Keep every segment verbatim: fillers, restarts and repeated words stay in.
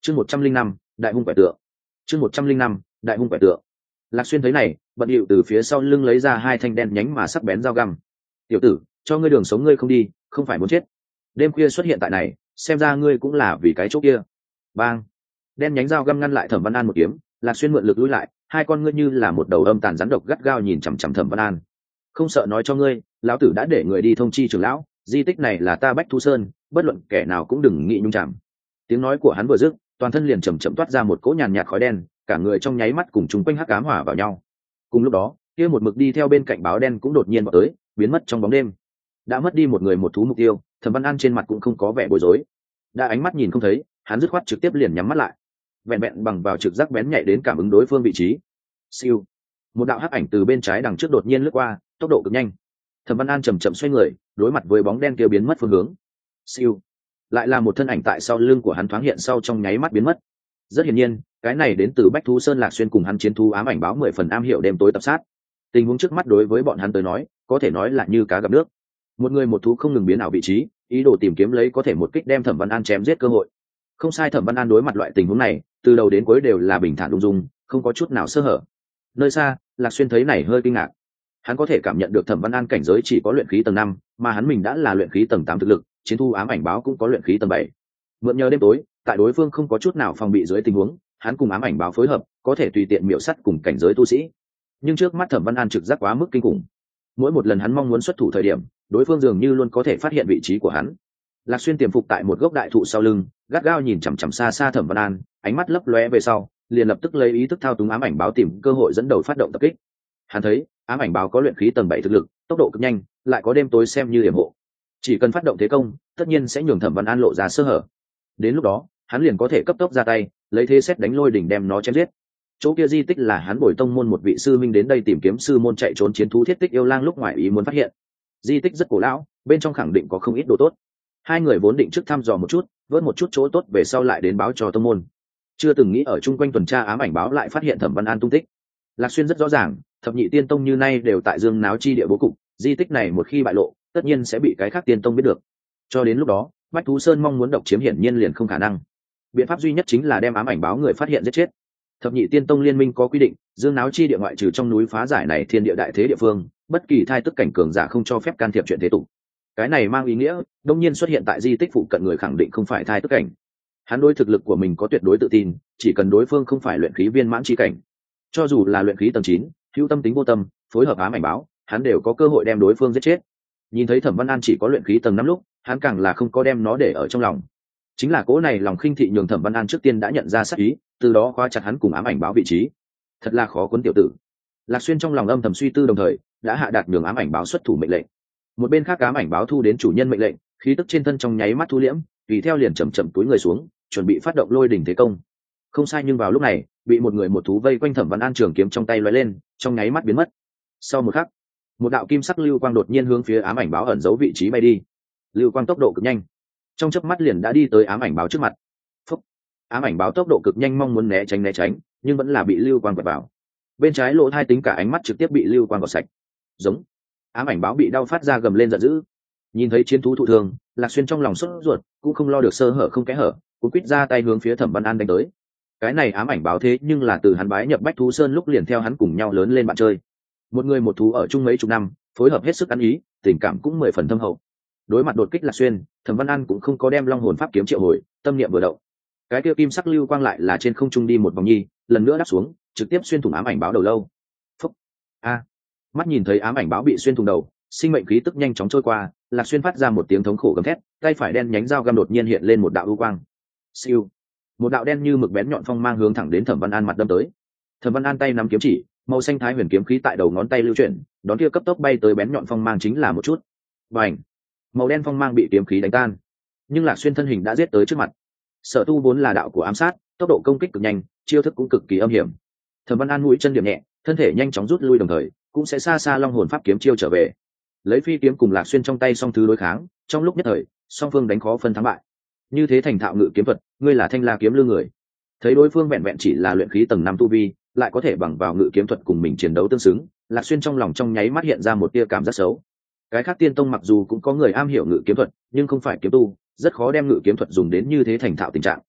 chương một trăm linh năm đại hung quẻ tượng chương một trăm linh năm đại hung quẻ tượng Lạc Xuyên thấy này bận điệu từ phía sau lưng lấy ra hai thanh đen nhánh mà sắc bén dao găm. Tiểu tử, cho ngươi đường sống ngươi không đi, không phải muốn chết. Đêm khuya xuất hiện tại này, xem ra ngươi cũng là vì cái chỗ kia. Bang! Đen nhánh dao găm ngăn lại Thẩm Văn An một kiếm. Lạc Xuyên mượn lực lùi lại, hai con ngươi như là một đầu âm tàn rắn độc gắt gao nhìn chằm chằm Thẩm Văn An. Không sợ nói cho ngươi, lão tử đã để người đi thông chi trưởng lão, di tích này là ta Bách Thu Sơn, bất luận kẻ nào cũng đừng nghĩ nhung chạm. Tiếng nói của hắn vừa dứt, toàn thân liền chậm chậm toát ra một cỗ nhàn nhạt khói đen, cả người trong nháy mắt cùng chúng quanh hắc ám hòa vào nhau. Cùng lúc đó, kia một mực đi theo bên cạnh báo đen cũng đột nhiên vọt tới, biến mất trong bóng đêm. Đã mất đi một người một thú mục tiêu, Thẩm Văn An trên mặt cũng không có vẻ bối rối. Đã ánh mắt nhìn không thấy, hắn dứt khoát trực tiếp liền nhắm mắt lại. Vẹn vẹn bằng vào trực giác bén nhạy đến cảm ứng đối phương vị trí. Siêu. Một đạo hắc ảnh từ bên trái đằng trước đột nhiên lướt qua, tốc độ cực nhanh. Thẩm Văn An chậm chậm xoay người, đối mặt với bóng đen kia biến mất phương hướng. Siêu. Lại là một thân ảnh tại sau lưng của hắn thoáng hiện sau trong nháy mắt biến mất. Rất hiển nhiên, cái này đến từ Bách Thú Sơn Lạc Xuyên cùng hắn chiến thú ám ảnh báo mười phần am hiểu đêm tối tập sát. Tình huống trước mắt đối với bọn hắn tới nói, có thể nói là như cá gặp nước. Một người một thú không ngừng biến ảo vị trí, ý đồ tìm kiếm lấy có thể một kích đem Thẩm Văn An chém giết cơ hội. Không sai, Thẩm Văn An đối mặt loại tình huống này, từ đầu đến cuối đều là bình thản ung dung, không có chút nào sơ hở. Nơi xa, Lạc Xuyên thấy này hơi kinh ngạc. Hắn có thể cảm nhận được Thẩm Văn An cảnh giới chỉ có luyện khí tầng năm, mà hắn mình đã là luyện khí tầng tám thực lực, chiến thu ám ảnh báo cũng có luyện khí tầng bảy. Mượn nhờ đêm tối, tại đối phương không có chút nào phòng bị dưới tình huống, hắn cùng ám ảnh báo phối hợp, có thể tùy tiện miểu sát cùng cảnh giới tu sĩ. Nhưng trước mắt Thẩm Văn An trực giác quá mức kinh khủng. Mỗi một lần hắn mong muốn xuất thủ thời điểm, đối phương dường như luôn có thể phát hiện vị trí của hắn. Lạc Xuyên tiềm phục tại một gốc đại thụ sau lưng, gắt gao nhìn chằm chằm xa xa Thẩm Văn An, ánh mắt lấp lóe về sau, liền lập tức lấy ý thức thao túng ám ảnh báo tìm cơ hội dẫn đầu phát động tập kích. Hắn thấy, ám ảnh báo có luyện khí tầng bảy thực lực, tốc độ cực nhanh, lại có đêm tối xem như yểm hộ. Chỉ cần phát động thế công, tất nhiên sẽ nhường Thẩm Văn An lộ ra sơ hở. Đến lúc đó, hắn liền có thể cấp tốc ra tay, lấy thế xét đánh lôi đỉnh đem nó chém giết. Chỗ kia di tích là hắn bồi tông môn một vị sư minh đến đây tìm kiếm sư môn chạy trốn chiến thú thiết tích yêu lang lúc ngoài ý muốn phát hiện. Di tích rất cổ lão, bên trong khẳng định có không ít đồ tốt. Hai người vốn định trước thăm dò một chút, vớt một chút chỗ tốt về sau lại đến báo cho tông môn. Chưa từng nghĩ ở chung quanh tuần tra ám ảnh báo lại phát hiện Thẩm Văn An tung tích. Lạc Xuyên rất rõ ràng, thập nhị tiên tông như nay đều tại dương náo chi địa bố cục, di tích này một khi bại lộ, tất nhiên sẽ bị cái khác tiên tông biết được. Cho đến lúc đó, Bách Thú Sơn mong muốn độc chiếm hiển nhiên liền không khả năng. Biện pháp duy nhất chính là đem ám ảnh báo người phát hiện giết chết. Thập nhị tiên tông liên minh có quy định, dương náo chi địa ngoại trừ trong núi phá giải này thiên địa đại thế địa phương, bất kỳ thai tức cảnh cường giả không cho phép can thiệp chuyện thế tục. Cái này mang ý nghĩa, đông nhiên xuất hiện tại di tích phụ cận người khẳng định không phải thai tức cảnh. Hắn đối thực lực của mình có tuyệt đối tự tin, chỉ cần đối phương không phải luyện khí viên mãn chi cảnh, cho dù là luyện khí tầng chín, hữu tâm tính vô tâm, phối hợp ám ảnh báo, hắn đều có cơ hội đem đối phương giết chết. Nhìn thấy Thẩm Văn An chỉ có luyện khí tầng năm lúc, hắn càng là không có đem nó để ở trong lòng. Chính là cố này lòng khinh thị nhường Thẩm Văn An trước tiên đã nhận ra sát ý, từ đó khóa chặt hắn cùng ám ảnh báo vị trí. Thật là khó cuốn tiểu tử. Lạc Xuyên trong lòng âm thầm suy tư đồng thời, đã hạ đạt nhường ám ảnh báo xuất thủ mệnh lệnh. Một bên khác ám ảnh báo thu đến chủ nhân mệnh lệnh, khí tức trên thân trong nháy mắt thu liễm, tùy theo liền chậm chậm túi người xuống, chuẩn bị phát động lôi đỉnh thế công. Không sai, nhưng vào lúc này, bị một người một thú vây quanh Thẩm Văn An trường kiếm trong tay lóe lên, trong nháy mắt biến mất. Sau một khắc, một đạo kim sắc lưu quang đột nhiên hướng phía ám ảnh báo ẩn giấu vị trí bay đi. Lưu quang tốc độ cực nhanh, trong chớp mắt liền đã đi tới ám ảnh báo trước mặt. Phúc. Ám ảnh báo tốc độ cực nhanh mong muốn né tránh né tránh, nhưng vẫn là bị lưu quang quẹt vào. Bên trái lỗ hai tính cả ánh mắt trực tiếp bị lưu quang gọt sạch. Giống. Ám ảnh báo bị đau phát ra gầm lên giận dữ. Nhìn thấy chiến thú thụ thương, Lạc Xuyên trong lòng sốt ruột, cũng không lo được sơ hở không kẽ hở, cuốn quýt ra tay hướng phía Thẩm Văn An đánh tới. Cái này ám ảnh báo thế nhưng là từ hắn bái nhập Bách Thú Sơn lúc liền theo hắn cùng nhau lớn lên bạn chơi. Một người một thú ở chung mấy chục năm, phối hợp hết sức ăn ý, tình cảm cũng mười phần thâm hậu. Đối mặt đột kích Lạc Xuyên, Thẩm Văn An cũng không có đem long hồn pháp kiếm triệu hồi, tâm niệm vừa động, cái kia kim sắc lưu quang lại là trên không trung đi một vòng nhi, lần nữa đáp xuống, trực tiếp xuyên thủng ám ảnh báo đầu lâu. Phúc. A. Mắt nhìn thấy ám ảnh báo bị xuyên thủng đầu, sinh mệnh khí tức nhanh chóng trôi qua, Lạc Xuyên phát ra một tiếng thống khổ gầm thét, tay phải đen nhánh dao găm đột nhiên hiện lên một đạo u quang. Siêu. Một đạo đen như mực bén nhọn phong mang hướng thẳng đến Thẩm Văn An mặt đâm tới. Thẩm Văn An tay nắm kiếm chỉ, màu xanh thái huyền kiếm khí tại đầu ngón tay lưu chuyển, đón kia cấp tốc bay tới bén nhọn phong mang chính là một chút. Bành. Màu đen phong mang bị kiếm khí đánh tan, nhưng Lạc Xuyên thân hình đã giết tới trước mặt. Sở tu vốn là đạo của ám sát, tốc độ công kích cực nhanh, chiêu thức cũng cực kỳ âm hiểm. Thẩm Văn An mũi chân điểm nhẹ, thân thể nhanh chóng rút lui đồng thời, cũng sẽ xa xa long hồn pháp kiếm chiêu trở về. Lấy phi kiếm cùng Lạc Xuyên trong tay song thứ đối kháng, trong lúc nhất thời, song phương đánh khó phân thắng bại. Như thế thành thạo ngự kiếm thuật, ngươi là Thanh La kiếm lư người. Thấy đối phương vẹn vẹn chỉ là luyện khí tầng năm tu vi, lại có thể bằng vào ngự kiếm thuật cùng mình chiến đấu tương xứng, Lạc Xuyên trong lòng trong nháy mắt hiện ra một tia cảm giác xấu. Cái khác tiên tông mặc dù cũng có người am hiểu ngự kiếm thuật, nhưng không phải kiếm tu, rất khó đem ngự kiếm thuật dùng đến như thế thành thạo tình trạng.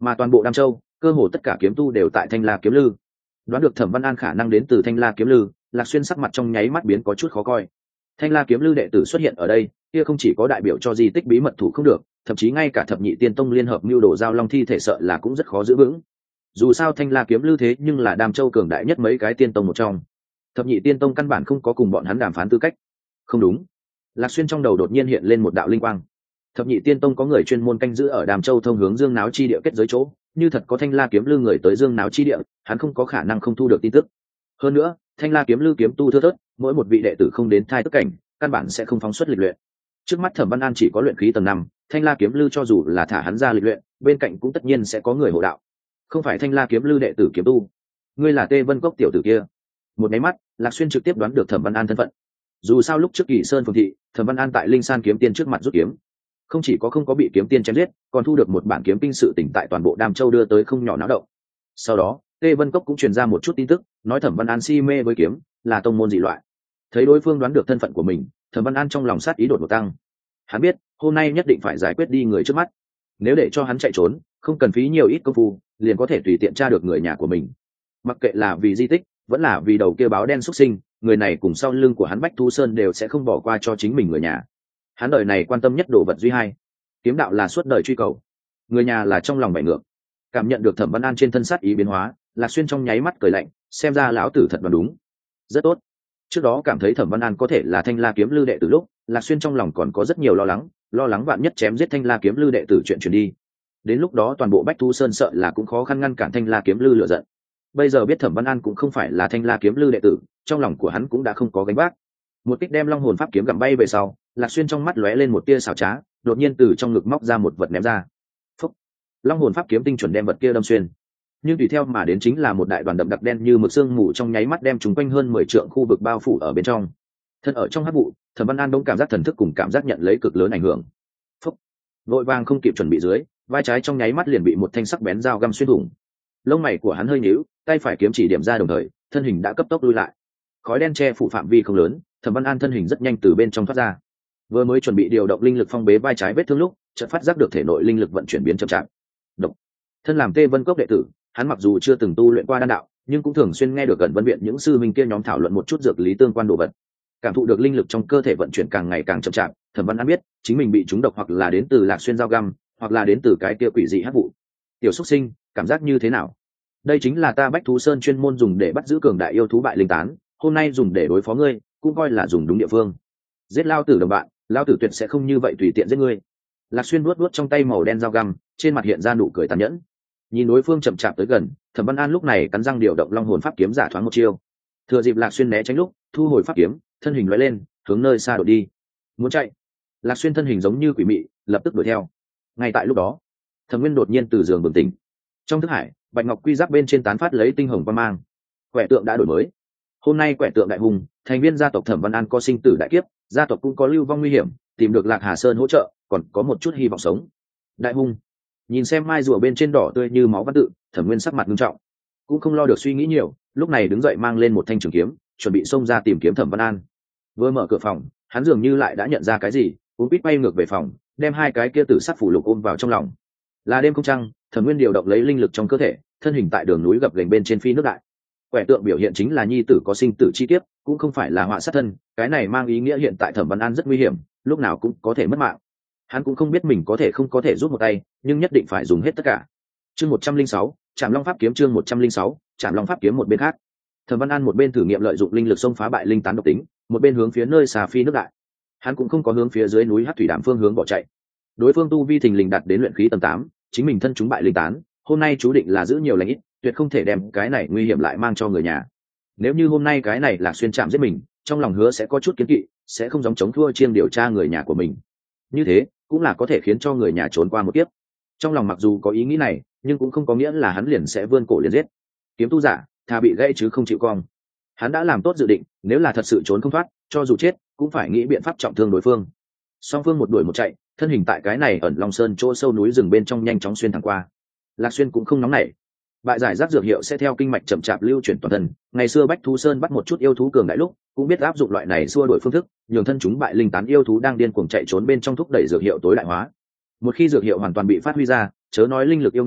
mà toàn bộ Đam Châu cơ hồ tất cả kiếm tu đều tại Thanh La kiếm lư. Đoán được Thẩm Văn An khả năng đến từ Thanh La kiếm lư, Lạc Xuyên sắc mặt trong nháy mắt biến có chút khó coi. Thanh La kiếm lư đệ tử xuất hiện ở đây, kia không chỉ có đại biểu cho di tích bí mật thủ không được, thậm chí ngay cả thập nhị tiên tông liên hợp mưu đồ giao long thi thể sợ là cũng rất khó giữ vững. Dù sao Thanh La kiếm lư thế nhưng là Đam Châu cường đại nhất mấy cái tiên tông một trong, thập nhị tiên tông căn bản không có cùng bọn hắn đàm phán tư cách. Không đúng. Lạc Xuyên trong đầu đột nhiên hiện lên một đạo linh quang. Thập nhị tiên tông có người chuyên môn canh giữ ở Đàm Châu thông hướng Dương Náo chi địa kết giới chỗ, như thật có Thanh La kiếm lư người tới Dương Náo chi địa, hắn không có khả năng không thu được tin tức. Hơn nữa, Thanh La kiếm lư kiếm tu thưa thớt, mỗi một vị đệ tử không đến thai tức cảnh, căn bản sẽ không phóng xuất lịch luyện. Trước mắt Thẩm Văn An chỉ có luyện khí tầng năm, Thanh La kiếm lư cho dù là thả hắn ra lịch luyện, bên cạnh cũng tất nhiên sẽ có người hộ đạo. Không phải Thanh La kiếm lư đệ tử kiếm tu, ngươi là Tê Vân Cốc tiểu tử kia. Một máy mắt, Lạc Xuyên trực tiếp đoán được Thẩm Văn An thân phận. Dù sao lúc trước Kỳ Sơn phường thị, Thẩm Văn An tại Linh San kiếm tiên trước mặt rút kiếm, không chỉ có không có bị kiếm tiên chém giết, còn thu được một bản kiếm kinh sự tỉnh tại toàn bộ Đam Châu đưa tới không nhỏ náo động. Sau đó, Tê Vân Cốc cũng truyền ra một chút tin tức, nói Thẩm Văn An si mê với kiếm, là tông môn dị loại. Thấy đối phương đoán được thân phận của mình, Thẩm Văn An trong lòng sát ý đột ngột tăng. Hắn biết, hôm nay nhất định phải giải quyết đi người trước mắt. Nếu để cho hắn chạy trốn, không cần phí nhiều ít công phu, liền có thể tùy tiện tra được người nhà của mình. Mặc kệ là vì di tích, vẫn là vì đầu kia báo đen xuất sinh, người này cùng sau lưng của hắn Bách Thu Sơn đều sẽ không bỏ qua cho chính mình người nhà. Hắn đời này quan tâm nhất đồ vật duy hai, kiếm đạo là suốt đời truy cầu, người nhà là trong lòng bảy ngược. Cảm nhận được Thẩm Văn An trên thân sát ý biến hóa, Lạc Xuyên trong nháy mắt cười lạnh, xem ra lão tử thật đoán đúng. Rất tốt. Trước đó cảm thấy Thẩm Văn An có thể là Thanh La kiếm lư đệ tử lúc, Lạc Xuyên trong lòng còn có rất nhiều lo lắng, lo lắng vạn nhất chém giết Thanh La kiếm lư đệ tử chuyện truyền đi. Đến lúc đó toàn bộ Bách Thu Sơn sợ là cũng khó khăn ngăn cản Thanh La kiếm lư lựa giận. Bây giờ biết Thẩm Văn An cũng không phải là Thanh La kiếm lư đệ tử, trong lòng của hắn cũng đã không có gánh vác. Một kích đem Long hồn pháp kiếm gặm bay về sau, Lạc Xuyên trong mắt lóe lên một tia xảo trá, đột nhiên từ trong ngực móc ra một vật ném ra. Phúc! Long hồn pháp kiếm tinh chuẩn đem vật kia đâm xuyên. Nhưng tùy theo mà đến chính là một đại đoàn đậm đặc đen như mực sương mù trong nháy mắt đem chúng quanh hơn mười trượng khu vực bao phủ ở bên trong. Thân ở trong hắc vụ, Thẩm Văn An đông cảm giác thần thức cùng cảm giác nhận lấy cực lớn ảnh hưởng. Phúc! Vội vàng không kịp chuẩn bị dưới, vai trái trong nháy mắt liền bị một thanh sắc bén dao găm xuyên thủng. Lông mày của hắn hơi nhíu, tay phải kiếm chỉ điểm ra đồng thời, thân hình đã cấp tốc lui lại. Khói đen che phủ phạm vi không lớn, Thẩm Văn An thân hình rất nhanh từ bên trong thoát ra. Vừa mới chuẩn bị điều động linh lực phong bế vai trái vết thương lúc, chợt phát giác được thể nội linh lực vận chuyển biến chậm chạp. Độc. Thân làm Tê Vân Cốc đệ tử, hắn mặc dù chưa từng tu luyện qua đan đạo, nhưng cũng thường xuyên nghe được gần Vân viện những sư minh kia nhóm thảo luận một chút dược lý tương quan đồ vật. Cảm thụ được linh lực trong cơ thể vận chuyển càng ngày càng chậm chạp, Thẩm Văn An biết, chính mình bị trúng độc hoặc là đến từ Lạc Xuyên dao găm, hoặc là đến từ cái kia quỷ dị hắc vụ. Tiểu Súc Sinh, cảm giác như thế nào? Đây chính là ta Bách Thú Sơn chuyên môn dùng để bắt giữ cường đại yêu thú bại linh tán, hôm nay dùng để đối phó ngươi, cũng coi là dùng đúng địa phương. Giết lao tử đồng bạn, lao tử tuyệt sẽ không như vậy tùy tiện giết ngươi. Lạc Xuyên nuốt nuốt trong tay màu đen dao găm, trên mặt hiện ra nụ cười tàn nhẫn. Nhìn đối phương chậm chạp tới gần, Thẩm Văn An lúc này cắn răng điều động Long hồn pháp kiếm giả thoáng một chiêu. Thừa dịp Lạc Xuyên né tránh lúc, thu hồi pháp kiếm, thân hình lóe lên, hướng nơi xa đột đi. Muốn chạy, Lạc Xuyên thân hình giống như quỷ mị, lập tức đuổi theo. Ngay tại lúc đó, Thẩm Nguyên đột nhiên từ giường bừng tỉnh. Trong thức hải, bạch ngọc quy giáp bên trên tán phát lấy tinh hồng quang mang. Quẻ tượng đã đổi mới. Hôm nay quẻ tượng đại hùng, thành viên gia tộc Thẩm Văn An có sinh tử đại kiếp, gia tộc cũng có lưu vong nguy hiểm, tìm được Lạc Hà Sơn hỗ trợ, còn có một chút hy vọng sống. Đại hùng, nhìn xem mai rùa bên trên đỏ tươi như máu văn tự, Thẩm Nguyên sắc mặt nghiêm trọng, cũng không lo được suy nghĩ nhiều, lúc này đứng dậy mang lên một thanh trường kiếm, chuẩn bị xông ra tìm kiếm Thẩm Văn An. Vừa mở cửa phòng, hắn dường như lại đã nhận ra cái gì, cũng biết bay ngược về phòng, đem hai cái kia tử sắc phủ lục ôm vào trong lòng. Là đêm không trăng, Thẩm Nguyên điều động lấy linh lực trong cơ thể, thân hình tại đường núi gập ghềnh bên trên phi nước đại. Quẻ tượng biểu hiện chính là nhi tử có sinh tử chi kiếp, cũng không phải là họa sát thân, cái này mang ý nghĩa hiện tại Thẩm Văn An rất nguy hiểm, lúc nào cũng có thể mất mạng. Hắn cũng không biết mình có thể không có thể giúp một tay, nhưng nhất định phải dùng hết tất cả. Chương một trăm linh sáu, Trảm Long pháp kiếm chương một trăm linh sáu, Trảm Long pháp kiếm một bên khác. Thẩm Văn An một bên thử nghiệm lợi dụng linh lực xông phá bại linh tán độc tính, một bên hướng phía nơi xà phi nước đại. Hắn cũng không có hướng phía dưới núi Hắc Thủy Đàm phương hướng bỏ chạy. Đối phương tu vi thình lình đạt đến luyện khí tầng tám, chính mình thân chúng bại linh tán, hôm nay chú định là giữ nhiều lành ít, tuyệt không thể đem cái này nguy hiểm lại mang cho người nhà. Nếu như hôm nay cái này Lạc Xuyên chạm giết mình, trong lòng hứa sẽ có chút kiến kỵ, sẽ không giống chống thua chiêng điều tra người nhà của mình. Như thế cũng là có thể khiến cho người nhà trốn qua một kiếp. Trong lòng mặc dù có ý nghĩ này, nhưng cũng không có nghĩa là hắn liền sẽ vươn cổ liền giết. Kiếm tu giả, thà bị gãy chứ không chịu cong. Hắn đã làm tốt dự định, nếu là thật sự trốn không thoát, cho dù chết, cũng phải nghĩ biện pháp trọng thương đối phương. Song phương một đuổi một chạy, thân hình tại cái này ẩn Long Sơn chỗ sâu núi rừng bên trong nhanh chóng xuyên thẳng qua. Lạc Xuyên cũng không nóng nảy. Bại giải rác dược hiệu sẽ theo kinh mạch chậm chạp lưu chuyển toàn thân. Ngày xưa Bách Thú Sơn bắt một chút yêu thú cường đại lúc, cũng biết áp dụng loại này xua đuổi phương thức, nhường thân chúng bại linh tán yêu thú đang điên cuồng chạy trốn bên trong thúc đẩy dược hiệu tối đại hóa. Một khi dược hiệu hoàn toàn bị phát huy ra, chớ nói linh lực yêu nguyên,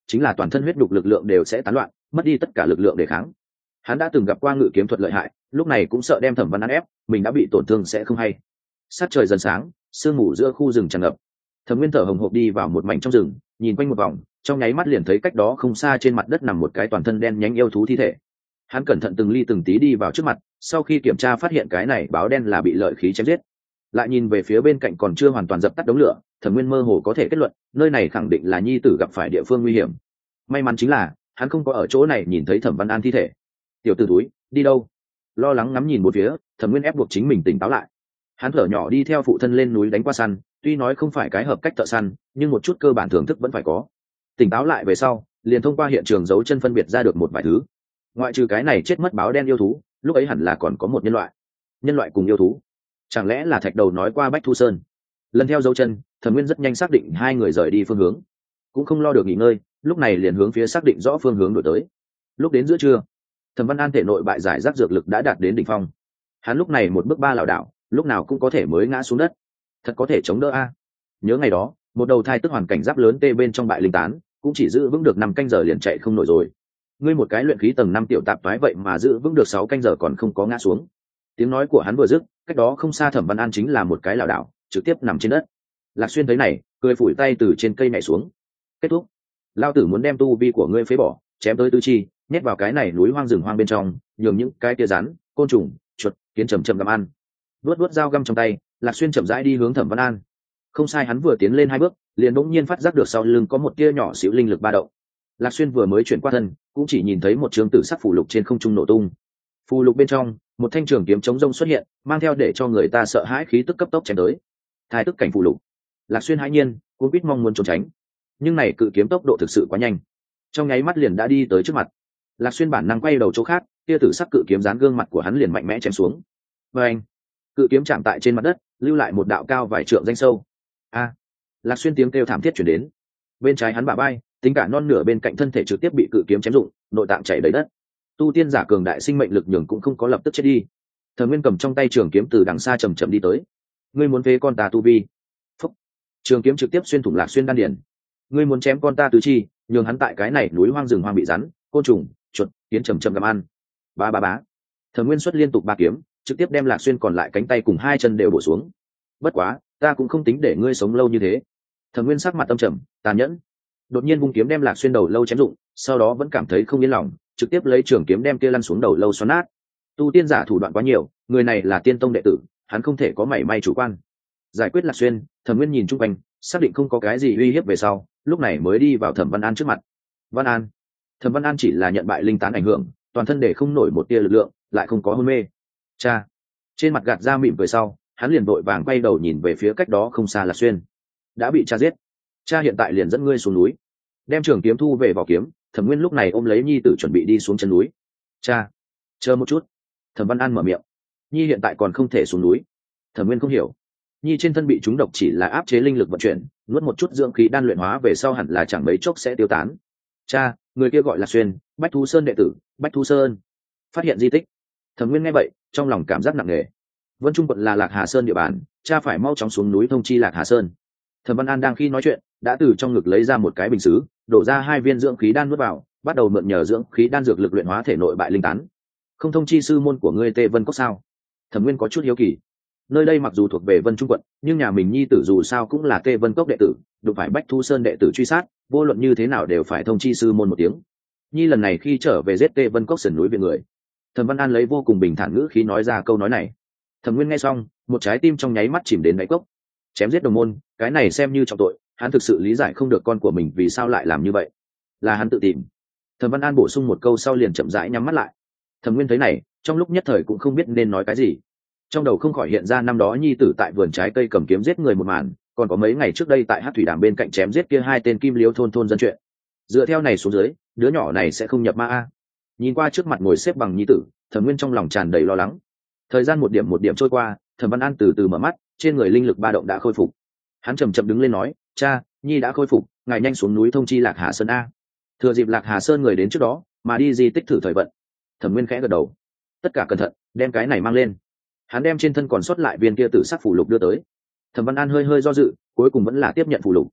chính là toàn thân huyết đục lực lượng đều sẽ tán loạn, mất đi tất cả lực lượng để kháng. Hắn đã từng gặp qua ngự kiếm thuật lợi hại, lúc này cũng sợ đem Thẩm Văn An ép, mình đã bị tổn thương sẽ không hay. Sát trời dần sáng, sương mù giữa khu rừng tràn ngập. Thẩm Nguyên thở hồng hộc đi vào một mảnh trong rừng, nhìn quanh một vòng, trong nháy mắt liền thấy cách đó không xa trên mặt đất nằm một cái toàn thân đen nhánh yêu thú thi thể. Hắn cẩn thận từng ly từng tí đi vào trước mặt, sau khi kiểm tra phát hiện cái này báo đen là bị lợi khí chém giết. Lại nhìn về phía bên cạnh còn chưa hoàn toàn dập tắt đống lửa, Thẩm Nguyên mơ hồ có thể kết luận, nơi này khẳng định là nhi tử gặp phải địa phương nguy hiểm. May mắn chính là, hắn không có ở chỗ này nhìn thấy Thẩm Văn An thi thể. Tiểu tử túi, đi đâu? Lo lắng ngắm nhìn một phía, Thẩm Nguyên ép buộc chính mình tỉnh táo lại. Hắn thở nhỏ đi theo phụ thân lên núi đánh qua săn, tuy nói không phải cái hợp cách thợ săn, nhưng một chút cơ bản thưởng thức vẫn phải có. Tỉnh táo lại về sau, liền thông qua hiện trường dấu chân phân biệt ra được một vài thứ. Ngoại trừ cái này chết mất báo đen yêu thú, lúc ấy hẳn là còn có một nhân loại. Nhân loại cùng yêu thú, chẳng lẽ là Thạch Đầu nói qua Bách Thu Sơn? Lần theo dấu chân, Thẩm Nguyên rất nhanh xác định hai người rời đi phương hướng, cũng không lo được nghỉ ngơi, lúc này liền hướng phía xác định rõ phương hướng đổi tới. Lúc đến giữa trưa, Thẩm Văn An thể nội bại giải rác dược lực đã đạt đến đỉnh phong. Hắn lúc này một bước ba lảo đảo, lúc nào cũng có thể mới ngã xuống đất. Thật có thể chống đỡ a. Nhớ ngày đó, một đầu thai tức hoàn cảnh giáp lớn tê bên trong bại linh tán, cũng chỉ giữ vững được năm canh giờ liền chạy không nổi rồi. Ngươi một cái luyện khí tầng năm tiểu tạp toái vậy mà giữ vững được sáu canh giờ còn không có ngã xuống. Tiếng nói của hắn vừa dứt, cách đó không xa Thẩm Văn An chính là một cái lảo đảo, trực tiếp nằm trên đất. Lạc Xuyên thấy này, cười phủi tay từ trên cây nhảy xuống. Kết thúc. Lao tử muốn đem tu vi của ngươi phế bỏ, chém tới tứ chi, nhét vào cái này núi hoang rừng hoang bên trong, nhường những cái kia rắn, côn trùng, chuột, kiến chầm chậm gặm ăn. Vuốt vuốt dao găm trong tay, Lạc Xuyên chậm rãi đi hướng Thẩm Văn An. Không sai, hắn vừa tiến lên hai bước, liền bỗng nhiên phát giác được sau lưng có một tia nhỏ xíu linh lực ba động. Lạc Xuyên vừa mới chuyển qua thân, cũng chỉ nhìn thấy một trường tử sắc phù lục trên không trung nổ tung. Phù lục bên trong, một thanh trường kiếm chống rông xuất hiện, mang theo để cho người ta sợ hãi khí tức cấp tốc chém tới. Thái tức cảnh phù lục. Lạc Xuyên hãi nhiên, cuống quýt mong muốn trốn tránh, nhưng này cự kiếm tốc độ thực sự quá nhanh, trong nháy mắt liền đã đi tới trước mặt. Lạc Xuyên bản năng quay đầu chỗ khác, tia tử sắc cự kiếm dán gương mặt của hắn liền mạnh mẽ chém xuống. Và anh, cự kiếm chạm tại trên mặt đất, lưu lại một đạo cao vài trượng danh sâu. A! Lạc Xuyên tiếng kêu thảm thiết truyền đến. Bên trái hắn bả vai, tính cả non nửa bên cạnh thân thể trực tiếp bị cự kiếm chém rụng, nội tạng chảy đầy đất. Tu tiên giả cường đại sinh mệnh lực nhường cũng không có lập tức chết đi. Thẩm Nguyên cầm trong tay trường kiếm từ đằng xa chậm chậm đi tới. Ngươi muốn phế con ta tu vi? Phúc! Trường kiếm trực tiếp xuyên thủng Lạc Xuyên đan điền. Ngươi muốn chém con ta tứ chi, nhường hắn tại cái này núi hoang rừng hoang bị rắn, côn trùng, chuột, kiến chầm chậm gặm ăn. Ba ba bá. Thẩm Nguyên xuất liên tục ba kiếm, trực tiếp đem Lạc Xuyên còn lại cánh tay cùng hai chân đều bổ xuống. Bất quá, ta cũng không tính để ngươi sống lâu như thế. Thẩm Nguyên sắc mặt âm trầm, tàn nhẫn. Đột nhiên vung kiếm đem Lạc Xuyên đầu lâu chém rụng, sau đó vẫn cảm thấy không yên lòng, trực tiếp lấy trường kiếm đem kia lăn xuống đầu lâu xoắn nát. Tu tiên giả thủ đoạn quá nhiều, người này là tiên tông đệ tử, hắn không thể có mảy may chủ quan. Giải quyết Lạc Xuyên, Thẩm Nguyên nhìn chung quanh, xác định không có cái gì uy hiếp về sau, lúc này mới đi vào Thẩm Văn An trước mặt. Văn An. Thẩm Văn An chỉ là nhận bại linh tán ảnh hưởng, toàn thân để không nổi một tia lực lượng, lại không có hôn mê. Cha. Trên mặt gạt ra mỉm cười sau, hắn liền vội vàng quay đầu nhìn về phía cách đó không xa Lạc Xuyên. Đã bị cha giết. Cha hiện tại liền dẫn ngươi xuống núi, đem trường kiếm thu về vỏ kiếm. Thẩm Nguyên lúc này ôm lấy nhi tử chuẩn bị đi xuống chân núi. Cha, chờ một chút. Thẩm Văn An mở miệng. Nhi hiện tại còn không thể xuống núi. Thẩm Nguyên không hiểu. Nhi trên thân bị trúng độc chỉ là áp chế linh lực vận chuyển, nuốt một chút dưỡng khí đan luyện hóa về sau hẳn là chẳng mấy chốc sẽ tiêu tán. Cha, người kia gọi là Xuyên, Bách Thu Sơn đệ tử, Bách Thu Sơn. Phát hiện di tích. Thẩm Nguyên nghe vậy, trong lòng cảm giác nặng nề. Vân Trung quận là Lạc Hà Sơn địa bàn, cha phải mau chóng xuống núi thông chi Lạc Hà Sơn. Thẩm Văn An đang khi nói chuyện, đã từ trong ngực lấy ra một cái bình sứ, đổ ra hai viên dưỡng khí đan nuốt vào, bắt đầu mượn nhờ dưỡng khí đan dược lực luyện hóa thể nội bại linh tán. Không thông chi sư môn của ngươi Tê Vân Cốc sao? Thẩm Nguyên có chút hiếu kỳ. Nơi đây mặc dù thuộc về Vân Trung quận, nhưng nhà mình nhi tử dù sao cũng là Tê Vân Cốc đệ tử, đụng phải Bách Thu Sơn đệ tử truy sát, vô luận như thế nào đều phải thông chi sư môn một tiếng. Nhi lần này khi trở về giết Tê Vân Cốc sườn núi viện người. Thẩm Văn An lấy vô cùng bình thản ngữ khí nói ra câu nói này. Thẩm Nguyên nghe xong, một trái tim trong nháy mắt chìm đến đáy cốc. Chém giết đồng môn, cái này xem như trọng tội, hắn thực sự lý giải không được con của mình vì sao lại làm như vậy. Là hắn tự tìm. Thẩm Văn An bổ sung một câu sau liền chậm rãi nhắm mắt lại. Thẩm Nguyên thấy này, trong lúc nhất thời cũng không biết nên nói cái gì. Trong đầu không khỏi hiện ra năm đó nhi tử tại vườn trái cây cầm kiếm giết người một màn, còn có mấy ngày trước đây tại Hắc Thủy Đàm bên cạnh chém giết kia hai tên kim liêu thôn thôn dân chuyện. Dựa theo này xuống dưới, đứa nhỏ này sẽ không nhập ma a. Nhìn qua trước mặt ngồi xếp bằng nhi tử, Thẩm Nguyên trong lòng tràn đầy lo lắng. Thời gian một điểm một điểm trôi qua, Thẩm Văn An từ từ mở mắt, trên người linh lực ba động đã khôi phục. Hắn chậm chậm đứng lên nói, cha, nhi đã khôi phục, ngài nhanh xuống núi thông chi Lạc Hà Sơn a. Thừa dịp Lạc Hà Sơn người đến trước đó, mà đi di tích thử thời vận. Thẩm Nguyên khẽ gật đầu. Tất cả cẩn thận, đem cái này mang lên. Hắn đem trên thân còn sót lại viên kia tử sắc phù lục đưa tới. Thẩm Văn An hơi hơi do dự, cuối cùng vẫn là tiếp nhận phù lục.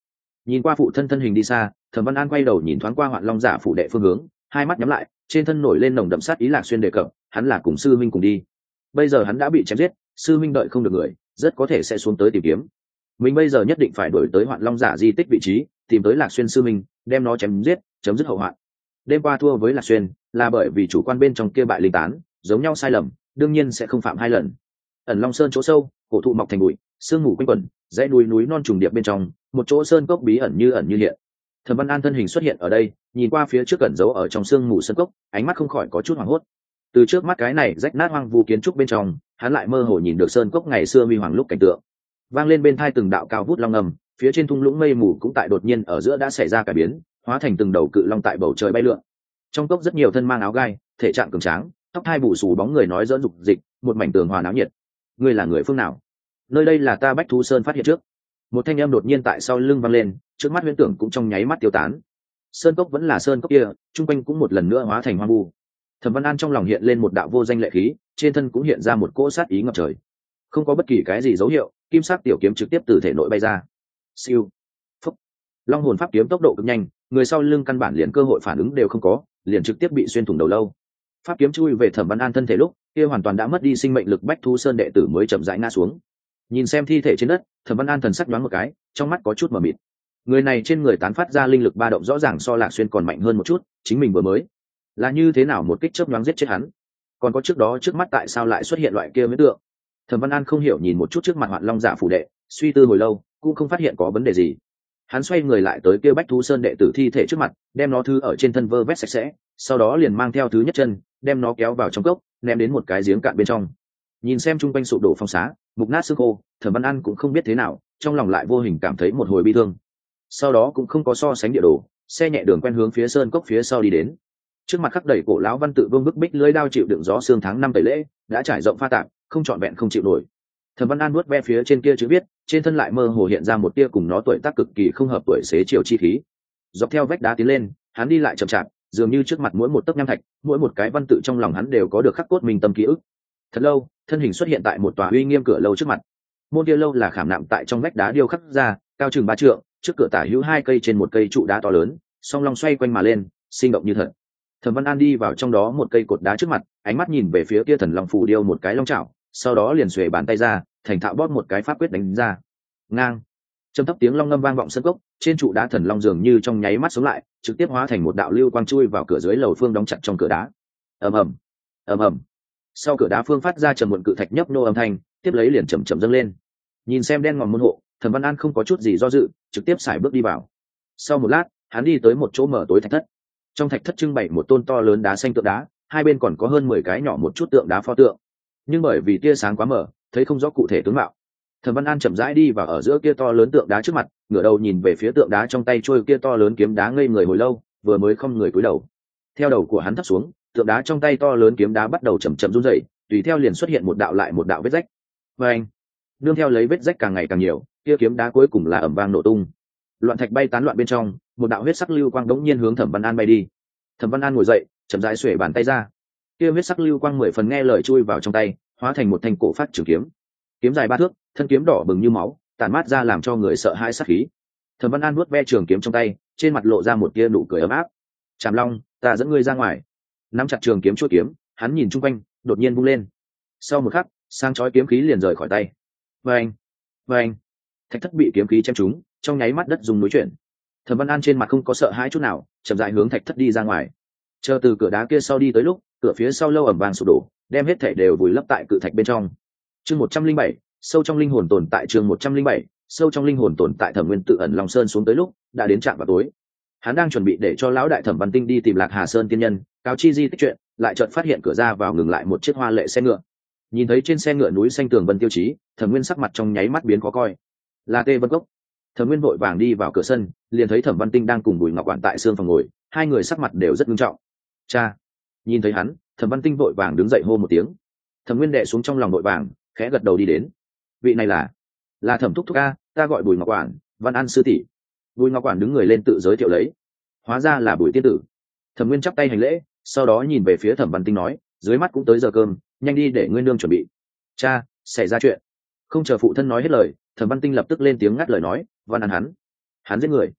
Nhìn qua phụ thân thân hình đi xa, Thẩm Văn An quay đầu nhìn thoáng qua Hoạn Long giả phủ đệ phương hướng, hai mắt nhắm lại, trên thân nổi lên nồng đậm sát ý. Lạc Xuyên đề cập hắn là cùng sư minh cùng đi, bây giờ hắn đã bị chém giết, sư minh đợi không được người, rất có thể sẽ xuống tới tìm kiếm. Mình bây giờ nhất định phải đuổi tới Hoạn Long giả di tích vị trí, tìm tới Lạc Xuyên sư minh, đem nó chém giết, chấm dứt hậu hoạn. Đêm qua thua với Lạc Xuyên là bởi vì chủ quan bên trong kia bại linh tán, giống nhau sai lầm, đương nhiên sẽ không phạm hai lần. Ẩn Long Sơn chỗ sâu, cổ thụ mọc thành bụi, sương mù quanh quẩn, dãy núi núi non trùng điệp bên trong, một chỗ sơn cốc bí ẩn như ẩn như hiện. Thẩm Văn An thân hình xuất hiện ở đây, nhìn qua phía trước cẩn giấu ở trong sương mù sơn cốc, ánh mắt không khỏi có chút hoảng hốt. Từ trước mắt cái này rách nát hoang vu kiến trúc bên trong, hắn lại mơ hồ nhìn được sơn cốc ngày xưa huy hoàng lúc cảnh tượng. Vang lên bên tai từng đạo cao vút long ngầm, phía trên thung lũng mây mù cũng tại đột nhiên ở giữa đã xảy ra cải biến, hóa thành từng đầu cự long tại bầu trời bay lượn. Trong cốc rất nhiều thân mang áo gai, thể trạng cường tráng, tóc hai bù xù bóng người nói dỡn dục dịch, một mảnh tường hòa náo nhiệt. Ngươi là người phương nào? Nơi đây là ta Bách Thú Sơn phát hiện trước. Một thanh âm đột nhiên tại sau lưng vang lên, trước mắt huyễn tưởng cũng trong nháy mắt tiêu tán. Sơn cốc vẫn là sơn cốc kia, trung quanh cũng một lần nữa hóa thành hoang vu. Thẩm Văn An trong lòng hiện lên một đạo vô danh lệ khí, trên thân cũng hiện ra một cỗ sát ý ngập trời. Không có bất kỳ cái gì dấu hiệu, kim sắc tiểu kiếm trực tiếp từ thể nội bay ra. Siêu, phúc, long hồn pháp kiếm tốc độ cực nhanh, người sau lưng căn bản liền cơ hội phản ứng đều không có, liền trực tiếp bị xuyên thủng đầu lâu. Pháp kiếm chui về Thẩm Văn An thân thể lúc, kia hoàn toàn đã mất đi sinh mệnh lực Bách Thú Sơn đệ tử mới chậm rãi ngã xuống. Nhìn xem thi thể trên đất, Thẩm Văn An thần sắc nhoáng một cái, trong mắt có chút mờ mịt. Người này trên người tán phát ra linh lực ba động rõ ràng so Lạc Xuyên còn mạnh hơn một chút, chính mình vừa mới là như thế nào một kích chớp nhoáng giết chết hắn? Còn có trước đó trước mắt tại sao lại xuất hiện loại kia huyễn tượng? Thẩm Văn An không hiểu nhìn một chút trước mặt Hoạn Long giả phủ đệ, suy tư hồi lâu, cũng không phát hiện có vấn đề gì. Hắn xoay người lại tới kia Bách Thú Sơn đệ tử thi thể trước mặt, đem nó thư ở trên thân vơ vét sạch sẽ, sau đó liền mang theo thứ nhất chân, đem nó kéo vào trong cốc, ném đến một cái giếng cạn bên trong. Nhìn xem chung quanh sụp đổ phong xá, mục nát xương khô, Thẩm Văn An cũng không biết thế nào, trong lòng lại vô hình cảm thấy một hồi bi thương. Sau đó cũng không có so sánh địa đồ, xe nhẹ đường quen hướng phía sơn cốc phía sau đi đến. Trước mặt khắc đầy cổ lão văn tự vương bức bích lưới đao chịu đựng gió xương tháng năm tẩy lễ, đã trải rộng pha tạp, không trọn vẹn không chịu nổi. Thẩm Văn An nuốt ve phía trên kia chữ viết, trên thân lại mơ hồ hiện ra một tia cùng nó tuổi tác cực kỳ không hợp tuổi xế chiều chi khí. Dọc theo vách đá tiến lên, hắn đi lại chậm chạp, dường như trước mặt mỗi một tấc nham thạch, mỗi một cái văn tự trong lòng hắn đều có được khắc cốt minh tâm ký ức. Thật lâu, thân hình xuất hiện tại một tòa uy nghiêm cửa lâu trước mặt. Môn kia lâu là khảm nạm tại trong vách đá điêu khắc ra, cao chừng ba trượng, trước cửa tả hữu hai cây trên một cây trụ đá to lớn, song long xoay quanh mà lên, sinh động như thật. Thẩm Văn An đi vào trong đó một cây cột đá trước mặt, ánh mắt nhìn về phía kia thần long phù điêu một cái long chảo, sau đó liền xuề bàn tay ra, thành thạo bóp một cái pháp quyết đánh ra. Ngang, trầm thấp tiếng long ngâm vang vọng sân cốc, trên trụ đá thần long dường như trong nháy mắt sống lại, trực tiếp hóa thành một đạo lưu quang chui vào cửa dưới lầu phương đóng chặt trong cửa đá. Ầm ầm, ầm ầm. Sau cửa đá phương phát ra trầm muộn cự thạch nhấp nô âm thanh, tiếp lấy liền chậm chậm dâng lên. Nhìn xem đen ngòm môn hộ, Thẩm Văn An không có chút gì do dự, trực tiếp xài bước đi vào. Sau một lát, hắn đi tới một chỗ mở tối thạch thất. Trong thạch thất trưng bày một tôn to lớn đá xanh tượng đá, hai bên còn có hơn mười cái nhỏ một chút tượng đá pho tượng. Nhưng bởi vì tia sáng quá mờ, thấy không rõ cụ thể tướng mạo. Thẩm Văn An chậm rãi đi vào ở giữa kia to lớn tượng đá trước mặt, ngửa đầu nhìn về phía tượng đá trong tay trôi kia to lớn kiếm đá, ngây người hồi lâu, vừa mới không người cúi đầu. Theo đầu của hắn thấp xuống, tượng đá trong tay to lớn kiếm đá bắt đầu chậm chậm run rẩy, tùy theo liền xuất hiện một đạo lại một đạo vết rách. Và anh, nương theo lấy vết rách càng ngày càng nhiều, kia kiếm đá cuối cùng là ầm vang nổ tung. Loạn thạch bay tán loạn bên trong, một đạo huyết sắc lưu quang đống nhiên hướng Thẩm Văn An bay đi. Thẩm Văn An ngồi dậy, chậm rãi xuề bàn tay ra. Kia huyết sắc lưu quang mười phần nghe lời chui vào trong tay, hóa thành một thanh cổ phát trường kiếm. Kiếm dài ba thước, thân kiếm đỏ bừng như máu, tản mát ra làm cho người sợ hãi sát khí. Thẩm Văn An vuốt ve trường kiếm trong tay, trên mặt lộ ra một tia nụ cười ấm áp. Trảm Long, ta dẫn ngươi ra ngoài. Nắm chặt trường kiếm chuôi kiếm, hắn nhìn chung quanh, đột nhiên vung lên. Sau một khắc, sáng chói kiếm khí liền rời khỏi tay. Vâng, vâng. Thạch thất bị kiếm khí chém trúng, trong nháy mắt đất rung núi chuyển. Thẩm Văn An trên mặt không có sợ hãi chút nào, chậm rãi hướng thạch thất đi ra ngoài. Chờ từ cửa đá kia sau đi tới lúc, cửa phía sau lâu ầm vang sụp đổ, đem hết thảy đều vùi lấp tại cự thạch bên trong. Chương một trăm linh bảy, sâu trong linh hồn tồn tại. Chương một trăm linh bảy, sâu trong linh hồn tồn tại. Thẩm Nguyên tự ẩn Long Sơn xuống tới lúc, đã đến trạm vào tối. Hắn đang chuẩn bị để cho lão đại Thẩm Văn Tinh đi tìm Lạc Hà Sơn tiên nhân, cáo chi di tích chuyện, lại chợt phát hiện cửa ra vào ngừng lại một chiếc hoa lệ xe ngựa. Nhìn thấy trên xe ngựa núi xanh tường vân tiêu chí, Thẩm Nguyên sắc mặt trong nháy mắt biến khó coi. Là Tê Vân Cốc. Thẩm Nguyên vội vàng đi vào cửa sân, liền thấy Thẩm Văn Tinh đang cùng Bùi Ngọc Quản tại xương phòng ngồi, hai người sắc mặt đều rất nghiêm trọng. Cha! Nhìn thấy hắn, Thẩm Văn Tinh vội vàng đứng dậy hô một tiếng. Thẩm Nguyên đệ xuống trong lòng vội vàng, khẽ gật đầu đi đến. Vị này là là Thẩm thúc thúc a, ta gọi Bùi Ngọc Quản, Văn An sư tỷ. Bùi Ngọc Quản đứng người lên tự giới thiệu lấy. Hóa ra là Bùi tiên tử. Thẩm Nguyên chắp tay hành lễ, sau đó nhìn về phía Thẩm Văn Tinh nói, dưới mắt cũng tới giờ cơm, nhanh đi để ngươi nương chuẩn bị. Cha, xảy ra chuyện. Không chờ phụ thân nói hết lời, Thẩm Văn Tinh lập tức lên tiếng ngắt lời nói, Văn An hắn, hắn giết người.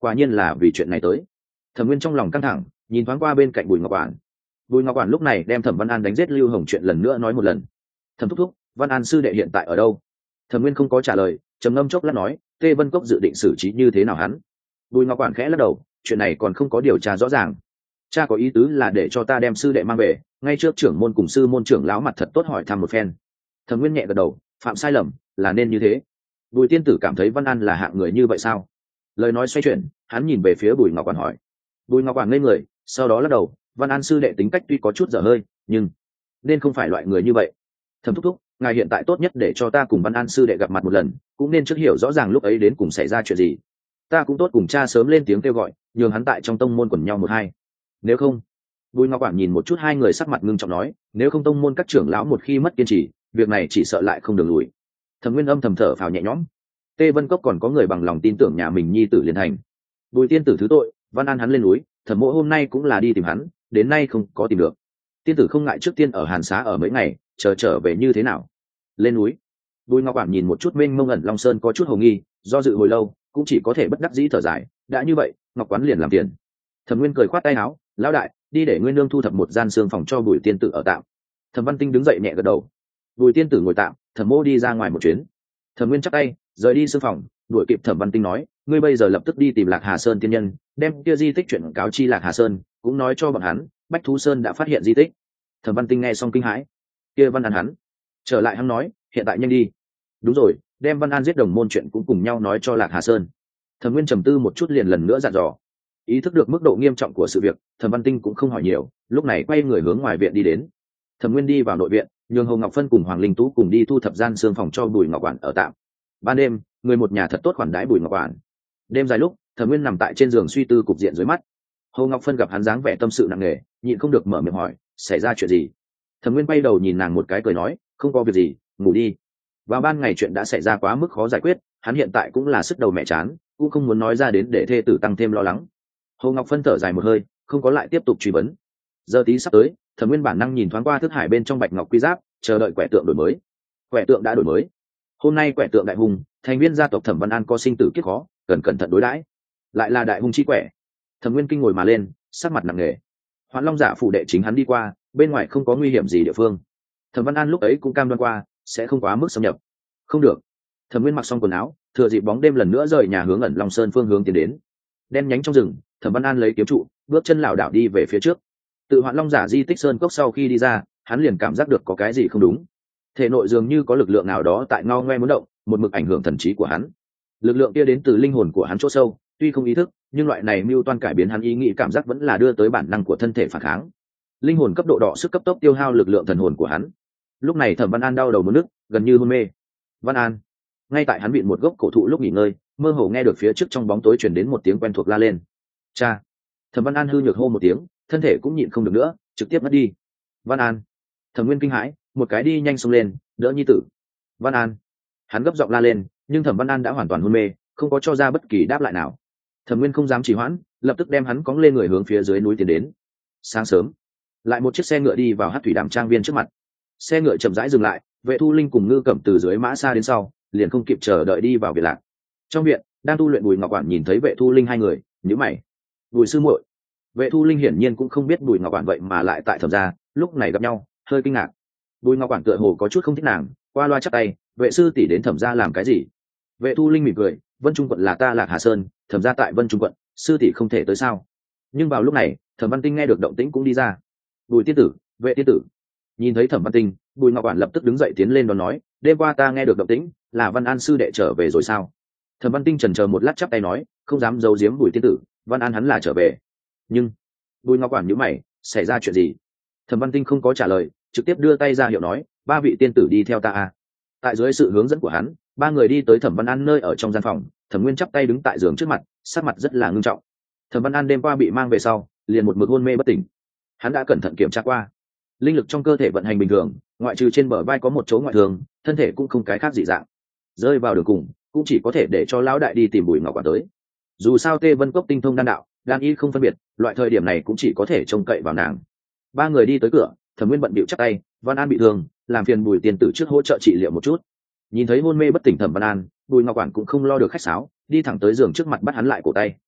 quả nhiên là vì chuyện này tới. Thẩm Nguyên trong lòng căng thẳng, nhìn thoáng qua bên cạnh Bùi Ngọc Quản. Bùi Ngọc Quản lúc này đem Thẩm Văn An đánh giết Lưu Hồng chuyện lần nữa nói một lần. Thẩm thúc thúc, Văn An sư đệ hiện tại ở đâu? Thẩm Nguyên không có trả lời, trầm ngâm chốc lát nói, Tê Vân Cốc dự định xử trí như thế nào hắn? Bùi Ngọc Quản khẽ lắc đầu, chuyện này còn không có điều tra rõ ràng. Cha có ý tứ là để cho ta đem sư đệ mang về, ngay trước trưởng môn cùng sư môn trưởng lão mặt thật tốt hỏi thăm một phen. Thẩm Nguyên nhẹ gật đầu, phạm sai lầm, là nên như thế. Bùi tiên tử cảm thấy Văn An là hạng người như vậy sao? Lời nói xoay chuyển, hắn nhìn về phía Bùi Ngọc Quản hỏi. Bùi Ngọc Quản ngây người, sau đó lắc đầu, Văn An sư đệ tính cách tuy có chút dở hơi, nhưng nên không phải loại người như vậy. Thẩm thúc thúc, ngài hiện tại tốt nhất để cho ta cùng Văn An sư đệ gặp mặt một lần, cũng nên trước hiểu rõ ràng lúc ấy đến cùng xảy ra chuyện gì. Ta cũng tốt cùng cha sớm lên tiếng kêu gọi, nhường hắn tại trong tông môn quần nhau một hai. Nếu không, Bùi Ngọc Quản nhìn một chút hai người sắc mặt ngưng trọng nói, nếu không tông môn các trưởng lão một khi mất kiên trì, việc này chỉ sợ lại không đường lùi. Thẩm Nguyên âm thầm thở phào nhẹ nhõm. Tê Vân Cốc còn có người bằng lòng tin tưởng nhà mình nhi tử liền thành. Bùi tiên tử thứ tội, Văn An hắn lên núi, Thẩm Mỗ hôm nay cũng là đi tìm hắn, đến nay không có tìm được. Tiên tử không ngại trước tiên ở Hàn Xá ở mấy ngày, chờ trở về như thế nào? Lên núi. Bùi Ngọc Quản nhìn một chút mênh mông ẩn Long Sơn có chút hồ nghi, do dự hồi lâu, cũng chỉ có thể bất đắc dĩ thở dài, đã như vậy, Ngọc Quán liền làm tiền. Thẩm Nguyên cười khoát tay áo, lão đại, đi để Nguyên Nương thu thập một gian xương phòng cho Bùi tiên tử ở tạm. Thẩm Văn Tinh đứng dậy nhẹ gật đầu. Bùi tiên tử ngồi tạm, Thẩm Mỗ đi ra ngoài một chuyến. Thẩm Nguyên chắp tay, rời đi xương phòng, đuổi kịp Thẩm Văn Tinh nói, ngươi bây giờ lập tức đi tìm Lạc Hà Sơn tiên nhân, đem kia di tích chuyện cáo chi Lạc Hà Sơn, cũng nói cho bọn hắn, Bách Thú Sơn đã phát hiện di tích. Thẩm Văn Tinh nghe xong kinh hãi, kia Văn An hắn, trở lại hắn nói, hiện tại nhanh đi. Đúng rồi, đem Văn An giết đồng môn chuyện cũng cùng nhau nói cho Lạc Hà Sơn. Thẩm Nguyên trầm tư một chút liền lần nữa dặn dò. Ý thức được mức độ nghiêm trọng của sự việc, Thẩm Văn Tinh cũng không hỏi nhiều, lúc này quay người hướng ngoài viện đi đến. Thẩm Nguyên đi vào nội viện, nhường Hồ Ngọc Phân cùng Hoàng Linh Tú cùng đi thu thập gian xương phòng cho Bùi Ngọc Quản ở tạm. Ban đêm, người một nhà thật tốt khoản đãi Bùi Ngọc Quản. Đêm dài lúc, Thẩm Nguyên nằm tại trên giường suy tư cục diện dưới mắt. Hồ Ngọc Phân gặp hắn dáng vẻ tâm sự nặng nề, nhịn không được mở miệng hỏi, xảy ra chuyện gì? Thẩm Nguyên quay đầu nhìn nàng một cái cười nói, không có việc gì, ngủ đi. Vào ban ngày chuyện đã xảy ra quá mức khó giải quyết, hắn hiện tại cũng là sức đầu mẹ chán, cũng không muốn nói ra đến để thê tử tăng thêm lo lắng. Hồ Ngọc Phân thở dài một hơi, không có lại tiếp tục truy vấn. Giờ tí sắp tới, Thẩm Nguyên bản năng nhìn thoáng qua thức hải bên trong bạch ngọc quy giáp, chờ đợi quẻ tượng đổi mới. Quẻ tượng đã đổi mới. Hôm nay quẻ tượng đại hùng, thành viên gia tộc Thẩm Văn An có sinh tử kiếp khó, cần cẩn thận đối đãi. Lại là đại hùng chi quẻ. Thẩm Nguyên kinh ngồi mà lên, sắc mặt nặng nề. Hoạn Long giả phủ đệ chính hắn đi qua, bên ngoài không có nguy hiểm gì địa phương. Thẩm Văn An lúc ấy cũng cam đoan qua, sẽ không quá mức xâm nhập. Không được. Thẩm Nguyên mặc xong quần áo, thừa dịp bóng đêm lần nữa rời nhà hướng ẩn Long Sơn phương hướng tiến đến. Đen nhánh trong rừng, Thẩm Văn An lấy kiếm trụ, bước chân lảo đảo đi về phía trước. Tự Hoạn Long giả di tích sơn cốc sau khi đi ra, hắn liền cảm giác được có cái gì không đúng. Thể nội dường như có lực lượng nào đó tại ngao ngoe muốn động, một mực ảnh hưởng thần trí của hắn. Lực lượng kia đến từ linh hồn của hắn chỗ sâu, tuy không ý thức, nhưng loại này mưu toan cải biến hắn ý nghĩ cảm giác vẫn là đưa tới bản năng của thân thể phản kháng. Linh hồn cấp độ đỏ sức cấp tốc tiêu hao lực lượng thần hồn của hắn. Lúc này Thẩm Văn An đau đầu muốn nức, gần như hôn mê. Văn An. Ngay tại hắn bị một gốc cổ thụ lúc nghỉ ngơi, mơ hồ nghe được phía trước trong bóng tối truyền đến một tiếng quen thuộc la lên. Cha. Thẩm Văn An hư nhược hô một tiếng, thân thể cũng nhịn không được nữa, trực tiếp mất đi. Văn An. Thẩm Nguyên kinh hãi, một cái đi nhanh xông lên, đỡ nhi tử. Văn An. Hắn gấp giọng la lên, nhưng Thẩm Văn An đã hoàn toàn hôn mê, không có cho ra bất kỳ đáp lại nào. Thẩm Nguyên không dám trì hoãn, lập tức đem hắn cõng lên người hướng phía dưới núi tiến đến. Sáng sớm, lại một chiếc xe ngựa đi vào Hắc Thủy Đàm trang viên trước mặt. Xe ngựa chậm rãi dừng lại, Vệ Thu Linh cùng Ngư Cẩm từ dưới mã xa đến sau, liền không kịp chờ đợi đi vào viện lạc. Trong viện, đang tu luyện Bùi Ngọc Quản nhìn thấy Vệ Thu Linh hai người, nhíu mày. Bùi sư muội. Vệ Thu Linh hiển nhiên cũng không biết Bùi Ngọc Quản vậy mà lại tại Thẩm gia, lúc này gặp nhau, hơi kinh ngạc. Bùi Ngọc Quản tựa hồ có chút không thích nàng, qua loa chắp tay, vệ sư tỷ đến Thẩm gia làm cái gì? Vệ Thu Linh mỉm cười, Vân Trung quận là ta Lạc Hà Sơn, Thẩm gia tại Vân Trung quận, sư tỷ không thể tới sao? Nhưng vào lúc này, Thẩm Văn Tinh nghe được động tĩnh cũng đi ra. Bùi tiên tử, Vệ tiên tử. Nhìn thấy Thẩm Văn Tinh, Bùi Ngọc Quản lập tức đứng dậy tiến lên đón nói, đêm qua ta nghe được động tĩnh, là Văn An sư đệ trở về rồi sao? Thẩm Văn Tinh chần chờ một lát chắp tay nói, không dám giấu giếm Bùi tiên tử, Văn An hắn là trở về. Nhưng Bùi Ngọc Quản nhíu mày, xảy ra chuyện gì? Thẩm Văn Tinh không có trả lời, trực tiếp đưa tay ra hiệu nói, ba vị tiên tử đi theo ta à. Tại dưới sự hướng dẫn của hắn, ba người đi tới Thẩm Văn An nơi ở trong gian phòng. Thẩm Nguyên chắp tay đứng tại giường trước mặt, sắc mặt rất là ngưng trọng. Thẩm Văn An đêm qua bị mang về sau, liền một mực hôn mê bất tỉnh. Hắn đã cẩn thận kiểm tra qua, linh lực trong cơ thể vận hành bình thường, ngoại trừ trên bờ vai có một chỗ ngoại thường, thân thể cũng không cái khác dị dạng. Rơi vào đường cùng, cũng chỉ có thể để cho lão đại đi tìm Bùi Ngọc Quản tới. Dù sao Tê Vân Cốc tinh thông đan đạo, đan y không phân biệt, loại thời điểm này cũng chỉ có thể trông cậy vào nàng. Ba người đi tới cửa, Thẩm Nguyên bận bịu chắp tay, Văn An bị thương, làm phiền Bùi tiên tử trước hỗ trợ trị liệu một chút. Nhìn thấy hôn mê bất tỉnh Thẩm Văn An, Bùi Ngọc Quản cũng không lo được khách sáo, đi thẳng tới giường trước mặt bắt hắn lại cổ tay.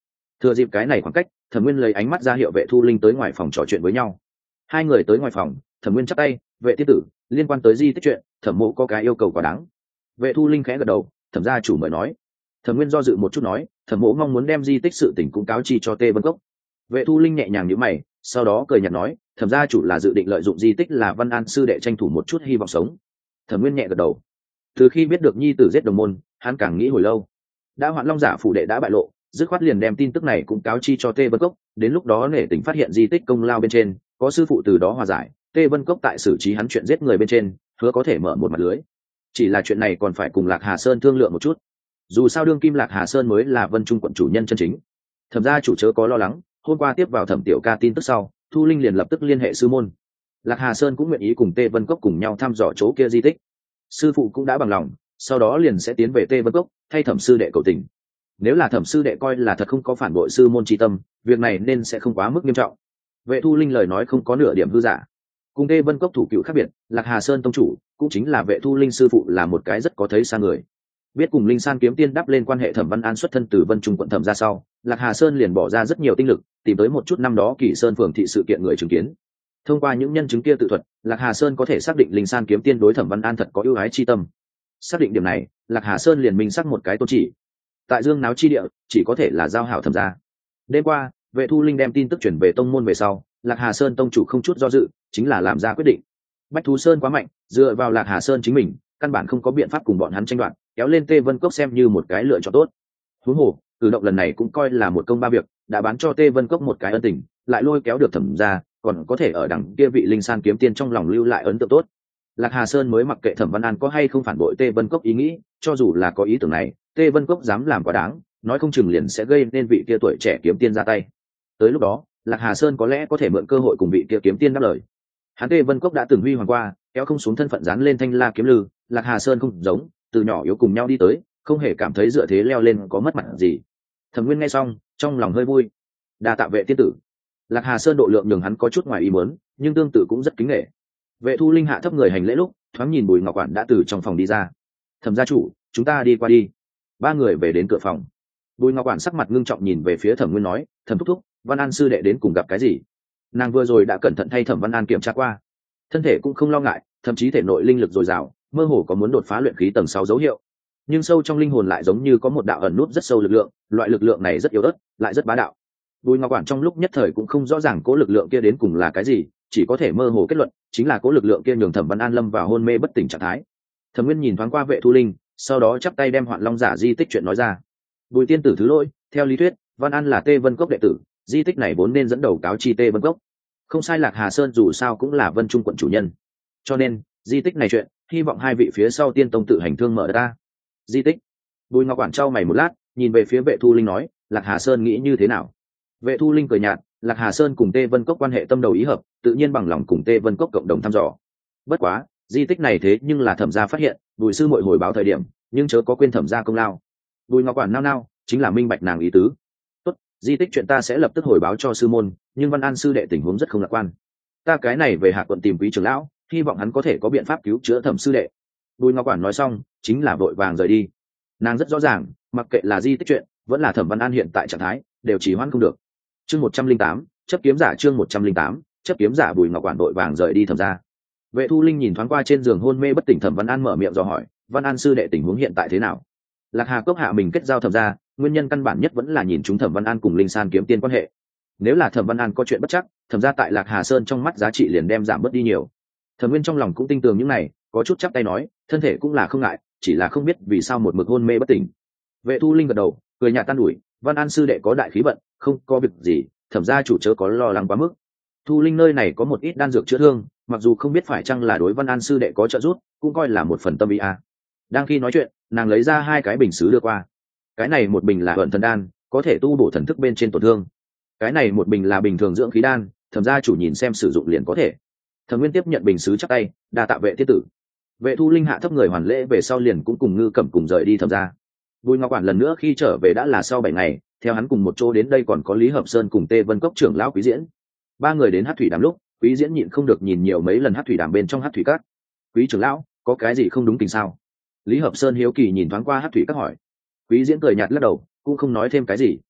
Thừa dịp cái này khoảng cách, Thẩm Nguyên lấy ánh mắt ra hiệu Vệ Thu Linh tới ngoài phòng trò chuyện với nhau. Hai người tới ngoài phòng, Thẩm Nguyên chắp tay, "Vệ tiên tử, liên quan tới di tích chuyện, Thẩm mộ có cái yêu cầu quá đáng." Vệ Thu Linh khẽ gật đầu, "Thẩm gia chủ mời nói." Thẩm Nguyên do dự một chút nói, "Thẩm mộ mong muốn đem di tích sự tình cũng cáo chi cho Tê Vân Cốc." Vệ Thu Linh nhẹ nhàng nhíu mày, sau đó cười nhạt nói, "Thẩm gia chủ là dự định lợi dụng di tích là Văn An sư đệ tranh thủ một chút hy vọng sống." Thẩm Nguyên nhẹ gật đầu. Từ khi biết được nhi tử giết đồng môn, hắn càng nghĩ hồi lâu. Đã Hoạn Long giả phủ đệ đã bại lộ, dứt khoát liền đem tin tức này cũng cáo chi cho Tê Vân Cốc, đến lúc đó nể tình phát hiện di tích công lao bên trên, có sư phụ từ đó hòa giải, Tê Vân Cốc tại xử trí hắn chuyện giết người bên trên, hứa có thể mở một mặt lưới. Chỉ là chuyện này còn phải cùng Lạc Hà Sơn thương lượng một chút. Dù sao đương kim Lạc Hà Sơn mới là Vân Trung quận chủ nhân chân chính. Thẩm gia chủ chớ có lo lắng, hôm qua tiếp vào Thẩm tiểu ca tin tức sau, Thu Linh liền lập tức liên hệ sư môn. Lạc Hà Sơn cũng nguyện ý cùng Tê Vân Cốc cùng nhau thăm dò chỗ kia di tích. Sư phụ cũng đã bằng lòng, sau đó liền sẽ tiến về Tê Vân Cốc, thay Thẩm sư đệ cầu tình. Nếu là Thẩm sư đệ coi là thật không có phản bội sư môn chi tâm, việc này nên sẽ không quá mức nghiêm trọng. Vệ Thu Linh lời nói không có nửa điểm hư giả. Cùng Tê Vân Cốc thủ cựu khác biệt, Lạc Hà Sơn tông chủ cũng chính là Vệ Thu Linh sư phụ là một cái rất có thấy xa người. Biết cùng Linh San kiếm tiên đắp lên quan hệ Thẩm Văn An xuất thân từ Vân Trung quận Thẩm ra sau, Lạc Hà Sơn liền bỏ ra rất nhiều tinh lực, tìm tới một chút năm đó Kỷ Sơn phường thị sự kiện người chứng kiến. Thông qua những nhân chứng kia tự thuật, Lạc Hà Sơn có thể xác định Linh San kiếm tiên đối Thẩm Văn An thật có ưu ái chi tâm. Xác định điểm này, Lạc Hà Sơn liền minh xác một cái tôn chỉ. Tại Dương Náo chi địa, chỉ có thể là giao hảo Thẩm gia. Đêm qua, Vệ Thu Linh đem tin tức chuyển về tông môn về sau, Lạc Hà Sơn tông chủ không chút do dự, chính là làm ra quyết định. Bách Thú Sơn quá mạnh, dựa vào Lạc Hà Sơn chính mình, căn bản không có biện pháp cùng bọn hắn tranh đoạt, kéo lên Tê Vân Cốc xem như một cái lựa chọn tốt. Huống hồ, cử động lần này cũng coi là một công ba việc, đã bán cho Tê Vân Cốc một cái ân tình, lại lôi kéo được Thẩm gia, còn có thể ở đằng kia vị Linh San kiếm tiên trong lòng lưu lại ấn tượng tốt. Lạc Hà Sơn mới mặc kệ Thẩm Văn An có hay không phản bội Tê Vân Cốc ý nghĩ, cho dù là có ý tưởng này, Tê Vân Cốc dám làm quá đáng, nói không chừng liền sẽ gây nên vị kia tuổi trẻ kiếm tiên ra tay. Tới lúc đó, Lạc Hà Sơn có lẽ có thể mượn cơ hội cùng vị kia kiếm tiên đáp lời. Hắn Tê Vân Cốc đã từng huy hoàng qua, kéo không xuống thân phận dán lên thanh la kiếm lư, Lạc Hà Sơn không giống, từ nhỏ yếu cùng nhau đi tới, không hề cảm thấy dựa thế leo lên có mất mặt gì. Thẩm Nguyên nghe xong, trong lòng hơi vui. Đa tạ Vệ tiên tử. Lạc Hà Sơn độ lượng nhường hắn có chút ngoài ý muốn, nhưng tương tự cũng rất kính nể. Vệ Thu Linh hạ thấp người hành lễ lúc, thoáng nhìn Bùi Ngọc Quản đã từ trong phòng đi ra. "Thẩm gia chủ, chúng ta đi qua đi." Ba người về đến cửa phòng. Bùi Ngọc Quản sắc mặt ngưng trọng nhìn về phía Thẩm Nguyên nói, "Thẩm thúc thúc, Văn An sư đệ đến cùng gặp cái gì?" Nàng vừa rồi đã cẩn thận thay Thẩm Văn An kiểm tra qua, thân thể cũng không lo ngại, thậm chí thể nội linh lực dồi dào, mơ hồ có muốn đột phá luyện khí tầng sáu dấu hiệu. Nhưng sâu trong linh hồn lại giống như có một đạo ẩn nút rất sâu lực lượng, loại lực lượng này rất yếu ớt, lại rất bá đạo. Bùi Ngọc Quản trong lúc nhất thời cũng không rõ ràng cố lực lượng kia đến cùng là cái gì, chỉ có thể mơ hồ kết luận, chính là cố lực lượng kia nhường Thẩm Văn An lâm vào hôn mê bất tỉnh trạng thái. Thẩm Nguyên nhìn thoáng qua Vệ Thu Linh, sau đó chắp tay đem Hoạn Long giả di tích chuyện nói ra. "Bùi tiên tử thứ lỗi, theo lý thuyết, Văn An là Tê Vân Cốc đệ tử, di tích này vốn nên dẫn đầu cáo chi Tê Vân Cốc. Không sai, Lạc Hà Sơn dù sao cũng là Vân Trung quận chủ nhân. Cho nên, di tích này chuyện, hy vọng hai vị phía sau tiên tông tự hành thương mở ra." Di tích. Bùi Ngọc Quản trao mày một lát, nhìn về phía Vệ Thu Linh nói, "Lạc Hà Sơn nghĩ như thế nào?" Vệ Thu Linh cười nhạt, Lạc Hà Sơn cùng Tê Vân Cốc quan hệ tâm đầu ý hợp, tự nhiên bằng lòng cùng Tê Vân Cốc cộng đồng thăm dò. Bất quá, di tích này thế nhưng là Thẩm gia phát hiện, Bùi sư muội hồi báo thời điểm, nhưng chớ có quên Thẩm gia công lao. Bùi Ngọc Quản nao nao, chính là minh bạch nàng ý tứ. "Tốt, di tích chuyện ta sẽ lập tức hồi báo cho sư môn, nhưng Văn An sư đệ tình huống rất không lạc quan. Ta cái này về Hạ quận tìm Quý trưởng lão, hy vọng hắn có thể có biện pháp cứu chữa Thẩm sư đệ." Bùi Ngọc Quản nói xong, chính là vội vàng rời đi. Nàng rất rõ ràng, mặc kệ là di tích chuyện, vẫn là Thẩm Văn An hiện tại trạng thái, đều trì hoãn không được. Chương một trăm linh tám, chấp kiếm giả chương một trăm linh tám, chấp kiếm giả. Bùi Ngọc Quản vội vàng rời đi Thẩm gia. Vệ Thu Linh nhìn thoáng qua trên giường hôn mê bất tỉnh Thẩm Văn An, mở miệng dò hỏi, "Văn An sư đệ tình huống hiện tại thế nào?" Lạc Hà Cốc hạ mình kết giao Thẩm gia, nguyên nhân căn bản nhất vẫn là nhìn chúng Thẩm Văn An cùng Linh San kiếm tiên quan hệ. Nếu là Thẩm Văn An có chuyện bất chắc, Thẩm gia tại Lạc Hà Sơn trong mắt giá trị liền đem giảm bớt đi nhiều. Thẩm Nguyên trong lòng cũng tin tưởng những này, có chút chắp tay nói, thân thể cũng là không ngại, chỉ là không biết vì sao một mực hôn mê bất tỉnh. Vệ Thu Linh gật đầu, cười nhạt tan ủi, "Văn An sư đệ có đại khí vận, không có việc gì, Thẩm gia chủ chớ có lo lắng quá mức. Thu Linh nơi này có một ít đan dược chữa thương, mặc dù không biết phải chăng là đối Văn An sư đệ có trợ giúp, cũng coi là một phần tâm ý a." Đang khi nói chuyện, nàng lấy ra hai cái bình sứ đưa qua. Cái này một bình là ẩn thần đan, có thể tu bổ thần thức bên trên tổn thương. Cái này một bình là bình thường dưỡng khí đan, Thẩm gia chủ nhìn xem sử dụng liền có thể. Thẩm Nguyên tiếp nhận bình sứ chắp tay, đa tạ Vệ tiên tử. Vệ Thu Linh hạ thấp người hoàn lễ về sau liền cũng cùng Ngư Cẩm cùng rời đi Thẩm gia. Bùi Ngọc Quản lần nữa khi trở về đã là sau bảy ngày, theo hắn cùng một chỗ đến đây còn có Lý Hợp Sơn cùng Tê Vân Cốc trưởng lão Quý Diễn. Ba người đến Hắc Thủy Đàm lúc, Quý Diễn nhịn không được nhìn nhiều mấy lần Hắc Thủy Đàm bên trong Hắc Thủy Các. "Quý trưởng lão, có cái gì không đúng tình sao?" Lý Hợp Sơn hiếu kỳ nhìn thoáng qua Hắc Thủy Các hỏi. Quý Diễn cười nhạt lắc đầu, cũng không nói thêm cái gì.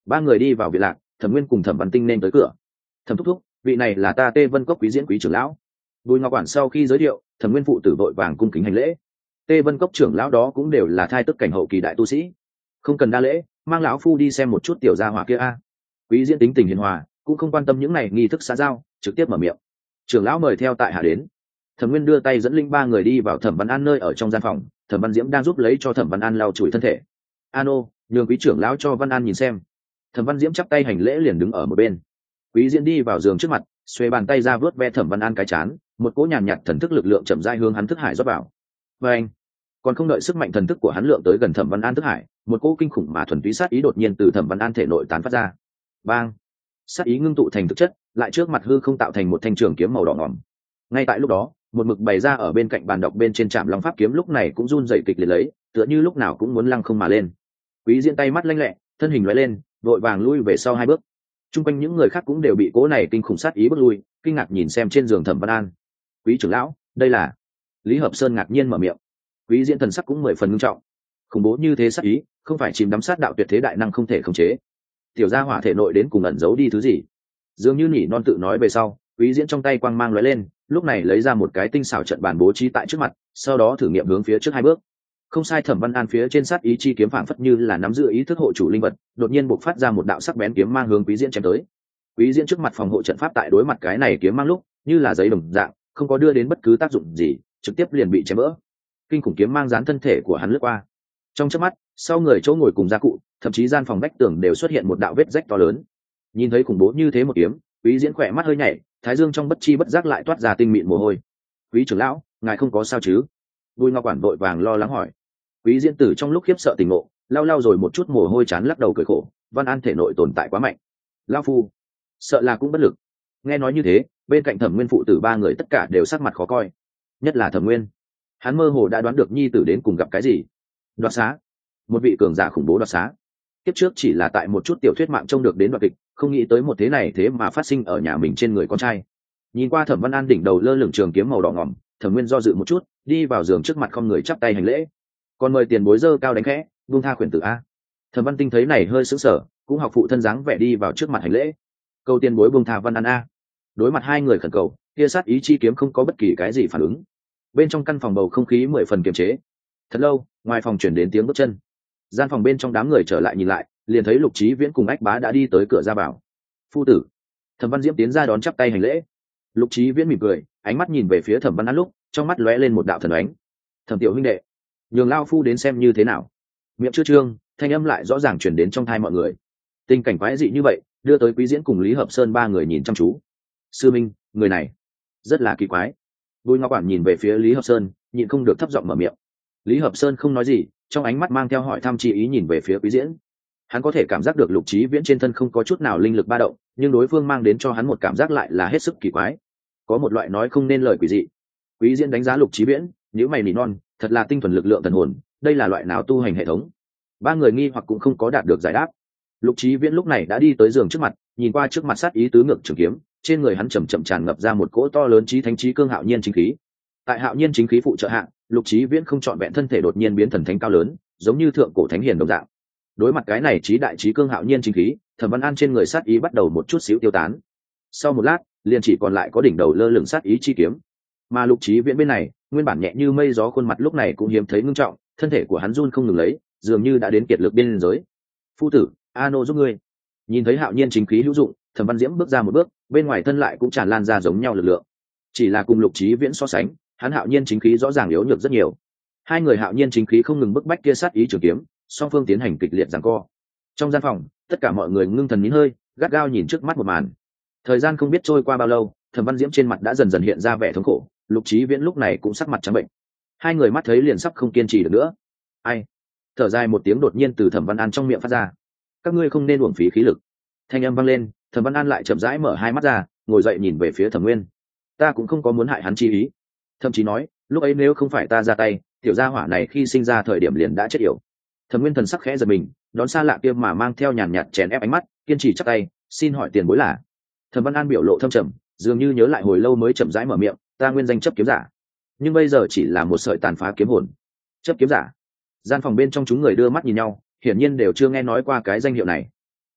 ba người đi vào viện lạc, Thẩm Nguyên cùng Thẩm Văn Tinh nên tới cửa. Thẩm thúc thúc, vị này là ta Tê Vân Cốc quý diễn quý trưởng lão. Bùi Ngọc Quản sau khi giới thiệu, Thẩm Nguyên phụ tử vội vàng cung kính hành lễ. Tê Vân Cốc trưởng lão đó cũng đều là thai tức cảnh hậu kỳ đại tu sĩ, không cần đa lễ, mang lão phu đi xem một chút tiểu gia hỏa kia a. Quý diễn tính tình hiền hòa, cũng không quan tâm những này nghi thức xã giao, trực tiếp mở miệng. Trưởng lão mời theo tại hạ đến. Thẩm Nguyên đưa tay dẫn linh ba người đi vào Thẩm Văn An nơi ở trong gian phòng, Thẩm Văn Diễm đang giúp lấy cho Thẩm Văn An lau chùi thân thể. Ano, nhường quý trưởng lão cho Văn An nhìn xem. Thẩm Văn Diễm chắp tay hành lễ liền đứng ở một bên. Quý diễn đi vào giường trước mặt, xuề bàn tay ra vớt ve Thẩm Văn An cái chán, một cỗ nhàn nhạt thần thức lực lượng chậm rãi hướng hắn thức hải rót vào. Và anh, còn không đợi sức mạnh thần thức của hắn lượng tới gần Thẩm Văn An thức hải, một cỗ kinh khủng mà thuần túy sát ý đột nhiên từ Thẩm Văn An thể nội tán phát ra. Bang! Sát ý ngưng tụ thành thực chất, lại trước mặt hư không tạo thành một thanh trường kiếm màu đỏ ngòm. Ngay tại lúc đó, một mực bày ra ở bên cạnh bàn đọc bên trên trạm long pháp kiếm lúc này cũng run rẩy kịch liệt lấy, tựa như lúc nào cũng muốn lăng không mà lên. Quý diễn tay mắt lanh lẹ, thân hình lóe lên, vội vàng lui về sau hai bước. Trung quanh những người khác cũng đều bị cỗ này kinh khủng sát ý bước lui, kinh ngạc nhìn xem trên giường Thẩm Văn An. Quý trưởng lão, đây là? Lý Hợp Sơn ngạc nhiên mở miệng. Quý diễn thần sắc cũng mười phần nghiêm trọng. Khủng bố như thế sát ý, không phải chìm đắm sát đạo tuyệt thế đại năng không thể khống chế. Tiểu gia hỏa thể nội đến cùng ẩn giấu đi thứ gì? Dường như nhỉ non tự nói về sau, Quý diễn trong tay quang mang lóe lên, lúc này lấy ra một cái tinh xảo trận bàn bố trí tại trước mặt, sau đó thử nghiệm hướng phía trước hai bước. Không sai, Thẩm Văn An phía trên sát ý chi kiếm phảng phất như là nắm giữ ý thức hộ chủ linh vật, đột nhiên bộc phát ra một đạo sắc bén kiếm mang hướng Quý diễn chém tới. Quý diễn trước mặt phòng hộ trận pháp tại đối mặt cái này kiếm mang lúc, như là giấy đồng dạng, không có đưa đến bất cứ tác dụng gì, trực tiếp liền bị chém vỡ. Kinh khủng kiếm mang dán thân thể của hắn lướt qua. Trong chớp mắt, sau người chỗ ngồi cùng gia cụ, thậm chí gian phòng vách tường đều xuất hiện một đạo vết rách to lớn. Nhìn thấy khủng bố như thế một kiếm, Quý diễn khỏe mắt hơi nhảy, thái dương trong bất chi bất giác lại toát ra tinh mịn mồ hôi. Quý trưởng lão, ngài không có sao chứ? Bùi Ngọc Quản vội vàng lo lắng hỏi. Quý diễn tử trong lúc khiếp sợ tỉnh ngộ, lau lau rồi một chút mồ hôi chán lắc đầu cười khổ. Văn An thể nội tồn tại quá mạnh, lão phu sợ là cũng bất lực. Nghe nói như thế, bên cạnh Thẩm Nguyên phụ tử ba người tất cả đều sắc mặt khó coi, nhất là Thẩm Nguyên. Hắn mơ hồ đã đoán được nhi tử đến cùng gặp cái gì. Đoạt xá, một vị cường giả khủng bố đoạt xá. Tiếp trước chỉ là tại một chút tiểu thuyết mạng trông được đến đoạt kịch, không nghĩ tới một thế này thế mà phát sinh ở nhà mình trên người con trai. Nhìn qua Thẩm Văn An đỉnh đầu lơ lửng trường kiếm màu đỏ ngỏm, Thẩm Nguyên do dự một chút, đi vào giường trước mặt không người chắp tay hành lễ. Còn mời tiền bối dơ cao đánh khẽ, buông tha khuyển tử a. Thẩm Văn Tinh thấy này hơi sững sờ, cũng học phụ thân dáng vẻ đi vào trước mặt hành lễ. Câu tiền bối buông tha Văn An a. Đối mặt hai người khẩn cầu, kia sát ý chi kiếm không có bất kỳ cái gì phản ứng. Bên trong căn phòng bầu không khí mười phần kiềm chế. Thật lâu, ngoài phòng chuyển đến tiếng bước chân. Gian phòng bên trong đám người trở lại nhìn lại, liền thấy Lục Chí Viễn cùng Ách Bá đã đi tới cửa ra vào. Phu tử. Thẩm Văn Diễm tiến ra đón chắp tay hành lễ. Lục Chí Viễn mỉm cười, ánh mắt nhìn về phía Thẩm Văn An lúc, trong mắt lóe lên một đạo thần ánh. Thẩm tiểu huynh đệ, nhường lao phu đến xem như thế nào. Miệng chưa trương, thanh âm lại rõ ràng truyền đến trong tai mọi người. Tình cảnh quái dị như vậy, đưa tới Quý Diễn cùng Lý Hợp Sơn ba người nhìn chăm chú. Sư minh, người này rất là kỳ quái. Bùi Ngọc Quản nhìn về phía Lý Hợp Sơn, nhịn không được thấp giọng mở miệng. Lý Hợp Sơn không nói gì, trong ánh mắt mang theo hỏi thăm chi ý nhìn về phía Quý Diễn. Hắn có thể cảm giác được Lục Chí Viễn trên thân không có chút nào linh lực ba động, nhưng đối phương mang đến cho hắn một cảm giác lại là hết sức kỳ quái, có một loại nói không nên lời quỷ dị. Quý Diễn đánh giá Lục Chí Viễn, nếu mày nỉ non, thật là tinh thuần lực lượng thần hồn, đây là loại nào tu hành hệ thống? Ba người nghi hoặc cũng không có đạt được giải đáp. Lục Chí Viễn lúc này đã đi tới giường trước mặt, nhìn qua trước mặt sát ý tứ ngược trường kiếm, trên người hắn chậm chậm tràn ngập ra một cỗ to lớn chí thánh chí cương hạo nhiên chính khí. Tại hạo nhiên chính khí phụ trợ hạ, Lục Chí Viễn không chọn vẹn thân thể đột nhiên biến thần thánh cao lớn, giống như thượng cổ thánh hiền đồng dạng. Đối mặt cái này chí đại chí cương hạo nhiên chính khí, Thẩm Văn An trên người sát ý bắt đầu một chút xíu tiêu tán. Sau một lát, liền chỉ còn lại có đỉnh đầu lơ lửng sát ý chi kiếm. Mà Lục Chí Viễn bên này, nguyên bản nhẹ như mây gió khuôn mặt lúc này cũng hiếm thấy ngưng trọng, thân thể của hắn run không ngừng lấy, dường như đã đến kiệt lực biên giới. Phu tử, Ano giúp ngươi. Nhìn thấy hạo nhiên chính khí hữu dụng, Thẩm Văn Diễm bước ra một bước, bên ngoài thân lại cũng tràn lan ra giống nhau lực lượng. Chỉ là cùng Lục Chí Viễn so sánh, hắn hạo nhiên chính khí rõ ràng yếu nhược rất nhiều. Hai người hạo nhiên chính khí không ngừng bức bách kia sát ý trường kiếm, song phương tiến hành kịch liệt giằng co. Trong gian phòng, tất cả mọi người ngưng thần nín hơi, gắt gao nhìn trước mắt một màn. Thời gian không biết trôi qua bao lâu, Thẩm Văn Diễm trên mặt đã dần dần hiện ra vẻ thống khổ, Lục Chí Viễn lúc này cũng sắc mặt trắng bệnh. Hai người mắt thấy liền sắp không kiên trì được nữa. Ai? Thở dài một tiếng đột nhiên từ Thẩm Văn An trong miệng phát ra. Các ngươi không nên uổng phí khí lực. Thanh âm vang lên, Thẩm Văn An lại chậm rãi mở hai mắt ra, ngồi dậy nhìn về phía Thẩm Nguyên. Ta cũng không có muốn hại hắn chi ý, thậm chí nói, lúc ấy nếu không phải ta ra tay, tiểu gia hỏa này khi sinh ra thời điểm liền đã chết yểu. Thẩm Nguyên thần sắc khẽ giật mình, đón xa lạ kia mà mang theo nhàn nhạt chèn ép ánh mắt, kiên trì chắp tay, xin hỏi tiền bối là? Thẩm Văn An biểu lộ thâm trầm, dường như nhớ lại hồi lâu mới chậm rãi mở miệng, ta nguyên danh chấp kiếm giả, nhưng bây giờ chỉ là một sợi tàn phá kiếm hồn. Chấp kiếm giả? Gian phòng bên trong chúng người đưa mắt nhìn nhau, hiển nhiên đều chưa nghe nói qua cái danh hiệu này.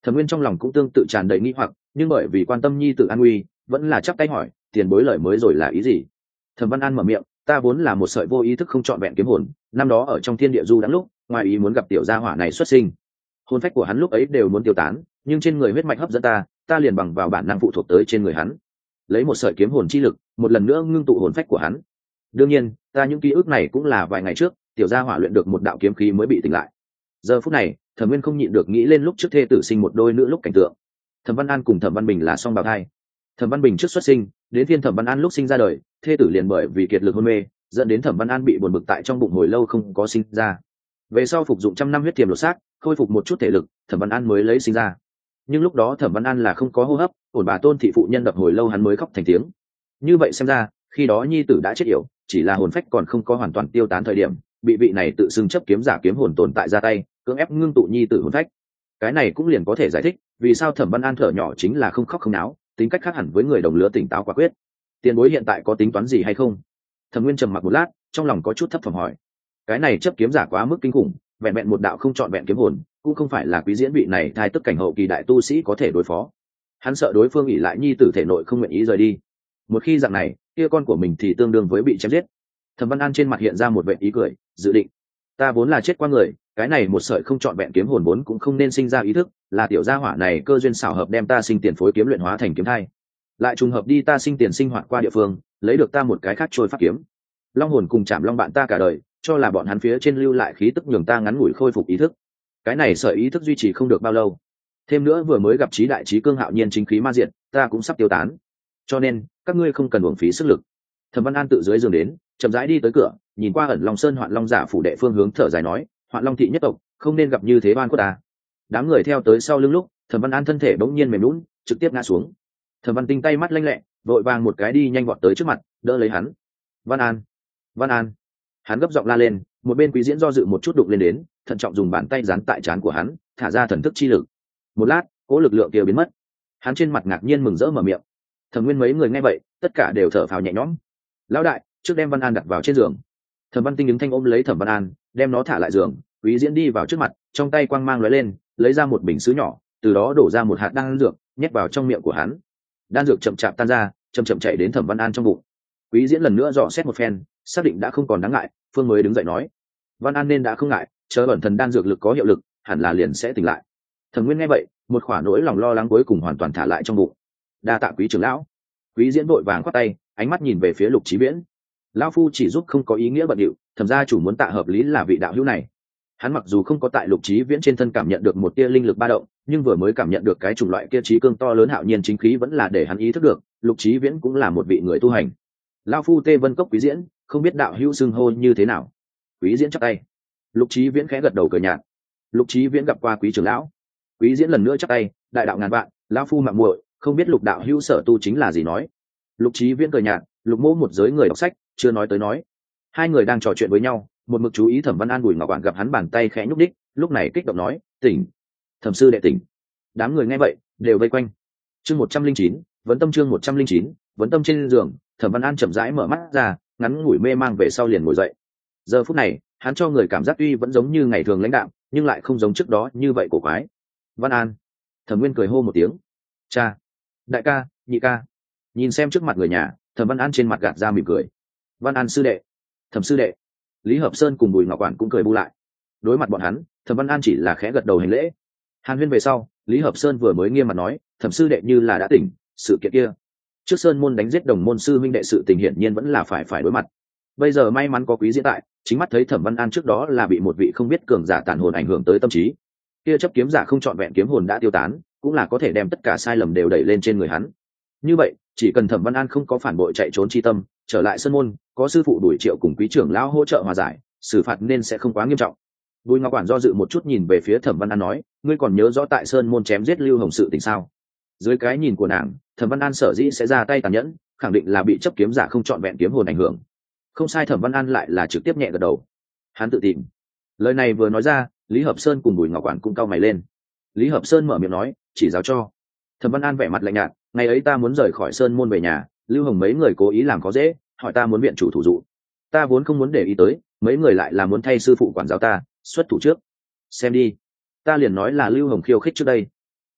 Thẩm Nguyên trong lòng cũng tương tự tràn đầy nghi hoặc, nhưng bởi vì quan tâm nhi tử an nguy, vẫn là chắp tay hỏi, tiền bối lời mới rồi là ý gì? Thẩm Văn An mở miệng, ta vốn là một sợi vô ý thức không trọn vẹn kiếm hồn, năm đó ở trong thiên địa du đãng lúc, ngoài ý muốn gặp tiểu gia hỏa này xuất sinh, hồn phách của hắn lúc ấy đều muốn tiêu tán, nhưng trên người huyết mạch hấp dẫn ta, ta liền bằng vào bản năng phụ thuộc tới trên người hắn, lấy một sợi kiếm hồn chi lực, một lần nữa ngưng tụ hồn phách của hắn. Đương nhiên, ta những ký ức này cũng là vài ngày trước, tiểu gia hỏa luyện được một đạo kiếm khí mới bị tỉnh lại. Giờ phút này, Thẩm Nguyên không nhịn được nghĩ lên lúc trước thê tử sinh một đôi nữ lúc cảnh tượng. Thẩm Văn An cùng Thẩm Văn Bình là song bào thai. Thẩm Văn Bình trước xuất sinh, đến phiên Thẩm Văn An lúc sinh ra đời, thê tử liền bởi vì kiệt lực hôn mê, dẫn đến Thẩm Văn An bị buồn bực tại trong bụng hồi lâu không có sinh ra. Về sau phục dụng trăm năm huyết tiềm lột xác, khôi phục một chút thể lực, Thẩm Văn An mới lấy sinh ra. Nhưng lúc đó Thẩm Văn An là không có hô hấp, ổn bà Tôn thị phụ nhân đập hồi lâu hắn mới khóc thành tiếng. Như vậy xem ra, khi đó nhi tử đã chết yểu, chỉ là hồn phách còn không có hoàn toàn tiêu tán thời điểm, bị vị này tự xưng chấp kiếm giả kiếm hồn tồn tại ra tay, cưỡng ép ngưng tụ nhi tử hồn phách. Cái này cũng liền có thể giải thích vì sao Thẩm Văn An thở nhỏ chính là không khóc không náo, tính cách khác hẳn với người đồng lứa tỉnh táo quả quyết. Tiền bối hiện tại có tính toán gì hay không? Thẩm Nguyên trầm mặc một lát, trong lòng có chút thấp thỏm hỏi. Cái này chấp kiếm giả quá mức kinh khủng, vẹn vẹn một đạo không trọn vẹn kiếm hồn, cũng không phải là quý diễn vị này thai tức cảnh hậu kỳ đại tu sĩ có thể đối phó. Hắn sợ đối phương ỷ lại nhi tử thể nội không nguyện ý rời đi. Một khi dạng này, kia con của mình thì tương đương với bị chém giết. Thẩm Văn An trên mặt hiện ra một vẻ ý cười, dự định, ta vốn là chết qua người, cái này một sợi không trọn vẹn kiếm hồn vốn cũng không nên sinh ra ý thức, là tiểu gia hỏa này cơ duyên xảo hợp đem ta sinh tiền phối kiếm luyện hóa thành kiếm thai, lại trùng hợp đi ta sinh tiền sinh hoạt qua địa phương, lấy được ta một cái khác trôi pháp kiếm. Long hồn cùng chạm long bạn ta cả đời, cho là bọn hắn phía trên lưu lại khí tức nhường ta ngắn ngủi khôi phục ý thức. Cái này sợi ý thức duy trì không được bao lâu, thêm nữa vừa mới gặp trí đại trí cương hạo nhiên chính khí ma diện, ta cũng sắp tiêu tán, cho nên các ngươi không cần uổng phí sức lực. Thẩm Văn An tự dưới giường đến, chậm rãi đi tới cửa, nhìn qua ẩn Long Sơn Hoạn Long giả phủ đệ phương hướng thở dài nói, Hoạn Long thị nhất tộc không nên gặp như thế ban của ta. Đám người theo tới sau lưng lúc, Thẩm Văn An thân thể bỗng nhiên mềm lún, trực tiếp ngã xuống. Thẩm Văn Tinh tay mắt lanh lẹ, vội vàng một cái đi nhanh vọt tới trước mặt, đỡ lấy hắn. Văn An, Văn An, hắn gấp giọng la lên, một bên Quý Diễn do dự một chút đụng lên đến, thận trọng dùng bàn tay dán tại trán của hắn, thả ra thần thức chi lực. Một lát, cỗ lực lượng kia biến mất, hắn trên mặt ngạc nhiên mừng rỡ mở miệng. Thẩm Nguyên mấy người nghe vậy, tất cả đều thở phào nhẹ nhõm. Lão đại, trước đem Văn An đặt vào trên giường. Thẩm Văn Tinh đứng thanh ôm lấy Thẩm Văn An, đem nó thả lại giường. Quý Diễn đi vào trước mặt, trong tay quang mang lóe lên, lấy ra một bình sứ nhỏ, từ đó đổ ra một hạt đan dược, nhét vào trong miệng của hắn. Đan dược chậm chạp tan ra, chậm chậm chạy đến Thẩm Văn An trong bụng. Quý Diễn lần nữa dò xét một phen, xác định đã không còn đáng ngại, Phương mới đứng dậy nói: Văn An nên đã không ngại, chờ ẩn thần đan dược lực có hiệu lực, hẳn là liền sẽ tỉnh lại. Thẩm Nguyên nghe vậy, một khoả nỗi lòng lo lắng cuối cùng hoàn toàn thả lại trong bụng. Đa tạ Quý trưởng lão. Quý Diễn vội vàng khoát tay, ánh mắt nhìn về phía Lục Chí Viễn. Lão phu chỉ giúp không có ý nghĩa bận điệu, thẩm gia chủ muốn tạ hợp lý là vị đạo hữu này. Hắn mặc dù không có tại Lục Chí Viễn trên thân cảm nhận được một tia linh lực ba động, nhưng vừa mới cảm nhận được cái chủng loại kia trí cương to lớn hạo nhiên chính khí vẫn là để hắn ý thức được, Lục Chí Viễn cũng là một vị người tu hành. Lão phu Tê Vân Cốc Quý Diễn, không biết đạo hữu xưng hô như thế nào? Quý Diễn chắp tay. Lục Chí Viễn khẽ gật đầu cười nhạt. Lục Chí Viễn gặp qua Quý trưởng lão. Quý Diễn lần nữa chắp tay, đại đạo ngàn vạn, lão phu mạo muội, không biết Lục đạo hữu sở tu chính là gì nói. Lục Chí Viễn cười nhạt, Lục mỗ một giới người đọc sách, chưa nói tới nói. Hai người đang trò chuyện với nhau, một mực chú ý Thẩm Văn An Bùi Ngọc Quản gặp hắn bàn tay khẽ nhúc đích, lúc này kích động nói, tỉnh, Thẩm sư đệ tỉnh. Đám người nghe vậy đều vây quanh. Chương một trăm linh chín, vấn tâm chương một trăm linh chín, vấn tâm trên giường, Thẩm Văn An chậm rãi mở mắt ra, ngắn ngủi mê mang về sau liền ngồi dậy. Giờ phút này, hắn cho người cảm giác tuy vẫn giống như ngày thường lãnh đạm, nhưng lại không giống trước đó như vậy cổ quái. Văn An. Thẩm Nguyên cười hô một tiếng. Cha. Đại ca, nhị ca. Nhìn xem trước mặt người nhà, Thẩm Văn An trên mặt gạt ra mỉm cười. Văn An sư đệ. Thẩm sư đệ. Lý Hợp Sơn cùng Bùi Ngọc Quản cũng cười bu lại. Đối mặt bọn hắn, Thẩm Văn An chỉ là khẽ gật đầu hành lễ. Hàn huyên về sau, Lý Hợp Sơn vừa mới nghiêm mặt nói, Thẩm sư đệ như là đã tỉnh, sự kiện kia trước Sơn môn đánh giết đồng môn sư huynh đệ sự tình hiển nhiên vẫn là phải phải đối mặt. Bây giờ may mắn có Quý Diễn tại, chính mắt thấy Thẩm Văn An trước đó là bị một vị không biết cường giả tàn hồn ảnh hưởng tới tâm trí, kia chấp kiếm giả không trọn vẹn kiếm hồn đã tiêu tán, cũng là có thể đem tất cả sai lầm đều đẩy lên trên người hắn. Như vậy, chỉ cần Thẩm Văn An không có phản bội chạy trốn chi tâm, trở lại Sơn môn, có sư phụ đuổi Triệu cùng Quý trưởng lão hỗ trợ hòa giải, xử phạt nên sẽ không quá nghiêm trọng. Bùi Ngọc Quản do dự một chút nhìn về phía Thẩm Văn An nói, ngươi còn nhớ rõ tại Sơn môn chém giết Lưu Hồng sự tình sao? Dưới cái nhìn của nàng, Thẩm Văn An sở dĩ sẽ ra tay tàn nhẫn, khẳng định là bị chấp kiếm giả không trọn vẹn kiếm hồn ảnh hưởng. Không sai, Thẩm Văn An lại là trực tiếp nhẹ gật đầu. Hắn tự tìm. Lời này vừa nói ra, Lý Hợp Sơn cùng Bùi Ngọc Quản cũng cau mày lên. Lý Hợp Sơn mở miệng nói, chỉ giáo cho. Thẩm Văn An vẻ mặt lạnh nhạt, ngày ấy ta muốn rời khỏi Sơn môn về nhà, Lưu Hồng mấy người cố ý làm khó dễ, hỏi ta muốn viện chủ thủ dụ. Ta vốn không muốn để ý tới, mấy người lại là muốn thay sư phụ quản giáo ta, xuất thủ trước. Xem đi, ta liền nói là Lưu Hồng khiêu khích trước đây.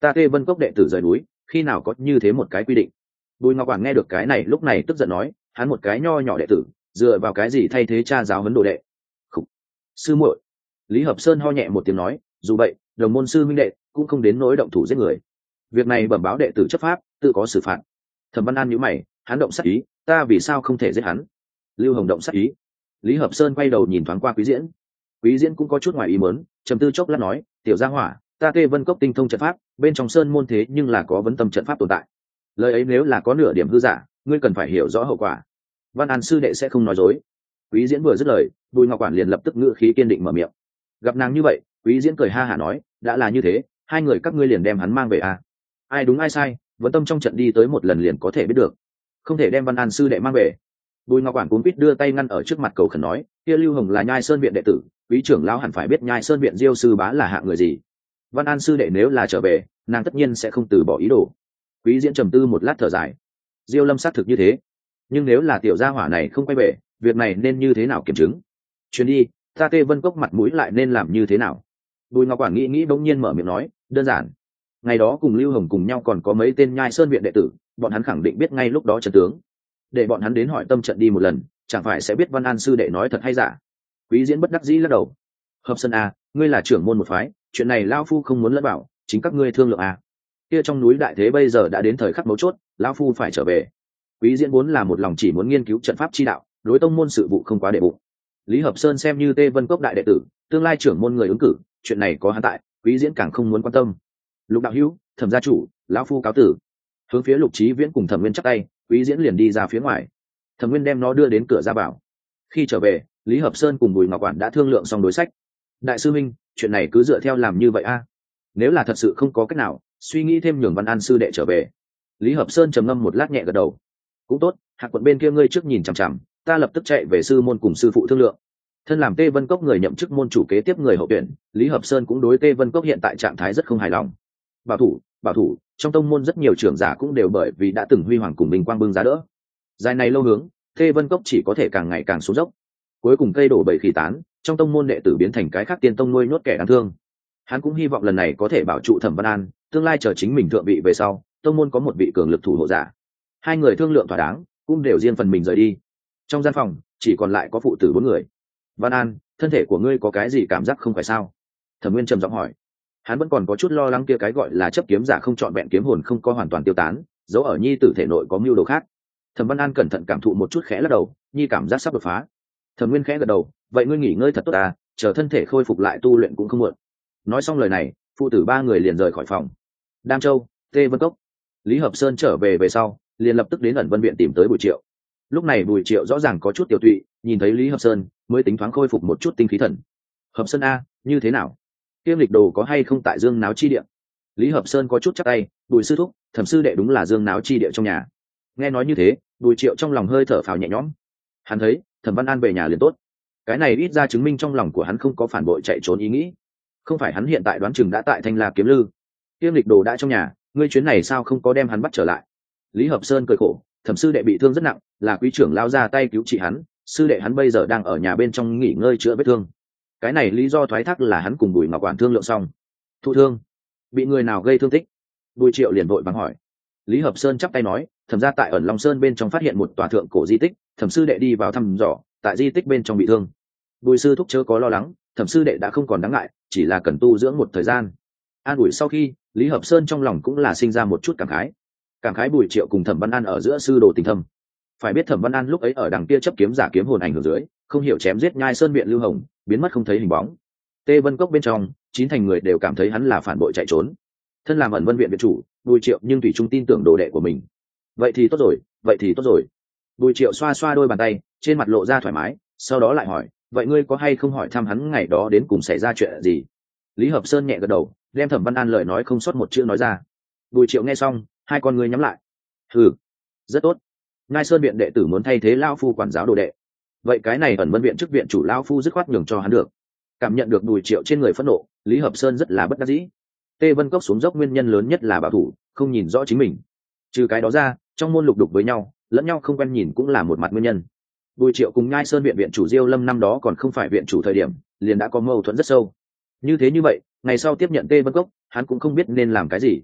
ta Tê Vân Cốc đệ tử rời núi, khi nào có như thế một cái quy định? Bùi Ngọc Quản nghe được cái này lúc này tức giận nói, hắn một cái nho nhỏ đệ tử, dựa vào cái gì thay thế cha giáo huấn đồ đệ? Khủ. Sư muội. Lý Hợp Sơn ho nhẹ một tiếng nói, dù vậy, đồng môn sư minh đệ cũng không đến nỗi động thủ giết người. Việc này bẩm báo đệ tử chấp pháp, tự có xử phạt. Thẩm Văn An nhíu mày, hắn động sát ý, ta vì sao không thể giết hắn? Lưu Hồng động sát ý. Lý Hợp Sơn quay đầu nhìn thoáng qua Quý Diễn. Quý Diễn cũng có chút ngoài ý muốn, trầm tư chốc lát nói, tiểu gia hỏa, ta Tê Vân Cốc tinh thông trận pháp, bên trong sơn môn thế nhưng là có vấn tâm trận pháp tồn tại. Lời ấy nếu là có nửa điểm hư giả, ngươi cần phải hiểu rõ hậu quả. Văn An sư đệ sẽ không nói dối. Quý Diễn vừa dứt lời, Bùi Ngọc Quản liền lập tức ngữ khí kiên định mở miệng. Gặp nàng như vậy, Quý Diễn cười ha hả nói, đã là như thế, hai người các ngươi liền đem hắn mang về à? Ai đúng ai sai, vấn tâm trong trận đi tới một lần liền có thể biết được, không thể đem Văn An sư đệ mang về. Bùi Ngọc Quản cuốn quýt đưa tay ngăn ở trước mặt cầu khẩn nói, kia Lưu Hồng là Nhai Sơn viện đệ tử, quý trưởng lão hẳn phải biết Nhai Sơn viện Diêu sư bá là hạng người gì. Văn An sư đệ nếu là trở về, nàng tất nhiên sẽ không từ bỏ ý đồ. Quý Diễn trầm tư một lát thở dài, Diêu Lâm xác thực như thế, nhưng nếu là tiểu gia hỏa này không quay về, việc này nên như thế nào kiểm chứng? Chuyến đi, ta Tê Vân Cốc mặt mũi lại nên làm như thế nào? Bùi Ngọc Quản nghĩ nghĩ bỗng nhiên mở miệng nói, đơn giản. Ngày đó cùng Lưu Hồng cùng nhau còn có mấy tên Nhai Sơn viện đệ tử, bọn hắn khẳng định biết ngay lúc đó trận tướng. Để bọn hắn đến hỏi tâm trận đi một lần, chẳng phải sẽ biết Văn An sư đệ nói thật hay giả? Quý Diễn bất đắc dĩ lắc đầu. Hợp Sơn a, ngươi là trưởng môn một phái, chuyện này lão phu không muốn lẫn bảo, chính các ngươi thương lượng a. Kia trong núi đại thế bây giờ đã đến thời khắc mấu chốt, lão phu phải trở về. Quý Diễn vốn là một lòng chỉ muốn nghiên cứu trận pháp chi đạo, đối tông môn sự vụ không quá để bụng. Lý Hợp Sơn xem như Tê Vân Cốc đại đệ tử, tương lai trưởng môn người ứng cử, chuyện này có hắn tại, Quý Diễn càng không muốn quan tâm. Lục đạo hữu, Thẩm gia chủ, lão phu cáo tử. Hướng phía Lục Chí Viễn cùng Thẩm Nguyên chắp tay, Quý Diễn liền đi ra phía ngoài. Thẩm Nguyên đem nó đưa đến cửa ra vào. Khi trở về, Lý Hợp Sơn cùng Bùi Ngọc Quản đã thương lượng xong đối sách. Đại sư minh, chuyện này cứ dựa theo làm như vậy a. Nếu là thật sự không có cách nào, suy nghĩ thêm nhường Văn An sư đệ trở về. Lý Hợp Sơn trầm ngâm một lát nhẹ gật đầu. Cũng tốt, Hạc quận bên kia ngươi trước nhìn chằm chằm, ta lập tức chạy về sư môn cùng sư phụ thương lượng. Thân làm Tê Vân Cốc người nhậm chức môn chủ kế tiếp người hậu tuyển, Lý Hợp Sơn cũng đối Tê Vân Cốc hiện tại trạng thái rất không hài lòng. Bảo thủ, bảo thủ, trong tông môn rất nhiều trưởng giả cũng đều bởi vì đã từng huy hoàng cùng Bình Quang bưng giá đỡ. Dài này lâu hướng, Tê Vân Cốc chỉ có thể càng ngày càng xuống dốc. Cuối cùng cây đổ bầy khỉ tán, trong tông môn đệ tử biến thành cái khác tiên tông nuôi nhốt kẻ đáng thương. Hắn cũng hy vọng lần này có thể bảo trụ Thẩm Văn An, tương lai chờ chính mình thượng vị về sau, tông môn có một vị cường lực thủ hộ giả. Hai người thương lượng thỏa đáng, cũng đều riêng phần mình rời đi. Trong gian phòng chỉ còn lại có phụ tử bốn người. Văn An, thân thể của ngươi có cái gì cảm giác không phải sao? Thẩm Nguyên trầm giọng hỏi. Hắn vẫn còn có chút lo lắng kia cái gọi là chấp kiếm giả không chọn vẹn kiếm hồn không có hoàn toàn tiêu tán, dấu ở nhi tử thể nội có mưu đồ khác. Thẩm Văn An cẩn thận cảm thụ một chút khẽ lắc đầu, nhi cảm giác sắp đột phá. Thẩm Nguyên khẽ gật đầu, vậy ngươi nghỉ ngơi thật tốt à, chờ thân thể khôi phục lại tu luyện cũng không muộn. Nói xong lời này, phụ tử ba người liền rời khỏi phòng. Đam Châu, Tê Vân Cốc. Lý Hợp Sơn trở về về sau, liền lập tức đến ẩn vân viện tìm tới Bùi Triệu. Lúc này Bùi Triệu rõ ràng có chút tiểu tụy, nhìn thấy Lý Hợp Sơn mới tính thoáng khôi phục một chút tinh khí thần. Hợp Sơn a, như thế nào? Kiêm lịch đồ có hay không tại Dương Náo chi địa? Lý Hợp Sơn có chút chắc tay, Bùi sư thúc, Thẩm sư đệ đúng là Dương Náo chi địa trong nhà. Nghe nói như thế, Bùi Triệu trong lòng hơi thở phào nhẹ nhõm. Hắn thấy Thẩm Văn An về nhà liền tốt, cái này ít ra chứng minh trong lòng của hắn không có phản bội chạy trốn ý nghĩ. Không phải hắn hiện tại đoán chừng đã tại Thanh La Kiếm Lư. Kiêm lịch đồ đã trong nhà, ngươi chuyến này sao không có đem hắn bắt trở lại? Lý Hợp Sơn cười khổ, Thẩm sư đệ bị thương rất nặng, là quý trưởng lao ra tay cứu trị hắn, sư đệ hắn bây giờ đang ở nhà bên trong nghỉ ngơi chữa vết thương. Cái này lý do thoái thác là hắn cùng Bùi Ngọc Quản thương lượng xong. Thụ thương? Bị người nào gây thương tích? Bùi Triệu liền vội vàng hỏi. Lý Hợp Sơn chắp tay nói, Thẩm gia tại ẩn Long Sơn bên trong phát hiện một tòa thượng cổ di tích, Thẩm sư đệ đi vào thăm dò, tại di tích bên trong bị thương. Bùi sư thúc chớ có lo lắng, Thẩm sư đệ đã không còn đáng ngại, chỉ là cần tu dưỡng một thời gian. An ủi sau khi, Lý Hợp Sơn trong lòng cũng là sinh ra một chút cảm khái. Cảm khái Bùi Triệu cùng Thẩm Văn An ở giữa sư đồ tình thâm. Phải biết Thẩm Văn An lúc ấy ở đằng kia chấp kiếm giả kiếm hồn ảnh hưởng dưới, không hiểu chém giết Nhai Sơn viện Lưu Hồng, biến mất không thấy hình bóng. Tê Vân Cốc bên trong, chín thành người đều cảm thấy hắn là phản bội chạy trốn. Thân làm ẩn vân viện viện chủ, Bùi Triệu nhưng thủy chung tin tưởng đồ đệ của mình. Vậy thì tốt rồi, vậy thì tốt rồi. Bùi Triệu xoa xoa đôi bàn tay, trên mặt lộ ra thoải mái, sau đó lại hỏi, vậy ngươi có hay không hỏi thăm hắn ngày đó đến cùng xảy ra chuyện gì? Lý Hợp Sơn nhẹ gật đầu, đem Thẩm Văn An lời nói không sót một chữ nói ra. Bùi Triệu nghe xong, hai con ngươi nhắm lại. Ừ, rất tốt. Nhai Sơn viện đệ tử muốn thay thế lão phu quản giáo đồ đệ, vậy cái này ẩn vân viện chức viện chủ lão phu dứt khoát nhường cho hắn được. Cảm nhận được Bùi Triệu trên người phẫn nộ, Lý Hợp Sơn rất là bất đắc dĩ. Tê Vân Cốc xuống dốc nguyên nhân lớn nhất là bảo thủ, không nhìn rõ chính mình. Trừ cái đó ra, trong môn lục đục với nhau, lẫn nhau không quen nhìn cũng là một mặt nguyên nhân. Bùi Triệu cùng Nhai Sơn viện viện chủ Diêu Lâm năm đó còn không phải viện chủ thời điểm, liền đã có mâu thuẫn rất sâu. Như thế như vậy, ngày sau tiếp nhận Tê Vân Cốc, hắn cũng không biết nên làm cái gì.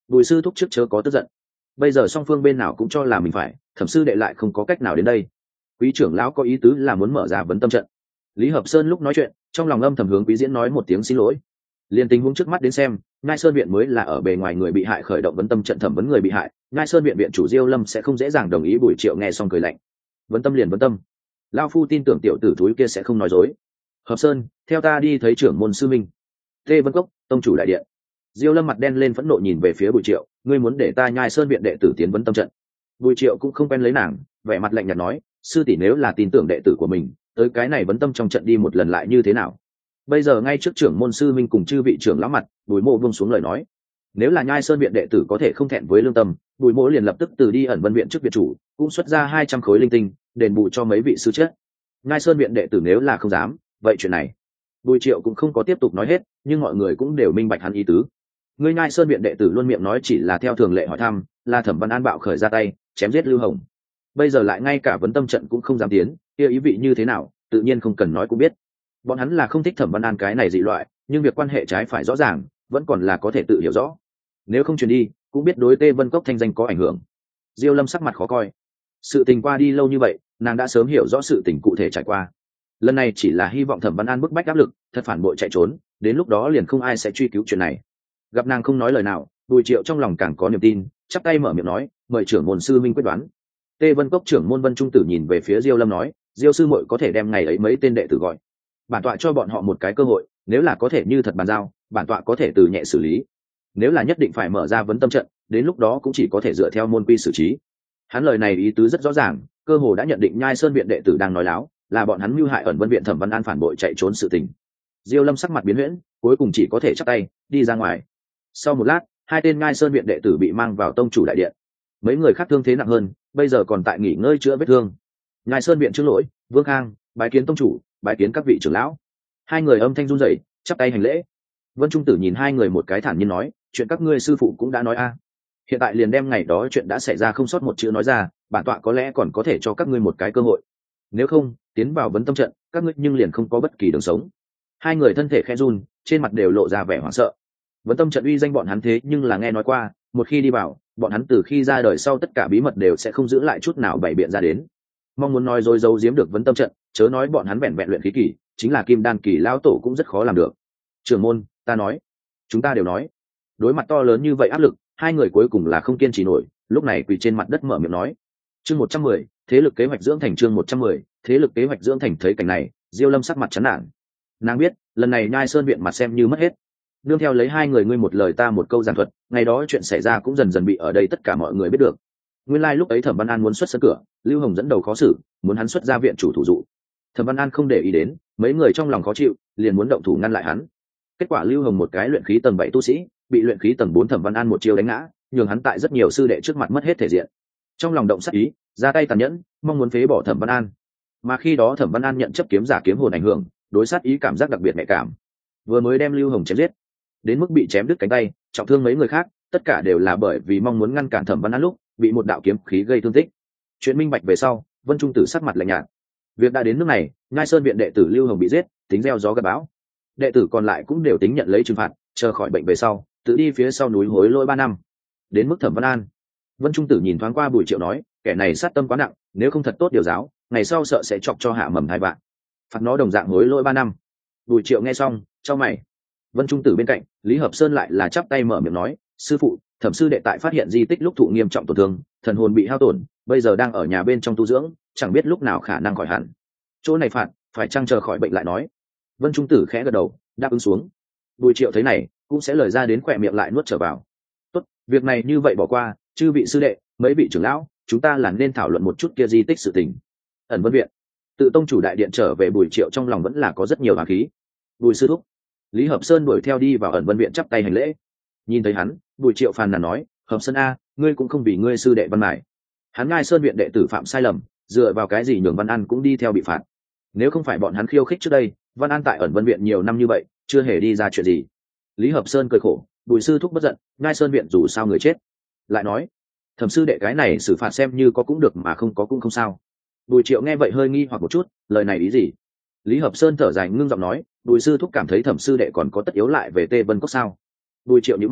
Bùi sư thúc trước chớ có tức giận, bây giờ song phương bên nào cũng cho là mình phải, thẩm sư đệ lại không có cách nào đến đây. Quý trưởng lão có ý tứ là muốn mở ra vấn tâm trận. Lý Hợp Sơn lúc nói chuyện trong lòng âm thầm hướng quý diễn nói một tiếng xin lỗi. Liên tình huống trước mắt đến xem, Ngai Sơn viện mới là ở bề ngoài người bị hại khởi động vấn tâm trận thẩm vấn người bị hại, Ngai Sơn viện viện chủ Diêu Lâm sẽ không dễ dàng đồng ý. Bùi Triệu nghe xong cười lạnh, vấn tâm liền vấn tâm, lão phu tin tưởng tiểu tử thúi kia sẽ không nói dối. Hợp Sơn, theo ta đi thấy trưởng môn sư minh. Tê Vân Cốc, tông chủ đại điện. Diêu Lâm mặt đen lên phẫn nộ nhìn về phía Bùi Triệu, ngươi muốn để ta Nhai Sơn viện đệ tử tiến vấn tâm trận? Bùi Triệu cũng không quen lấy nàng, vẻ mặt lạnh nhạt nói, sư tỷ nếu là tin tưởng đệ tử của mình, tới cái này vấn tâm trong trận đi một lần lại như thế nào? Bây giờ ngay trước trưởng môn sư minh cùng chư vị trưởng lão mặt, Bùi Mộ buông xuống lời nói, nếu là Nhai Sơn viện đệ tử có thể không thẹn với lương tâm, Bùi Mộ liền lập tức từ đi ẩn vân viện trước viện chủ, cũng xuất ra hai trăm khối linh tinh, đền bù cho mấy vị sư chết. Nhai Sơn viện đệ tử nếu là không dám, vậy chuyện này, Bùi Triệu cũng không có tiếp tục nói hết, nhưng mọi người cũng đều minh bạch hắn ý tứ. Ngươi Nhai Sơn viện đệ tử luôn miệng nói chỉ là theo thường lệ hỏi thăm, là Thẩm Văn An bạo khởi ra tay, chém giết Lưu Hồng. Bây giờ lại ngay cả vấn tâm trận cũng không dám tiến, kia ý vị như thế nào, tự nhiên không cần nói cũng biết. Bọn hắn là không thích Thẩm Văn An cái này dị loại, nhưng việc quan hệ trái phải rõ ràng, vẫn còn là có thể tự hiểu rõ. Nếu không truyền đi, cũng biết đối Tê Vân Cốc thanh danh có ảnh hưởng. Diêu Lâm sắc mặt khó coi. Sự tình qua đi lâu như vậy, nàng đã sớm hiểu rõ sự tình cụ thể trải qua. Lần này chỉ là hy vọng Thẩm Văn An bức bách áp lực, thật phản bội chạy trốn, đến lúc đó liền không ai sẽ truy cứu chuyện này. Gặp nàng không nói lời nào, Bùi Triệu trong lòng càng có niềm tin, chắp tay mở miệng nói, mời trưởng môn sư minh quyết đoán. Tê Vân Cốc trưởng môn Vân Trung Tử nhìn về phía Diêu Lâm nói, Diêu sư muội có thể đem ngày ấy mấy tên đệ tử gọi, bản tọa cho bọn họ một cái cơ hội, nếu là có thể như thật bàn giao, bản tọa có thể từ nhẹ xử lý. Nếu là nhất định phải mở ra vấn tâm trận, đến lúc đó cũng chỉ có thể dựa theo môn quy xử trí. Hắn lời này ý tứ rất rõ ràng, cơ hồ đã nhận định Nhai Sơn viện đệ tử đang nói láo, là bọn hắn mưu hại ẩn vân viện Thẩm Văn An phản bội chạy trốn sự tình. Diêu Lâm sắc mặt biến huyễn, cuối cùng chỉ có thể chắp tay đi ra ngoài. Sau một lát, hai tên Nhai Sơn viện đệ tử bị mang vào tông chủ đại điện. Mấy người khác thương thế nặng hơn, bây giờ còn tại nghỉ ngơi chữa vết thương. Nhai Sơn viện trưởng lỗi, Vương Khang, bái kiến tông chủ, bái kiến các vị trưởng lão. Hai người âm thanh run rẩy, chắp tay hành lễ. Vân Trung Tử nhìn hai người một cái thản nhiên nói, chuyện các ngươi sư phụ cũng đã nói a, hiện tại liền đem ngày đó chuyện đã xảy ra không sót một chữ nói ra, bản tọa có lẽ còn có thể cho các ngươi một cái cơ hội. Nếu không, tiến vào vấn tâm trận, các ngươi nhưng liền không có bất kỳ đường sống. Hai người thân thể khẽ run, trên mặt đều lộ ra vẻ hoảng sợ. Vấn tâm trận uy danh bọn hắn thế nhưng là nghe nói qua, một khi đi vào, bọn hắn từ khi ra đời sau tất cả bí mật đều sẽ không giữ lại chút nào bày biện ra đến. Mong muốn nói dối giấu giếm được vấn tâm trận, chớ nói bọn hắn vẹn vẹn luyện khí kỳ, chính là kim đan kỳ lão tổ cũng rất khó làm được. Trưởng môn, ta nói, chúng ta đều nói. Đối mặt to lớn như vậy áp lực, hai người cuối cùng là không kiên trì nổi, lúc này quỳ trên mặt đất mở miệng nói. Chương một trăm mười, thế lực kế hoạch dưỡng thành. Chương một trăm mười, thế lực kế hoạch dưỡng thành. Thấy cảnh này, Diêu Lâm sắc mặt chán nản. Nàng biết, lần này Nhai Sơn viện mặt xem như mất hết. Nương theo lấy hai người ngươi một lời ta một câu giảng thuật, ngày đó chuyện xảy ra cũng dần dần bị ở đây tất cả mọi người biết được. Nguyên lai like lúc ấy Thẩm Văn An muốn xuất sân cửa, Lưu Hồng dẫn đầu khó xử, muốn hắn xuất ra viện chủ thủ dụ. Thẩm Văn An không để ý đến, mấy người trong lòng khó chịu, liền muốn động thủ ngăn lại hắn. Kết quả Lưu Hồng một cái luyện khí tầng bảy tu sĩ, bị luyện khí tầng bốn Thẩm Văn An một chiêu đánh ngã, nhường hắn tại rất nhiều sư đệ trước mặt mất hết thể diện. Trong lòng động sát ý, ra tay tàn nhẫn, mong muốn phế bỏ Thẩm Văn An. Mà khi đó Thẩm Văn An nhận chấp kiếm giả kiếm hồn ảnh hưởng, đối sát ý cảm giác đặc biệt nhạy cảm. Vừa mới đem Lưu Hồng chém giết, đến mức bị chém đứt cánh tay, trọng thương mấy người khác, tất cả đều là bởi vì mong muốn ngăn cản Thẩm Văn An lúc bị một đạo kiếm khí gây thương tích. Chuyện minh bạch về sau, Vân Trung Tử sắc mặt lạnh nhạt. Việc đã đến nước này, Nhai Sơn viện đệ tử Lưu Hồng bị giết, tính gieo gió gặt bão. Đệ tử còn lại cũng đều tính nhận lấy trừng phạt, chờ khỏi bệnh về sau, tự đi phía sau núi hối lỗi ba năm. Đến mức Thẩm Văn An, Vân Trung Tử nhìn thoáng qua Bùi Triệu nói, kẻ này sát tâm quá nặng, nếu không thật tốt điều giáo, ngày sau sợ sẽ chọc cho hạ mầm hai bạn. Phạt nó đồng dạng hối lỗi ba năm. Bùi Triệu nghe xong, chau mày. Vân Trung Tử bên cạnh, Lý Hợp Sơn lại là chắp tay mở miệng nói, sư phụ, Thẩm sư đệ tại phát hiện di tích lúc thụ nghiêm trọng tổn thương, thần hồn bị hao tổn, bây giờ đang ở nhà bên trong tu dưỡng, chẳng biết lúc nào khả năng khỏi hẳn. Chỗ này phạt, phải chăng chờ khỏi bệnh lại nói. Vân Trung Tử khẽ gật đầu, đáp ứng xuống. Bùi Triệu thấy này, cũng sẽ lời ra đến khỏe miệng lại nuốt trở vào. Tốt, việc này như vậy bỏ qua, chư vị sư đệ, mấy vị trưởng lão, chúng ta là nên thảo luận một chút kia di tích sự tình. Ẩn Vân viện, tự tông chủ đại điện trở về, Bùi Triệu trong lòng vẫn là có rất nhiều hòa khí. Bùi sư thúc. Lý Hợp Sơn đuổi theo đi vào Ẩn Vân viện chắp tay hành lễ. Nhìn thấy hắn, Bùi Triệu phàn nàn nói, Hợp Sơn a, ngươi cũng không vì ngươi sư đệ Văn Mải. Hắn Nhai Sơn viện đệ tử phạm sai lầm, dựa vào cái gì nhường Văn An cũng đi theo bị phạt? Nếu không phải bọn hắn khiêu khích trước đây, Văn An tại Ẩn Vân viện nhiều năm như vậy, chưa hề đi ra chuyện gì. Lý Hợp Sơn cười khổ, Bùi sư thúc bất giận, Nhai Sơn viện dù sao người chết. Lại nói, Thẩm sư đệ cái này xử phạt xem như có cũng được mà không có cũng không sao. Bùi Triệu nghe vậy hơi nghi hoặc một chút, lời này ý gì? Lý Hợp Sơn thở dài ngưng giọng nói, Bùi sư thúc cảm thấy Thẩm sư đệ còn có tất yếu lại về Tê Vân Cốc sao? Bùi Triệu nhíu mày,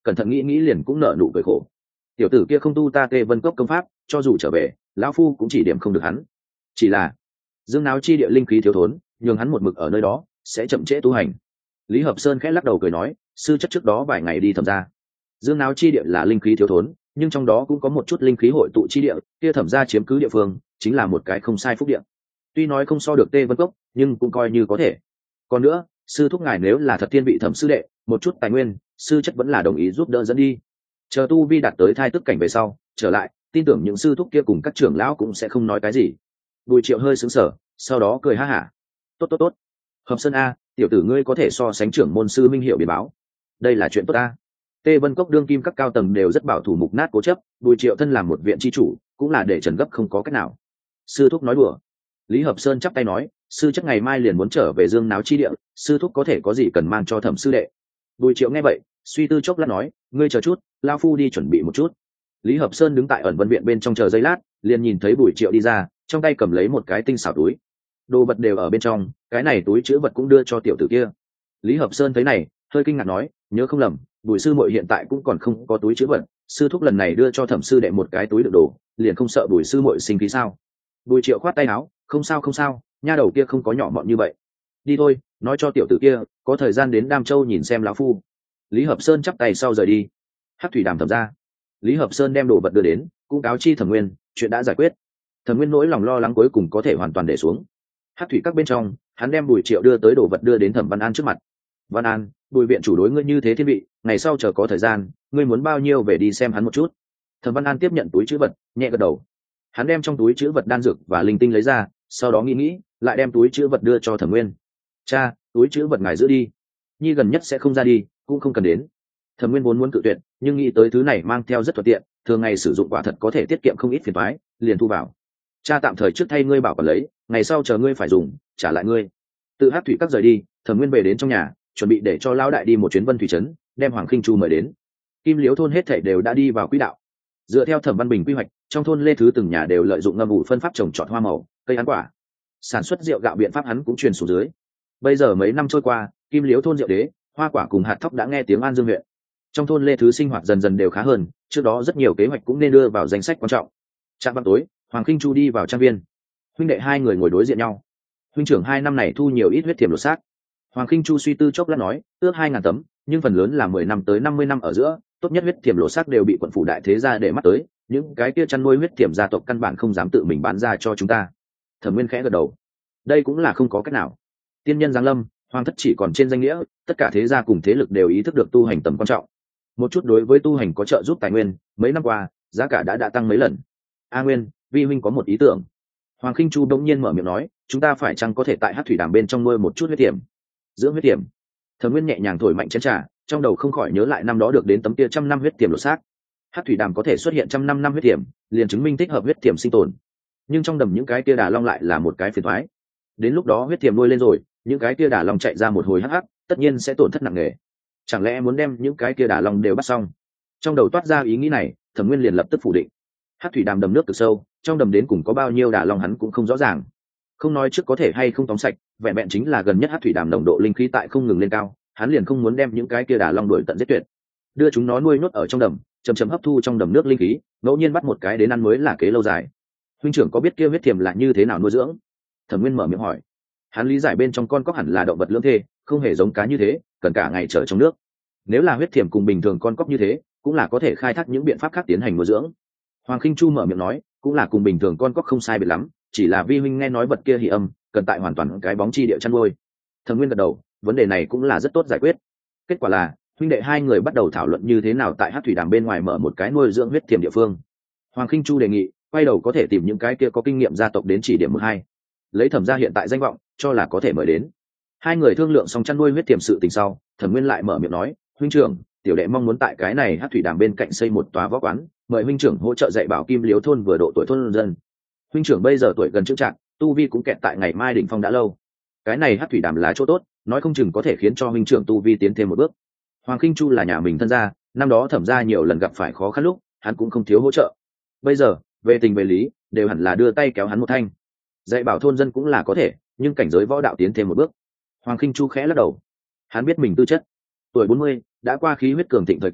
cẩn thận nghĩ nghĩ liền cũng nở nụ cười khổ. Tiểu tử kia không tu ta Tê Vân Cốc công pháp, cho dù trở về lão phu cũng chỉ điểm không được hắn. Chỉ là dương náo chi địa linh khí thiếu thốn, nhường hắn một mực ở nơi đó sẽ chậm trễ tu hành. Lý Hợp Sơn khẽ lắc đầu cười nói, sư chất trước đó vài ngày đi thẩm ra. Dương náo chi địa là linh khí thiếu thốn, nhưng trong đó cũng có một chút linh khí hội tụ chi địa, kia thẩm ra chiếm cứ địa phương chính là một cái không sai phúc địa. Tuy nói không so được Tê Vân Cốc, nhưng cũng coi như có thể. Còn nữa, sư thúc ngài nếu là thật thiên vị thẩm sư đệ, một chút tài nguyên sư chất vẫn là đồng ý giúp đỡ dẫn đi. Chờ tu vi đạt tới thai tức cảnh về sau trở lại, tin tưởng những sư thúc kia cùng các trưởng lão cũng sẽ không nói cái gì. Bùi Triệu hơi sững sờ, sau đó cười ha hả. Tốt tốt tốt. Hợp Sơn a, tiểu tử ngươi có thể so sánh trưởng môn sư minh hiệu biến báo. Đây là chuyện tốt a. Tê Vân Cốc đương kim các cao tầng đều rất bảo thủ mục nát cố chấp, Bùi Triệu thân làm một viện chi chủ, cũng là để trần gấp không có cách nào. Sư thúc nói đùa. Lý Hợp Sơn chắp tay nói, sư chất ngày mai liền muốn trở về Dương náo chi địa, sư thúc có thể có gì cần mang cho thẩm sư đệ. Bùi Triệu nghe vậy suy tư chốc lát nói, ngươi chờ chút, lao phu đi chuẩn bị một chút. Lý Hợp Sơn đứng tại ẩn vân viện bên trong chờ giây lát, liền nhìn thấy Bùi Triệu đi ra, trong tay cầm lấy một cái tinh xảo túi, đồ vật đều ở bên trong, cái này túi chứa vật cũng đưa cho tiểu tử kia. Lý Hợp Sơn thấy này hơi kinh ngạc nói, nhớ không lầm Bùi sư muội hiện tại cũng còn không có túi chứa vật, sư thúc lần này đưa cho thẩm sư đệ một cái túi đựng đồ, liền không sợ Bùi sư muội sinh khí sao? Bùi Triệu khoát tay áo, không sao không sao, nha đầu kia không có nhỏ mọn như vậy. Đi thôi, nói cho tiểu tử kia có thời gian đến Đam Châu nhìn xem lão phu. Lý Hợp Sơn chắp tay sau rời đi. Hắc thủy đàm thẩm ra, Lý Hợp Sơn đem đồ vật đưa đến, cũng cáo chi Thẩm Nguyên, chuyện đã giải quyết. Thẩm Nguyên nỗi lòng lo lắng cuối cùng có thể hoàn toàn để xuống. Hắc thủy các bên trong, hắn đem Bùi Triệu đưa tới đồ vật đưa đến Thẩm Văn An trước mặt. Văn An, Bùi viện chủ đối ngươi như thế thiên vị, ngày sau chờ có thời gian, ngươi muốn bao nhiêu về đi xem hắn một chút. Thẩm Văn An tiếp nhận túi trữ vật, nhẹ gật đầu. Hắn đem trong túi trữ vật đan dược và linh tinh lấy ra, sau đó nghĩ nghĩ, lại đem túi trữ vật đưa cho Thẩm Nguyên. Cha, túi trữ vật ngài giữ đi, nhi gần nhất sẽ không ra đi, cũng không cần đến. Thẩm Nguyên vốn muốn cự tuyệt, nhưng nghĩ tới thứ này mang theo rất thuận tiện, thường ngày sử dụng quả thật có thể tiết kiệm không ít phiền toái, liền thu vào. Cha tạm thời trước thay ngươi bảo quản lấy, ngày sau chờ ngươi phải dùng, trả lại ngươi. Tự Hắc thủy các rời đi, Thẩm Nguyên về đến trong nhà, chuẩn bị để cho lão đại đi một chuyến Vân Thủy trấn, đem Hoàng Khinh Chu mời đến. Kim Liễu thôn hết thảy đều đã đi vào quỹ đạo. Dựa theo Thẩm Văn Bình quy hoạch, trong thôn Lê Thứ từng nhà đều lợi dụng ngâm ủ phân pháp trồng trọt hoa màu, cây ăn quả, sản xuất rượu gạo biện pháp hắn cũng truyền xuống dưới. Bây giờ mấy năm trôi qua, Kim Liễu thôn rượu đế, hoa quả cùng hạt thóc đã nghe tiếng An Dương huyện. Trong thôn Lê Thứ sinh hoạt dần dần đều khá hơn, trước đó rất nhiều kế hoạch cũng nên đưa vào danh sách quan trọng. Trạm vào tối, Hoàng Khinh Chu đi vào trang viên, huynh đệ hai người ngồi đối diện nhau. Huynh trưởng hai năm này thu nhiều ít huyết thiểm lột xác. Hoàng Khinh Chu suy tư chốc lát nói, ước hai ngàn tấm, nhưng phần lớn là mười năm tới năm mươi năm ở giữa, tốt nhất huyết thiểm lột xác đều bị quận phủ đại thế gia để mắt tới, những cái kia chăn nuôi huyết thiểm gia tộc căn bản không dám tự mình bán ra cho chúng ta. Thẩm Nguyên khẽ gật đầu, đây cũng là không có cách nào. Tiên nhân giáng lâm, hoàng thất chỉ còn trên danh nghĩa, tất cả thế gia cùng thế lực đều ý thức được tu hành tầm quan trọng. Một chút đối với tu hành có trợ giúp tài nguyên, mấy năm qua giá cả đã đã tăng mấy lần. A Nguyên, vi huynh có một ý tưởng. Hoàng Khinh Chu bỗng nhiên mở miệng nói, chúng ta phải chăng có thể tại Hắc thủy đàm bên trong nuôi một chút huyết tiềm, dưỡng huyết tiềm. Thẩm Nguyên nhẹ nhàng thổi mạnh chén trà, trong đầu không khỏi nhớ lại năm đó được đến tấm kia trăm năm huyết tiềm lột xác. Hắc thủy đàm có thể xuất hiện trăm năm năm huyết tiềm, liền chứng minh thích hợp huyết tiềm sinh tồn. Nhưng trong đầm những cái kia đà long lại là một cái phiền toái. Đến lúc đó huyết tiềm nuôi lên rồi, những cái kia đà long chạy ra một hồi hắc hắc, tất nhiên sẽ tổn thất nặng nề. Chẳng lẽ muốn đem những cái kia đà long đều bắt xong? Trong đầu toát ra ý nghĩ này, Thẩm Nguyên liền lập tức phủ định. Hắc thủy đàm đầm nước cực sâu, trong đầm đến cùng có bao nhiêu đà long hắn cũng không rõ ràng. Không nói trước có thể hay không tóm sạch, vẹn vẹn chính là gần nhất Hắc thủy đàm nồng độ linh khí tại không ngừng lên cao, hắn liền không muốn đem những cái kia đà long đuổi tận giết tuyệt. Đưa chúng nó nuôi nhốt ở trong đầm, chậm chậm hấp thu trong đầm nước linh khí, ngẫu nhiên bắt một cái đến ăn mới là kế lâu dài. Huynh trưởng có biết kia huyết tiềm là như thế nào nuôi dưỡng? Thẩm Nguyên mở miệng hỏi. Hắn lý giải bên trong con cóc hẳn là động vật lưỡng thê, không hề giống cá như thế, cần cả ngày trở trong nước. Nếu là huyết tiềm cùng bình thường con cóc như thế, cũng là có thể khai thác những biện pháp khác tiến hành nuôi dưỡng. Hoàng Khinh Chu mở miệng nói, cũng là cùng bình thường con cóc không sai biệt lắm, chỉ là vi huynh nghe nói vật kia hỉ âm, cần tại hoàn toàn cái bóng chi địa chăn nuôi. Thẩm Nguyên gật đầu, vấn đề này cũng là rất tốt giải quyết. Kết quả là huynh đệ hai người bắt đầu thảo luận như thế nào tại Hắc thủy đàm bên ngoài mở một cái nuôi dưỡng huyết tiềm địa phương. Hoàng Khinh Chu đề nghị, quay đầu có thể tìm những cái kia có kinh nghiệm gia tộc đến chỉ điểm một hai. Lấy Thẩm gia hiện tại danh vọng, cho là có thể mời đến. Hai người thương lượng xong chăn nuôi huyết tiềm sự tình sau, Thẩm Nguyên lại mở miệng nói, huynh trưởng, tiểu đệ mong muốn tại cái này Hắc thủy đàm bên cạnh xây một tòa võ quán, mời huynh trưởng hỗ trợ dạy bảo Kim Liễu thôn vừa độ tuổi thôn dân. Huynh trưởng bây giờ tuổi gần trưởng trạng, tu vi cũng kẹt tại ngày mai đỉnh phong đã lâu. Cái này Hắc thủy đàm là chỗ tốt, nói không chừng có thể khiến cho huynh trưởng tu vi tiến thêm một bước. Hoàng Khinh Chu là nhà mình thân gia, năm đó Thẩm gia nhiều lần gặp phải khó khăn lúc, hắn cũng không thiếu hỗ trợ. Bây giờ, về tình về lý, đều hẳn là đưa tay kéo hắn một thanh. Dạy bảo thôn dân cũng là có thể, nhưng cảnh giới võ đạo tiến thêm một bước. Hoàng Khinh Chu khẽ lắc đầu. Hắn biết mình tư chất, tuổi bốn mươi đã qua khí huyết cường thịnh thời kỳ,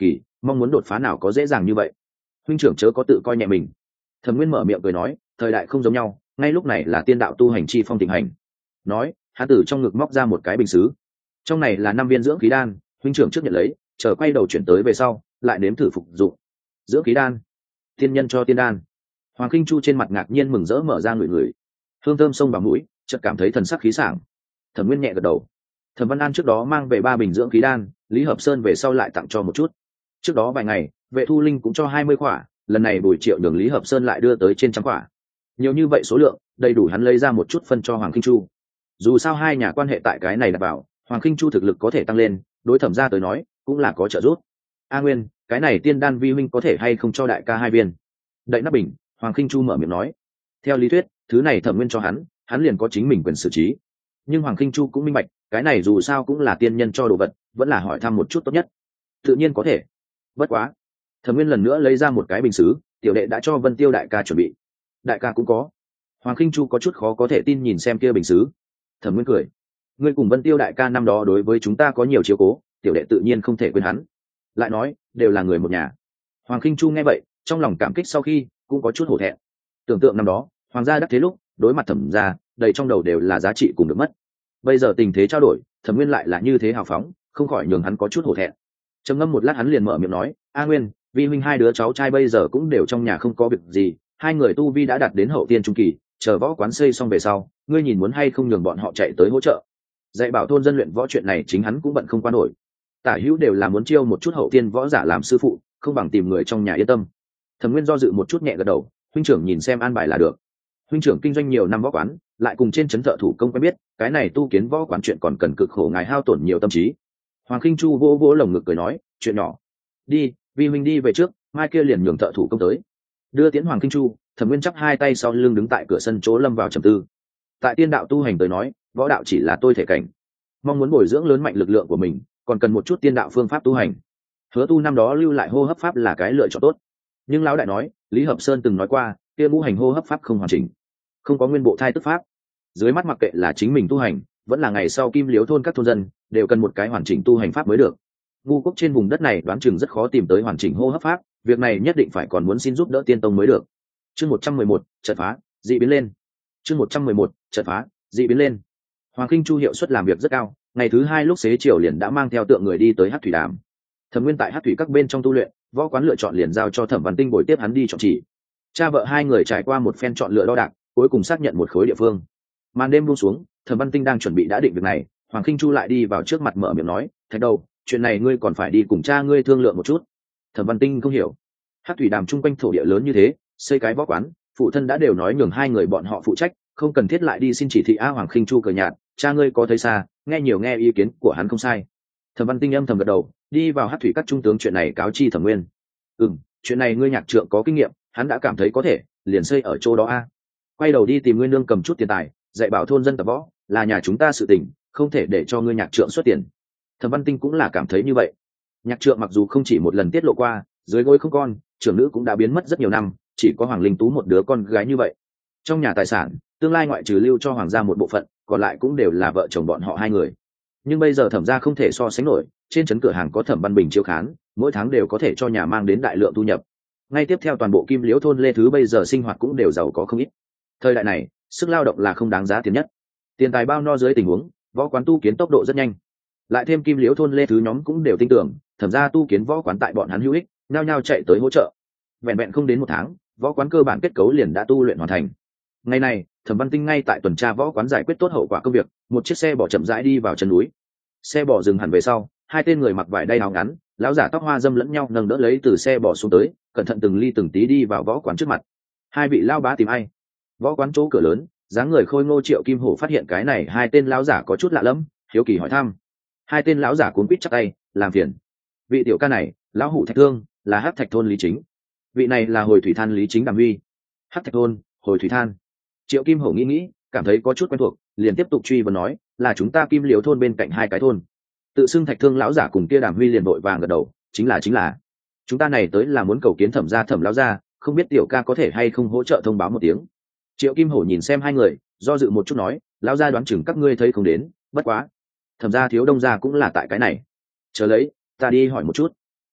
mong muốn đột phá nào có dễ dàng như vậy. Huynh trưởng chớ có tự coi nhẹ mình. Thẩm Nguyên mở miệng cười nói, thời đại không giống nhau, ngay lúc này là tiên đạo tu hành chi phong thịnh hành. Nói, hắn từ trong ngực móc ra một cái bình sứ, trong này là năm viên dưỡng khí đan, huynh trưởng trước nhận lấy, chờ quay đầu chuyển tới về sau lại nếm thử phục dụng. Dưỡng khí đan, tiên nhân cho tiên đan. Hoàng Kinh Chu trên mặt ngạc nhiên mừng rỡ mở ra ngửi ngửi, hương thơm xông vào mũi, chợt cảm thấy thần sắc khí sảng. Thẩm Nguyên nhẹ gật đầu. Thẩm Văn An trước đó mang về ba bình dưỡng khí đan, Lý Hợp Sơn về sau lại tặng cho một chút. Trước đó vài ngày Vệ Thu Linh cũng cho hai mươi quả, lần này Bùi Triệu nhường Lý Hợp Sơn lại đưa tới trên trăm quả. Nhiều như vậy số lượng đầy đủ hắn lấy ra một chút phân cho Hoàng Kinh Chu. Dù sao hai nhà quan hệ tại cái này đảm bảo Hoàng Kinh Chu thực lực có thể tăng lên, đối Thẩm gia tới nói cũng là có trợ giúp. A Nguyên, cái này tiên đan vi huynh có thể hay không cho đại ca hai viên? Đậy nắp bình, Hoàng Kinh Chu mở miệng nói. Theo lý thuyết thứ này Thẩm Nguyên cho hắn, hắn liền có chính mình quyền xử trí. Nhưng Hoàng Kinh Chu cũng minh bạch, cái này dù sao cũng là tiên nhân cho đồ vật, vẫn là hỏi thăm một chút tốt nhất. Tự nhiên có thể. Bất quá, Thẩm Nguyên lần nữa lấy ra một cái bình sứ, tiểu đệ đã cho Vân Tiêu đại ca chuẩn bị. Đại ca cũng có. Hoàng Kinh Chu có chút khó có thể tin nhìn xem kia bình sứ. Thẩm Nguyên cười, ngươi cùng Vân Tiêu đại ca năm đó đối với chúng ta có nhiều chiếu cố, tiểu đệ tự nhiên không thể quên hắn. Lại nói, đều là người một nhà. Hoàng Kinh Chu nghe vậy, trong lòng cảm kích sau khi cũng có chút hổ thẹn. Tưởng tượng năm đó, hoàng gia đắc thế lúc, đối mặt Thẩm gia, đầy trong đầu đều là giá trị cùng được mất. Bây giờ tình thế trao đổi, Thẩm Nguyên lại là như thế hào phóng, không khỏi nhường hắn có chút hổ thẹn. Trầm ngâm một lát hắn liền mở miệng nói, A Nguyên, vi huynh hai đứa cháu trai bây giờ cũng đều trong nhà không có việc gì, hai người tu vi đã đạt đến hậu tiên trung kỳ, chờ võ quán xây xong về sau, ngươi nhìn muốn hay không nhường bọn họ chạy tới hỗ trợ. Dạy bảo thôn dân luyện võ chuyện này chính hắn cũng bận không qua nổi. Tả hữu đều là muốn chiêu một chút hậu tiên võ giả làm sư phụ, không bằng tìm người trong nhà yên tâm. Thẩm Nguyên do dự một chút nhẹ gật đầu, huynh trưởng nhìn xem an bài là được. Huynh trưởng kinh doanh nhiều năm võ quán, lại cùng trên trấn thợ thủ công quen biết, cái này tu kiến võ quán chuyện còn cần cực khổ ngài hao tổn nhiều tâm trí. Hoàng Kinh Chu vỗ vỗ lồng ngực cười nói, chuyện nhỏ. Đi, vi huynh đi về trước, mai kia liền nhường thợ thủ công tới. Đưa tiễn Hoàng Kinh Chu, Thẩm Nguyên chắp hai tay sau lưng đứng tại cửa sân chỗ lâm vào trầm tư. Tại tiên đạo tu hành tới nói, võ đạo chỉ là tôi thể cảnh, mong muốn bồi dưỡng lớn mạnh lực lượng của mình, còn cần một chút tiên đạo phương pháp tu hành. Hứa Tu năm đó lưu lại hô hấp pháp là cái lựa chọn tốt, nhưng lão đại nói, Lý Hợp Sơn từng nói qua, kia ngũ hành hô hấp pháp không hoàn chỉnh, không có nguyên bộ thai tức pháp. Dưới mắt mặc kệ là chính mình tu hành, vẫn là ngày sau Kim Liếu thôn các thôn dân, đều cần một cái hoàn chỉnh tu hành pháp mới được. Ngu quốc trên vùng đất này đoán chừng rất khó tìm tới hoàn chỉnh hô hấp pháp, việc này nhất định phải còn muốn xin giúp đỡ tiên tông mới được. Chương một trăm mười một, trận phá, dị biến lên. Chương một trăm mười một, trận phá, dị biến lên. Hoàng Kinh Chu hiệu suất làm việc rất cao, ngày thứ hai lúc xế chiều liền đã mang theo tượng người đi tới Hắc Thủy Đàm. Thẩm Nguyên tại Hắc Thủy các bên trong tu luyện, võ quán lựa chọn liền giao cho Thẩm Văn Tinh bồi tiếp hắn đi chọn chỉ. Cha vợ hai người trải qua một phen chọn lựa đo đạc, cuối cùng xác nhận một khối địa phương. Màn đêm buông xuống, Thẩm Văn Tinh đang chuẩn bị đã định việc này, Hoàng Kinh Chu lại đi vào trước mặt mở miệng nói, "Thạch Đầu, chuyện này ngươi còn phải đi cùng cha ngươi thương lượng một chút." Thẩm Văn Tinh không hiểu, Hắc Thủy Đàm chung quanh thổ địa lớn như thế, xây cái võ quán, phụ thân đã đều nói nhường hai người bọn họ phụ trách, không cần thiết lại đi xin chỉ thị. A Hoàng Kinh Chu cười nhạt, "Cha ngươi có thấy xa, nghe nhiều nghe ý kiến của hắn không sai." Thẩm Văn Tinh âm thầm gật đầu, đi vào Hắc Thủy các trung tướng chuyện này cáo chi Thẩm Nguyên. "Ừm, chuyện này ngươi nhạc trượng có kinh nghiệm, hắn đã cảm thấy có thể, liền xây ở chỗ đó a." Quay đầu đi tìm ngươi nương cầm chút tiền tài, dạy bảo thôn dân tập võ, là nhà chúng ta sự tình, không thể để cho ngươi nhạc trượng xuất tiền. Thẩm Văn Tinh cũng là cảm thấy như vậy. Nhạc trượng mặc dù không chỉ một lần tiết lộ qua, dưới gối không con, trưởng nữ cũng đã biến mất rất nhiều năm, chỉ có Hoàng Linh Tú một đứa con gái như vậy. Trong nhà tài sản, tương lai ngoại trừ lưu cho hoàng gia một bộ phận, còn lại cũng đều là vợ chồng bọn họ hai người. Nhưng bây giờ Thẩm gia không thể so sánh nổi, trên trấn cửa hàng có Thẩm Văn Bình chiếu khán, mỗi tháng đều có thể cho nhà mang đến đại lượng thu nhập. Ngay tiếp theo toàn bộ Kim Liễu thôn Lê Thứ bây giờ sinh hoạt cũng đều giàu có không ít. Thời đại này, sức lao động là không đáng giá tiền nhất. Tiền tài bao no dưới tình huống, võ quán tu kiến tốc độ rất nhanh. Lại thêm Kim Liễu thôn Lê Thứ nhóm cũng đều tin tưởng, Thẩm gia tu kiến võ quán tại bọn hắn hữu ích, nhao nhao chạy tới hỗ trợ. Vẹn vẹn không đến một tháng, võ quán cơ bản kết cấu liền đã tu luyện hoàn thành. Ngày này, Thẩm Văn Tinh ngay tại tuần tra võ quán giải quyết tốt hậu quả công việc, một chiếc xe bò chậm rãi đi vào chân núi. Xe bò dừng hẳn về sau, hai tên người mặc vải đay áo ngắn, lão giả tóc hoa dâm lẫn nhau nâng đỡ lấy từ xe bò xuống tới, cẩn thận từng ly từng tí đi vào võ quán trước mặt. Hai vị lão bá tìm ai? Võ quán chỗ cửa lớn, dáng người khôi ngô Triệu Kim Hổ phát hiện cái này hai tên lão giả có chút lạ lẫm, hiếu kỳ hỏi thăm. Hai tên lão giả cuống quýt chắp tay, làm phiền. Vị tiểu ca này, lão hủ Thạch Thương, là Hắc Thạch thôn Lý Chính. Vị này là Hồi Thủy Than Lý Chính Đàm Huy. Hắc Thạch thôn, Hồi Thủy Than. Triệu Kim Hổ nghĩ nghĩ, cảm thấy có chút quen thuộc, liền tiếp tục truy vấn nói, là chúng ta Kim Liễu thôn bên cạnh hai cái thôn. Tự xưng Thạch Thương lão giả cùng kia Đàm Huy liền vội vàng gật đầu, chính là chính là. Chúng ta này tới là muốn cầu kiến Thẩm gia Thẩm lão gia, không biết tiểu ca có thể hay không hỗ trợ thông báo một tiếng. Triệu Kim Hổ nhìn xem hai người, do dự một chút nói, lão gia đoán chừng các ngươi thấy không đến, bất quá Thẩm gia thiếu đông gia cũng là tại cái này. Chờ lấy, ta đi hỏi một chút.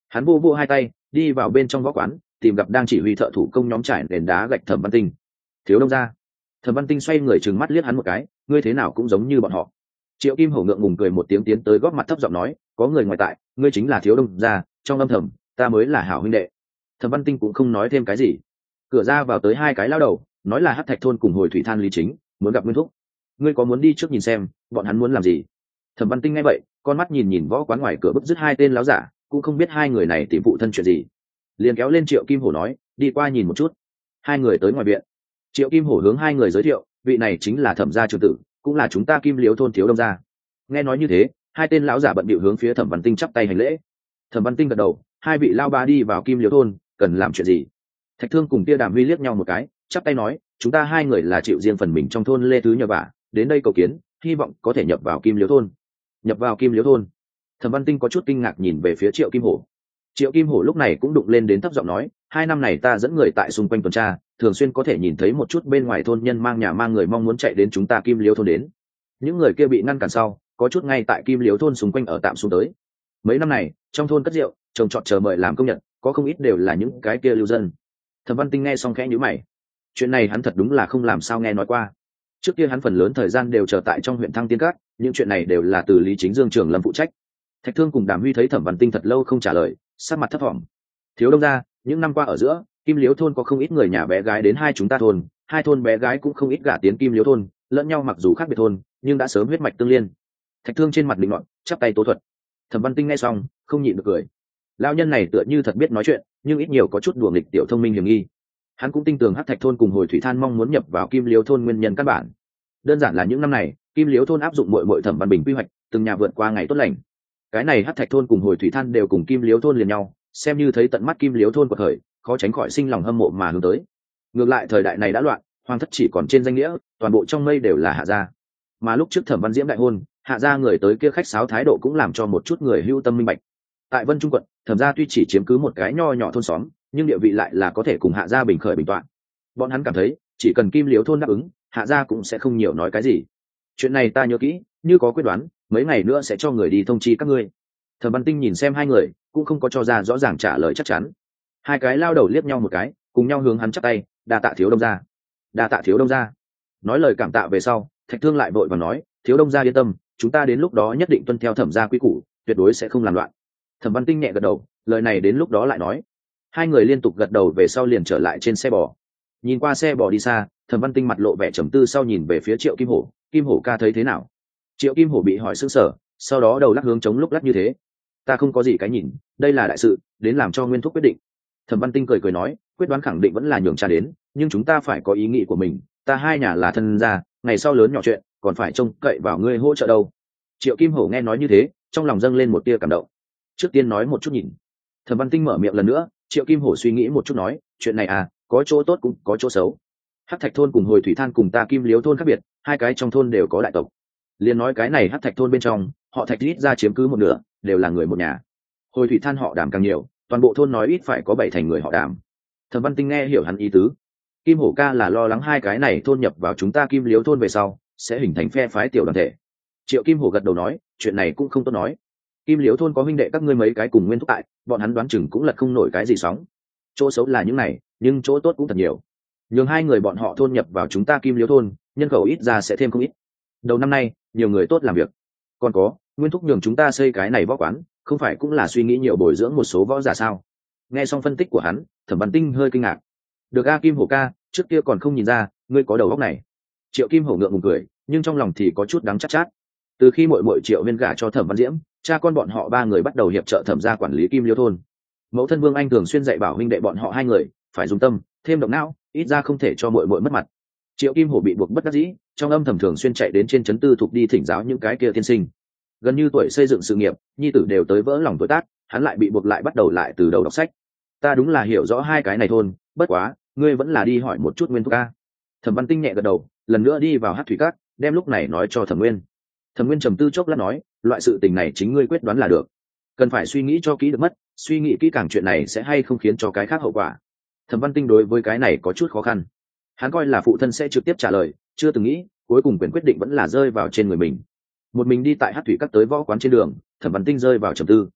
Hắn vô vô hai tay đi vào bên trong võ quán, tìm gặp đang chỉ huy thợ thủ công nhóm trải nền đá gạch Thẩm Văn Tinh. Thiếu Đông gia. Thẩm Văn Tinh xoay người trừng mắt liếc hắn một cái, ngươi thế nào cũng giống như bọn họ. Triệu Kim Hổ ngượng ngùng cười một tiếng tiến tới góp mặt thấp giọng nói, có người ngoài tại, ngươi chính là Thiếu Đông gia, trong âm thầm ta mới là hảo huynh đệ. Thẩm Văn Tinh cũng không nói thêm cái gì. Cửa ra vào tới hai cái lao đầu, nói là Hắc Thạch thôn cùng Hồi Thủy Than Lý Chính muốn gặp Nguyên Thúc. Ngươi có muốn đi trước nhìn xem bọn hắn muốn làm gì? Thẩm Văn Tinh nghe vậy, con mắt nhìn nhìn võ quán ngoài cửa bức dứt hai tên láo giả, cũng không biết hai người này tìm phụ thân chuyện gì, liền kéo lên Triệu Kim Hổ nói, đi qua nhìn một chút. Hai người tới ngoài viện, Triệu Kim Hổ hướng hai người giới thiệu, vị này chính là Thẩm gia trưởng tử, cũng là chúng ta Kim Liếu thôn Thiếu Đông gia. Nghe nói như thế, hai tên lão giả bận bịu hướng phía Thẩm Văn Tinh chắp tay hành lễ. Thẩm Văn Tinh gật đầu, hai vị lao ba đi vào Kim Liếu thôn, cần làm chuyện gì? Thạch Thương cùng Tia Đàm Huy liếc nhau một cái, chắp tay nói, chúng ta hai người là chịu riêng phần mình trong thôn Lê Tứ nhờ vả, đến đây cầu kiến, hy vọng có thể nhập vào Kim Liếu thôn. Nhập vào Kim Liếu thôn? Thẩm Văn Tinh có chút kinh ngạc nhìn về phía Triệu Kim Hổ. Triệu Kim Hổ lúc này cũng đụng lên đến thấp giọng nói, hai năm này ta dẫn người tại xung quanh tuần tra, thường xuyên có thể nhìn thấy một chút bên ngoài thôn nhân mang nhà mang người mong muốn chạy đến chúng ta Kim Liếu thôn đến. Những người kia bị ngăn cản sau, có chút ngay tại Kim Liếu thôn xung quanh ở tạm xuống tới. Mấy năm này, trong thôn cất rượu, trồng trọt chờ mời làm công nhận, có không ít đều là những cái kia lưu dân. Thẩm Văn Tinh nghe xong khẽ nhíu mày. Chuyện này hắn thật đúng là không làm sao nghe nói qua. Trước kia hắn phần lớn thời gian đều chờ tại trong huyện Thăng Tiên Các, những chuyện này đều là từ Lý Chính Dương trưởng lâm phụ trách. Thạch Thương cùng Đàm Huy thấy Thẩm Văn Tinh thật lâu không trả lời, sắc mặt thấp thỏm. Thiếu Đông gia, những năm qua ở giữa, Kim Liếu thôn có không ít người nhà bé gái đến hai chúng ta thôn, hai thôn bé gái cũng không ít gả tiến Kim Liếu thôn, lẫn nhau mặc dù khác biệt thôn, nhưng đã sớm huyết mạch tương liên. Thạch Thương trên mặt định luận, chắp tay tố thuật. Thẩm Văn Tinh nghe xong, không nhịn được cười. Lão nhân này tựa như thật biết nói chuyện, nhưng ít nhiều có chút đùa nghịch tiểu thông minh hiểm nghi. Hắn cũng tin tưởng Hắc Thạch thôn cùng Hồi Thủy Than mong muốn nhập vào Kim Liếu thôn nguyên nhân căn bản. Đơn giản là những năm này, Kim Liếu thôn áp dụng muội muội Thẩm Văn Bình quy hoạch, từng nhà vượt qua ngày tốt lành. Cái này Hắc Thạch thôn cùng Hồi Thủy Than đều cùng Kim Liếu thôn liền nhau, xem như thấy tận mắt Kim Liếu thôn của thời, khó tránh khỏi sinh lòng hâm mộ mà hướng tới. Ngược lại thời đại này đã loạn, hoàng thất chỉ còn trên danh nghĩa, toàn bộ trong mây đều là hạ gia. Mà lúc trước Thẩm Văn Diễm đại hôn, hạ gia người tới kia khách sáo thái độ cũng làm cho một chút người hưu tâm minh bạch. Tại Vân Trung quận, Thẩm gia tuy chỉ chiếm cứ một cái nho nhỏ thôn xóm, nhưng địa vị lại là có thể cùng hạ gia bình khởi bình toạn. Bọn hắn cảm thấy, chỉ cần Kim Liếu thôn đáp ứng, hạ gia cũng sẽ không nhiều nói cái gì. Chuyện này ta nhớ kỹ, như có quyết đoán, mấy ngày nữa sẽ cho người đi thông chi các ngươi. Thẩm Văn Tinh nhìn xem hai người, cũng không có cho ra rõ ràng trả lời chắc chắn. Hai cái lao đầu liếc nhau một cái, cùng nhau hướng hắn chắp tay, đa tạ Thiếu Đông gia. Đa tạ Thiếu Đông gia. Nói lời cảm tạ về sau, Thạch Thương lại vội vàng nói, Thiếu Đông gia yên tâm, chúng ta đến lúc đó nhất định tuân theo Thẩm gia quy củ, tuyệt đối sẽ không làm loạn. Thẩm Văn Tinh nhẹ gật đầu, lời này đến lúc đó lại nói. Hai người liên tục gật đầu về sau liền trở lại trên xe bò. Nhìn qua xe bò đi xa, Thẩm Văn Tinh mặt lộ vẻ trầm tư sau nhìn về phía Triệu Kim Hổ, Kim Hổ ca thấy thế nào? Triệu Kim Hổ bị hỏi sững sờ, sau đó đầu lắc hướng chống lúc lắc như thế. Ta không có gì cái nhìn, đây là đại sự, đến làm cho Nguyên Thúc quyết định. Thẩm Văn Tinh cười cười nói, quyết đoán khẳng định vẫn là nhường cha đến, nhưng chúng ta phải có ý nghĩ của mình, ta hai nhà là thân gia, ngày sau lớn nhỏ chuyện, còn phải trông cậy vào ngươi hỗ trợ đâu. Triệu Kim Hổ nghe nói như thế, trong lòng dâng lên một tia cảm động. Trước tiên nói một chút nhìn. Thẩm Văn Tinh mở miệng lần nữa, Triệu Kim Hổ suy nghĩ một chút nói, chuyện này à, có chỗ tốt cũng có chỗ xấu. Hắc Thạch thôn cùng Hồi Thủy Than cùng ta Kim Liếu thôn khác biệt, hai cái trong thôn đều có đại tộc. Liên nói cái này Hắc Thạch thôn bên trong, họ Thạch ít ra chiếm cứ một nửa, đều là người một nhà. Hồi Thủy Than họ Đàm càng nhiều, toàn bộ thôn nói ít phải có bảy thành người họ Đàm. Thẩm Văn Tinh nghe hiểu hắn ý tứ. Kim Hổ ca là lo lắng hai cái này thôn nhập vào chúng ta Kim Liếu thôn về sau, sẽ hình thành phe phái tiểu đoàn thể. Triệu Kim Hổ gật đầu nói, chuyện này cũng không tốt nói. Kim Liếu thôn có huynh đệ các ngươi mấy cái cùng Nguyên Thúc tại, bọn hắn đoán chừng cũng lật không nổi cái gì sóng. Chỗ xấu là những này, nhưng chỗ tốt cũng thật nhiều. Nhường hai người bọn họ thôn nhập vào chúng ta Kim Liếu thôn, nhân khẩu ít ra sẽ thêm không ít. Đầu năm nay, nhiều người tốt làm việc. Còn có, Nguyên Thúc nhường chúng ta xây cái này võ quán, không phải cũng là suy nghĩ nhiều bồi dưỡng một số võ giả sao? Nghe xong phân tích của hắn, Thẩm Văn Tinh hơi kinh ngạc. Được a Kim Hổ ca, trước kia còn không nhìn ra, ngươi có đầu óc này. Triệu Kim Hổ ngượng ngùng cười, nhưng trong lòng thì có chút đắng chát chát. Từ khi muội muội Triệu Viên gả cho Thẩm Văn Diễm, cha con bọn họ ba người bắt đầu hiệp trợ Thẩm gia quản lý Kim Liêu thôn. Mẫu thân Vương Anh thường xuyên dạy bảo huynh đệ bọn họ hai người, phải dùng tâm, thêm động não, ít ra không thể cho muội muội mất mặt. Triệu Kim Hổ bị buộc bất đắc dĩ, trong âm thầm thường xuyên chạy đến trên trấn tư thuộc đi thỉnh giáo những cái kia tiên sinh. Gần như tuổi xây dựng sự nghiệp, nhi tử đều tới vỡ lòng tuổi tác, hắn lại bị buộc lại bắt đầu lại từ đầu đọc sách. Ta đúng là hiểu rõ hai cái này thôn, bất quá, ngươi vẫn là đi hỏi một chút Nguyên Thúc ca. Thẩm Văn Tinh nhẹ gật đầu, lần nữa đi vào Hắc Thủy Các, đem lúc này nói cho Thẩm Nguyên. Thẩm Nguyên trầm tư chốc lát nói, loại sự tình này chính ngươi quyết đoán là được, cần phải suy nghĩ cho kỹ được mất, suy nghĩ kỹ càng chuyện này sẽ hay không khiến cho cái khác hậu quả. Thẩm Văn Tinh đối với cái này có chút khó khăn, hắn coi là phụ thân sẽ trực tiếp trả lời, chưa từng nghĩ cuối cùng quyền quyết định vẫn là rơi vào trên người mình. Một mình đi tại Hắc Thủy Các tới võ quán trên đường, Thẩm Văn Tinh rơi vào trầm tư.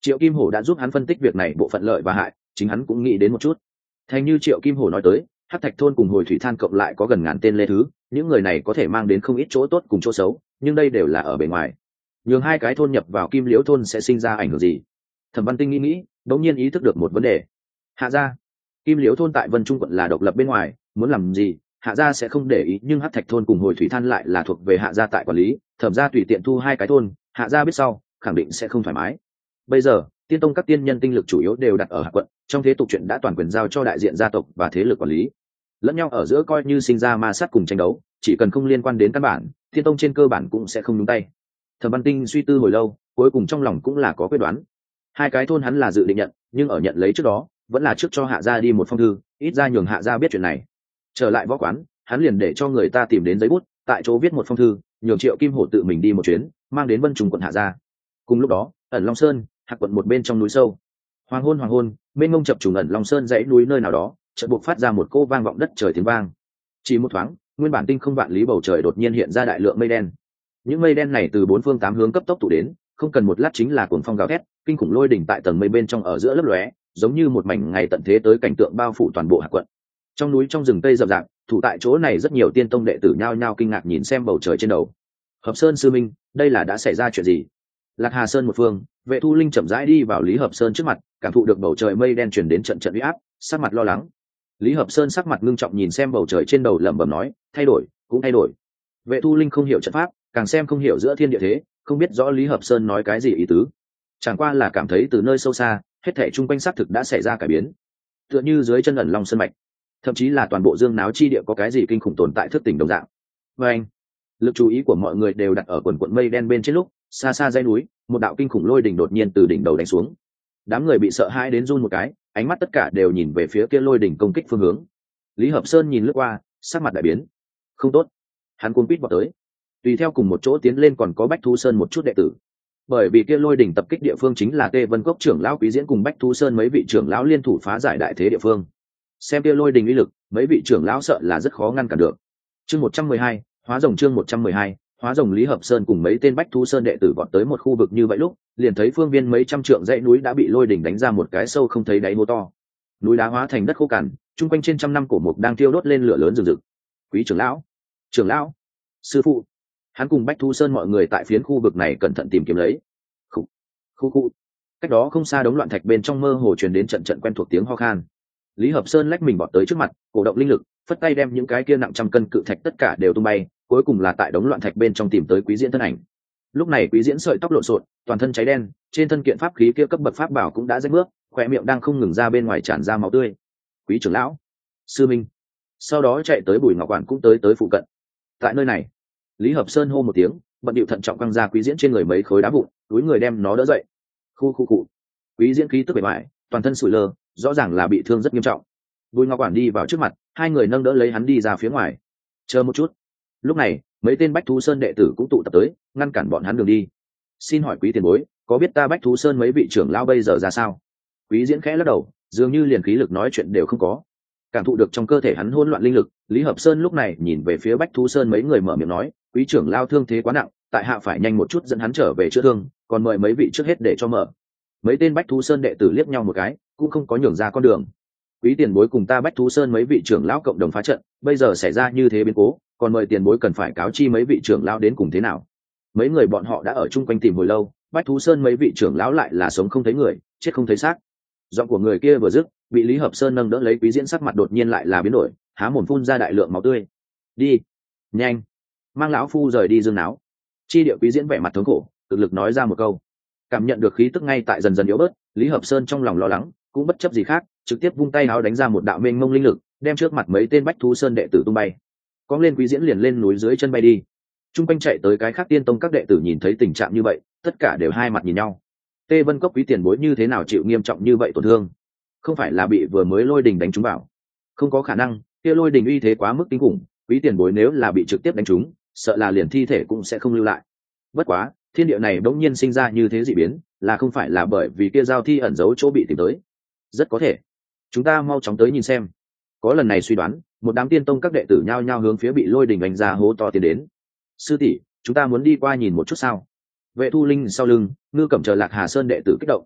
Triệu Kim Hổ đã giúp hắn phân tích việc này bộ phận lợi và hại, chính hắn cũng nghĩ đến một chút. Thành như Triệu Kim Hổ nói tới, Hắc Thạch thôn cùng Hồi Thủy Than cộng lại có gần ngàn tên lê thứ, những người này có thể mang đến không ít chỗ tốt cùng chỗ xấu, nhưng đây đều là ở bề ngoài. Nhường hai cái thôn nhập vào Kim Liễu thôn sẽ sinh ra ảnh hưởng gì? Thẩm Văn Tinh nghĩ nghĩ, đột nhiên ý thức được một vấn đề. Hạ gia, Kim Liễu thôn tại Vân Trung quận là độc lập bên ngoài, muốn làm gì, Hạ gia sẽ không để ý, nhưng Hắc Thạch thôn cùng Hồi Thủy Than lại là thuộc về Hạ gia tại quản lý, Thẩm gia tùy tiện thu hai cái thôn, Hạ gia biết sau, khẳng định sẽ không thoải mái. Bây giờ, Tiên tông các tiên nhân tinh lực chủ yếu đều đặt ở Hạc quận, trong thế tục chuyện đã toàn quyền giao cho đại diện gia tộc và thế lực quản lý. Lẫn nhau ở giữa coi như sinh ra ma sát cùng tranh đấu, chỉ cần không liên quan đến căn bản, Tiên tông trên cơ bản cũng sẽ không nhúng tay. Thẩm Văn Tinh suy tư hồi lâu, cuối cùng trong lòng cũng là có quyết đoán. Hai cái thôn hắn là dự định nhận, nhưng ở nhận lấy trước đó, vẫn là trước cho Hạ gia đi một phong thư, ít ra nhường Hạ gia biết chuyện này. Trở lại võ quán, hắn liền để cho người ta tìm đến giấy bút, tại chỗ viết một phong thư, nhường Triệu Kim Hổ tự mình đi một chuyến, mang đến Vân Trùng quận Hạ gia. Cùng lúc đó, ẩn Long Sơn, Hạc quận một bên trong núi sâu. Hoàng hôn hoàng hôn, mênh mông chập trùng ẩn Long Sơn dãy núi nơi nào đó, chợt buộc phát ra một cô vang vọng đất trời tiếng vang. Chỉ một thoáng, nguyên bản tinh không vạn lý bầu trời đột nhiên hiện ra đại lượng mây đen. Những mây đen này từ bốn phương tám hướng cấp tốc tụ đến, không cần một lát chính là cuồng phong gào thét, kinh khủng lôi đỉnh tại tầng mây bên trong ở giữa lấp lóe, giống như một mảnh ngày tận thế tới cảnh tượng bao phủ toàn bộ Hạc quận. Trong núi trong rừng cây rậm rạp, thủ tại chỗ này rất nhiều tiên tông đệ tử nhao nhao kinh ngạc nhìn xem bầu trời trên đầu. Hợp Sơn sư minh, đây là đã xảy ra chuyện gì? Lạc Hà Sơn một phương, Vệ Thu Linh chậm rãi đi vào Lý Hợp Sơn trước mặt, cảm thụ được bầu trời mây đen truyền đến trận trận uy áp, sắc mặt lo lắng. Lý Hợp Sơn sắc mặt ngưng trọng nhìn xem bầu trời trên đầu lẩm bẩm nói, thay đổi, cũng thay đổi. Vệ Thu Linh không hiểu trận pháp, càng xem không hiểu giữa thiên địa thế, không biết rõ Lý Hợp Sơn nói cái gì ý tứ. Chẳng qua là cảm thấy từ nơi sâu xa, hết thảy chung quanh xác thực đã xảy ra cải biến. Tựa như dưới chân ẩn Long Sơn mạch, thậm chí là toàn bộ Dương Náo chi địa có cái gì kinh khủng tồn tại thức tỉnh đồng dạng. Và anh, lực chú ý của mọi người đều đặt ở quần quần mây đen bên trên lúc, xa xa dãy núi, một đạo kinh khủng lôi đỉnh đột nhiên từ đỉnh đầu đánh xuống. Đám người bị sợ hãi đến run một cái, ánh mắt tất cả đều nhìn về phía kia lôi đỉnh công kích phương hướng. Lý Hợp Sơn nhìn lướt qua, sắc mặt đại biến. Không tốt, hắn cuống quýt vọt tới. Tùy theo cùng một chỗ tiến lên còn có Bách Thú Sơn một chút đệ tử. Bởi vì kia lôi đỉnh tập kích địa phương chính là Tê Vân Cốc trưởng lão Quý Diễn cùng Bách Thú Sơn mấy vị trưởng lão liên thủ phá giải đại thế địa phương. Xem kia lôi đỉnh uy lực, mấy vị trưởng lão sợ là rất khó ngăn cản được. Chương một trăm mười hai, hóa rồng chương một trăm mười hai, hóa rồng. Lý Hợp Sơn cùng mấy tên Bách Thú Sơn đệ tử vọt tới một khu vực như vậy lúc, liền thấy phương viên mấy trăm trượng dãy núi đã bị lôi đỉnh đánh ra một cái sâu không thấy đáy hố to. Núi đá hóa thành đất khô cằn, chung quanh trên trăm năm cổ mục đang thiêu đốt lên lửa lớn rừng rực. Quý trưởng lão, trưởng lão, sư phụ, hắn cùng Bách Thú Sơn mọi người tại phiến khu vực này cẩn thận tìm kiếm lấy. Khu, khu, khu. Cách đó không xa đống loạn thạch bên trong mơ hồ truyền đến trận trận quen thuộc tiếng ho khan. Lý Hợp Sơn lách mình bọt tới trước mặt, cổ động linh lực, phất tay đem những cái kia nặng trăm cân cự thạch tất cả đều tung bay, cuối cùng là tại đống loạn thạch bên trong tìm tới Quý Diễn thân ảnh. Lúc này Quý Diễn sợi tóc lộn xộn, toàn thân cháy đen, trên thân kiện pháp khí kia cấp bậc pháp bảo cũng đã rách nước, khóe miệng đang không ngừng ra bên ngoài tràn ra máu tươi. Quý trưởng lão, sư minh. Sau đó chạy tới Bùi Ngọc Quản cũng tới tới phụ cận. Tại nơi này, Lý Hợp Sơn hô một tiếng, bận điệu thận trọng quăng ra Quý Diễn trên người mấy khối đá vụn, túi người đem nó đỡ dậy. Khu khu cụ. Quý Diễn khí tức bề ngoài, toàn thân sủi lơ, rõ ràng là bị thương rất nghiêm trọng. Bùi Ngọc Quản đi vào trước mặt, hai người nâng đỡ lấy hắn đi ra phía ngoài. Chờ một chút. Lúc này, mấy tên Bách Thú Sơn đệ tử cũng tụ tập tới, ngăn cản bọn hắn đường đi. Xin hỏi quý tiền bối, có biết ta Bách Thú Sơn mấy vị trưởng lão bây giờ ra sao? Quý Diễn khẽ lắc đầu, dường như liền khí lực nói chuyện đều không có. Cảm thụ được trong cơ thể hắn hỗn loạn linh lực, Lý Hợp Sơn lúc này nhìn về phía Bách Thú Sơn mấy người mở miệng nói, quý trưởng lão thương thế quá nặng, tại hạ phải nhanh một chút dẫn hắn trở về chữa thương, còn mời mấy vị trước hết để cho mở. Mấy tên Bách Thú Sơn đệ tử liếc nhau một cái, cũng không có nhường ra con đường. Quý tiền bối cùng ta Bách Thú Sơn mấy vị trưởng lão cộng đồng phá trận, bây giờ xảy ra như thế biến cố, còn mời tiền bối cần phải cáo chi mấy vị trưởng lão đến cùng thế nào. Mấy người bọn họ đã ở chung quanh tìm hồi lâu, Bách Thú Sơn mấy vị trưởng lão lại là sống không thấy người, chết không thấy xác. Giọng của người kia vừa dứt, bị Lý Hợp Sơn nâng đỡ lấy Quý Diễn sắc mặt đột nhiên lại là biến đổi, há mồm phun ra đại lượng máu tươi. Đi, nhanh, mang lão phu rời đi Dương Náo. Chi địa Quý Diễn vẻ mặt thống khổ, cực lực nói ra một câu. Cảm nhận được khí tức ngay tại dần dần yếu bớt, Lý Hợp Sơn trong lòng lo lắng, cũng bất chấp gì khác, trực tiếp vung tay áo đánh ra một đạo mênh mông linh lực, đem trước mặt mấy tên Bách Thú Sơn đệ tử tung bay. Cong lên Quý Diễn liền lên núi dưới chân bay đi. Trung quanh chạy tới cái khác tiên tông các đệ tử nhìn thấy tình trạng như vậy, tất cả đều hai mặt nhìn nhau. Tê Vân Cốc quý tiền bối như thế nào chịu nghiêm trọng như vậy tổn thương? Không phải là bị vừa mới lôi đình đánh trúng vào? Không có khả năng, kia lôi đình uy thế quá mức kinh khủng, quý tiền bối nếu là bị trực tiếp đánh trúng, sợ là liền thi thể cũng sẽ không lưu lại. Bất quá, thiên địa này bỗng nhiên sinh ra như thế dị biến, là không phải là bởi vì kia giao thi ẩn giấu chỗ bị tìm tới? Rất có thể. Chúng ta mau chóng tới nhìn xem. Có lần này suy đoán, một đám tiên tông các đệ tử nhao nhao hướng phía bị lôi đình đánh ra hố to tiến đến. Sư tỷ, chúng ta muốn đi qua nhìn một chút sao? Vệ Thu Linh sau lưng, Ngư Cẩm chờ Lạc Hà Sơn đệ tử kích động.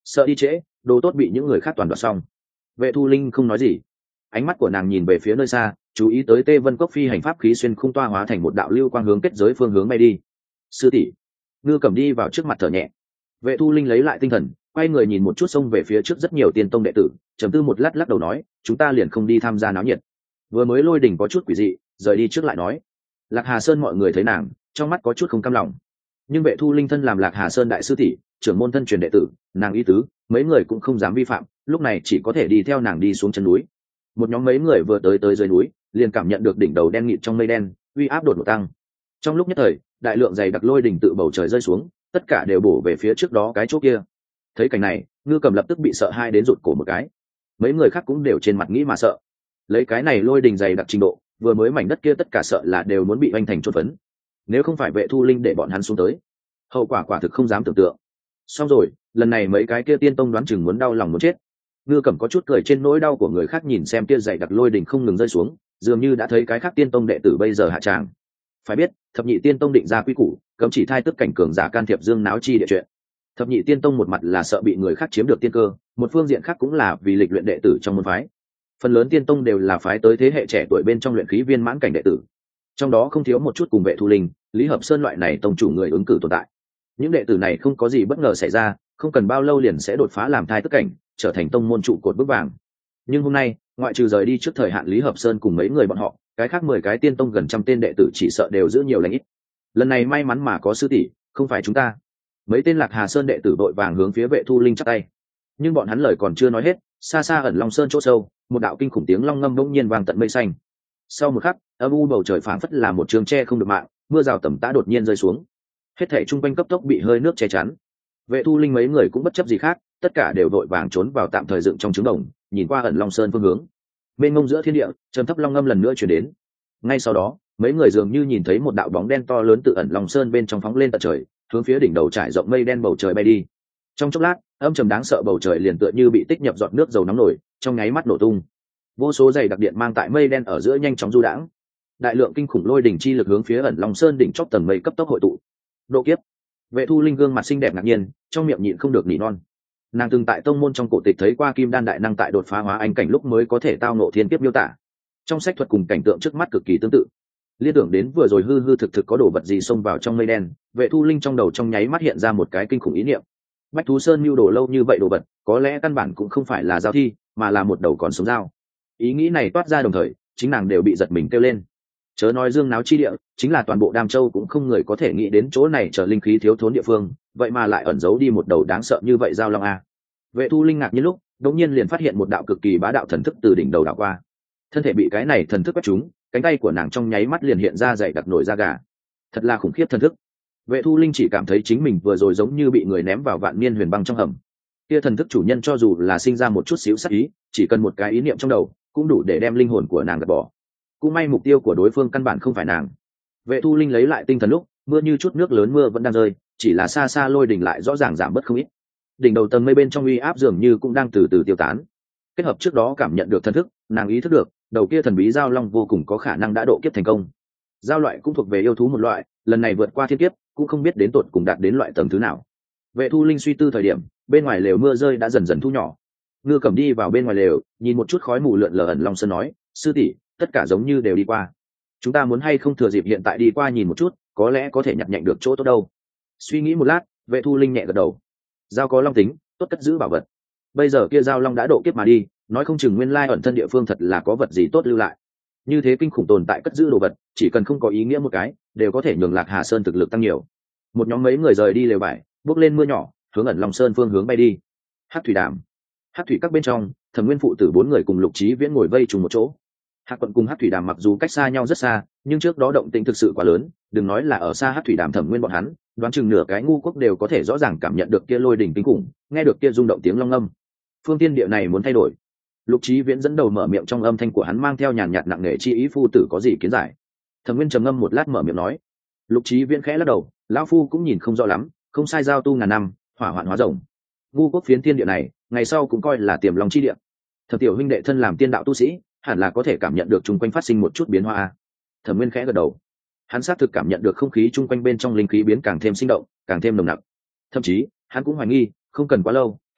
sợ đi trễ, đồ tốt bị những người khác toàn đoạt xong. Vệ Thu Linh không nói gì, ánh mắt của nàng nhìn về phía nơi xa, chú ý tới Tê Vân Cốc phi hành pháp khí xuyên khung toa hóa thành một đạo lưu quang hướng kết giới phương hướng bay đi. Sư tỷ. Ngư Cẩm đi vào trước mặt thở nhẹ. Vệ Thu Linh lấy lại tinh thần, quay người nhìn một chút xông về phía trước rất nhiều tiên tông đệ tử, trầm tư một lát lắc đầu nói, chúng ta liền không đi tham gia náo nhiệt. Vừa mới lôi đỉnh có chút quỷ dị, rời đi trước lại nói. Lạc Hà Sơn mọi người thấy nàng, trong mắt có chút không cam lòng. Nhưng Vệ Thu Linh thân làm Lạc Hà Sơn đại sư tỷ, trưởng môn thân truyền đệ tử, nàng ý tứ, mấy người cũng không dám vi phạm, lúc này chỉ có thể đi theo nàng đi xuống chân núi. Một nhóm mấy người vừa tới tới dưới núi, liền cảm nhận được đỉnh đầu đen nghịt trong mây đen, uy áp đột ngột tăng. Trong lúc nhất thời, đại lượng dày đặc lôi đỉnh tự bầu trời rơi xuống, tất cả đều bổ về phía trước đó cái chỗ kia. Thấy cảnh này, Ngư Cầm lập tức bị sợ hai đến rụt cổ một cái. Mấy người khác cũng đều trên mặt nghĩ mà sợ. Lấy cái này lôi đỉnh dày đặc trình độ, vừa mới mảnh đất kia tất cả sợ là đều muốn bị oanh thành chốt phấn. Nếu không phải Vệ Thu Linh để bọn hắn xuống tới, hậu quả quả thực không dám tưởng tượng. Xong rồi, lần này mấy cái kia tiên tông đoán chừng muốn đau lòng muốn chết. Ngư Cẩm có chút cười trên nỗi đau của người khác, nhìn xem kia dày đặc lôi đỉnh không ngừng rơi xuống, dường như đã thấy cái khác tiên tông đệ tử bây giờ hạ tràng. Phải biết, thập nhị tiên tông định ra quy củ, cấm chỉ thai tức cảnh cường giả can thiệp dương náo chi địa chuyện. Thập nhị tiên tông một mặt là sợ bị người khác chiếm được tiên cơ, một phương diện khác cũng là vì lịch luyện đệ tử trong môn phái. Phần lớn tiên tông đều là phái tới thế hệ trẻ tuổi bên trong luyện khí viên mãn cảnh đệ tử, trong đó không thiếu một chút cùng Vệ Thu Linh, Lý Hợp Sơn loại này tông chủ người ứng cử tồn tại. Những đệ tử này không có gì bất ngờ xảy ra, không cần bao lâu liền sẽ đột phá làm thai tức cảnh, trở thành tông môn trụ cột bước vàng. Nhưng hôm nay, ngoại trừ rời đi trước thời hạn Lý Hợp Sơn cùng mấy người bọn họ, cái khác mười cái tiên tông gần trăm tên đệ tử chỉ sợ đều giữ nhiều lãnh ít. Lần này may mắn mà có sư tỷ, không phải chúng ta. Mấy tên Lạc Hà Sơn đệ tử đội vàng hướng phía Vệ Thu Linh chắp tay. Nhưng bọn hắn lời còn chưa nói hết, xa xa ẩn Long Sơn chỗ sâu, một đạo kinh khủng tiếng long ngâm bỗng nhiên vang tận mây xanh. Sau một khắc, âm u bầu trời phảng phất là một trường tre không được mạng, mưa rào tầm tã đột nhiên rơi xuống. Hết thảy trung quanh cấp tốc bị hơi nước che chắn. Vệ Thu Linh mấy người cũng bất chấp gì khác, tất cả đều đội vàng trốn vào tạm thời dựng trong trứng đồng, nhìn qua ẩn Long Sơn phương hướng. Bên ngông giữa thiên địa, trầm thấp long ngâm lần nữa truyền đến. Ngay sau đó, mấy người dường như nhìn thấy một đạo bóng đen to lớn từ ẩn Long Sơn bên trong phóng lên tận trời, hướng phía đỉnh đầu trải rộng mây đen bầu trời bay đi. Trong chốc lát, âm trầm đáng sợ bầu trời liền tựa như bị tích nhập giọt nước dầu nóng nổi, trong nháy mắt nổ tung. Vô số dày đặc điện mang tại mây đen ở giữa nhanh chóng du đãng. Đại lượng kinh khủng lôi đỉnh chi lực hướng phía ẩn Long Sơn đỉnh chóp tầng mây cấp tốc hội tụ. Độ kiếp. Vệ Thu Linh gương mặt xinh đẹp ngạc nhiên, trong miệng nhịn không được nỉ non. Nàng từng tại tông môn trong cổ tịch thấy qua kim đan đại năng tại đột phá hóa anh cảnh lúc mới có thể tao ngộ thiên kiếp miêu tả. Trong sách thuật cùng cảnh tượng trước mắt cực kỳ tương tự. Liên tưởng đến vừa rồi hư hư thực thực có đồ vật gì xông vào trong mây đen, Vệ Thu Linh trong đầu trong nháy mắt hiện ra một cái kinh khủng ý niệm. Bách Thú Sơn mưu đồ lâu như vậy đồ vật, có lẽ căn bản cũng không phải là giao thi, mà là một đầu còn sống dao. Ý nghĩ này toát ra đồng thời, chính nàng đều bị giật mình kêu lên. Chớ nói dương náo chi địa, chính là toàn bộ Đam Châu cũng không người có thể nghĩ đến chỗ này trở linh khí thiếu thốn địa phương, vậy mà lại ẩn giấu đi một đầu đáng sợ như vậy giao long a. Vệ Thu Linh ngạc nhiên lúc, đột nhiên liền phát hiện một đạo cực kỳ bá đạo thần thức từ đỉnh đầu đảo qua. Thân thể bị cái này thần thức quét trúng, cánh tay của nàng trong nháy mắt liền hiện ra dày đặc nổi da gà. Thật là khủng khiếp thần thức. Vệ Thu Linh chỉ cảm thấy chính mình vừa rồi giống như bị người ném vào vạn niên huyền băng trong hầm. Kia thần thức chủ nhân cho dù là sinh ra một chút xíu sát ý, chỉ cần một cái ý niệm trong đầu, cũng đủ để đem linh hồn của nàng gạt bỏ. Cũng may mục tiêu của đối phương căn bản không phải nàng. Vệ Thu Linh lấy lại tinh thần lúc, mưa như chút nước lớn mưa vẫn đang rơi, chỉ là xa xa lôi đỉnh lại rõ ràng giảm bớt không ít. Đỉnh đầu tầng mây bên trong uy áp dường như cũng đang từ từ tiêu tán. Kết hợp trước đó cảm nhận được thần thức, nàng ý thức được, đầu kia thần bí giao long vô cùng có khả năng đã độ kiếp thành công. Giao loại cũng thuộc về yêu thú một loại, lần này vượt qua thiên kiếp, cũng không biết đến tột cùng đạt đến loại tầng thứ nào. Vệ Thu Linh suy tư thời điểm, bên ngoài lều mưa rơi đã dần dần thu nhỏ. Ngư Cẩm đi vào bên ngoài lều, nhìn một chút khói mù lượn lờ ẩn Long Sơn nói, sư tỷ, tất cả giống như đều đi qua. Chúng ta muốn hay không thừa dịp hiện tại đi qua nhìn một chút, có lẽ có thể nhặt nhạnh được chỗ tốt đâu. Suy nghĩ một lát, Vệ Thu Linh nhẹ gật đầu. Giao có long tính, tốt cất giữ bảo vật. Bây giờ kia giao long đã độ kiếp mà đi, nói không chừng nguyên lai ẩn thân địa phương thật là có vật gì tốt lưu lại. Như thế kinh khủng tồn tại cất giữ đồ vật, chỉ cần không có ý nghĩa một cái, đều có thể nhường Lạc Hà Sơn thực lực tăng nhiều. Một nhóm mấy người rời đi lều vải, bước lên mưa nhỏ, hướng ẩn Long Sơn phương hướng bay đi. Hắc thủy đàm, Hắc thủy các bên trong, Thẩm Nguyên phụ tử bốn người cùng Lục Chí Viễn ngồi vây trùng một chỗ. Hắc quận cùng Hắc thủy đàm mặc dù cách xa nhau rất xa, nhưng trước đó động tĩnh thực sự quá lớn, đừng nói là ở xa Hắc thủy đàm Thẩm Nguyên bọn hắn, đoán chừng nửa cái ngu quốc đều có thể rõ ràng cảm nhận được kia lôi đỉnh kinh khủng, nghe được kia rung động tiếng long âm. Phương tiên địa này muốn thay đổi. Lục Chí Viễn dẫn đầu mở miệng, trong âm thanh của hắn mang theo nhàn nhạt nặng nề chi ý, phu tử có gì kiến giải? Thẩm Nguyên trầm ngâm một lát mở miệng nói. Lục Chí Viễn khẽ lắc đầu, lão phu cũng nhìn không rõ lắm, không sai, giao tu ngàn năm, hỏa hoạn hóa rồng. Ngu quốc phiến thiên địa này, ngày sau cũng coi là tiềm long chi địa. Thẩm tiểu huynh đệ thân làm tiên đạo tu sĩ, hẳn là có thể cảm nhận được chung quanh phát sinh một chút biến hóa. Thẩm Nguyên khẽ gật đầu. Hắn xác thực cảm nhận được không khí chung quanh bên trong linh khí biến càng thêm sinh động, càng thêm nồng nặc. Thậm chí, hắn cũng hoài nghi, không cần quá lâu,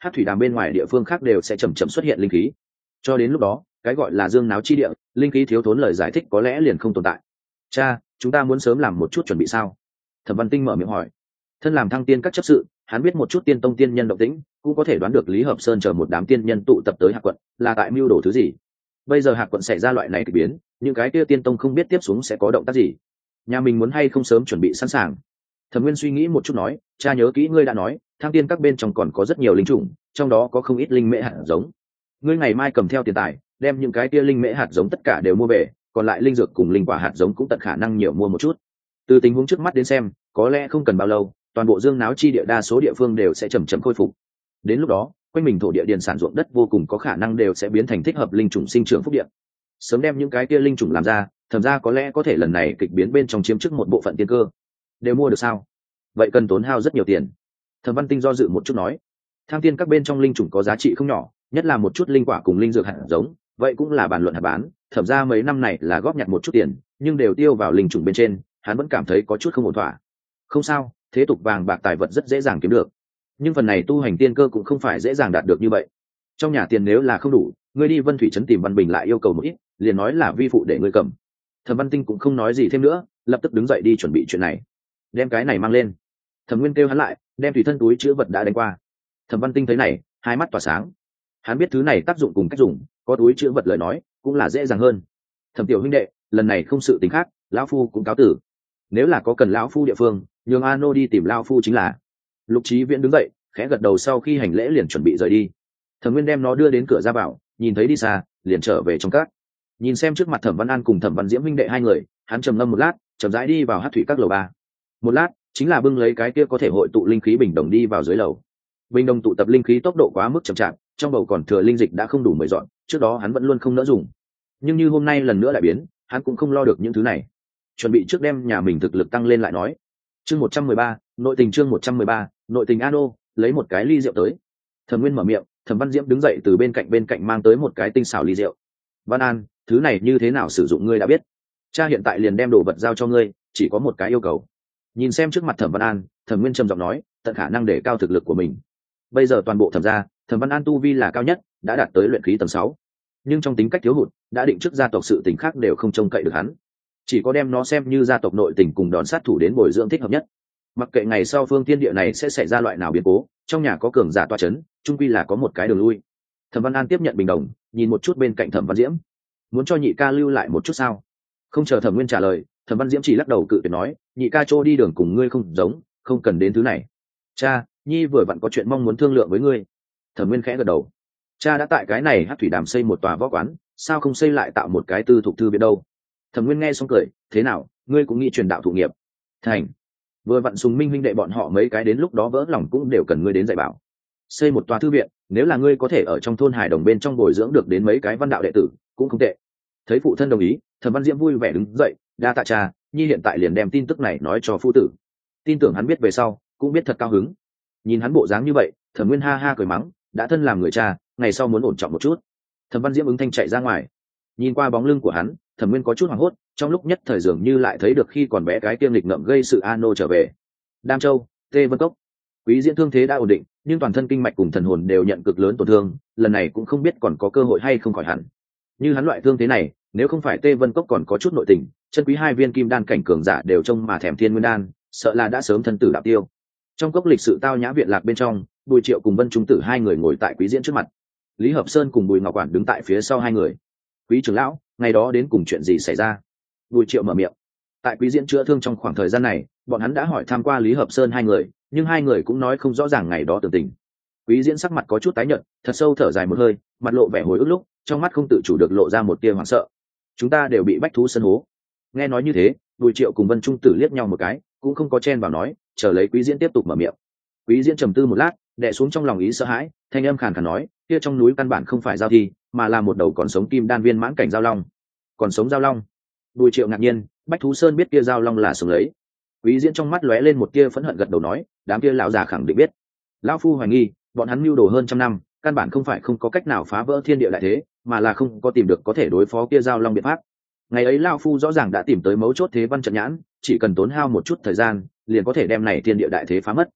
hát thủy đàm bên ngoài địa phương khác đều sẽ chậm chậm xuất hiện linh khí. Cho đến lúc đó cái gọi là dương náo chi địa, linh khí thiếu thốn lời giải thích có lẽ liền không tồn tại. Cha, chúng ta muốn sớm làm một chút chuẩn bị sao? Thẩm Văn Tinh mở miệng hỏi. Thân làm thăng tiên các chấp sự, hắn biết một chút tiên tông tiên nhân động tĩnh, cũng có thể đoán được Lý Hợp Sơn chờ một đám tiên nhân tụ tập tới Hạc quận là tại mưu đồ thứ gì. Bây giờ Hạc quận xảy ra loại này kỳ biến, những cái kia tiên tông không biết tiếp xuống sẽ có động tác gì. Nhà mình muốn hay không sớm chuẩn bị sẵn sàng. Thẩm Nguyên suy nghĩ một chút nói, cha nhớ kỹ ngươi đã nói, thăng tiên các bên trong còn có rất nhiều linh chủng, trong đó có không ít linh mễ hạt giống. Ngươi ngày mai cầm theo tiền tài, đem những cái kia linh mễ hạt giống tất cả đều mua về, còn lại linh dược cùng linh quả hạt giống cũng tận khả năng nhiều mua một chút. Từ tình huống trước mắt đến xem, có lẽ không cần bao lâu, toàn bộ dương náo chi địa đa số địa phương đều sẽ chậm chậm khôi phục. Đến lúc đó, quanh mình thổ địa điền sản ruộng đất vô cùng có khả năng đều sẽ biến thành thích hợp linh chủng sinh trưởng phúc địa. Sớm đem những cái kia linh chủng làm ra, thẩm ra có lẽ có thể lần này kịch biến bên trong chiếm trước một bộ phận tiên cơ. Đều mua được sao? Vậy cần tốn hao rất nhiều tiền. Thẩm Văn Tinh do dự một chút nói, thang tiên các bên trong linh chủng có giá trị không nhỏ, nhất là một chút linh quả cùng linh dược hạt giống, vậy cũng là bàn luận hạt bán. Thẩm ra mấy năm này là góp nhặt một chút tiền, nhưng đều tiêu vào linh chủng bên trên, hắn vẫn cảm thấy có chút không ổn thỏa. Không sao, thế tục vàng bạc tài vật rất dễ dàng kiếm được, nhưng phần này tu hành tiên cơ cũng không phải dễ dàng đạt được như vậy. Trong nhà tiền nếu là không đủ, ngươi đi Vân Thủy trấn tìm Văn Bình lại yêu cầu một ít, liền nói là vi phụ để ngươi cầm. Thẩm Văn Tinh cũng không nói gì thêm nữa, lập tức đứng dậy đi chuẩn bị chuyện này. Đem cái này mang lên. Thẩm Nguyên kêu hắn lại, đem tùy thân túi chứa vật đã đánh qua. Thẩm Văn Tinh thấy này, hai mắt tỏa sáng. Hắn biết thứ này tác dụng cùng cách dùng, có túi chứa vật lời nói cũng là dễ dàng hơn. Thẩm tiểu huynh đệ, lần này không sự tình khác, lão phu cũng cáo tử. Nếu là có cần lão phu địa phương, nhường Ano đi tìm lão phu chính là. Lục Chí Viễn đứng dậy, khẽ gật đầu sau khi hành lễ liền chuẩn bị rời đi. Thẩm Nguyên đem nó đưa đến cửa ra vào, nhìn thấy đi xa, liền trở về trong các. Nhìn xem trước mặt Thẩm Văn An cùng Thẩm Văn Diễm huynh đệ hai người, hắn trầm ngâm một lát, chậm rãi đi vào Hắc Thủy các lầu ba. Một lát, chính là bưng lấy cái kia có thể hội tụ linh khí bình đồng đi vào dưới lầu. Bình đồng tụ tập linh khí tốc độ quá mức chậm chạp, trong bầu còn thừa linh dịch đã không đủ mười dọn, trước đó hắn vẫn luôn không nỡ dùng. Nhưng như hôm nay lần nữa lại biến, hắn cũng không lo được những thứ này. Chuẩn bị trước đem nhà mình thực lực tăng lên lại nói. Chương một trăm mười ba, nội tình chương một trăm mười ba, nội tình Ano, lấy một cái ly rượu tới. Thẩm Nguyên mở miệng, Thẩm Văn Diễm đứng dậy từ bên cạnh bên cạnh mang tới một cái tinh xảo ly rượu. Văn An, thứ này như thế nào sử dụng ngươi đã biết. Cha hiện tại liền đem đồ vật giao cho ngươi, chỉ có một cái yêu cầu. Nhìn xem trước mặt Thẩm Văn An, Thẩm Nguyên trầm giọng nói, tận khả năng để cao thực lực của mình. Bây giờ toàn bộ Thẩm gia, Thẩm Văn An tu vi là cao nhất, đã đạt tới luyện khí tầng sáu. Nhưng trong tính cách thiếu hụt, đã định trước gia tộc sự tình khác đều không trông cậy được hắn. Chỉ có đem nó xem như gia tộc nội tình cùng đòn sát thủ đến bồi dưỡng thích hợp nhất. Mặc kệ ngày sau phương tiên địa này sẽ xảy ra loại nào biến cố, trong nhà có cường giả toa chấn, chung quy là có một cái đường lui. Thẩm Văn An tiếp nhận bình đồng, nhìn một chút bên cạnh Thẩm Văn Diễm, muốn cho nhị ca lưu lại một chút sao? Không chờ Thẩm Nguyên trả lời, Thẩm Văn Diễm chỉ lắc đầu cự tuyệt nói, nhị ca trô đi đường cùng ngươi không giống, không cần đến thứ này. Cha, nhi vừa vặn có chuyện mong muốn thương lượng với ngươi. Thẩm Nguyên khẽ gật đầu. Cha đã tại cái này Hắc Thủy Đàm xây một tòa võ quán, sao không xây lại tạo một cái tư thục thư viện đâu? Thẩm Nguyên nghe xong cười, thế nào, ngươi cũng nghĩ truyền đạo thụ nghiệp? Thành. Vừa vặn Sùng Minh huynh đệ bọn họ mấy cái đến lúc đó vỡ lòng cũng đều cần ngươi đến dạy bảo. Xây một tòa thư viện, nếu là ngươi có thể ở trong thôn Hải Đồng bên trong bồi dưỡng được đến mấy cái văn đạo đệ tử, cũng không tệ. Thấy phụ thân đồng ý, Thẩm Văn Diễm vui vẻ đứng dậy, đa tạ cha, nhi hiện tại liền đem tin tức này nói cho phu tử. Tin tưởng hắn biết về sau, cũng biết thật cao hứng. Nhìn hắn bộ dáng như vậy, Thẩm Nguyên ha ha cười mắng, đã thân làm người cha, ngày sau muốn ổn trọng một chút. Thẩm Văn Diễm ứng thanh chạy ra ngoài. Nhìn qua bóng lưng của hắn, Thẩm Nguyên có chút hoảng hốt, trong lúc nhất thời dường như lại thấy được khi còn bé cái kiêm lịch ngậm gây sự Ano trở về. Đam Châu, Tê Vân Cốc. Quý Diễn thương thế đã ổn định, nhưng toàn thân kinh mạch cùng thần hồn đều nhận cực lớn tổn thương, lần này cũng không biết còn có cơ hội hay không khỏi hẳn. Như hắn loại thương thế này, nếu không phải Tê Vân Cốc còn có chút nội tình, chân quý hai viên kim đan cảnh cường giả đều trông mà thèm Thiên Nguyên đan, sợ là đã sớm thân tử đạo tiêu. Trong cốc lịch sự tao nhã viện lạc bên trong, Bùi Triệu cùng Vân Trung Tử hai người ngồi tại Quý Diễn trước mặt. Lý Hợp Sơn cùng Bùi Ngọc Quản đứng tại phía sau hai người. Quý trưởng lão, ngày đó đến cùng chuyện gì xảy ra? Bùi Triệu mở miệng. Tại Quý Diễn chữa thương trong khoảng thời gian này, bọn hắn đã hỏi tham qua Lý Hợp Sơn hai người, nhưng hai người cũng nói không rõ ràng ngày đó tường tình. Quý Diễn sắc mặt có chút tái nhợt, thật sâu thở dài một hơi, mặt lộ vẻ hồi ức lúc, trong mắt không tự chủ được lộ ra một tia hoảng sợ. Chúng ta đều bị bách thú sân hố. Nghe nói như thế, Bùi Triệu cùng Vân Trung Tử liếc nhau một cái, cũng không có chen vào nói, chờ lấy Quý Diễn tiếp tục mở miệng. Quý Diễn trầm tư một lát, đè xuống trong lòng ý sợ hãi, thanh âm khàn khàn nói, kia trong núi căn bản không phải giao thi, mà là một đầu còn sống kim đan viên mãn cảnh giao long. Còn sống giao long? Bùi Triệu ngạc nhiên, Bách Thú Sơn biết kia giao long là sống lấy. Quý Diễn trong mắt lóe lên một tia phẫn hận gật đầu nói, đám kia lão già khẳng định biết. Lão phu hoài nghi, bọn hắn mưu đồ hơn trăm năm, căn bản không phải không có cách nào phá vỡ thiên địa đại thế, mà là không có tìm được có thể đối phó kia giao long biện pháp. Ngày ấy lão phu rõ ràng đã tìm tới mấu chốt thế văn trận nhãn, chỉ cần tốn hao một chút thời gian, liền có thể đem này thiên địa đại thế phá mất.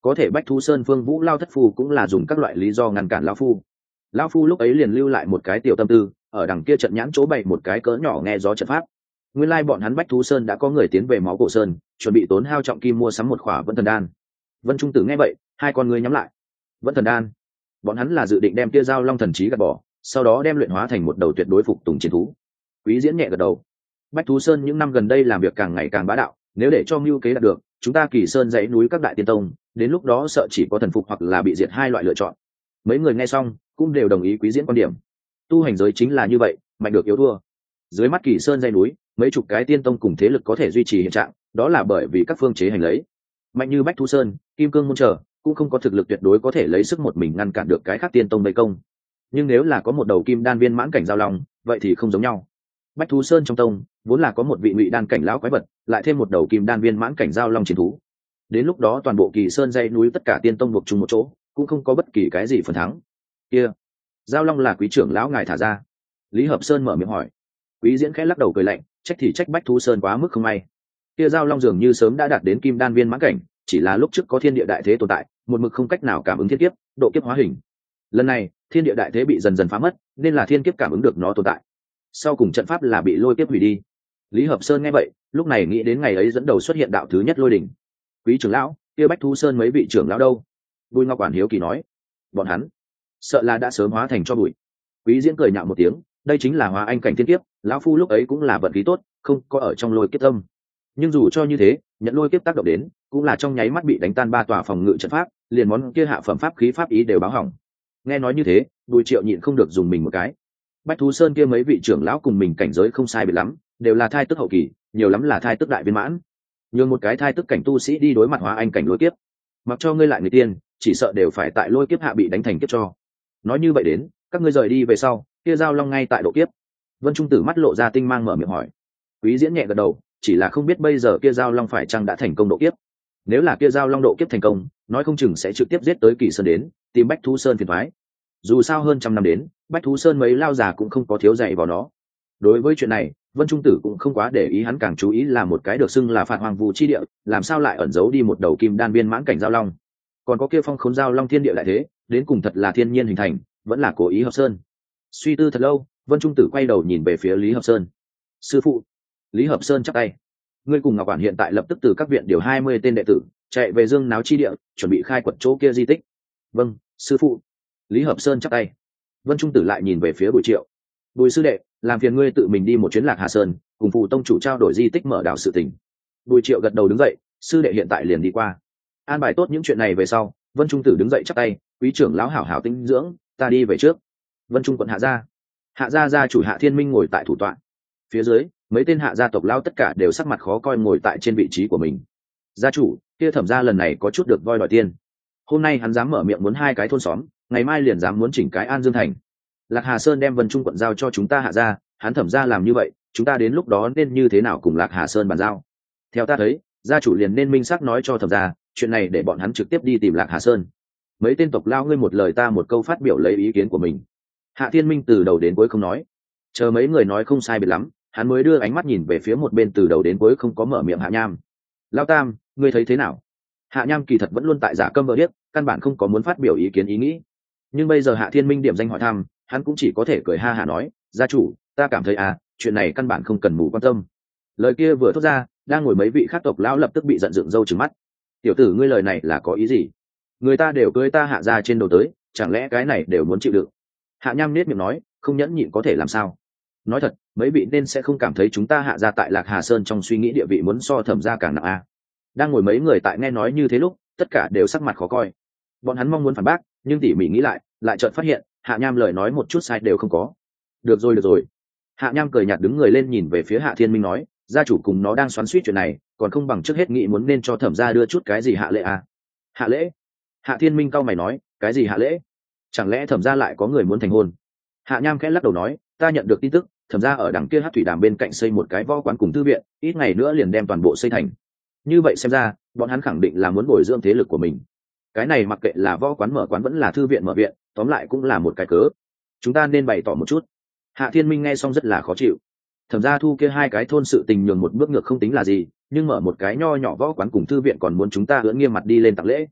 có thể Bách Thú Sơn Phương Vũ Lao thất phu cũng là dùng các loại lý do ngăn cản lão phu. Lão phu lúc ấy liền lưu lại một cái tiểu tâm tư, ở đằng kia trận nhãn chỗ bày một cái cỡ nhỏ nghe gió trận pháp. Nguyên lai bọn hắn Bách Thú Sơn đã có người tiến về máu cổ sơn, chuẩn bị tốn hao trọng kim mua sắm một khỏa Vẫn Thần Đan. Vân Trung Tử nghe vậy, hai con ngươi nhắm lại. Vẫn Thần Đan, bọn hắn là dự định đem kia Giao Long thần trí gạt bỏ, sau đó đem luyện hóa thành một đầu tuyệt đối phục tùng chiến thú. Quý Diễn nhẹ gật đầu. Bách Thú Sơn những năm gần đây làm việc càng ngày càng bá đạo, nếu để cho mưu kế đạt được, chúng ta Kỳ Sơn dãy núi các đại tiên tông, đến lúc đó sợ chỉ có thần phục hoặc là bị diệt hai loại lựa chọn. Mấy người nghe xong cũng đều đồng ý Quý Diễn quan điểm. Tu hành giới chính là như vậy, mạnh được yếu thua. Dưới mắt Kỳ Sơn dãy núi, mấy chục cái tiên tông cùng thế lực có thể duy trì hiện trạng, đó là bởi vì các phương chế hành lấy. Mạnh như Bách Thú Sơn, Kim Cương môn trở, cũng không có thực lực tuyệt đối có thể lấy sức một mình ngăn cản được cái khác tiên tông vây công. Nhưng nếu là có một đầu kim đan viên mãn cảnh giao long, vậy thì không giống nhau. Bách Thú Sơn trong tông vốn là có một vị ngụy đan cảnh lão quái vật, lại thêm một đầu kim đan viên mãn cảnh giao long chiến thú. Đến lúc đó toàn bộ Kỳ Sơn dãy núi tất cả tiên tông buộc chung một chỗ, cũng không có bất kỳ cái gì phần thắng. Kia, giao long là quý trưởng lão ngài thả ra? Lý Hợp Sơn mở miệng hỏi. Quý Diễn khẽ lắc đầu cười lạnh, trách thì trách Bách Thú Sơn quá mức không may. Kia giao long dường như sớm đã đạt đến kim đan viên mãn cảnh, chỉ là lúc trước có thiên địa đại thế tồn tại, một mực không cách nào cảm ứng thiên kiếp, độ kiếp hóa hình. Lần này, thiên địa đại thế bị dần dần phá mất, nên là thiên kiếp cảm ứng được nó tồn tại. Sau cùng trận pháp là bị lôi kiếp hủy đi. Lý Hợp Sơn nghe vậy, lúc này nghĩ đến ngày ấy dẫn đầu xuất hiện đạo thứ nhất lôi đỉnh. Quý trưởng lão, kia Bách Thú Sơn mấy vị trưởng lão đâu? Bùi Ngọc Quản hiếu kỳ nói. Bọn hắn sợ là đã sớm hóa thành cho bụi. Quý Diễn cười nhạo một tiếng, đây chính là hóa anh cảnh thiên kiếp, lão phu lúc ấy cũng là vận khí tốt, không có ở trong lôi kiếp tâm. Nhưng dù cho như thế, nhận lôi kiếp tác động đến, cũng là trong nháy mắt bị đánh tan ba tòa phòng ngự trận pháp, liền món kia hạ phẩm pháp khí pháp ý đều báo hỏng. Nghe nói như thế, Bùi Triệu nhịn không được dùng mình một cái. Bách Thú Sơn kia mấy vị trưởng lão cùng mình cảnh giới không sai biệt lắm, đều là thai tức hậu kỳ, nhiều lắm là thai tức đại viên mãn. Nhưng một cái thai tức cảnh tu sĩ đi đối mặt hóa anh cảnh lôi kiếp, mặc cho ngươi lại người tiên, chỉ sợ đều phải tại lôi kiếp hạ bị đánh thành kiếp cho. Nói như vậy đến, các ngươi rời đi về sau, kia giao long ngay tại độ kiếp. Vân Trung Tử mắt lộ ra tinh mang mở miệng hỏi. Quý Diễn nhẹ gật đầu, chỉ là không biết bây giờ kia giao long phải chăng đã thành công độ kiếp. Nếu là kia giao long độ kiếp thành công, nói không chừng sẽ trực tiếp giết tới Kỳ Sơn đến, tìm Bách Thú Sơn phiền toái. Dù sao hơn trăm năm đến, Bách Thú Sơn mấy lao già cũng không có thiếu dạy vào nó. Đối với chuyện này, Vân Trung Tử cũng không quá để ý, hắn càng chú ý là một cái được xưng là phạt hoàng vu chi địa, làm sao lại ẩn giấu đi một đầu kim đan viên mãn cảnh giao long. Còn có kia phong khốn giao long thiên địa lại thế, đến cùng thật là thiên nhiên hình thành, vẫn là cố ý Hợp Sơn. Suy tư thật lâu, Vân Trung Tử quay đầu nhìn về phía Lý Hợp Sơn. Sư phụ. Lý Hợp Sơn chắp tay. Ngươi cùng Ngọc Quản hiện tại lập tức từ các viện điều hai mươi tên đệ tử, chạy về Dương Náo chi địa, chuẩn bị khai quật chỗ kia di tích. Vâng, sư phụ. Lý Hợp Sơn chắp tay. Vân Trung Tử lại nhìn về phía Bùi Triệu. Bùi sư đệ, làm phiền ngươi tự mình đi một chuyến Lạc Hà Sơn, cùng phù tông chủ trao đổi di tích mở đảo sự tình. Bùi Triệu gật đầu đứng dậy, sư đệ hiện tại liền đi qua. An bài tốt những chuyện này về sau, Vân Trung Tử đứng dậy chắp tay, quý trưởng lão hảo hảo tinh dưỡng, ta đi về trước. Vân Trung quận hạ gia. Hạ gia gia chủ Hạ Thiên Minh ngồi tại thủ tọa. Phía dưới, mấy tên hạ gia tộc lão tất cả đều sắc mặt khó coi ngồi tại trên vị trí của mình. Gia chủ, kia Thẩm gia lần này có chút được voi đòi tiên. Hôm nay hắn dám mở miệng muốn hai cái thôn xóm, ngày mai liền dám muốn chỉnh cái An Dương thành. Lạc Hà Sơn đem Vân Trung quận giao cho chúng ta Hạ gia, hắn Thẩm gia làm như vậy, chúng ta đến lúc đó nên như thế nào cùng Lạc Hà Sơn bàn giao? Theo ta thấy, gia chủ liền nên minh xác nói cho Thẩm gia, chuyện này để bọn hắn trực tiếp đi tìm Lạc Hà Sơn. Mấy tên tộc lao ngươi một lời ta một câu phát biểu lấy ý kiến của mình. Hạ Thiên Minh từ đầu đến cuối không nói, chờ mấy người nói không sai biệt lắm, hắn mới đưa ánh mắt nhìn về phía một bên từ đầu đến cuối không có mở miệng Hạ Nham. Lao Tam, ngươi thấy thế nào? Hạ Nham kỳ thật vẫn luôn tại giả câm vợ điếc, căn bản không có muốn phát biểu ý kiến ý nghĩ. Nhưng bây giờ Hạ Thiên Minh điểm danh hỏi thăm, hắn cũng chỉ có thể cười ha hả nói, gia chủ, ta cảm thấy à, chuyện này căn bản không cần mù quan tâm. Lời kia vừa thốt ra, đang ngồi mấy vị khác tộc lão lập tức bị giận dựng râu trừng mắt. Tiểu tử ngươi lời này là có ý gì? Người ta đều cưới ta Hạ ra trên đầu tới, chẳng lẽ cái này đều muốn chịu đựng? Hạ Nham nết miệng nói, không nhẫn nhịn có thể làm sao? Nói thật, mấy vị nên sẽ không cảm thấy chúng ta Hạ ra tại Lạc Hà Sơn trong suy nghĩ địa vị muốn so Thẩm gia càng nặng à? Đang ngồi mấy người tại nghe nói như thế lúc, tất cả đều sắc mặt khó coi. Bọn hắn mong muốn phản bác, nhưng tỉ mỉ nghĩ lại, lại chợt phát hiện, Hạ Nham lời nói một chút sai đều không có. Được rồi được rồi. Hạ Nham cười nhạt đứng người lên nhìn về phía Hạ Thiên Minh nói, gia chủ cùng nó đang xoắn xuýt chuyện này, còn không bằng trước hết nghĩ muốn nên cho Thẩm gia đưa chút cái gì hạ lễ à? Hạ lễ? Hạ Thiên Minh cau mày nói, cái gì hạ lễ? Chẳng lẽ Thẩm gia lại có người muốn thành hôn? Hạ Nham khẽ lắc đầu nói, ta nhận được tin tức, Thẩm gia ở đằng kia Hắc Thủy Đàm bên cạnh xây một cái võ quán cùng thư viện, ít ngày nữa liền đem toàn bộ xây thành. Như vậy xem ra, bọn hắn khẳng định là muốn bồi dưỡng thế lực của mình. Cái này mặc kệ là võ quán mở quán vẫn là thư viện mở viện, tóm lại cũng là một cái cớ. Chúng ta nên bày tỏ một chút. Hạ Thiên Minh nghe xong rất là khó chịu. Thẩm gia thu kia hai cái thôn sự tình nhường một bước ngược không tính là gì, nhưng mở một cái nho nhỏ võ quán cùng thư viện còn muốn chúng ta ưỡn nghiêm mặt đi lên tặng lễ.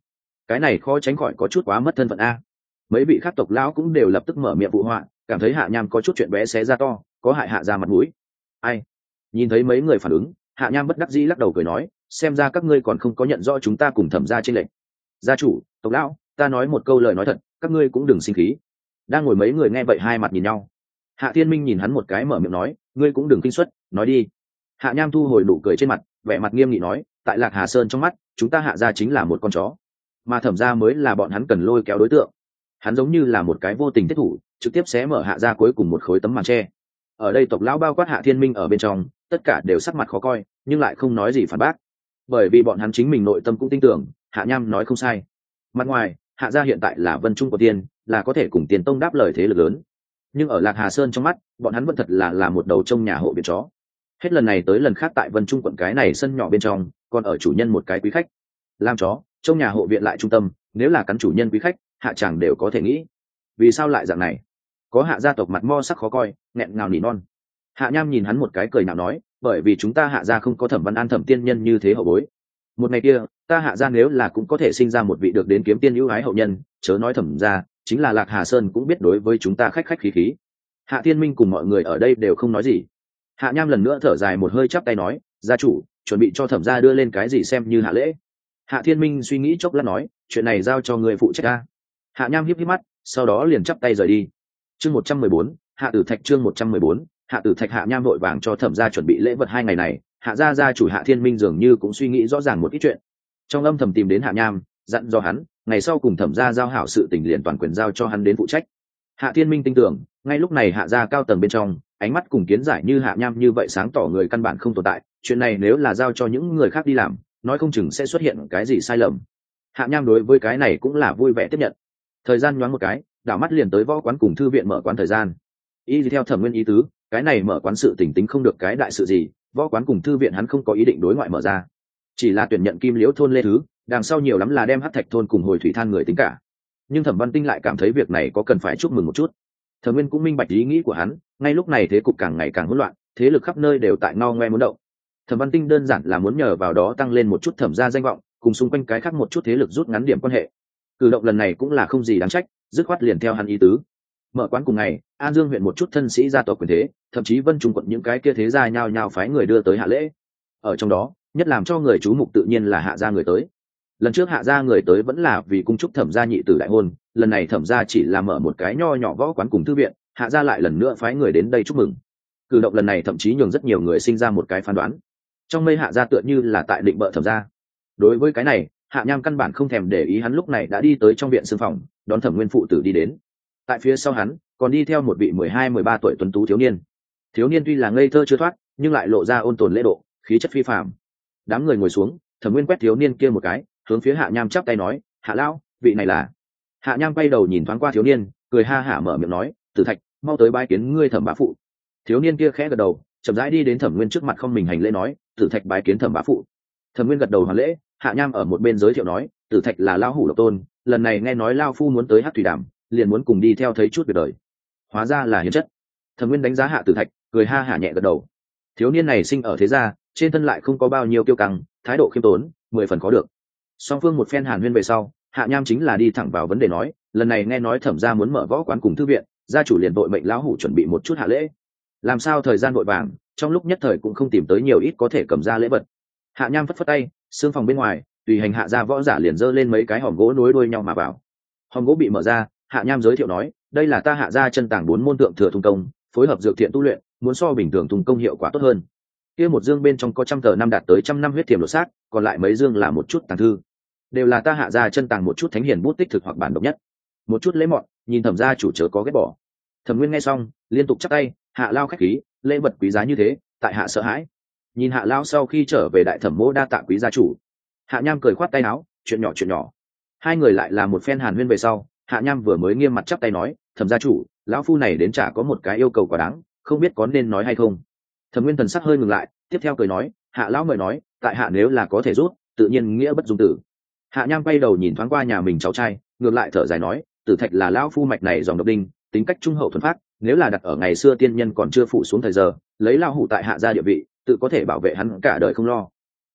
cái này khó tránh khỏi có chút quá mất thân phận a. Mấy vị khác tộc lão cũng đều lập tức mở miệng phụ họa, cảm thấy hạ nham có chút chuyện bé xé ra to, có hại hạ ra mặt mũi. Ai? Nhìn thấy mấy người phản ứng, hạ nham bất đắc dĩ lắc đầu cười nói, xem ra các ngươi còn không có nhận rõ chúng ta cùng thẩm gia trên lệnh. Gia chủ, tộc lão, ta nói một câu lời nói thật, các ngươi cũng đừng sinh khí. Đang ngồi mấy người nghe vậy hai mặt nhìn nhau. Hạ Thiên Minh nhìn hắn một cái mở miệng nói, ngươi cũng đừng kinh suất, nói đi. Hạ nham thu hồi nụ cười trên mặt, vẻ mặt nghiêm nghị nói, tại Lạc Hà Sơn trong mắt, chúng ta hạ gia chính là một con chó, mà thẩm gia mới là bọn hắn cần lôi kéo đối tượng. Hắn giống như là một cái vô tình thiết thủ, trực tiếp xé mở hạ gia cuối cùng một khối tấm màn tre. Ở đây tộc lão bao quát Hạ Thiên Minh ở bên trong, tất cả đều sắc mặt khó coi, nhưng lại không nói gì phản bác, bởi vì bọn hắn chính mình nội tâm cũng tin tưởng hạ nham nói không sai. Mặt ngoài, hạ gia hiện tại là Vân Trung của tiên, là có thể cùng Tiền Tông đáp lời thế lực lớn, nhưng ở Lạc Hà Sơn trong mắt, bọn hắn vẫn thật là là một đầu trong nhà hộ viện chó. Hết lần này tới lần khác tại Vân Trung quận cái này sân nhỏ bên trong, còn ở chủ nhân một cái quý khách làm chó, trong nhà hộ viện lại trung tâm, nếu là cắn chủ nhân quý khách, hạ chàng đều có thể nghĩ vì sao lại dạng này. Có hạ gia tộc mặt mo sắc khó coi, nghẹn ngào nỉ non. Hạ nham nhìn hắn một cái cười nào nói, bởi vì chúng ta hạ gia không có Thẩm Văn An Thẩm tiên nhân như thế hậu bối. Một ngày kia, ta hạ gia nếu là cũng có thể sinh ra một vị được đến kiếm tiên ưu ái hậu nhân, chớ nói Thẩm gia, chính là Lạc Hà Sơn cũng biết đối với chúng ta khách khách khí khí. Hạ Thiên Minh cùng mọi người ở đây đều không nói gì. Hạ nham lần nữa thở dài một hơi chắp tay nói, gia chủ, chuẩn bị cho Thẩm gia đưa lên cái gì xem như hạ lễ. Hạ Thiên Minh suy nghĩ chốc lát nói, chuyện này giao cho người phụ trách ta. Hạ nham híp híp mắt, sau đó liền chắp tay rời đi. Chương một trăm mười bốn, Hạ Tử Thạch chương một trăm mười bốn, Hạ Tử Thạch. Hạ nham vội vàng cho Thẩm gia chuẩn bị lễ vật hai ngày này, Hạ gia gia chủ Hạ Thiên Minh dường như cũng suy nghĩ rõ ràng một ít chuyện. Trong âm thầm tìm đến Hạ nham, dặn dò hắn, ngày sau cùng Thẩm gia giao hảo sự tình liền toàn quyền giao cho hắn đến phụ trách. Hạ Thiên Minh tin tưởng, ngay lúc này Hạ gia cao tầng bên trong, ánh mắt cùng kiến giải như Hạ nham như vậy sáng tỏ người căn bản không tồn tại, chuyện này nếu là giao cho những người khác đi làm, nói không chừng sẽ xuất hiện cái gì sai lầm. Hạ nham đối với cái này cũng là vui vẻ tiếp nhận. Thời gian nhoáng một cái, đảo mắt liền tới võ quán cùng thư viện mở quán thời gian. Y theo Thẩm Nguyên ý tứ, cái này mở quán sự tình tính không được cái đại sự gì, võ quán cùng thư viện hắn không có ý định đối ngoại mở ra, chỉ là tuyển nhận Kim Liễu thôn lê thứ, đằng sau nhiều lắm là đem Hắc Thạch thôn cùng Hồi Thủy than người tính cả. Nhưng Thẩm Văn Tinh lại cảm thấy việc này có cần phải chúc mừng một chút. Thẩm Nguyên cũng minh bạch ý nghĩ của hắn, ngay lúc này thế cục càng ngày càng hỗn loạn, thế lực khắp nơi đều tại ngao ngoe muốn động. Thẩm Văn Tinh đơn giản là muốn nhờ vào đó tăng lên một chút Thẩm gia danh vọng, cùng xung quanh cái khác một chút thế lực rút ngắn điểm quan hệ. Cử động lần này cũng là không gì đáng trách, dứt khoát liền theo hắn ý tứ. Mở quán cùng ngày, An Dương huyện một chút thân sĩ gia tộc quyền thế, thậm chí Vân Trung quận những cái kia thế gia nhao nhao phái người đưa tới hạ lễ. Ở trong đó, nhất làm cho người chú mục tự nhiên là Hạ gia người tới. Lần trước Hạ gia người tới vẫn là vì cung chúc Thẩm gia nhị tử đại hôn, lần này Thẩm gia chỉ là mở một cái nho nhỏ võ quán cùng thư viện, Hạ gia lại lần nữa phái người đến đây chúc mừng. Cử động lần này thậm chí nhường rất nhiều người sinh ra một cái phán đoán, trong mây Hạ gia tựa như là tại định bợ Thẩm gia. Đối với cái này, Hạ nham căn bản không thèm để ý, hắn lúc này đã đi tới trong viện xương phòng, đón Thẩm Nguyên phụ tử đi đến. Tại phía sau hắn còn đi theo một vị mười hai mười ba tuổi tuấn tú thiếu niên. Thiếu niên tuy là ngây thơ chưa thoát, nhưng lại lộ ra ôn tồn lễ độ, khí chất phi phàm. Đám người ngồi xuống, Thẩm Nguyên quét thiếu niên kia một cái, hướng phía Hạ nham chắp tay nói, Hạ lão, vị này là. Hạ nham quay đầu nhìn thoáng qua thiếu niên, cười ha hả mở miệng nói, Tử Thạch, mau tới bái kiến ngươi Thẩm bá phụ. Thiếu niên kia khẽ gật đầu, chậm rãi đi đến Thẩm Nguyên trước mặt không mình hành lễ nói, Tử Thạch bái kiến Thẩm bá phụ. Thẩm Nguyên gật đầu hoàn lễ. Hạ nham ở một bên giới thiệu nói, Tử Thạch là lão hủ độc tôn, lần này nghe nói lao phu muốn tới Hắc Thủy Đàm, liền muốn cùng đi theo thấy chút việc đời. Hóa ra là hiền chất. Thẩm Nguyên đánh giá Hạ Tử Thạch, cười ha hả nhẹ gật đầu. Thiếu niên này sinh ở thế gia, trên thân lại không có bao nhiêu kiêu căng, thái độ khiêm tốn, mười phần có được. Song phương một phen hàn huyên về sau, Hạ nham chính là đi thẳng vào vấn đề nói, lần này nghe nói Thẩm gia muốn mở võ quán cùng thư viện, gia chủ liền vội mệnh lão hủ chuẩn bị một chút hạ lễ. Làm sao thời gian vội vàng, trong lúc nhất thời cũng không tìm tới nhiều ít có thể cầm ra lễ vật. Hạ nham phất phất tay, xương phòng bên ngoài, tùy hành Hạ gia võ giả liền dơ lên mấy cái hòm gỗ nối đuôi nhau mà vào. Hòm gỗ bị mở ra, Hạ nham giới thiệu nói, đây là ta Hạ gia chân tàng bốn môn tượng thừa thung công, phối hợp dược thiện tu luyện, muốn so bình thường thung công hiệu quả tốt hơn. Kia một dương bên trong có trăm tờ năm đạt tới trăm năm huyết thiềm lột xác, còn lại mấy dương là một chút tàng thư, đều là ta Hạ gia chân tàng một chút thánh hiền bút tích thực hoặc bản độc nhất. Một chút lễ mọn, nhìn Thẩm gia chủ chớ có ghét bỏ. Thẩm Nguyên nghe xong, liên tục chắp tay, Hạ lao khách khí, lễ vật quý giá như thế, tại hạ sợ hãi. Nhìn Hạ lao sau khi trở về đại thẩm mỗ đa tạ quý gia chủ. Hạ nham cười khoát tay áo, chuyện nhỏ chuyện nhỏ. Hai người lại là một phen hàn huyên về sau, Hạ nham vừa mới nghiêm mặt chắp tay nói, Thẩm gia chủ, lão phu này đến chả có một cái yêu cầu quá đáng, không biết có nên nói hay không. Thẩm Nguyên thần sắc hơi ngừng lại, tiếp theo cười nói, Hạ lão mời nói, tại hạ nếu là có thể rút, tự nhiên nghĩa bất dung tử. Hạ nham quay đầu nhìn thoáng qua nhà mình cháu trai, ngược lại thở dài nói, Tử Thạch là lão phu mạch này dòng độc đinh, tính cách trung hậu thuần phát, nếu là đặt ở ngày xưa tiên nhân còn chưa phụ xuống thời giờ, lấy lão hủ tại Hạ gia địa vị, tự có thể bảo vệ hắn cả đời không lo.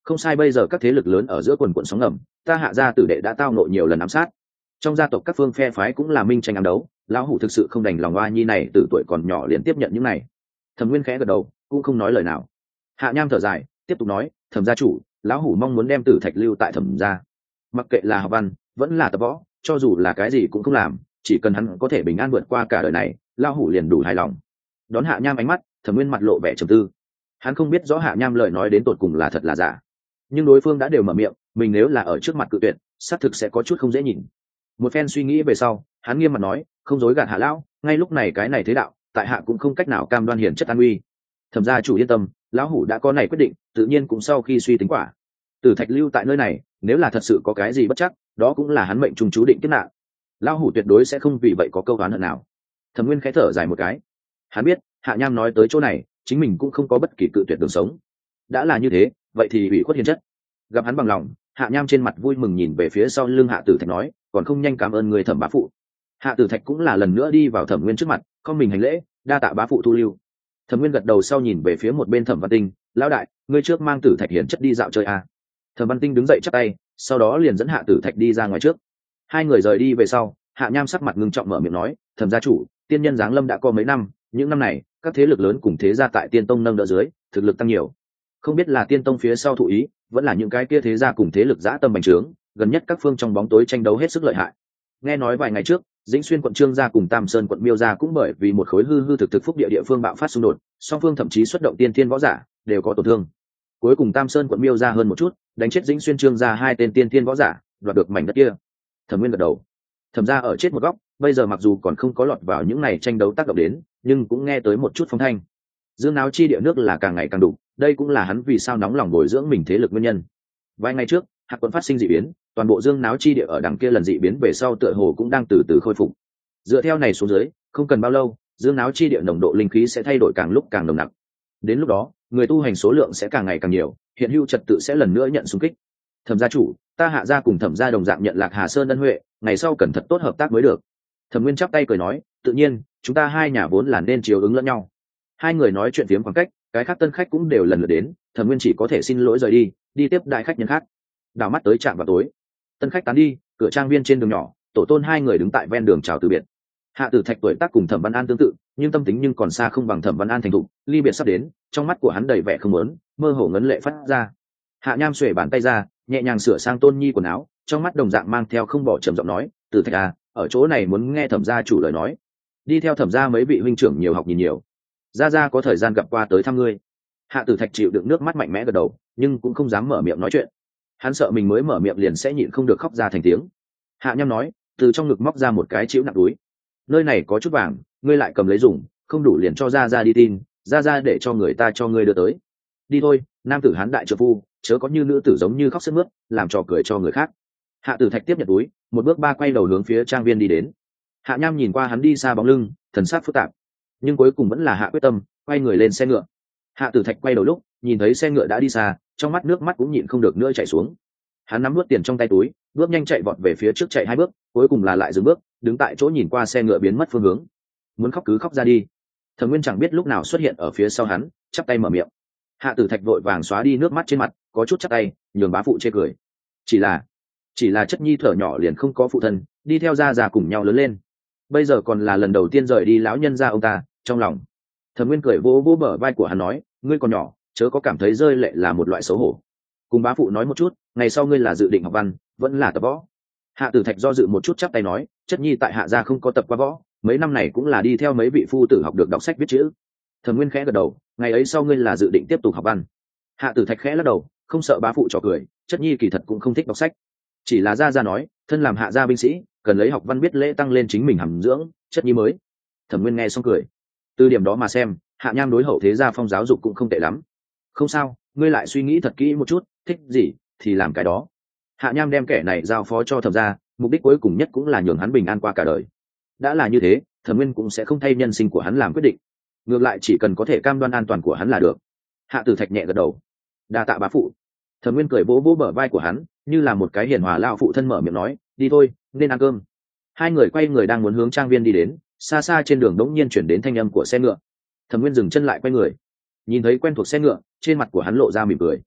không sai, bây giờ các thế lực lớn ở giữa quần quận sóng ngầm, ta Hạ gia tử đệ đã tao nộ nhiều lần ám sát, trong gia tộc các phương phe phái cũng là minh tranh ám đấu, lão hủ thực sự không đành lòng oa nhi này từ tuổi còn nhỏ liền tiếp nhận những này. Thẩm Nguyên khẽ gật đầu, cũng không nói lời nào. Hạ Nham thở dài, tiếp tục nói, Thẩm gia chủ, lão hủ mong muốn đem Tử Thạch lưu tại Thẩm gia, mặc kệ là học văn vẫn là tập võ, cho dù là cái gì cũng không làm, chỉ cần hắn có thể bình an vượt qua cả đời này, lão hủ liền đủ hài lòng. Đón Hạ Nham ánh mắt, Thẩm Nguyên mặt lộ vẻ trầm tư. Hắn không biết rõ Hạ Nham lời nói đến tột cùng là thật là giả, nhưng đối phương đã đều mở miệng, mình nếu là ở trước mặt cự tuyệt, xác thực sẽ có chút không dễ nhìn. Một phen suy nghĩ về sau, hắn nghiêm mặt nói, không dối gạt Hạ lão, ngay lúc này cái này thế đạo, tại hạ cũng không cách nào cam đoan hiển chất an uy. Thẩm gia chủ yên tâm, lão hủ đã có này quyết định, tự nhiên cũng sau khi suy tính quả. Tử Thạch lưu tại nơi này, nếu là thật sự có cái gì bất chắc, đó cũng là hắn mệnh trùng chú định kiếp nạn. Lão hủ tuyệt đối sẽ không vì vậy có câu oán hận nào. Thẩm Nguyên khẽ thở dài một cái. Hắn biết, Hạ Nham nói tới chỗ này, chính mình cũng không có bất kỳ cự tuyệt đường sống. Đã là như thế, vậy thì ủy khuất hiền chất. Gặp hắn bằng lòng, Hạ Nham trên mặt vui mừng nhìn về phía sau lưng Hạ Tử Thạch nói, còn không nhanh cảm ơn người Thẩm bá phụ. Hạ Tử Thạch cũng là lần nữa đi vào Thẩm Nguyên trước mặt, con mình hành lễ, đa tạ bá phụ thu lưu. Thẩm Nguyên gật đầu sau nhìn về phía một bên Thẩm Văn Tinh, lão đại, ngươi trước mang Tử Thạch hiển chất đi dạo chơi à. Thẩm Văn Tinh đứng dậy chắp tay, sau đó liền dẫn Hạ Tử Thạch đi ra ngoài trước. Hai người rời đi về sau, Hạ Nham sắc mặt ngưng trọng mở miệng nói, Thẩm gia chủ, tiên nhân giáng lâm đã có mấy năm, những năm này các thế lực lớn cùng thế gia tại Tiên Tông nâng đỡ dưới, thực lực tăng nhiều. Không biết là Tiên Tông phía sau thụ ý, vẫn là những cái kia thế gia cùng thế lực dã tâm bành trướng, gần nhất các phương trong bóng tối tranh đấu hết sức lợi hại. Nghe nói vài ngày trước, Dĩnh Xuyên quận Trương gia cùng Tam Sơn quận Miêu gia cũng bởi vì một khối hư hư thực thực phúc địa địa phương bạo phát xung đột, song phương thậm chí xuất động tiên thiên võ giả, đều có tổn thương. Cuối cùng Tam Sơn quận Miêu gia hơn một chút, đánh chết Dĩnh Xuyên Trương gia hai tên tiên thiên võ giả, đoạt được mảnh đất kia. Thẩm Nguyên gật đầu. Thẩm gia ở chết một góc, bây giờ mặc dù còn không có lọt vào những này tranh đấu tác động đến, nhưng cũng nghe tới một chút phong thanh. Dương náo chi địa nước là càng ngày càng đủ, đây cũng là hắn vì sao nóng lòng bồi dưỡng mình thế lực nguyên nhân. Vài ngày trước, hạt quận phát sinh dị biến, toàn bộ dương náo chi địa ở đằng kia lần dị biến về sau tựa hồ cũng đang từ từ khôi phục. Dựa theo này xuống dưới, không cần bao lâu, dương náo chi địa nồng độ linh khí sẽ thay đổi càng lúc càng nồng nặc. Đến lúc đó, người tu hành số lượng sẽ càng ngày càng nhiều, hiện hữu trật tự sẽ lần nữa nhận xung kích. Thẩm gia chủ, ta Hạ gia cùng Thẩm gia đồng dạng nhận Lạc Hà Sơn ân huệ, ngày sau cần thật tốt hợp tác mới được. Thẩm Nguyên chắp tay cười nói, tự nhiên, chúng ta hai nhà vốn là nên chiều ứng lẫn nhau. Hai người nói chuyện phiếm khoảng cách, cái khác tân khách cũng đều lần lượt đến, Thẩm Nguyên chỉ có thể xin lỗi rời đi, đi tiếp đại khách nhân khác. Đảo mắt tới trạm vào tối, tân khách tán đi, cửa trang viên trên đường nhỏ, tổ tôn hai người đứng tại ven đường chào từ biệt. Hạ Tử Thạch tuổi tác cùng Thẩm Văn An tương tự, nhưng tâm tính nhưng còn xa không bằng Thẩm Văn An thành thục, ly biệt sắp đến, trong mắt của hắn đầy vẻ không muốn, mơ hồ ngấn lệ phát ra. Hạ Nham xuề bàn tay ra, nhẹ nhàng sửa sang Tôn Nhi quần áo, trong mắt đồng dạng mang theo không bỏ trầm giọng nói, Tử Thạch à, ở chỗ này muốn nghe Thẩm gia chủ lời nói, đi theo Thẩm gia mấy vị huynh trưởng nhiều học nhìn nhiều, gia gia có thời gian gặp qua tới thăm ngươi. Hạ Tử Thạch chịu đựng nước mắt mạnh mẽ gật đầu, nhưng cũng không dám mở miệng nói chuyện. Hắn sợ mình mới mở miệng liền sẽ nhịn không được khóc ra thành tiếng. Hạ Nham nói, từ trong ngực móc ra một cái chĩu nặng túi, nơi này có chút vàng, ngươi lại cầm lấy dùng, không đủ liền cho gia gia đi tin, gia gia để cho người ta cho ngươi đưa tới. Đi thôi, nam tử hán đại trợ phu, chớ có như nữ tử giống như khóc sướt mướt, làm trò cười cho người khác. Hạ Tử Thạch tiếp nhận túi, một bước ba quay đầu hướng phía trang viên đi đến. Hạ Nham nhìn qua hắn đi xa bóng lưng, thần sắc phức tạp, nhưng cuối cùng vẫn là hạ quyết tâm, quay người lên xe ngựa. Hạ Tử Thạch quay đầu lúc nhìn thấy xe ngựa đã đi xa, trong mắt nước mắt cũng nhịn không được nữa chảy xuống. Hắn nắm nuốt tiền trong tay túi, bước nhanh chạy vọt về phía trước chạy hai bước, cuối cùng là lại dừng bước, đứng tại chỗ nhìn qua xe ngựa biến mất phương hướng. Muốn khóc cứ khóc ra đi. Thẩm Nguyên chẳng biết lúc nào xuất hiện ở phía sau hắn, chắp tay mở miệng. Hạ Tử Thạch vội vàng xóa đi nước mắt trên mặt, có chút chắp tay, nhường bá phụ chê cười. Chỉ là, chỉ là chất nhi thở nhỏ liền không có phụ thân, đi theo gia già cùng nhau lớn lên. Bây giờ còn là lần đầu tiên rời đi lão nhân gia ông ta, trong lòng. Thẩm Nguyên cười vỗ vỗ bờ vai của hắn nói, ngươi còn nhỏ, chớ có cảm thấy rơi lệ là một loại xấu hổ. Cùng bá phụ nói một chút, ngày sau ngươi là dự định học văn, vẫn là tập võ. Hạ Tử Thạch do dự một chút chắp tay nói, chất nhi tại Hạ gia không có tập qua võ, mấy năm này cũng là đi theo mấy vị phu tử học được đọc sách viết chữ. Thẩm Nguyên khẽ gật đầu, ngày ấy sau ngươi là dự định tiếp tục học văn. Hạ Tử Thạch khẽ lắc đầu, không sợ bá phụ trò cười, chất nhi kỳ thật cũng không thích đọc sách, chỉ là gia gia nói, thân làm Hạ gia binh sĩ, cần lấy học văn biết lễ tăng lên chính mình hàm dưỡng, chất nhi mới. Thẩm Nguyên nghe xong cười, từ điểm đó mà xem, Hạ Nham đối hậu thế gia phong giáo dục cũng không tệ lắm. Không sao, ngươi lại suy nghĩ thật kỹ một chút, thích gì thì làm cái đó. Hạ Nham đem kẻ này giao phó cho Thẩm gia, mục đích cuối cùng nhất cũng là nhường hắn bình an qua cả đời. Đã là như thế, Thẩm Nguyên cũng sẽ không thay nhân sinh của hắn làm quyết định, ngược lại chỉ cần có thể cam đoan an toàn của hắn là được. Hạ Tử Thạch nhẹ gật đầu, đa tạ bá phụ. Thẩm Nguyên cười vỗ vỗ bờ vai của hắn, như là một cái hiền hòa lao phụ thân mở miệng nói, đi thôi, nên ăn cơm. Hai người quay người đang muốn hướng trang viên đi đến, xa xa trên đường đống nhiên chuyển đến thanh âm của xe ngựa. Thẩm Nguyên dừng chân lại quay người, nhìn thấy quen thuộc xe ngựa, trên mặt của hắn lộ ra mỉm cười.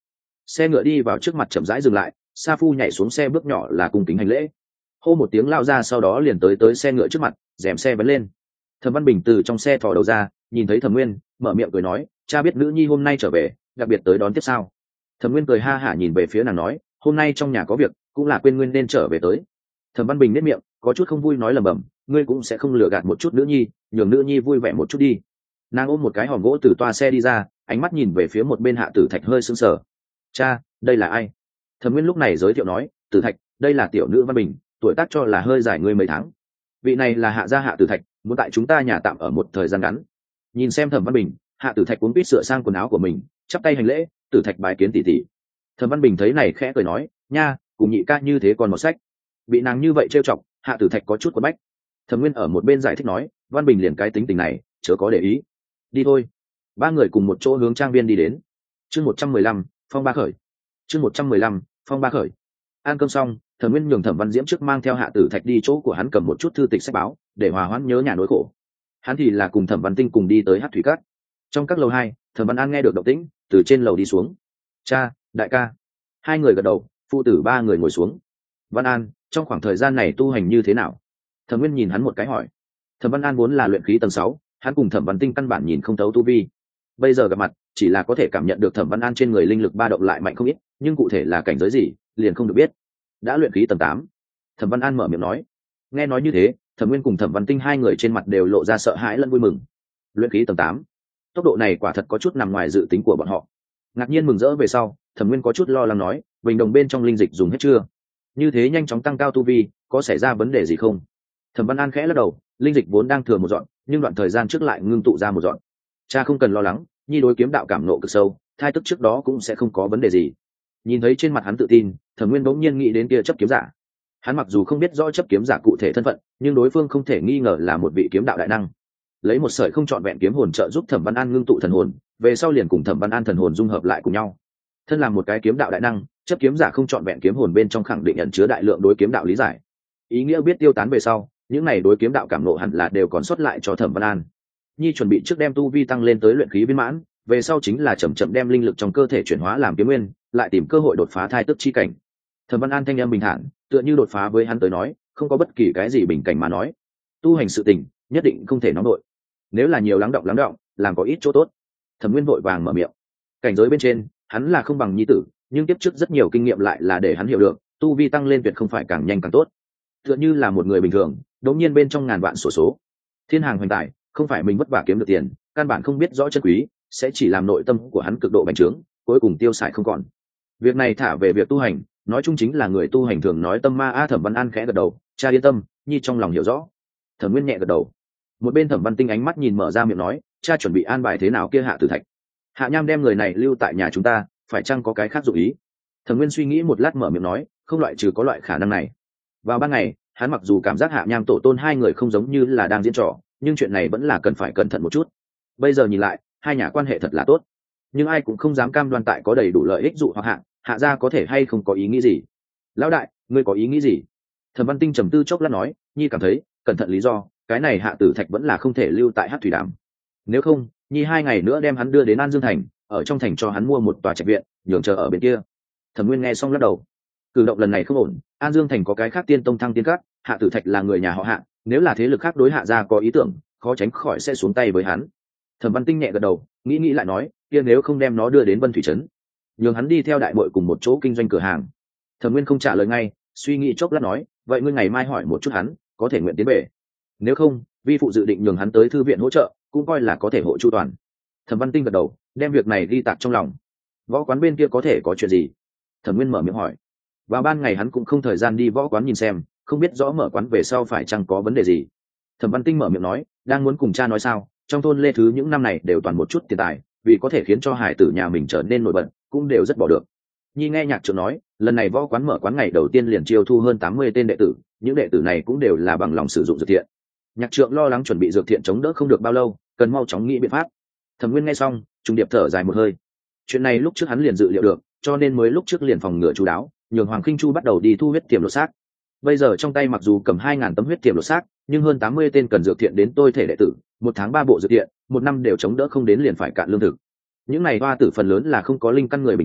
xe ngựa đi vào trước mặt chậm rãi dừng lại, sa phu nhảy xuống xe bước nhỏ là cung kính hành lễ. Hô một tiếng lao ra, sau đó liền tới tới xe ngựa trước mặt, rèm xe vấn lên. Thẩm Văn Bình từ trong xe thò đầu ra, nhìn thấy Thẩm Nguyên, mở miệng cười nói, cha biết nữ nhi hôm nay trở về, đặc biệt tới đón tiếp sao? Thẩm Nguyên cười ha hả nhìn về phía nàng nói, hôm nay trong nhà có việc, cũng là quên nguyên nên trở về tới. Thẩm Văn Bình nét miệng, có chút không vui nói lẩm bẩm, ngươi cũng sẽ không lừa gạt một chút nữ nhi, nhường nữ nhi vui vẻ một chút đi. Nàng ôm một cái hòm gỗ từ toa xe đi ra, ánh mắt nhìn về phía một bên Hạ Tử Thạch hơi sững sờ. Cha, đây là ai? Thẩm Nguyên lúc này giới thiệu nói, Tử Thạch, đây là tiểu nữ Văn Bình, tuổi tác cho là hơi dài ngươi mấy tháng. Vị này là Hạ gia Hạ Tử Thạch, muốn tại chúng ta nhà tạm ở một thời gian ngắn. Nhìn xem Thẩm Văn Bình, Hạ Tử Thạch cuống quýt sửa sang quần áo của mình, chắp tay hành lễ, Tử Thạch bái kiến tỷ tỷ. Thẩm Văn Bình thấy này khẽ cười nói, nha, cùng nhị ca như thế còn một sách. Bị nàng như vậy trêu chọc, Hạ Tử Thạch có chút quấn bách. Thẩm Nguyên ở một bên giải thích nói, Văn Bình liền cái tính tình này, chớ có để ý. Đi thôi. Ba người cùng một chỗ hướng trang viên đi đến. Chương một trăm mười lăm, phong ba khởi. Chương một trăm mười lăm, phong ba khởi. Ăn cơm xong, Thẩm Nguyên nhường Thẩm Văn Diễm trước mang theo Hạ Tử Thạch đi chỗ của hắn cầm một chút thư tịch sách báo, để hòa hoãn nhớ nhà nỗi khổ. Hắn thì là cùng Thẩm Văn Tinh cùng đi tới Hắc Thủy Cát. Trong các lầu hai, Thẩm Văn An nghe được động tĩnh, từ trên lầu đi xuống. Cha, đại ca. Hai người gật đầu, phụ tử ba người ngồi xuống. Văn An, trong khoảng thời gian này tu hành như thế nào? Thẩm Nguyên nhìn hắn một cái hỏi. Thẩm Văn An vốn là luyện khí tầng sáu, hắn cùng Thẩm Văn Tinh căn bản nhìn không thấu tu vi. Bây giờ gặp mặt, chỉ là có thể cảm nhận được Thẩm Văn An trên người linh lực ba động lại mạnh không ít, nhưng cụ thể là cảnh giới gì, liền không được biết. Đã luyện khí tầng tám. Thẩm Văn An mở miệng nói. Nghe nói như thế, Thẩm Nguyên cùng Thẩm Văn Tinh hai người trên mặt đều lộ ra sợ hãi lẫn vui mừng. Luyện khí tầng tám, tốc độ này quả thật có chút nằm ngoài dự tính của bọn họ. Ngạc nhiên mừng rỡ về sau, Thẩm Nguyên có chút lo lắng nói, bình đồng bên trong linh dịch dùng hết chưa? Như thế nhanh chóng tăng cao tu vi, có xảy ra vấn đề gì không? Thẩm Văn An khẽ lắc đầu, linh dịch vốn đang thừa một dọn, nhưng đoạn thời gian trước lại ngưng tụ ra một dọn. Cha không cần lo lắng, nhi đối kiếm đạo cảm nộ cực sâu, thai tức trước đó cũng sẽ không có vấn đề gì. Nhìn thấy trên mặt hắn tự tin, Thẩm Nguyên bỗng nhiên nghĩ đến kia chấp kiếm giả. Hắn mặc dù không biết rõ chấp kiếm giả cụ thể thân phận, nhưng đối phương không thể nghi ngờ là một vị kiếm đạo đại năng. Lấy một sợi không trọn vẹn kiếm hồn trợ giúp Thẩm Văn An ngưng tụ thần hồn, về sau liền cùng Thẩm Văn An thần hồn dung hợp lại cùng nhau. Thân làm một cái kiếm đạo đại năng, chấp kiếm giả không trọn vẹn kiếm hồn bên trong khẳng định ẩn chứa đại lượng đối kiếm đạo lý giải. Ý nghĩa biết tiêu tán về sau, những này đối kiếm đạo cảm nộ hẳn là đều còn sót lại cho Thẩm Văn An. Nhi chuẩn bị trước đem tu vi tăng lên tới luyện khí viên mãn, về sau chính là chậm chậm đem linh lực trong cơ thể chuyển hóa làm kiếm nguyên, lại tìm cơ hội đột phá thai tức chi cảnh. Thẩm Văn An thanh âm bình thản, tựa như đột phá với hắn tới nói, không có bất kỳ cái gì bình cảnh mà nói. Tu hành sự tình, nhất định không thể nóng đội. Nếu là nhiều lắng động lắng động, làm có ít chỗ tốt. Thẩm Nguyên vội vàng mở miệng. Cảnh giới bên trên, hắn là không bằng nhi tử, nhưng tiếp trước rất nhiều kinh nghiệm lại là để hắn hiểu được, tu vi tăng lên tuyệt không phải càng nhanh càng tốt. Tựa như là một người bình thường, đột nhiên bên trong ngàn vạn sổ số, thiên hàng hoành tài, không phải mình vất vả kiếm được tiền, căn bản không biết rõ chân quý, sẽ chỉ làm nội tâm của hắn cực độ bành trướng, cuối cùng tiêu xài không còn. Việc này thả về việc tu hành, nói chung chính là người tu hành thường nói tâm ma a. Thẩm Văn An khẽ gật đầu, cha yên tâm, nhi trong lòng hiểu rõ. Thẩm Nguyên nhẹ gật đầu. Một bên Thẩm Văn Tinh ánh mắt nhìn mở ra miệng nói, cha chuẩn bị an bài thế nào kia Hạ Tử Thạch? Hạ Nham đem người này lưu tại nhà chúng ta, phải chăng có cái khác dụng ý? Thẩm Nguyên suy nghĩ một lát mở miệng nói, không loại trừ có loại khả năng này. Vào ban ngày, hắn mặc dù cảm giác Hạ Nham tổ tôn hai người không giống như là đang diễn trò, nhưng chuyện này vẫn là cần phải cẩn thận một chút. Bây giờ nhìn lại, hai nhà quan hệ thật là tốt, nhưng ai cũng không dám cam đoan tại có đầy đủ lợi ích dụ hoặc Hạ Hạ gia có thể hay không có ý nghĩ gì. Lão đại, ngươi có ý nghĩ gì? Thẩm Văn Tinh trầm tư chốc lát nói, nhi cảm thấy, cẩn thận lý do, cái này Hạ Tử Thạch vẫn là không thể lưu tại Hắc Thủy Đàm. Nếu không, nhi hai ngày nữa đem hắn đưa đến An Dương Thành, ở trong thành cho hắn mua một tòa trạch viện, nhường chờ ở bên kia. Thẩm Nguyên nghe xong lắc đầu. Cử động lần này không ổn, An Dương Thành có cái khác tiên tông thăng tiên các, Hạ Tử Thạch là người nhà họ Hạ, nếu là thế lực khác đối Hạ gia có ý tưởng, khó tránh khỏi sẽ xuống tay với hắn. Thẩm Văn Tinh nhẹ gật đầu, nghĩ nghĩ lại nói, kia nếu không đem nó đưa đến Vân Thủy trấn, nhường hắn đi theo đại muội cùng một chỗ kinh doanh cửa hàng. Thẩm Nguyên không trả lời ngay, suy nghĩ chốc lát nói, vậy ngươi ngày mai hỏi một chút hắn, có thể nguyện tiến về. Nếu không, vi phụ dự định nhường hắn tới thư viện hỗ trợ, cũng coi là có thể hộ chu toàn. Thẩm Văn Tinh gật đầu, đem việc này ghi tạc trong lòng. Võ quán bên kia có thể có chuyện gì? Thẩm Nguyên mở miệng hỏi. Vào ban ngày hắn cũng không thời gian đi võ quán nhìn xem, không biết rõ mở quán về sau phải chăng có vấn đề gì. Thẩm Văn Tinh mở miệng nói, đang muốn cùng cha nói sao, trong thôn Lê Thứ những năm này đều toàn một chút tiền tài, vì có thể khiến cho hải tử nhà mình trở nên nổi bật, cũng đều rất bỏ được. Nhi nghe nhạc trưởng nói, lần này võ quán mở quán ngày đầu tiên liền chiêu thu hơn tám mươi tên đệ tử, những đệ tử này cũng đều là bằng lòng sử dụng dược thiện. Nhạc trưởng lo lắng chuẩn bị dược thiện chống đỡ không được bao lâu, cần mau chóng nghĩ biện pháp. Thẩm Nguyên nghe xong, trùng điệp thở dài một hơi. Chuyện này lúc trước hắn liền dự liệu được, cho nên mới lúc trước liền phòng ngừa chú đáo, nhường Hoàng Khinh Chu bắt đầu đi thu huyết tiềm lột xác. Bây giờ trong tay mặc dù cầm hai ngàn tấm huyết tiềm lột xác, nhưng hơn tám mươi tên cần dược thiện đến tôi thể đệ tử, một tháng ba bộ dược thiện, một năm đều chống đỡ không đến liền phải cạn lương thực. Những này hoa tử phần lớn là không có linh căn người bình thường,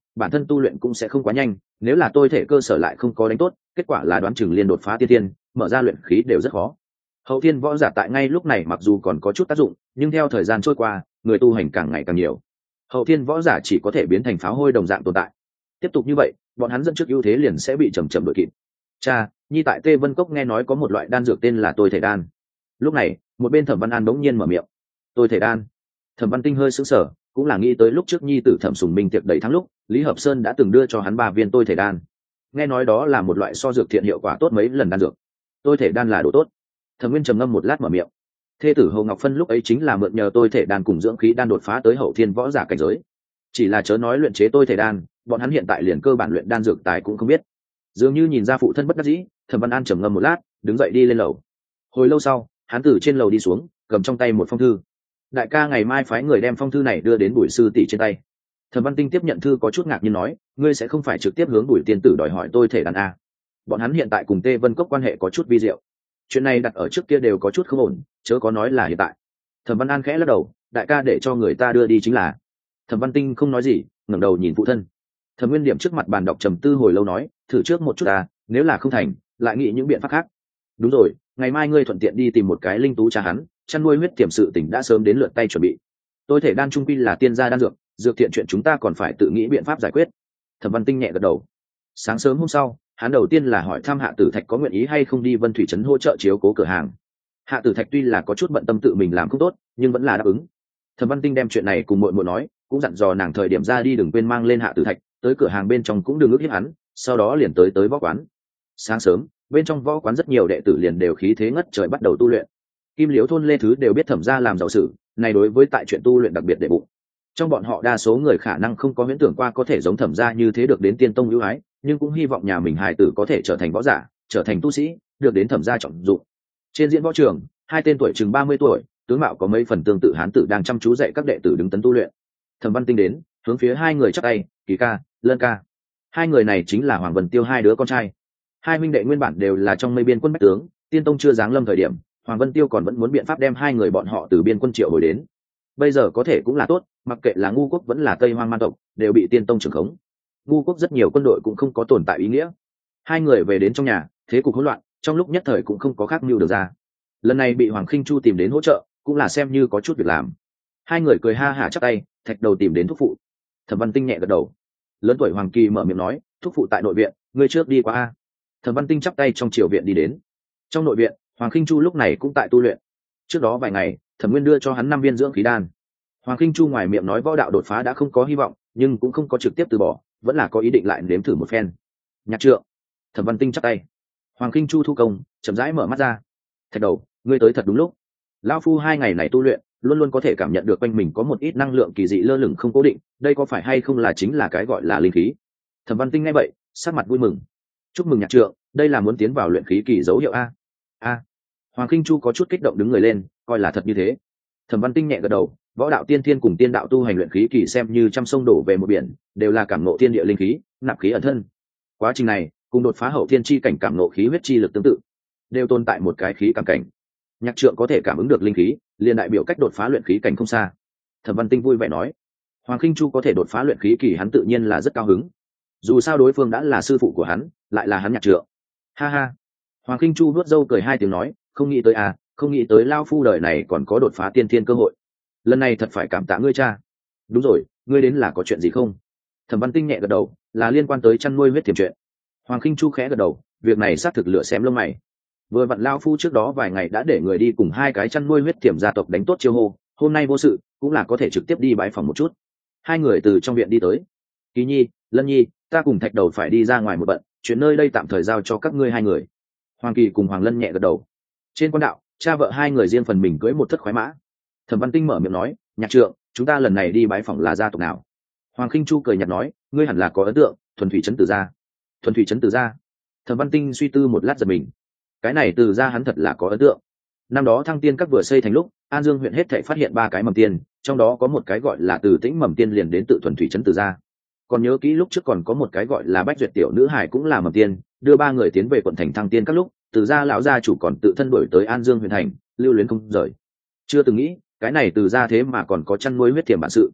bản thân tu luyện cũng sẽ không quá nhanh, nếu là tôi thể cơ sở lại không có đánh tốt, kết quả là đoán chừng liền đột phá tiên tiên, mở ra luyện khí đều rất khó. Hậu thiên võ giả tại ngay lúc này mặc dù còn có chút tác dụng, nhưng theo thời gian trôi qua, người tu hành càng ngày càng nhiều, hậu thiên võ giả chỉ có thể biến thành pháo hôi đồng dạng tồn tại. Tiếp tục như vậy, bọn hắn dẫn trước ưu thế liền sẽ bị chầm chậm đuổi kịp. Cha, nhi tại Tê Vân Cốc nghe nói có một loại đan dược tên là tôi thể đan. Lúc này, một bên Thẩm Văn An bỗng nhiên mở miệng. Tôi thể đan. Thẩm Văn Tinh hơi sững sờ, cũng là nghĩ tới lúc trước nhi tử Thẩm Sùng Minh tiệc đầy thắng lúc, Lý Hợp Sơn đã từng đưa cho hắn ba viên tôi thể đan. Nghe nói đó là một loại so dược thiện hiệu quả tốt mấy lần đan dược. Tôi thể đan là đồ tốt. Thẩm Nguyên trầm ngâm một lát mở miệng. Thê tử Hồ Ngọc Phân lúc ấy chính là mượn nhờ tôi thể đan cùng dưỡng khí đan đột phá tới hậu thiên võ giả cảnh giới. Chỉ là chớ nói luyện chế tôi thể đan, bọn hắn hiện tại liền cơ bản luyện đan dược tài cũng không biết. Dường như nhìn ra phụ thân bất đắc dĩ, Thẩm Văn An trầm ngâm một lát, đứng dậy đi lên lầu. Hồi lâu sau, hắn từ trên lầu đi xuống, cầm trong tay một phong thư. Đại ca ngày mai phái người đem phong thư này đưa đến Bùi sư tỷ trên tay. Thẩm Văn Tinh tiếp nhận thư có chút ngạc nhiên nói, ngươi sẽ không phải trực tiếp hướng Bùi tiên tử đòi hỏi tôi thể đan a? Bọn hắn hiện tại cùng Tê Vân Cốc quan hệ có chút vi diệu. Chuyện này đặt ở trước kia đều có chút không ổn, chớ có nói là hiện tại. Thẩm Văn An khẽ lắc đầu, đại ca để cho người ta đưa đi chính là. Thẩm Văn Tinh không nói gì, ngẩng đầu nhìn phụ thân. Thẩm Nguyên Điểm trước mặt bàn đọc trầm tư hồi lâu nói, thử trước một chút à, nếu là không thành, lại nghĩ những biện pháp khác. Đúng rồi, ngày mai ngươi thuận tiện đi tìm một cái linh tú cha hắn, chăn nuôi huyết tiềm sự tỉnh đã sớm đến lượt tay chuẩn bị. Tôi thể đan trung quy là tiên gia đan dược, dược thiện chuyện chúng ta còn phải tự nghĩ biện pháp giải quyết. Thẩm Văn Tinh nhẹ gật đầu. Sáng sớm hôm sau, hắn đầu tiên là hỏi thăm Hạ Tử Thạch có nguyện ý hay không đi Vân Thủy trấn hỗ trợ chiếu cố cửa hàng. Hạ Tử Thạch tuy là có chút bận tâm tự mình làm không tốt, nhưng vẫn là đáp ứng. Thẩm Văn Tinh đem chuyện này cùng muội muội nói, cũng dặn dò nàng thời điểm ra đi đừng quên mang lên Hạ Tử Thạch, tới cửa hàng bên trong cũng đừng ước hiếp hắn, sau đó liền tới tới võ quán. Sáng sớm, bên trong võ quán rất nhiều đệ tử liền đều khí thế ngất trời bắt đầu tu luyện. Kim Liễu thôn Lê Thứ đều biết Thẩm gia làm giàu sự, này đối với tại chuyện tu luyện đặc biệt đệ bụng. Trong bọn họ đa số người khả năng không có huyễn tưởng qua có thể giống Thẩm gia như thế được đến tiên tông ưu ái, nhưng cũng hy vọng nhà mình hài tử có thể trở thành võ giả, trở thành tu sĩ, được đến Thẩm gia trọng dụng. Trên diễn võ trường, hai tên tuổi chừng ba mươi tuổi, tướng mạo có mấy phần tương tự hán tử đang chăm chú dạy các đệ tử đứng tấn tu luyện. Thẩm Văn Tinh đến, hướng phía hai người chắp tay, Kỳ ca, Lân ca. Hai người này chính là Hoàng Vân Tiêu hai đứa con trai. Hai huynh đệ nguyên bản đều là trong mây biên quân bách tướng, tiên tông chưa giáng lâm thời điểm, Hoàng Vân Tiêu còn vẫn muốn biện pháp đem hai người bọn họ từ biên quân triệu hồi đến. Bây giờ có thể cũng là tốt, mặc kệ là ngu quốc vẫn là Tây Hoang man tộc, đều bị tiên tông trưởng khống. Ngu quốc rất nhiều quân đội cũng không có tồn tại ý nghĩa. Hai người về đến trong nhà, thế cục hỗn loạn, trong lúc nhất thời cũng không có khác mưu được ra. Lần này bị Hoàng Khinh Chu tìm đến hỗ trợ, cũng là xem như có chút việc làm. Hai người cười ha hả chắp tay, thạch đầu tìm đến thúc phụ. Thẩm Văn Tinh nhẹ gật đầu. Lớn tuổi Hoàng Kỳ mở miệng nói, thúc phụ tại nội viện, ngươi trước đi qua a. Thẩm Văn Tinh chắp tay trong triều viện đi đến. Trong nội viện, Hoàng Khinh Chu lúc này cũng tại tu luyện. Trước đó vài ngày, Thẩm Nguyên đưa cho hắn năm viên dưỡng khí đan. Hoàng Khinh Chu ngoài miệng nói võ đạo đột phá đã không có hy vọng, nhưng cũng không có trực tiếp từ bỏ, vẫn là có ý định lại nếm thử một phen. Nhạc trượng. Thẩm Văn Tinh chắp tay. Hoàng Khinh Chu thu công, chậm rãi mở mắt ra. Thạch đầu, ngươi tới thật đúng lúc. Lão phu hai ngày này tu luyện, luôn luôn có thể cảm nhận được quanh mình có một ít năng lượng kỳ dị lơ lửng không cố định, đây có phải hay không là chính là cái gọi là linh khí. Thẩm Văn Tinh nghe vậy, sắc mặt vui mừng. Chúc mừng nhạc trượng, đây là muốn tiến vào luyện khí kỳ dấu hiệu a. A. Hoàng Khinh Chu có chút kích động đứng người lên, coi là thật như thế. Thẩm Văn Tinh nhẹ gật đầu, võ đạo tiên thiên cùng tiên đạo tu hành luyện khí kỳ xem như trăm sông đổ về một biển, đều là cảm ngộ thiên địa linh khí, nạp khí ẩn thân. Quá trình này, cùng đột phá hậu thiên chi cảnh cảm ngộ khí huyết chi lực tương tự, đều tồn tại một cái khí cảm cảnh. Nhạc trượng có thể cảm ứng được linh khí, liền đại biểu cách đột phá luyện khí cảnh không xa. Thẩm Văn Tinh vui vẻ nói, Hoàng Khinh Chu có thể đột phá luyện khí kỳ hắn tự nhiên là rất cao hứng. Dù sao đối phương đã là sư phụ của hắn, lại là hắn nhạc trượng. Ha ha. Hoàng Khinh Chu vuốt râu cười hai tiếng nói, không nghĩ tới à, không nghĩ tới lao phu đời này còn có đột phá tiên thiên cơ hội. Lần này thật phải cảm tạ ngươi cha. Đúng rồi, ngươi đến là có chuyện gì không? Thẩm Văn Tinh nhẹ gật đầu, là liên quan tới chăn nuôi huyết tiềm chuyện. Hoàng Khinh Chu khẽ gật đầu, việc này xác thực lựa xém lông mày. Vừa vặn lao phu trước đó vài ngày đã để người đi cùng hai cái chăn nuôi huyết tiềm gia tộc đánh tốt chiêu hô, hôm nay vô sự, cũng là có thể trực tiếp đi bái phòng một chút. Hai người từ trong viện đi tới. Kỳ Nhi, Lân Nhi, ta cùng Thạch Đầu phải đi ra ngoài một bận, chuyện nơi đây tạm thời giao cho các ngươi hai người. Hoàng Kỳ cùng Hoàng Lân nhẹ gật đầu. Trên quan đạo, cha vợ hai người riêng phần mình cưỡi một thất khoái mã. Thẩm Văn Tinh mở miệng nói, nhạc trượng, chúng ta lần này đi bái phỏng là gia tộc nào? Hoàng Khinh Chu cười nhạt nói, ngươi hẳn là có ấn tượng, Thuần Thủy trấn Từ gia. Thuần Thủy trấn Từ gia. Thẩm Văn Tinh suy tư một lát giật mình. Cái này Từ gia hắn thật là có ấn tượng. Năm đó Thăng Tiên các vừa xây thành lúc, An Dương huyện hết thảy phát hiện ba cái mầm tiên, trong đó có một cái gọi là Từ Tĩnh mầm tiên liền đến tự Thuần Thủy trấn Từ gia. Còn nhớ kỹ lúc trước còn có một cái gọi là Bách Duyệt tiểu nữ hải cũng là mầm tiên, đưa ba người tiến về quận thành Thăng Tiên các lúc, Từ gia lão gia chủ còn tự thân đuổi tới An Dương huyện thành, lưu luyến không rời. Chưa từng nghĩ, cái này Từ gia thế mà còn có chăn nuôi huyết tiềm bản sự.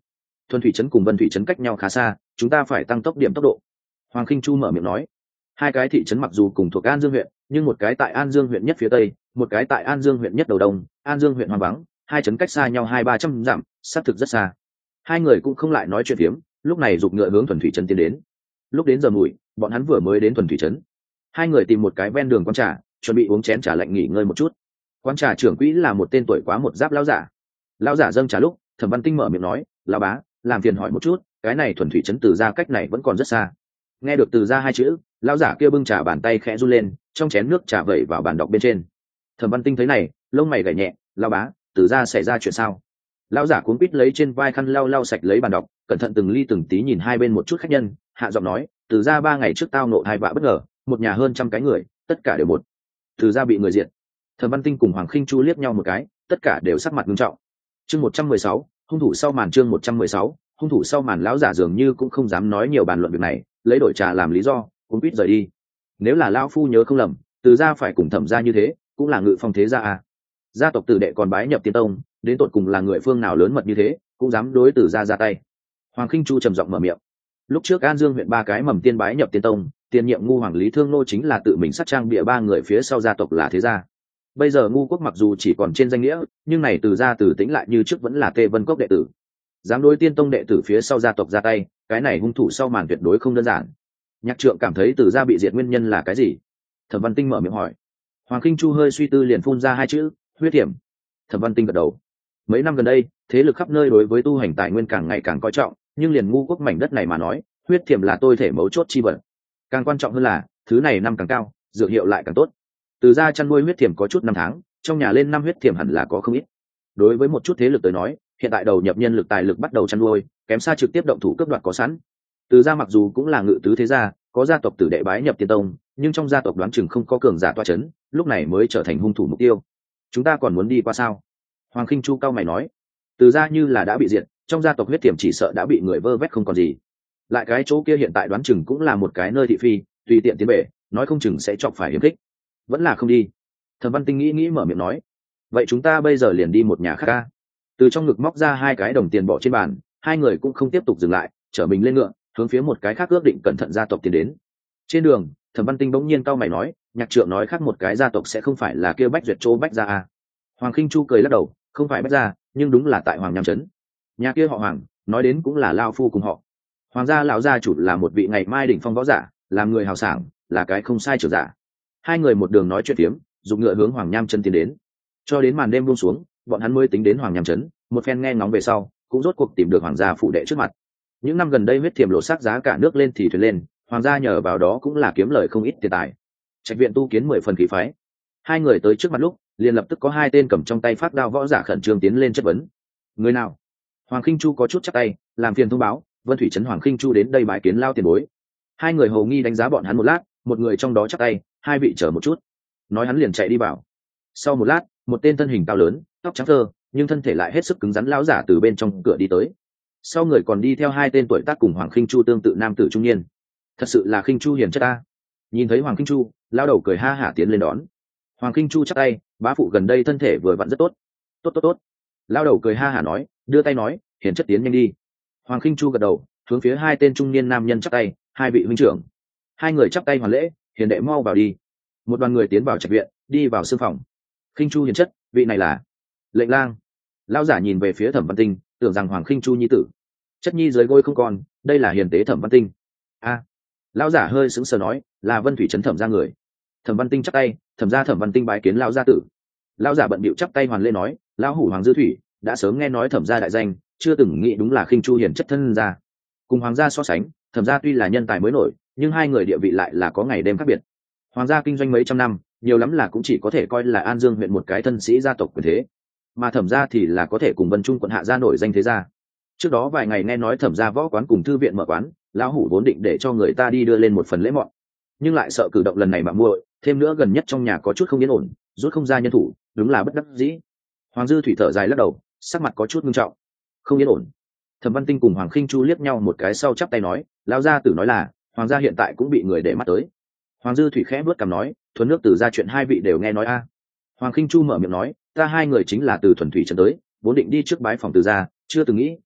Thuần thủy trấn cùng vân thủy trấn cách nhau khá xa, chúng ta phải tăng tốc điểm tốc độ. Hoàng Khinh Chu mở miệng nói. Hai cái thị trấn mặc dù cùng thuộc An Dương huyện, nhưng một cái tại An Dương huyện nhất phía tây, một cái tại An Dương huyện nhất đầu đông. An Dương huyện hoang vắng, hai trấn cách xa nhau hai ba trăm dặm, xác thực rất xa. Hai người cũng không lại nói chuyện phiếm, lúc này giục ngựa hướng thuần thủy trấn tiến đến. Lúc đến giờ mùi, bọn hắn vừa mới đến thuần thủy trấn. Hai người tìm một cái ven đường quán trà, chuẩn bị uống chén trà lạnh nghỉ ngơi một chút. Quán trà trưởng quỹ là một tên tuổi quá một giáp lão giả. Lão giả dâng trà lúc, Thẩm Văn Tinh mở miệng nói, lão bá, làm phiền hỏi một chút, cái này thuần thủy trấn Từ Gia cách này vẫn còn rất xa. Nghe được Từ Gia hai chữ, lão giả kia bưng trà bàn tay khẽ run lên, trong chén nước trà vẩy vào bàn đọc bên trên. Thẩm Văn Tinh thấy này, lông mày gảy nhẹ, lão bá, Từ Gia xảy ra chuyện sao? Lão giả cuống quýt lấy trên vai khăn lau lau sạch lấy bàn đọc, cẩn thận từng ly từng tí nhìn hai bên một chút khách nhân, hạ giọng nói, Từ Gia ba ngày trước tao nộ hai vạ bất ngờ, một nhà hơn trăm cái người, tất cả đều một. Từ Gia bị người diệt. Thẩm Văn Tinh cùng Hoàng Khinh Chu liếc nhau một cái, tất cả đều sắc mặt nghiêm trọng. Chương một trăm mười sáu, hung thủ sau màn. Chương một trăm mười sáu, hung thủ sau màn. Lão giả dường như cũng không dám nói nhiều bàn luận việc này, lấy đổi trà làm lý do, cũng biết rời đi. Nếu là lão phu nhớ không lầm, Từ Gia phải cùng Thẩm gia như thế, cũng là ngự phong thế gia à? Gia tộc tử đệ còn bái nhập tiên tông, đến tột cùng là người phương nào lớn mật như thế, cũng dám đối Từ Gia ra tay. Hoàng Khinh Chu trầm giọng mở miệng. Lúc trước An Dương huyện ba cái mầm tiên bái nhập tiên tông, tiền nhiệm ngu hoàng Lý Thương Nô chính là tự mình sát trang bịa ba người phía sau gia tộc là thế gia. Bây giờ ngu quốc mặc dù chỉ còn trên danh nghĩa, nhưng này Từ Gia Từ Tĩnh lại như trước vẫn là Tê Vân Cốc đệ tử. Dám đối tiên tông đệ tử phía sau gia tộc ra tay, cái này hung thủ sau màn tuyệt đối không đơn giản. Nhạc Trượng cảm thấy Từ Gia bị diệt nguyên nhân là cái gì? Thẩm Văn Tinh mở miệng hỏi. Hoàng Khinh Chu hơi suy tư liền phun ra hai chữ, huyết hiểm. Thẩm Văn Tinh gật đầu. Mấy năm gần đây, thế lực khắp nơi đối với tu hành tài nguyên càng ngày càng coi trọng, nhưng liền ngu quốc mảnh đất này mà nói, huyết thiểm là tôi thể mấu chốt chi vật. Càng quan trọng hơn là, thứ này năm càng cao, dược hiệu lại càng tốt. Từ Gia chăn nuôi huyết thiểm có chút năm tháng, trong nhà lên năm huyết thiểm hẳn là có không ít. Đối với một chút thế lực tới nói, hiện tại đầu nhập nhân lực tài lực bắt đầu chăn nuôi, kém xa trực tiếp động thủ cướp đoạt có sẵn. Từ Gia mặc dù cũng là ngự tứ thế gia, có gia tộc tử đệ bái nhập tiên tông, nhưng trong gia tộc đoán chừng không có cường giả toa chấn, lúc này mới trở thành hung thủ mục tiêu. Chúng ta còn muốn đi qua sao? Hoàng Khinh Chu cao mày nói. Từ Gia như là đã bị diệt, trong gia tộc huyết thiểm chỉ sợ đã bị người vơ vét không còn gì. Lại cái chỗ kia hiện tại đoán chừng cũng là một cái nơi thị phi, tùy tiện tiến bể, nói không chừng sẽ chọc phải hiểm khích. Vẫn là không đi. Thẩm Văn Tinh nghĩ nghĩ mở miệng nói. Vậy chúng ta bây giờ liền đi một nhà khác ca. Từ trong ngực móc ra hai cái đồng tiền bỏ trên bàn, hai người cũng không tiếp tục dừng lại, chở mình lên ngựa, hướng phía một cái khác ước định cẩn thận gia tộc tiến đến. Trên đường, Thẩm Văn Tinh bỗng nhiên cau mày nói, Nhạc Trượng nói khác một cái gia tộc sẽ không phải là kia Bách Duyệt Châu Bách gia à? Hoàng Khinh Chu cười lắc đầu, không phải Bách gia, nhưng đúng là tại Hoàng Nham trấn. Nhà kia họ Hoàng, nói đến cũng là lao phu cùng họ. Hoàng gia lão gia chủ là một vị ngày mai đỉnh phong võ giả, làm người hào sảng, là cái không sai trưởng giả. Hai người một đường nói chuyện tiếm, dùng ngựa hướng Hoàng Nham trấn tiến đến. Cho đến màn đêm buông xuống, bọn hắn mới tính đến Hoàng Nham trấn, một phen nghe ngóng về sau, cũng rốt cuộc tìm được Hoàng gia phụ đệ trước mặt. Những năm gần đây huyết thiểm lộ sắc giá cả nước lên thì thuyền lên, Hoàng gia nhờ vào đó cũng là kiếm lời không ít tiền tài. Trạch viện tu kiến mười phần khí phái. Hai người tới trước mặt lúc, liền lập tức có hai tên cầm trong tay phát đao võ giả khẩn trương tiến lên chất vấn. Người nào? Hoàng Khinh Chu có chút chắp tay, làm phiền thông báo, Vân Thủy trấn Hoàng Khinh Chu đến đây bái kiến lao tiền bối. Hai người hầu nghi đánh giá bọn hắn một lát, một người trong đó chắp tay, hai vị chờ một chút. Nói hắn liền chạy đi bảo. Sau một lát, một tên thân hình cao lớn, tóc trắng thơ, nhưng thân thể lại hết sức cứng rắn lão giả từ bên trong cửa đi tới. Sau người còn đi theo hai tên tuổi tác cùng Hoàng Khinh Chu tương tự nam tử trung niên. Thật sự là Khinh Chu hiền chất ta. Nhìn thấy Hoàng Khinh Chu, lão đầu cười ha hả tiến lên đón. Hoàng Khinh Chu chắp tay, bá phụ gần đây thân thể vừa vặn rất tốt. Tốt tốt tốt. Lão đầu cười ha hả nói, đưa tay nói, hiền chất tiến nhanh đi. Hoàng Khinh Chu gật đầu, hướng phía hai tên trung niên nam nhân chắp tay, hai vị huynh trưởng. Hai người chắp tay hoàn lễ, hiền đệ mau vào đi. Một đoàn người tiến vào trạch viện, đi vào sương phòng. Khinh Chu hiền chất, vị này là Lệnh Lang. Lão giả nhìn về phía Thẩm Văn Tinh, tưởng rằng Hoàng Khinh Chu nhi tử. Chất nhi dưới gối không còn, đây là hiền tế Thẩm Văn Tinh. A. À, lão giả hơi sững sờ nói, là Vân Thủy trấn Thẩm gia người. Thẩm Văn Tinh chắp tay, Thẩm gia Thẩm Văn Tinh bái kiến lão gia tử. Lão giả bận bịu chắp tay hoàn lễ nói, lão hủ Hoàng Dư Thủy đã sớm nghe nói Thẩm gia đại danh, chưa từng nghĩ đúng là Khinh Chu hiền chất thân gia. Cùng Hoàng gia so sánh, Thẩm gia tuy là nhân tài mới nổi, nhưng hai người địa vị lại là có ngày đêm khác biệt. Hoàng gia kinh doanh mấy trăm năm, nhiều lắm là cũng chỉ có thể coi là An Dương huyện một cái thân sĩ gia tộc quyền thế, mà Thẩm gia thì là có thể cùng Vân Trung quận hạ gia nổi danh thế gia. Trước đó vài ngày nghe nói Thẩm gia võ quán cùng thư viện mở quán, lão hủ vốn định để cho người ta đi đưa lên một phần lễ mọn, nhưng lại sợ cử động lần này mà muội, thêm nữa gần nhất trong nhà có chút không yên ổn, rút không ra nhân thủ, đúng là bất đắc dĩ. Hoàng Dư Thủy thở dài lắc đầu, sắc mặt có chút nghiêm trọng. Không yên ổn. Thẩm Văn Tinh cùng Hoàng Khinh Chu liếc nhau một cái sau chắp tay nói, lão gia tử nói là Hoàng gia hiện tại cũng bị người để mắt tới. Hoàng Dư Thủy khẽ bước cằm nói, thuần nước từ ra chuyện hai vị đều nghe nói a. Hoàng Khinh Chu mở miệng nói, ta hai người chính là từ thuần thủy trấn tới, vốn định đi trước bái phòng từ gia, chưa từng nghĩ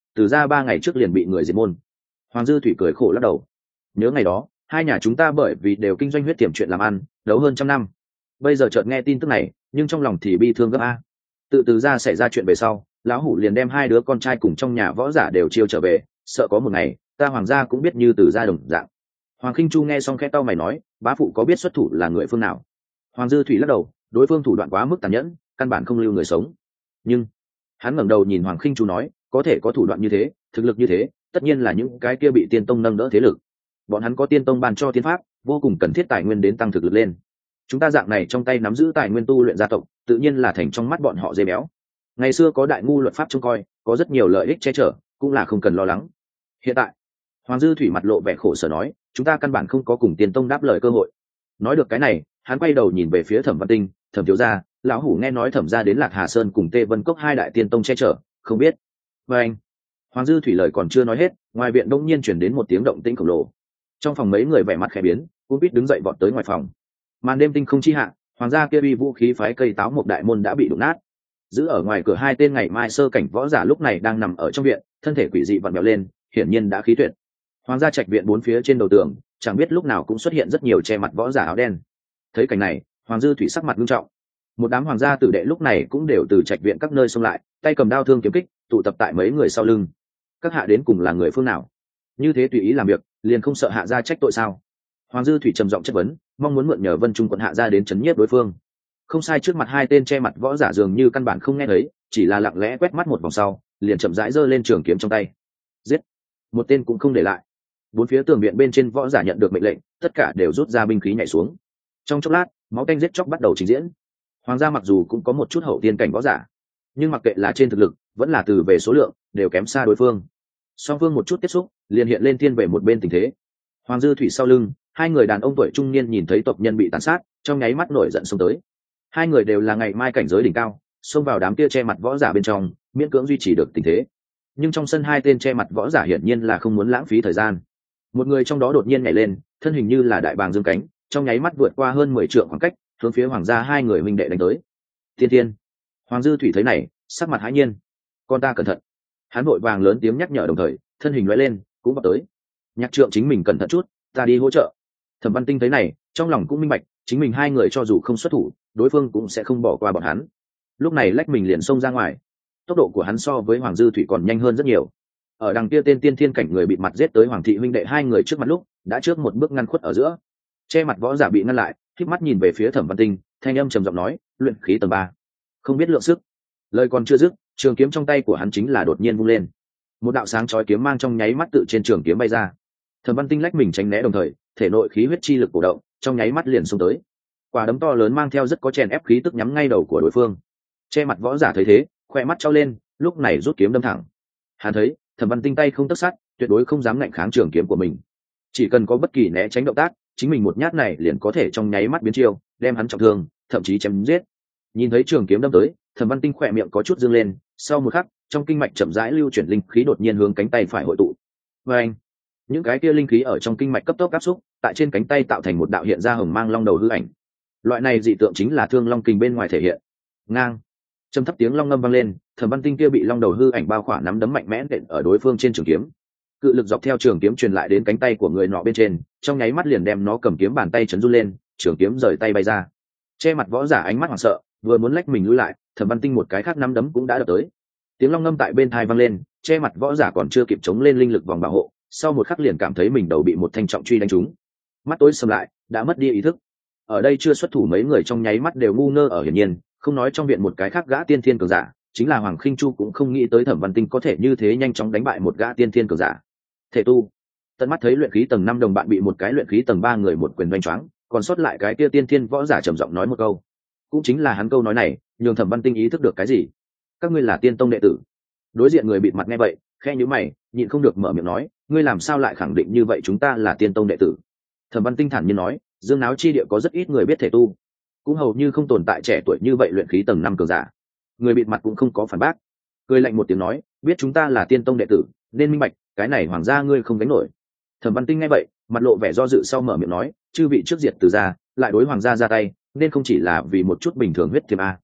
từ ra ba ngày trước liền bị người diệt môn. Hoàng Dư Thủy cười khổ lắc đầu. Nhớ ngày đó hai nhà chúng ta bởi vì đều kinh doanh huyết tiềm chuyện làm ăn đấu hơn trăm năm, bây giờ chợt nghe tin tức này nhưng trong lòng thì bi thương gấp a. Tự từ ra xảy ra chuyện về sau, lão hủ liền đem hai đứa con trai cùng trong nhà võ giả đều chiêu trở về, sợ có một ngày ta Hoàng gia cũng biết như từ ra đồng dạng. Hoàng Khinh Chu nghe xong khẽ cau mày nói, bá phụ có biết xuất thủ là người phương nào? Hoàng Dư Thủy lắc đầu, đối phương thủ đoạn quá mức tàn nhẫn, căn bản không lưu người sống. Nhưng hắn ngẩng đầu nhìn Hoàng Khinh Chu nói, có thể có thủ đoạn như thế, thực lực như thế, tất nhiên là những cái kia bị tiên tông nâng đỡ thế lực. Bọn hắn có tiên tông ban cho tiên pháp, vô cùng cần thiết tài nguyên đến tăng thực lực lên. Chúng ta dạng này trong tay nắm giữ tài nguyên tu luyện gia tộc, tự nhiên là thành trong mắt bọn họ dê béo. Ngày xưa có đại ngu luật pháp trông coi, có rất nhiều lợi ích che chở, cũng là không cần lo lắng. Hiện tại, Hoàng Dư Thủy mặt lộ vẻ khổ sở nói, chúng ta căn bản không có cùng tiên tông đáp lời cơ hội. Nói được cái này, hắn quay đầu nhìn về phía Thẩm Văn Tinh, Thẩm thiếu gia, lão hủ nghe nói Thẩm gia đến Lạc Hà Sơn cùng Tê Vân Cốc hai đại tiên tông che chở, không biết. Và anh, Hoàng Dư Thủy lời còn chưa nói hết, ngoài viện đông nhiên chuyển đến một tiếng động tĩnh khổng lồ. Trong phòng mấy người vẻ mặt khẽ biến, cuốn quýt đứng dậy vọt tới ngoài phòng. Màn đêm tinh không chi hạ, Hoàng gia kia uy vũ khí phái cây táo một đại môn đã bị đụng nát. Giữ ở ngoài cửa hai tên ngày mai sơ cảnh võ giả lúc này đang nằm ở trong viện, thân thể quỷ dị vặn vẹo lên, hiển nhiên đã khí tuyệt. Hoàng gia trạch viện bốn phía trên đầu tường, chẳng biết lúc nào cũng xuất hiện rất nhiều che mặt võ giả áo đen. Thấy cảnh này, Hoàng Dư Thủy sắc mặt nghiêm trọng. Một đám hoàng gia tử đệ lúc này cũng đều từ trạch viện các nơi xông lại, tay cầm đao thương kiếm kích, tụ tập tại mấy người sau lưng. Các hạ đến cùng là người phương nào? Như thế tùy ý làm việc, liền không sợ hạ gia trách tội sao? Hoàng Dư Thủy trầm giọng chất vấn, mong muốn mượn nhờ Vân Trung quận hạ gia đến chấn nhiếp đối phương. Không sai, trước mặt hai tên che mặt võ giả dường như căn bản không nghe thấy, chỉ là lặng lẽ quét mắt một vòng sau, liền chậm rãi giơ lên trường kiếm trong tay. Giết! Một tên cũng không để lại. Bốn phía tường viện bên trên võ giả nhận được mệnh lệnh, tất cả đều rút ra binh khí nhảy xuống. Trong chốc lát, máu tanh giết chóc bắt đầu trình diễn. Hoàng gia mặc dù cũng có một chút hậu tiên cảnh võ giả, nhưng mặc kệ là trên thực lực vẫn là từ về số lượng, đều kém xa đối phương. Song phương một chút tiếp xúc, liền hiện lên thiên về một bên tình thế. Hoàng Dư Thủy sau lưng, hai người đàn ông tuổi trung niên nhìn thấy tộc nhân bị tàn sát, trong nháy mắt nổi giận xông tới. Hai người đều là ngày mai cảnh giới đỉnh cao, xông vào đám kia che mặt võ giả bên trong, miễn cưỡng duy trì được tình thế. Nhưng trong sân hai tên che mặt võ giả hiển nhiên là không muốn lãng phí thời gian. Một người trong đó đột nhiên nhảy lên, thân hình như là đại bàng dương cánh, trong nháy mắt vượt qua hơn mười trượng khoảng cách, hướng phía Hoàng gia hai người huynh đệ đánh tới. Tiên tiên! Hoàng Dư Thủy thấy này, sắc mặt hãi nhiên. Con ta cẩn thận! Hắn vội vàng lớn tiếng nhắc nhở, đồng thời thân hình lóe lên, cũng vào tới. Nhạc trượng chính mình cẩn thận chút, ta đi hỗ trợ. Thẩm Văn Tinh thấy này, trong lòng cũng minh bạch, chính mình hai người cho dù không xuất thủ, đối phương cũng sẽ không bỏ qua bọn hắn. Lúc này lách mình liền xông ra ngoài. Tốc độ của hắn so với Hoàng Dư Thủy còn nhanh hơn rất nhiều. Ở đằng kia tên tiên thiên cảnh người bị mặt giết tới Hoàng thị huynh đệ hai người trước mặt lúc, đã trước một bước ngăn khuất ở giữa. Che mặt võ giả bị ngăn lại, khép mắt nhìn về phía Thẩm Văn Tinh, thanh âm trầm giọng nói, luyện khí tầng ba, không biết lượng sức. Lời còn chưa dứt, trường kiếm trong tay của hắn chính là đột nhiên vung lên. Một đạo sáng chói kiếm mang trong nháy mắt tự trên trường kiếm bay ra. Thẩm Văn Tinh lách mình tránh né, đồng thời thể nội khí huyết chi lực cổ động, trong nháy mắt liền xông tới. Quả đấm to lớn mang theo rất có chèn ép khí tức nhắm ngay đầu của đối phương. Che mặt võ giả thấy thế, khoe mắt trao lên, lúc này rút kiếm đâm thẳng. Hắn thấy Thẩm Văn Tinh tay không tấc sắt, tuyệt đối không dám ngạnh kháng trường kiếm của mình. Chỉ cần có bất kỳ né tránh động tác, chính mình một nhát này liền có thể trong nháy mắt biến chiêu, đem hắn trọng thương, thậm chí chém giết. Nhìn thấy trường kiếm đâm tới, Thẩm Văn Tinh khỏe miệng có chút dương lên, sau một khắc, trong kinh mạch chậm rãi lưu chuyển linh khí đột nhiên hướng cánh tay phải hội tụ. Và anh, những cái kia linh khí ở trong kinh mạch cấp tốc áp xúc, tại trên cánh tay tạo thành một đạo hiện ra hồng mang long đầu hư ảnh. Loại này dị tượng chính là Thương Long kình bên ngoài thể hiện. Ngang, trầm thấp tiếng long ngâm vang lên, Thẩm Văn Tinh kia bị long đầu hư ảnh bao khỏa nắm đấm mạnh mẽ đện ở đối phương trên trường kiếm. Cự lực dọc theo trường kiếm truyền lại đến cánh tay của người nọ bên trên, trong nháy mắt liền đem nó cầm kiếm bàn tay chấn run lên, trường kiếm rời tay bay ra. Che mặt võ giả ánh mắt hoảng sợ, vừa muốn lách mình lùi lại, Thẩm Văn Tinh một cái khác nắm đấm cũng đã đập tới. Tiếng long ngâm tại bên tai vang lên, che mặt võ giả còn chưa kịp chống lên linh lực vòng bảo hộ, sau một khắc liền cảm thấy mình đầu bị một thanh trọng truy đánh trúng. Mắt tối sầm lại, đã mất đi ý thức. Ở đây chưa xuất thủ mấy người trong nháy mắt đều ngu ngơ ở hiển nhiên, không nói trong viện một cái khác gã tiên thiên cường giả, chính là Hoàng Khinh Chu cũng không nghĩ tới Thẩm Văn Tinh có thể như thế nhanh chóng đánh bại một gã tiên thiên cường giả. Thể tu, tận mắt thấy luyện khí tầng năm đồng bạn bị một cái luyện khí tầng ba người một quyền đánh choáng, còn sót lại cái kia tiên thiên võ giả trầm giọng nói một câu. Cũng chính là hắn câu nói này, nhường Thẩm Văn Tinh ý thức được cái gì. Các ngươi là tiên tông đệ tử. Đối diện người bịt mặt nghe vậy, khẽ nhíu mày, nhịn không được mở miệng nói, ngươi làm sao lại khẳng định như vậy chúng ta là tiên tông đệ tử? Thẩm Văn Tinh thản nhiên nói, Dương Náo chi địa có rất ít người biết thể tu, cũng hầu như không tồn tại trẻ tuổi như vậy luyện khí tầng năm cường giả. Người bịt mặt cũng không có phản bác, cười lạnh một tiếng nói, biết chúng ta là tiên tông đệ tử, nên minh bạch, cái này hoàng gia ngươi không gánh nổi. Thẩm Văn Tinh nghe vậy, mặt lộ vẻ do dự sau mở miệng nói, chư vị trước diệt từ gia, lại đối hoàng gia ra tay, nên không chỉ là vì một chút bình thường huyết thiêm a.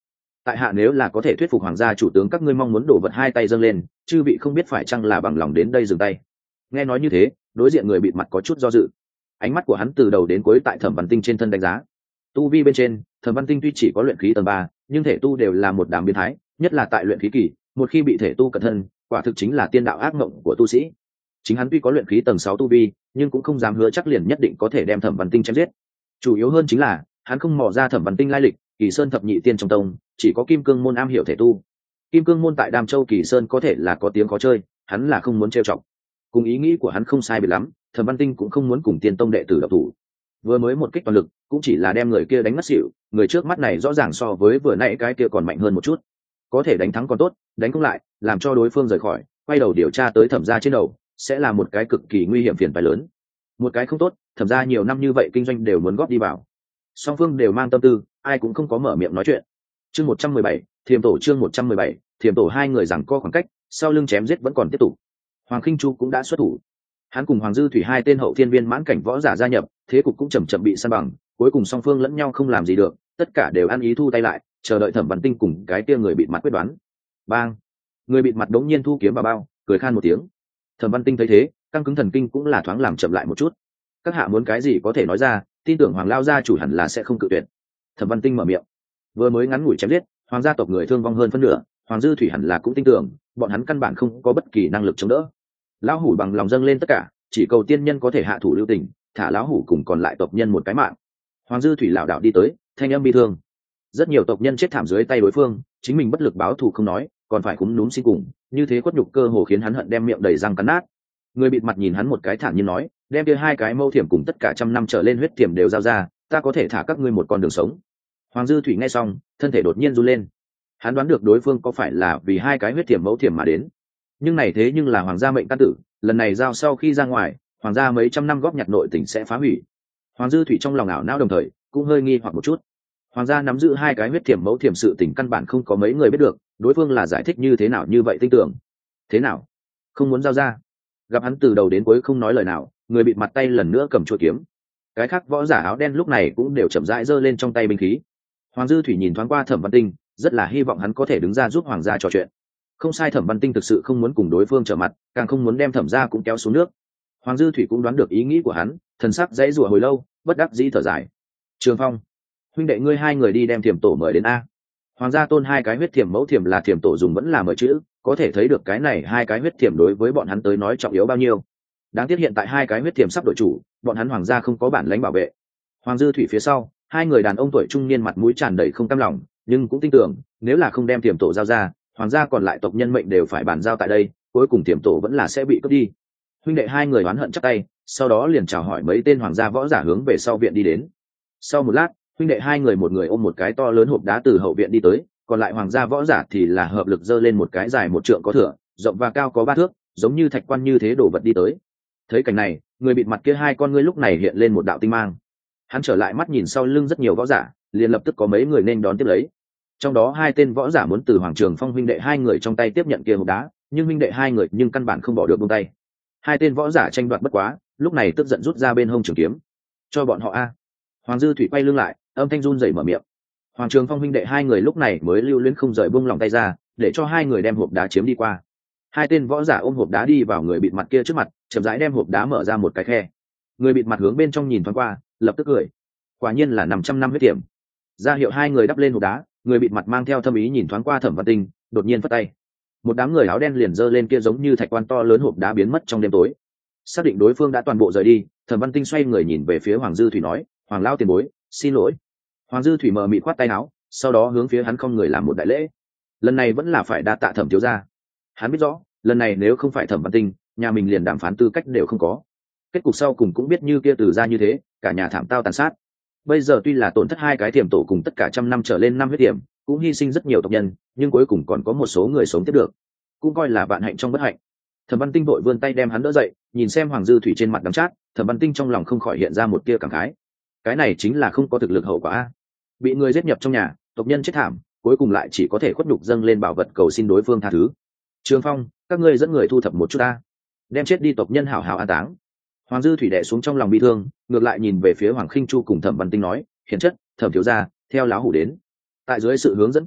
tại hạ nếu là có thể thuyết phục hoàng gia chủ tướng các ngươi mong muốn đổ vật hai tay dâng lên, chư vị không biết phải chăng là bằng lòng đến đây dừng tay. Nghe nói như thế, đối diện người bịt mặt có chút do dự, ánh mắt của hắn từ đầu đến cuối tại Thẩm Văn Tinh trên thân đánh giá. Tu vi bên trên, Thẩm Văn Tinh tuy chỉ có luyện khí tầng ba, nhưng thể tu đều là một đám biến thái, nhất là tại luyện khí kỳ, một khi bị thể tu cẩn thân, quả thực chính là tiên đạo ác mộng của tu sĩ. Chính hắn tuy có luyện khí tầng sáu tu vi, nhưng cũng không dám hứa chắc liền nhất định có thể đem Thẩm Văn Tinh chém giết. Chủ yếu hơn chính là, hắn không mò ra Thẩm Văn Tinh lai lịch, Kỳ Sơn thập nhị tiên trong tông, chỉ có Kim Cương môn am hiểu thể tu. Kim Cương môn tại Đam Châu Kỳ Sơn có thể là có tiếng có chơi, hắn là không muốn trêu chọc. Cùng ý nghĩ của hắn không sai biệt lắm, Thẩm Văn Tinh cũng không muốn cùng Tiên tông đệ tử độc thủ. Vừa mới một kích toàn lực, cũng chỉ là đem người kia đánh ngất xỉu, người trước mắt này rõ ràng so với vừa nãy cái kia còn mạnh hơn một chút. Có thể đánh thắng còn tốt, đánh không lại, làm cho đối phương rời khỏi, quay đầu điều tra tới Thẩm gia trên đầu, sẽ là một cái cực kỳ nguy hiểm phiền phái lớn. Một cái không tốt, Thẩm gia nhiều năm như vậy kinh doanh đều muốn góp đi vào. Song phương đều mang tâm tư, ai cũng không có mở miệng nói chuyện. Chương một trăm mười bảy, Thiềm tổ chương một trăm mười bảy, Thiềm tổ hai người giằng co khoảng cách, sau lưng chém giết vẫn còn tiếp tục. Hoàng Khinh Chu cũng đã xuất thủ. Hắn cùng Hoàng Dư Thủy hai tên hậu thiên viên mãn cảnh võ giả gia nhập, thế cục cũng chậm chậm bị san bằng, cuối cùng song phương lẫn nhau không làm gì được, tất cả đều ăn ý thu tay lại, chờ đợi Thẩm Văn Tinh cùng cái kia người bịt mặt quyết đoán. Bang! Người bịt mặt đống nhiên thu kiếm vào bao, cười khan một tiếng. Thẩm Văn Tinh thấy thế, căng cứng thần kinh cũng là thoáng làm chậm lại một chút. Các hạ muốn cái gì có thể nói ra, tin tưởng Hoàng lao gia chủ hẳn là sẽ không cự tuyệt. Thẩm Văn Tinh mở miệng. Vừa mới ngắn ngủi chém giết, Hoàng gia tộc người thương vong hơn phân nửa, Hoàng Dư Thủy hẳn là cũng tin tưởng, bọn hắn căn bản không có bất kỳ năng lực chống đỡ. Lão hủ bằng lòng dâng lên tất cả, chỉ cầu tiên nhân có thể hạ thủ lưu tình, thả lão hủ cùng còn lại tộc nhân một cái mạng. Hoàng Dư Thủy lảo đảo đi tới, thanh âm bi thương. Rất nhiều tộc nhân chết thảm dưới tay đối phương, chính mình bất lực báo thù không nói, còn phải cúm núm xin cùng, như thế khuất nhục cơ hồ khiến hắn hận đem miệng đầy răng cắn nát. Người bịt mặt nhìn hắn một cái thản nhiên nói, đem kia hai cái mâu thiểm cùng tất cả trăm năm trở lên huyết thiểm đều giao ra, ta có thể thả các ngươi một con đường sống. Hoàng Dư Thủy nghe xong, thân thể đột nhiên run lên. Hắn đoán được đối phương có phải là vì hai cái huyết thiểm mẫu thiểm mà đến, nhưng này thế nhưng là hoàng gia mệnh căn tử, lần này giao sau khi ra ngoài, hoàng gia mấy trăm năm góp nhặt nội tình sẽ phá hủy. Hoàng Dư Thủy trong lòng ảo não đồng thời cũng hơi nghi hoặc một chút. Hoàng gia nắm giữ hai cái huyết thiểm mẫu thiểm sự tình căn bản không có mấy người biết được, đối phương là giải thích như thế nào như vậy tin tưởng. Thế nào? Không muốn giao ra? Gặp hắn từ đầu đến cuối không nói lời nào, người bịt mặt tay lần nữa cầm chuôi kiếm. Cái khác võ giả áo đen lúc này cũng đều chậm rãi giơ lên trong tay binh khí. Hoàng Dư Thủy nhìn thoáng qua Thẩm Văn Tinh, rất là hy vọng hắn có thể đứng ra giúp hoàng gia trò chuyện. Không sai, Thẩm Văn Tinh thực sự không muốn cùng đối phương trở mặt, càng không muốn đem Thẩm gia cũng kéo xuống nước. Hoàng Dư Thủy cũng đoán được ý nghĩ của hắn, thần sắc dãy rủa hồi lâu, bất đắc dĩ thở dài. Trường Phong, huynh đệ ngươi hai người đi đem Thiểm tổ mời đến a. Hoàng gia tôn hai cái huyết thiểm mẫu thiểm là Thiểm tổ dùng vẫn là mời chữ, có thể thấy được cái này hai cái huyết thiểm đối với bọn hắn tới nói trọng yếu bao nhiêu. Đáng tiếc hiện tại hai cái huyết thiểm sắp đổi chủ, bọn hắn hoàng gia không có bản lãnh bảo vệ. Hoàng Dư Thủy phía sau, hai người đàn ông tuổi trung niên mặt mũi tràn đầy không cam lòng, nhưng cũng tin tưởng, nếu là không đem Thiểm tổ giao ra, hoàng gia còn lại tộc nhân mệnh đều phải bàn giao tại đây, cuối cùng Thiểm tổ vẫn là sẽ bị cướp đi. Huynh đệ hai người oán hận chắp tay, sau đó liền chào hỏi mấy tên hoàng gia võ giả hướng về sau viện đi đến. Sau một lát, huynh đệ hai người một người ôm một cái to lớn hộp đá từ hậu viện đi tới, còn lại hoàng gia võ giả thì là hợp lực giơ lên một cái dài một trượng có thửa, rộng và cao có ba thước, giống như thạch quan như thế đổ vật đi tới. Thấy cảnh này, người bịt mặt kia hai con ngươi lúc này hiện lên một đạo tinh mang. Hắn trở lại mắt nhìn sau lưng rất nhiều võ giả, liền lập tức có mấy người nên đón tiếp lấy. Trong đó hai tên võ giả muốn từ Hoàng Trường Phong huynh đệ hai người trong tay tiếp nhận kia hộp đá, nhưng huynh đệ hai người nhưng căn bản không bỏ được buông tay. Hai tên võ giả tranh đoạt bất quá, lúc này tức giận rút ra bên hông trường kiếm. Cho bọn họ a. Hoàng Dư Thủy quay lưng lại, âm thanh run rẩy mở miệng. Hoàng Trường Phong huynh đệ hai người lúc này mới lưu luyến không rời buông lòng tay ra, để cho hai người đem hộp đá chiếm đi qua. Hai tên võ giả ôm hộp đá đi vào người bịt mặt kia trước mặt, chậm rãi đem hộp đá mở ra một cái khe. Người bịt mặt hướng bên trong nhìn thoáng qua, lập tức cười. Quả nhiên là năm trăm năm huyết tiềm. Ra hiệu hai người đắp lên hộp đá, người bịt mặt mang theo thâm ý nhìn thoáng qua Thẩm Văn Tinh, đột nhiên phất tay. Một đám người áo đen liền giơ lên kia giống như thạch quan to lớn hộp đá biến mất trong đêm tối. Xác định đối phương đã toàn bộ rời đi, Thẩm Văn Tinh xoay người nhìn về phía Hoàng Dư Thủy nói, Hoàng lão tiền bối, xin lỗi. Hoàng Dư Thủy mờ mịt khoát tay áo, sau đó hướng phía hắn không người làm một đại lễ. Lần này vẫn là phải đa tạ Thẩm thiếu gia. Hắn biết rõ, lần này nếu không phải Thẩm Văn Tinh, nhà mình liền đàm phán tư cách đều không có. Kết cục sau cùng cũng biết như kia từ ra như thế, cả nhà thảm tao tàn sát. Bây giờ tuy là tổn thất hai cái tiềm tổ cùng tất cả trăm năm trở lên năm huyết tiềm, cũng hy sinh rất nhiều tộc nhân, nhưng cuối cùng còn có một số người sống tiếp được, cũng coi là vạn hạnh trong bất hạnh. Thẩm Văn Tinh vội vươn tay đem hắn đỡ dậy, nhìn xem Hoàng Dư Thủy trên mặt đắng chát, Thẩm Văn Tinh trong lòng không khỏi hiện ra một tia cảm khái. Cái này chính là không có thực lực hậu quả a. Bị người giết nhập trong nhà, tộc nhân chết thảm, cuối cùng lại chỉ có thể khuất nhục dâng lên bảo vật cầu xin đối phương tha thứ. Trường Phong, các ngươi dẫn người thu thập một chút a, đem chết đi tộc nhân hảo hảo an táng. Hoàng Dư Thủy đè xuống trong lòng bi thương, ngược lại nhìn về phía Hoàng Khinh Chu cùng Thẩm Văn Tinh nói, hiển chất, Thẩm thiếu gia, theo lão hủ đến. Tại dưới sự hướng dẫn của hắn,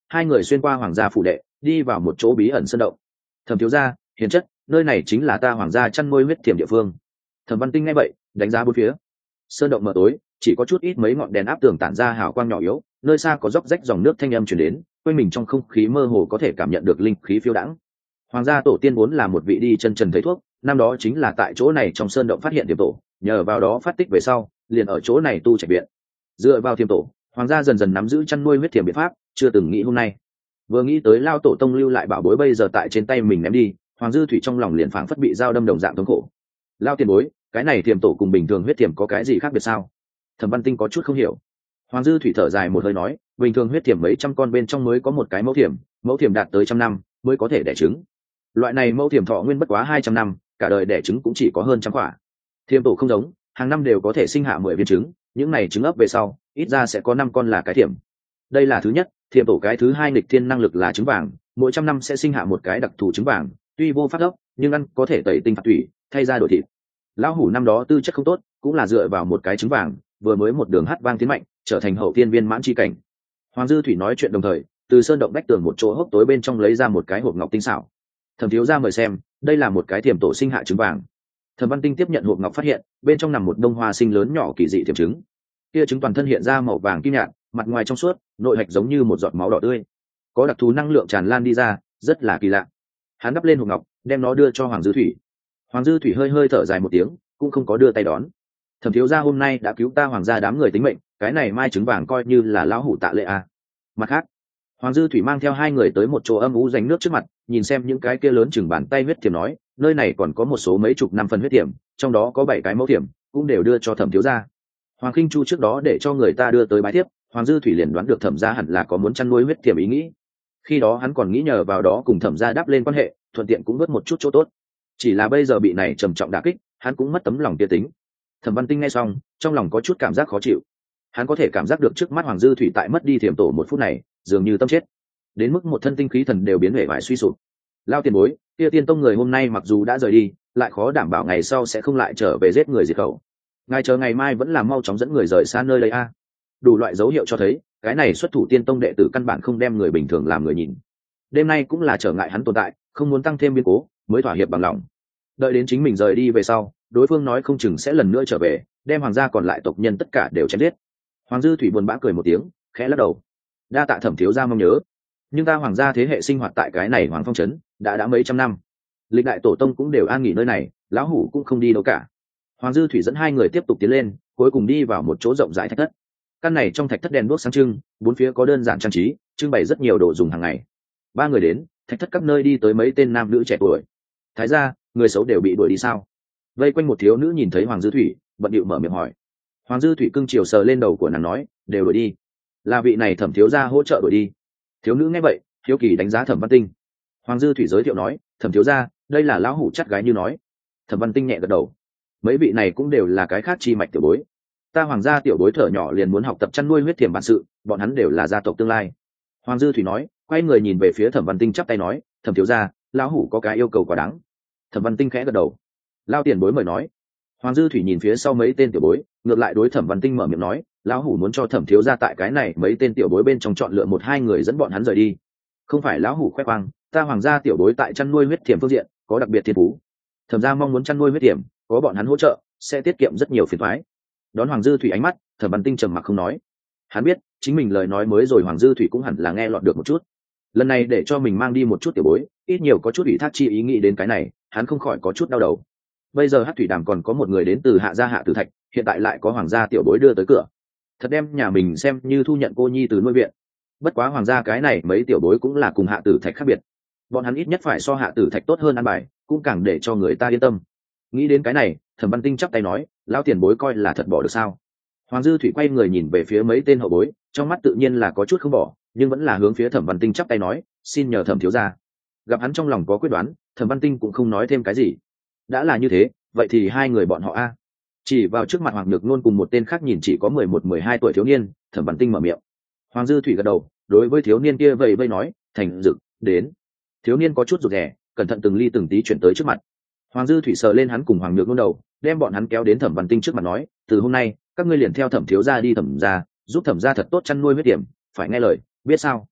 hai người xuyên qua hoàng gia phủ đệ, đi vào một chỗ bí ẩn sơn động. Thẩm thiếu gia, hiền chất, nơi này chính là ta hoàng gia chăn nuôi huyết thiểm địa phương. Thẩm Văn Tinh nghe vậy, đánh giá bốn phía. Sơn động mờ tối, chỉ có chút ít mấy ngọn đèn áp tường tản ra hào quang nhỏ yếu, nơi xa có róc rách dòng nước thanh âm truyền đến, quanh mình trong không khí mơ hồ có thể cảm nhận được linh khí phiêu đãng. Hoàng gia tổ tiên vốn là một vị đi chân trần thấy thuốc, năm đó chính là tại chỗ này trong sơn động phát hiện tiềm tổ, nhờ vào đó phát tích về sau, liền ở chỗ này tu trạch viện. Dựa vào tiềm tổ, hoàng gia dần dần nắm giữ chăn nuôi huyết thiểm biện pháp, chưa từng nghĩ hôm nay. Vừa nghĩ tới lao tổ tông lưu lại bảo bối bây giờ tại trên tay mình ném đi, Hoàng Dư Thủy trong lòng liền phảng phất bị dao đâm đồng dạng thống khổ. Lao tiền bối, cái này tiềm tổ cùng bình thường huyết thiểm có cái gì khác biệt sao? Thẩm Văn Tinh có chút không hiểu. Hoàng Dư Thủy thở dài một hơi nói, bình thường huyết thiểm mấy trăm con bên trong mới có một cái mẫu thiểm, mẫu thiểm đạt tới trăm năm mới có thể đẻ trứng. Loại này mẫu thiểm thọ nguyên bất quá hai trăm năm, cả đời đẻ trứng cũng chỉ có hơn trăm quả. Thiểm tổ không giống, hàng năm đều có thể sinh hạ mười viên trứng, những này trứng ấp về sau, ít ra sẽ có năm con là cái thiểm. Đây là thứ nhất, thiểm tổ cái thứ hai nghịch thiên năng lực là trứng vàng, mỗi trăm năm sẽ sinh hạ một cái đặc thù trứng vàng, tuy vô pháp ấp, nhưng ăn có thể tẩy tinh phạt thủy, thay ra đổi thịt. Lão hủ năm đó tư chất không tốt, cũng là dựa vào một cái trứng vàng, vừa mới một đường hát vang tiến mạnh, trở thành hậu tiên viên mãn chi cảnh. Hoàng Dư Thủy nói chuyện đồng thời, từ sơn động bách tường một chỗ hốc tối bên trong lấy ra một cái hộp ngọc tinh xảo. Thẩm thiếu gia mời xem, đây là một cái thiểm tổ sinh hạ trứng vàng. Thẩm Văn Tinh tiếp nhận hộp ngọc phát hiện, bên trong nằm một đông hoa sinh lớn nhỏ kỳ dị thiểm trứng. Kia trứng toàn thân hiện ra màu vàng kim nhạt, mặt ngoài trong suốt, nội hạch giống như một giọt máu đỏ tươi, có đặc thù năng lượng tràn lan đi ra, rất là kỳ lạ. Hắn đắp lên hộp ngọc, đem nó đưa cho Hoàng Dư Thủy. Hoàng Dư Thủy hơi hơi thở dài một tiếng, cũng không có đưa tay đón. Thẩm thiếu gia hôm nay đã cứu ta hoàng gia đám người tính mệnh, cái này mai trứng vàng coi như là lão hủ tạ lệ à. Mặt khác, Hoàng Dư Thủy mang theo hai người tới một chỗ âm u rãnh nước trước mặt, nhìn xem những cái kia lớn chừng bàn tay huyết thiểm nói, nơi này còn có một số mấy chục năm phần huyết thiểm, trong đó có bảy cái mẫu thiểm, cũng đều đưa cho Thẩm thiếu gia. Hoàng Kinh Chu trước đó để cho người ta đưa tới bái thiếp, Hoàng Dư Thủy liền đoán được Thẩm gia hẳn là có muốn chăn nuôi huyết thiểm ý nghĩ. Khi đó hắn còn nghĩ nhờ vào đó cùng Thẩm gia đáp lên quan hệ, thuận tiện cũng vớt một chút chỗ tốt. Chỉ là bây giờ bị này trầm trọng đả kích, hắn cũng mất tấm lòng kia tính. Thẩm Văn Tinh nghe xong, trong lòng có chút cảm giác khó chịu. Hắn có thể cảm giác được trước mắt Hoàng Dư Thủy tại mất đi thiểm tổ một phút này, dường như tâm chết, đến mức một thân tinh khí thần đều biến huệ vải suy sụp. Lao tiền bối, kia tiên tông người hôm nay mặc dù đã rời đi, lại khó đảm bảo ngày sau sẽ không lại trở về giết người diệt khẩu. Ngài chờ ngày mai vẫn là mau chóng dẫn người rời xa nơi đây a. Đủ loại dấu hiệu cho thấy, cái này xuất thủ tiên tông đệ tử căn bản không đem người bình thường làm người nhìn. Đêm nay cũng là trở ngại hắn tồn tại, không muốn tăng thêm biến cố, mới thỏa hiệp bằng lòng. Đợi đến chính mình rời đi về sau, đối phương nói không chừng sẽ lần nữa trở về, đem hoàng gia còn lại tộc nhân tất cả đều chém giết. Hoàng Dư Thủy buồn bã cười một tiếng, khẽ lắc đầu. Đa tạ Thẩm thiếu gia mong nhớ, nhưng ta hoàng gia thế hệ sinh hoạt tại cái này Hoàng Phong trấn đã đã mấy trăm năm, lịch đại tổ tông cũng đều an nghỉ nơi này, lão hủ cũng không đi đâu cả. Hoàng Dư Thủy dẫn hai người tiếp tục tiến lên, cuối cùng đi vào một chỗ rộng rãi thạch thất. Căn này trong thạch thất đèn đuốc sáng trưng, bốn phía có đơn giản trang trí, trưng bày rất nhiều đồ dùng hàng ngày. Ba người đến, thạch thất các nơi đi tới mấy tên nam nữ trẻ tuổi. Thái gia, người xấu đều bị đuổi đi sao? Vây quanh một thiếu nữ nhìn thấy Hoàng Dư Thủy, bận điệu mở miệng hỏi. Hoàng Dư Thủy cưng chiều sờ lên đầu của nàng nói, đều đuổi đi. Là vị này Thẩm thiếu gia hỗ trợ đuổi đi. Thiếu nữ nghe vậy, hiếu kỳ đánh giá Thẩm Văn Tinh. Hoàng Dư Thủy giới thiệu nói, Thẩm thiếu gia, đây là lão hủ chắt gái như nói. Thẩm Văn Tinh nhẹ gật đầu. Mấy vị này cũng đều là cái khác chi mạch tiểu bối. Ta hoàng gia tiểu bối thở nhỏ liền muốn học tập chăn nuôi huyết thiểm bản sự, bọn hắn đều là gia tộc tương lai. Hoàng Dư Thủy nói, quay người nhìn về phía Thẩm Văn Tinh chắp tay nói, Thẩm thiếu gia, lão hủ có cái yêu cầu quá đáng. Thẩm Văn Tinh khẽ gật đầu. Lao tiền bối mời nói. Hoàng Dư Thủy nhìn phía sau mấy tên tiểu bối, ngược lại đối Thẩm Văn Tinh mở miệng nói, lão hủ muốn cho Thẩm thiếu gia tại cái này mấy tên tiểu bối bên trong chọn lựa một hai người dẫn bọn hắn rời đi. Không phải lão hủ khoe khoang, ta hoàng gia tiểu bối tại chăn nuôi huyết thiểm phương diện có đặc biệt thiên phú. Thẩm gia mong muốn chăn nuôi huyết thiểm, có bọn hắn hỗ trợ, sẽ tiết kiệm rất nhiều phiền toái. Đón Hoàng Dư Thủy ánh mắt, Thẩm Văn Tinh trầm mặc không nói. Hắn biết, chính mình lời nói mới rồi Hoàng Dư Thủy cũng hẳn là nghe lọt được một chút. Lần này để cho mình mang đi một chút tiểu bối, ít nhiều có chút ủy thác chi ý nghĩ đến cái này, hắn không khỏi có chút đau đầu. Bây giờ Hắc Thủy Đàm còn có một người đến từ Hạ gia Hạ Tử Thạch, hiện tại lại có hoàng gia tiểu bối đưa tới cửa. Thật đem nhà mình xem như thu nhận cô nhi từ nuôi viện. Bất quá hoàng gia cái này mấy tiểu bối cũng là cùng Hạ Tử Thạch khác biệt. Bọn hắn ít nhất phải so Hạ Tử Thạch tốt hơn ăn bài, cũng càng để cho người ta yên tâm. Nghĩ đến cái này, Thẩm Văn Tinh chắp tay nói, lão tiền bối coi là thật bỏ được sao? Hoàng Dư Thủy quay người nhìn về phía mấy tên hậu bối, trong mắt tự nhiên là có chút không bỏ, nhưng vẫn là hướng phía Thẩm Văn Tinh chắp tay nói, xin nhờ Thẩm thiếu gia. Gặp hắn trong lòng có quyết đoán, Thẩm Văn Tinh cũng không nói thêm cái gì. Đã là như thế, vậy thì hai người bọn họ a. Chỉ vào trước mặt Hoàng Nhược Nôn cùng một tên khác nhìn chỉ có mười một mười hai tuổi thiếu niên, Thẩm Văn Tinh mở miệng. Hoàng Dư Thủy gật đầu, đối với thiếu niên kia vẫy vẫy nói, thành dực, đến. Thiếu niên có chút rụt rè, cẩn thận từng ly từng tí chuyển tới trước mặt. Hoàng Dư Thủy sờ lên hắn cùng Hoàng Nhược Nôn đầu, đem bọn hắn kéo đến Thẩm Văn Tinh trước mặt nói, từ hôm nay, các ngươi liền theo Thẩm thiếu gia đi Thẩm gia, giúp Thẩm gia thật tốt chăn nuôi huyết điểm, phải nghe lời, biết sao?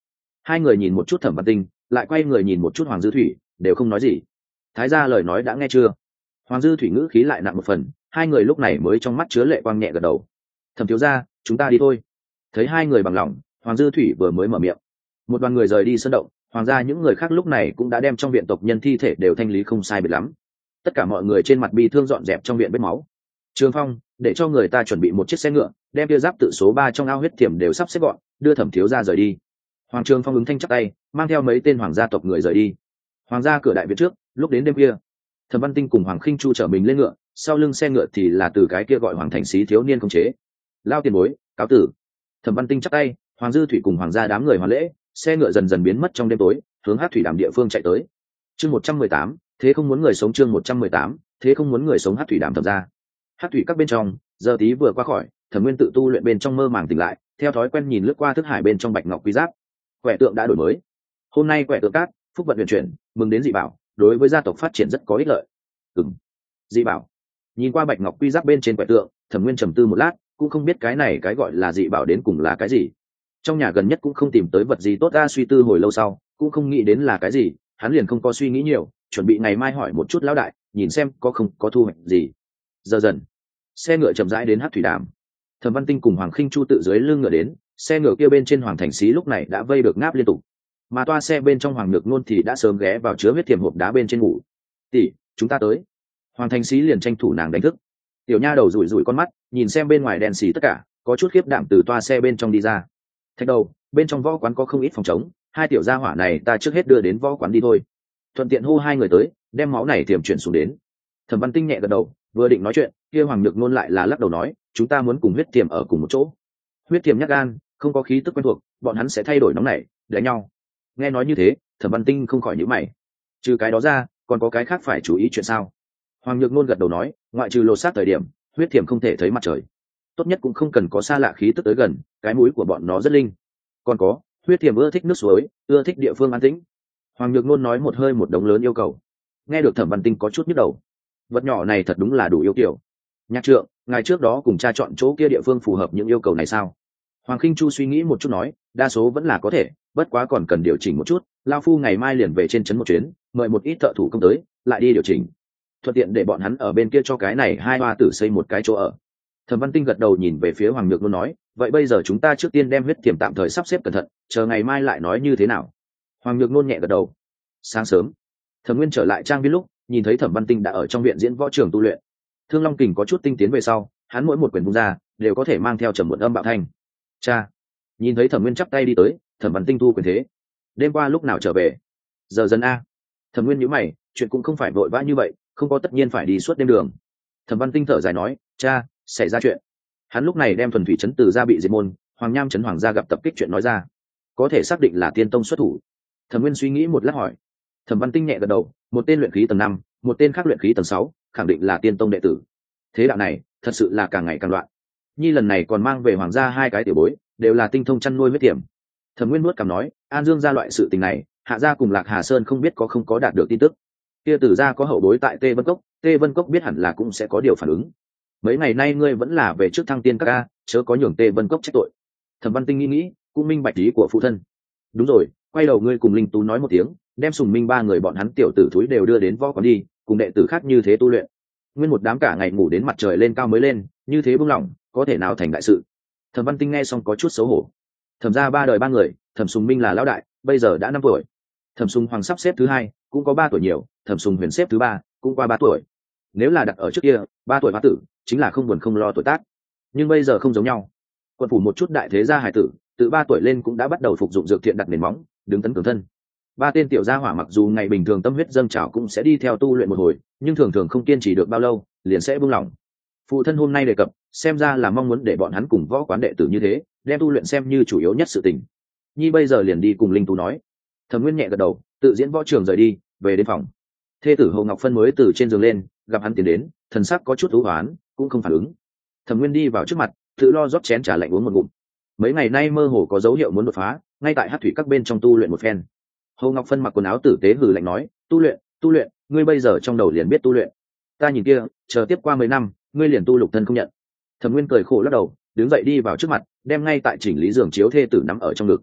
Hai người nhìn một chút Thẩm Văn Tinh, lại quay người nhìn một chút Hoàng Dư Thủy, đều không nói gì. Thái gia lời nói đã nghe chưa? Hoàng Dư Thủy ngữ khí lại nặng một phần, hai người lúc này mới trong mắt chứa lệ quang nhẹ gật đầu. Thẩm thiếu gia, chúng ta đi thôi. Thấy hai người bằng lòng, Hoàng Dư Thủy vừa mới mở miệng. Một đoàn người rời đi sân động, hoàng gia những người khác lúc này cũng đã đem trong viện tộc nhân thi thể đều thanh lý không sai biệt lắm. Tất cả mọi người trên mặt bi thương dọn dẹp trong viện vết máu. Trường Phong, để cho người ta chuẩn bị một chiếc xe ngựa, đem kia giáp tự số ba trong ao huyết thiểm đều sắp xếp gọn, đưa Thẩm thiếu gia rời đi. Hoàng Trường Phong ứng thanh chắp tay, mang theo mấy tên hoàng gia tộc người rời đi. Hoàng gia cửa đại viện trước, lúc đến đêm kia, Thẩm Văn Tinh cùng Hoàng Khinh Chu chở mình lên ngựa, sau lưng xe ngựa thì là từ cái kia gọi Hoàng Thành Sĩ thiếu niên khống chế. Lao tiền bối, cáo tử. Thẩm Văn Tinh chắp tay, Hoàng Dư Thủy cùng hoàng gia đám người hoàn lễ, xe ngựa dần dần biến mất trong đêm tối, hướng Hắc Thủy Đàm địa phương chạy tới. Chương một trăm mười tám, thế không muốn người sống. Chương một trăm mười tám, thế không muốn người sống. Hắc Thủy Đàm Thẩm gia. Hắc thủy các bên trong, giờ tí vừa qua khỏi, Thẩm Nguyên tự tu luyện bên trong mơ màng tỉnh lại, theo thói quen nhìn lướt qua thức hải bên trong bạch ngọc quý giáp. Quẻ tượng đã đổi mới. Hôm nay quẻ tượng cát, phúc vận huyền chuyển, mừng đến dị bảo, đối với gia tộc phát triển rất có ích lợi. Ừm. Dị bảo. Nhìn qua bạch ngọc quy giáp bên trên quẻ tượng, Thẩm Nguyên trầm tư một lát, cũng không biết cái này cái gọi là dị bảo đến cùng là cái gì. Trong nhà gần nhất cũng không tìm tới vật gì tốt ra, suy tư hồi lâu sau, cũng không nghĩ đến là cái gì, hắn liền không có suy nghĩ nhiều, chuẩn bị ngày mai hỏi một chút lão đại, nhìn xem có không có thu hoạch gì. Giờ dần, xe ngựa chậm rãi đến Hắc Thủy Đàm. Thẩm Văn Tinh cùng Hoàng Khinh Chu tự dưới lưng ngựa đến, xe ngựa kia bên trên Hoàng Thành Sĩ lúc này đã vây được ngáp liên tục, mà toa xe bên trong Hoàng Nhược Nôn thì đã sớm ghé vào chứa huyết thiềm hộp đá bên trên ngủ. Tỷ, chúng ta tới. Hoàng Thành Sĩ liền tranh thủ nàng đánh thức. Tiểu nha đầu rủi rủi con mắt, nhìn xem bên ngoài đèn xì tất cả, có chút khiếp đảm từ toa xe bên trong đi ra. Thạch đầu, bên trong võ quán có không ít phòng trống, hai tiểu gia hỏa này ta trước hết đưa đến võ quán đi thôi. Thuận tiện hô hai người tới, đem máu này tiềm chuyển xuống đến. Thẩm Văn Tinh nhẹ gật đầu, vừa định nói chuyện, kia Hoàng Nhược Nôn lại là lắc đầu nói, chúng ta muốn cùng huyết tiềm ở cùng một chỗ. Huyết tiềm nhát gan, không có khí tức quen thuộc, bọn hắn sẽ thay đổi nóng nảy, đánh nhau. Nghe nói như thế, Thẩm Văn Tinh không khỏi nhíu mày. Trừ cái đó ra, còn có cái khác phải chú ý chuyện sao? Hoàng Nhược Nôn gật đầu nói, ngoại trừ lột xác thời điểm, huyết tiềm không thể thấy mặt trời. Tốt nhất cũng không cần có xa lạ khí tức tới gần, cái mũi của bọn nó rất linh. Còn có, huyết tiềm ưa thích nước suối, ưa thích địa phương an tĩnh. Hoàng Nhược Nôn nói một hơi một đống lớn yêu cầu. Nghe được Thẩm Văn Tinh có chút nhức đầu. Vật nhỏ này thật đúng là đủ yêu kiểu. Nhạc trượng, ngài trước đó cùng cha chọn chỗ kia địa phương phù hợp những yêu cầu này sao? Hoàng Khinh Chu suy nghĩ một chút nói, đa số vẫn là có thể, bất quá còn cần điều chỉnh một chút. Lao phu ngày mai liền về trên trấn một chuyến, mời một ít thợ thủ công tới, lại đi điều chỉnh. Thuận tiện để bọn hắn ở bên kia cho cái này hai hoa tử xây một cái chỗ ở. Thẩm Văn Tinh gật đầu nhìn về phía Hoàng Nhược Nôn nói, vậy bây giờ chúng ta trước tiên đem huyết thiềm tạm thời sắp xếp cẩn thận, chờ ngày mai lại nói như thế nào. Hoàng Nhược Nôn nhẹ gật đầu. Sáng sớm, Thẩm Nguyên trở lại trang viên lúc, nhìn thấy Thẩm Văn Tinh đã ở trong viện diễn võ trường tu luyện. Thương Long Kình có chút tinh tiến về sau, hắn mỗi một quyền vung ra đều có thể mang theo trầm một âm bạo thanh. Cha, nhìn thấy Thẩm Nguyên chắp tay đi tới, Thẩm Văn Tinh thu quyền thế. Đêm qua lúc nào trở về? Giờ dần a. Thẩm Nguyên nhíu mày, chuyện cũng không phải vội vã như vậy, không có tất nhiên phải đi suốt đêm đường. Thẩm Văn Tinh thở dài nói, cha, xảy ra chuyện. Hắn lúc này đem thuần thủy trấn từ gia bị diệt môn, Hoàng Nham trấn hoàng gia gặp tập kích chuyện nói ra, có thể xác định là tiên tông xuất thủ. Thẩm Nguyên suy nghĩ một lát hỏi. Thẩm Văn Tinh nhẹ gật đầu, một tên luyện khí tầng năm, một tên khác luyện khí tầng sáu, khẳng định là tiên tông đệ tử. Thế đạo này thật sự là càng ngày càng loạn. Nhi lần này còn mang về hoàng gia hai cái tiểu bối, đều là tinh thông chăn nuôi huyết tiềm. Thẩm Nguyên nuốt cằm nói, An Dương gia loại sự tình này, Hạ gia cùng Lạc Hà Sơn không biết có không có đạt được tin tức. Kia Tử gia có hậu bối tại Tê Vân Cốc, Tê Vân Cốc biết hẳn là cũng sẽ có điều phản ứng. Mấy ngày nay ngươi vẫn là về trước thăng tiên các ca, chớ có nhường Tê Vân Cốc trách tội. Thẩm Văn Tinh nghĩ nghĩ, cũng minh bạch ý của phụ thân. Đúng rồi, quay đầu ngươi cùng Linh Tú nói một tiếng, đem Sùng Minh ba người bọn hắn tiểu tử thúi đều đưa đến võ quán đi, cùng đệ tử khác như thế tu luyện. Nguyên một đám cả ngày ngủ đến mặt trời lên cao mới lên, như thế buông lỏng, có thể nào thành đại sự. Thẩm Văn Tinh nghe xong có chút xấu hổ. Thẩm gia ba đời ba người, Thẩm Sùng Minh là lão đại, bây giờ đã năm tuổi. Thẩm Sùng Hoàng sắp xếp thứ hai, cũng có ba tuổi nhiều, Thẩm Sùng Huyền xếp thứ ba, cũng qua ba tuổi. Nếu là đặt ở trước kia, ba tuổi ba tử, chính là không buồn không lo tuổi tác. Nhưng bây giờ không giống nhau. Quân phủ một chút đại thế gia hải tử, từ ba tuổi lên cũng đã bắt đầu phục dụng dược thiện đặt nền móng, đứng tấn cường thân. Ba tên tiểu gia hỏa mặc dù ngày bình thường tâm huyết dâng trào cũng sẽ đi theo tu luyện một hồi, nhưng thường thường không kiên trì được bao lâu, liền sẽ buông lỏng. Phụ thân hôm nay đề cập, xem ra là mong muốn để bọn hắn cùng võ quán đệ tử như thế, đem tu luyện xem như chủ yếu nhất sự tình. Nhi bây giờ liền đi cùng Linh Tú nói. Thẩm Nguyên nhẹ gật đầu, tự diễn võ trường rời đi, về đến phòng. Thê tử Hồ Ngọc Phân mới từ trên giường lên, gặp hắn tiến đến, thần sắc có chút thú hoán, cũng không phản ứng. Thẩm Nguyên đi vào trước mặt, tự lo rót chén trà lạnh uống một ngụm. Mấy ngày nay mơ hồ có dấu hiệu muốn đột phá, ngay tại Hắc thủy các bên trong tu luyện một phen. Hồ Ngọc Phân mặc quần áo tử tế hừ lạnh nói, tu luyện, tu luyện, ngươi bây giờ trong đầu liền biết tu luyện. Ta nhìn kia, chờ tiếp qua mấy năm, ngươi liền tu lục thân không nhận. Thẩm Nguyên cười khổ lắc đầu, đứng dậy đi vào trước mặt, đem ngay tại chỉnh lý giường chiếu thê tử nắm ở trong ngực.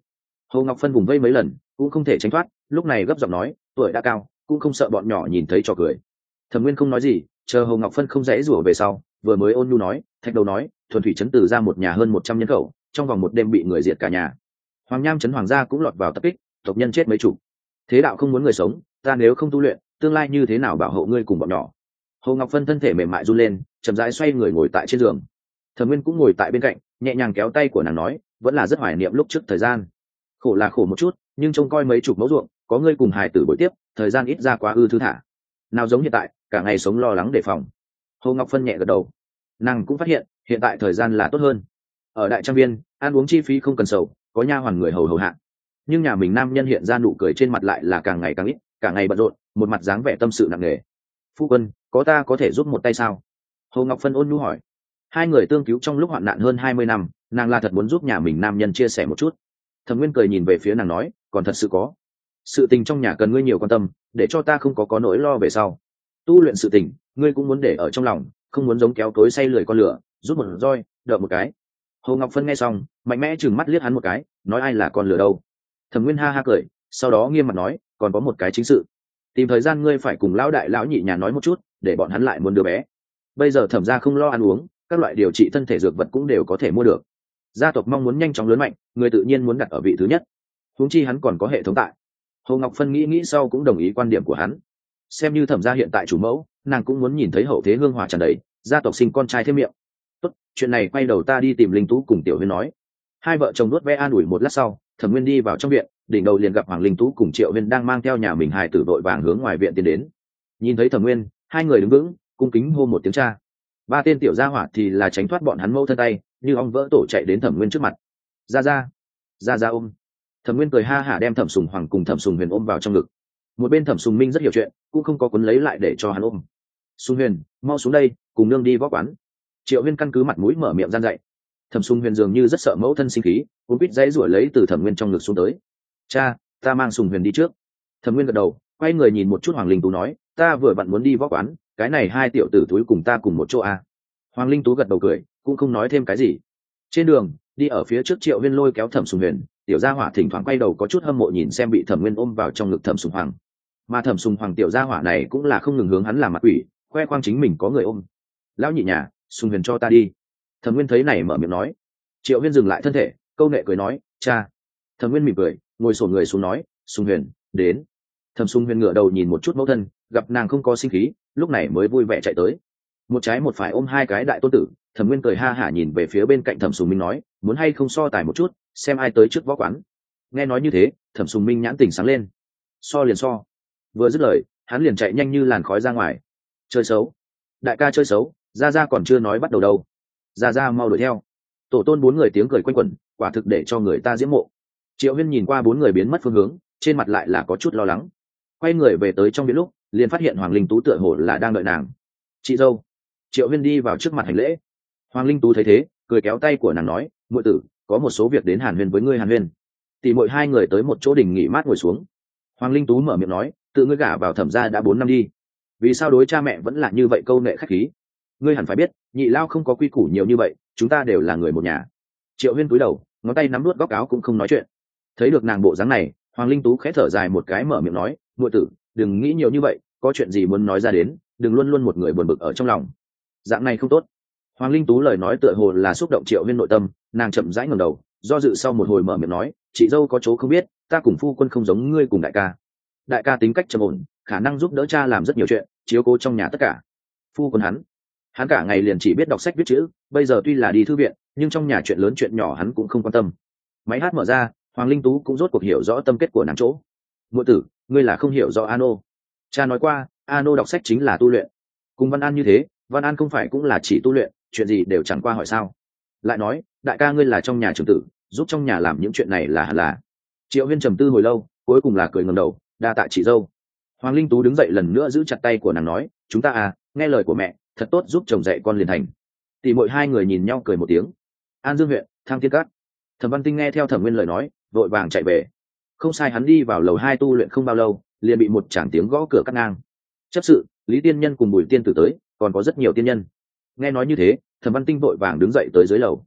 Hồ Ngọc Phân vùng vây mấy lần cũng không thể tránh thoát, lúc này gấp giọng nói, tuổi đã cao cũng không sợ bọn nhỏ nhìn thấy trò cười. Thẩm Nguyên không nói gì, chờ Hồ Ngọc Phân không dãy rủa về sau, vừa mới ôn nhu nói, thạch đầu nói, thuần thủy trấn từ ra một nhà hơn một trăm nhân khẩu, trong vòng một đêm bị người diệt cả nhà. Hoàng Nham trấn hoàng gia cũng lọt vào tập kích, tộc nhân chết mấy chục. Thế đạo không muốn người sống, ta nếu không tu luyện, tương lai như thế nào bảo hộ ngươi cùng bọn nhỏ. Hồ Ngọc Phân thân thể mềm mại run lên, chậm rãi xoay người ngồi tại trên giường. Thẩm Nguyên cũng ngồi tại bên cạnh, nhẹ nhàng kéo tay của nàng nói, vẫn là rất hoài niệm lúc trước thời gian. Khổ là khổ một chút, nhưng trông coi mấy chục mẫu ruộng, có ngươi cùng hài tử bồi tiếp, thời gian ít ra quá ư thư thả. Nào giống hiện tại, cả ngày sống lo lắng đề phòng. Hồ Ngọc Phân nhẹ gật đầu, nàng cũng phát hiện hiện tại thời gian là tốt hơn. Ở đại trang viên, ăn uống chi phí không cần sầu, có nha hoàn người hầu hầu hạ. Nhưng nhà mình nam nhân hiện ra nụ cười trên mặt lại là càng ngày càng ít, cả ngày bận rộn, một mặt dáng vẻ tâm sự nặng nề. Phu quân, có ta có thể giúp một tay sao? Hồ Ngọc Phân ôn nhu hỏi. Hai người tương cứu trong lúc hoạn nạn hơn hai mươi năm, nàng là thật muốn giúp nhà mình nam nhân chia sẻ một chút. Thẩm Nguyên cười nhìn về phía nàng nói, còn thật sự có. Sự tình trong nhà cần ngươi nhiều quan tâm, để cho ta không có có nỗi lo về sau. Tu luyện sự tình, ngươi cũng muốn để ở trong lòng, không muốn giống kéo cối say lười con lửa, rút một roi, đợi một cái. Hồ Ngọc Phân nghe xong, mạnh mẽ chừng mắt liếc hắn một cái, nói ai là con lửa đâu. Thẩm Nguyên ha ha cười, sau đó nghiêm mặt nói, còn có một cái chính sự. Tìm thời gian ngươi phải cùng lão đại lão nhị nhà nói một chút, để bọn hắn lại muốn đứa bé. Bây giờ Thẩm gia không lo ăn uống, các loại điều trị thân thể dược vật cũng đều có thể mua được. Gia tộc mong muốn nhanh chóng lớn mạnh, người tự nhiên muốn đặt ở vị thứ nhất. Huống chi hắn còn có hệ thống tại. Hồ Ngọc Phân nghĩ nghĩ sau cũng đồng ý quan điểm của hắn. Xem như Thẩm gia hiện tại chủ mẫu, nàng cũng muốn nhìn thấy hậu thế hương hòa tràn đầy, gia tộc sinh con trai thêm miệng. Tốt, chuyện này quay đầu ta đi tìm Linh Tú cùng Tiểu Huyên nói. Hai vợ chồng nuốt ve an ủi một lát sau, Thẩm Nguyên đi vào trong viện, đỉnh đầu liền gặp Hoàng Linh Tú cùng Triệu Huyên đang mang theo nhà mình hài tử đội vàng hướng ngoài viện tiến đến. Nhìn thấy Thẩm Nguyên, hai người đứng vững, cung kính hô một tiếng cha. Ba tên tiểu gia hỏa thì là tránh thoát bọn hắn mâu thân tay, như ong vỡ tổ chạy đến Thẩm Nguyên trước mặt. Ra ra, ra ra ôm. Thẩm Nguyên cười ha hả đem Thẩm Sùng Hoàng cùng Thẩm Sùng Huyền ôm vào trong ngực. Một bên Thẩm Sùng Minh rất hiểu chuyện, cũng không có cuốn lấy lại để cho hắn ôm. Sùng Huyền, mau xuống đây, cùng nương đi võ quán. Triệu Huyên căn cứ mặt mũi mở miệng gian dạy. Thẩm Sùng Huyền dường như rất sợ mẫu thân sinh khí, cuốn quýt dãy rủa lấy từ Thẩm Nguyên trong ngực xuống tới. Cha, ta mang Sùng Huyền đi trước. Thẩm Nguyên gật đầu, quay người nhìn một chút Hoàng Linh Tú nói, ta vừa vặn muốn đi võ quán, cái này hai tiểu tử túi cùng ta cùng một chỗ à. Hoàng Linh Tú gật đầu cười, cũng không nói thêm cái gì. Trên đường, đi ở phía trước Triệu Huyên lôi kéo Thẩm Sùng Huyền, tiểu gia hỏa thỉnh thoảng quay đầu có chút hâm mộ nhìn xem bị Thẩm Nguyên ôm vào trong ngực Thẩm Sùng Hoàng. Mà Thẩm Sùng Hoàng tiểu gia hỏa này cũng là không ngừng hướng hắn làm mặt quỷ, khoe khoang chính mình có người ôm. Lão nhị nhà, Sùng Huyền cho ta đi. Thẩm Nguyên thấy này mở miệng nói. Triệu Huyên dừng lại thân thể, câu nệ cười nói, cha. Thẩm Nguyên mỉm cười, ngồi xổm người xuống nói, Sùng Huyền, đến. Thẩm Sùng Huyền ngửa đầu nhìn một chút mẫu thân, gặp nàng không có sinh khí, lúc này mới vui vẻ chạy tới. Một trái một phải ôm hai cái đại tôn tử. Thẩm Nguyên cười ha hả nhìn về phía bên cạnh Thẩm Sùng Minh nói, muốn hay không so tài một chút, xem ai tới trước võ quán. Nghe nói như thế, Thẩm Sùng Minh nhãn tỉnh sáng lên. So liền so. Vừa dứt lời, hắn liền chạy nhanh như làn khói ra ngoài. Chơi xấu. Đại ca chơi xấu, ra ra còn chưa nói bắt đầu đâu. Ra ra mau đuổi theo. Tổ tôn bốn người tiếng cười quanh quẩn, quả thực để cho người ta diễm mộ. Triệu Huyên nhìn qua bốn người biến mất phương hướng, trên mặt lại là có chút lo lắng. Quay người về tới trong viện lúc, liền phát hiện Hoàng Linh Tú tựa hồ là đang đợi nàng. Chị dâu. Triệu Huyên đi vào trước mặt hành lễ. Hoàng Linh Tú thấy thế, cười kéo tay của nàng nói, muội tử, có một số việc đến Hàn Huyên với ngươi Hàn Huyên. Tỷ muội hai người tới một chỗ đình nghỉ mát ngồi xuống. Hoàng Linh Tú mở miệng nói, tự ngươi gả vào Thẩm gia đã bốn năm đi, vì sao đối cha mẹ vẫn là như vậy câu nệ khách khí? Ngươi hẳn phải biết, nhị lao không có quy củ nhiều như vậy, chúng ta đều là người một nhà. Triệu Huyên cúi đầu, ngón tay nắm nuốt góc áo cũng không nói chuyện. Thấy được nàng bộ dáng này, Hoàng Linh Tú khẽ thở dài một cái mở miệng nói, muội tử, đừng nghĩ nhiều như vậy, có chuyện gì muốn nói ra đến, đừng luôn luôn một người buồn bực ở trong lòng. Dạng này không tốt. Hoàng Linh Tú lời nói tựa hồ là xúc động Triệu Huyên nội tâm, nàng chậm rãi ngẩng đầu, do dự sau một hồi mở miệng nói, chị dâu có chỗ không biết, ta cùng phu quân không giống ngươi cùng đại ca. Đại ca tính cách trầm ổn, khả năng giúp đỡ cha làm rất nhiều chuyện, chiếu cố trong nhà tất cả. Phu quân hắn, hắn cả ngày liền chỉ biết đọc sách viết chữ, bây giờ tuy là đi thư viện, nhưng trong nhà chuyện lớn chuyện nhỏ hắn cũng không quan tâm. Máy hát mở ra, Hoàng Linh Tú cũng rốt cuộc hiểu rõ tâm kết của nàng chỗ. Muội tử, ngươi là không hiểu rõ Ano. Cha nói qua, Ano đọc sách chính là tu luyện. Cùng Văn An như thế, Văn An không phải cũng là chỉ tu luyện, chuyện gì đều chẳng qua hỏi sao. Lại nói, đại ca ngươi là trong nhà trưởng tử, giúp trong nhà làm những chuyện này là hẳn là. Triệu Huyên trầm tư hồi lâu, cuối cùng là cười ngẩng đầu, đa tạ chị dâu. Hoàng Linh Tú đứng dậy lần nữa giữ chặt tay của nàng nói, chúng ta à, nghe lời của mẹ, thật tốt giúp chồng dạy con liền thành. Tỷ muội hai người nhìn nhau cười một tiếng. An Dương huyện, Thang Thiên Cát. Thẩm Văn Tinh nghe theo Thẩm Nguyên lời nói, vội vàng chạy về. Không sai, hắn đi vào lầu hai tu luyện không bao lâu, liền bị một tràng tiếng gõ cửa cắt ngang. Chấp sự, Lý Tiên Nhân cùng Bùi Tiên Tử tới, còn có rất nhiều tiên nhân. Nghe nói như thế, Thẩm Văn Tinh vội vàng đứng dậy tới dưới lầu.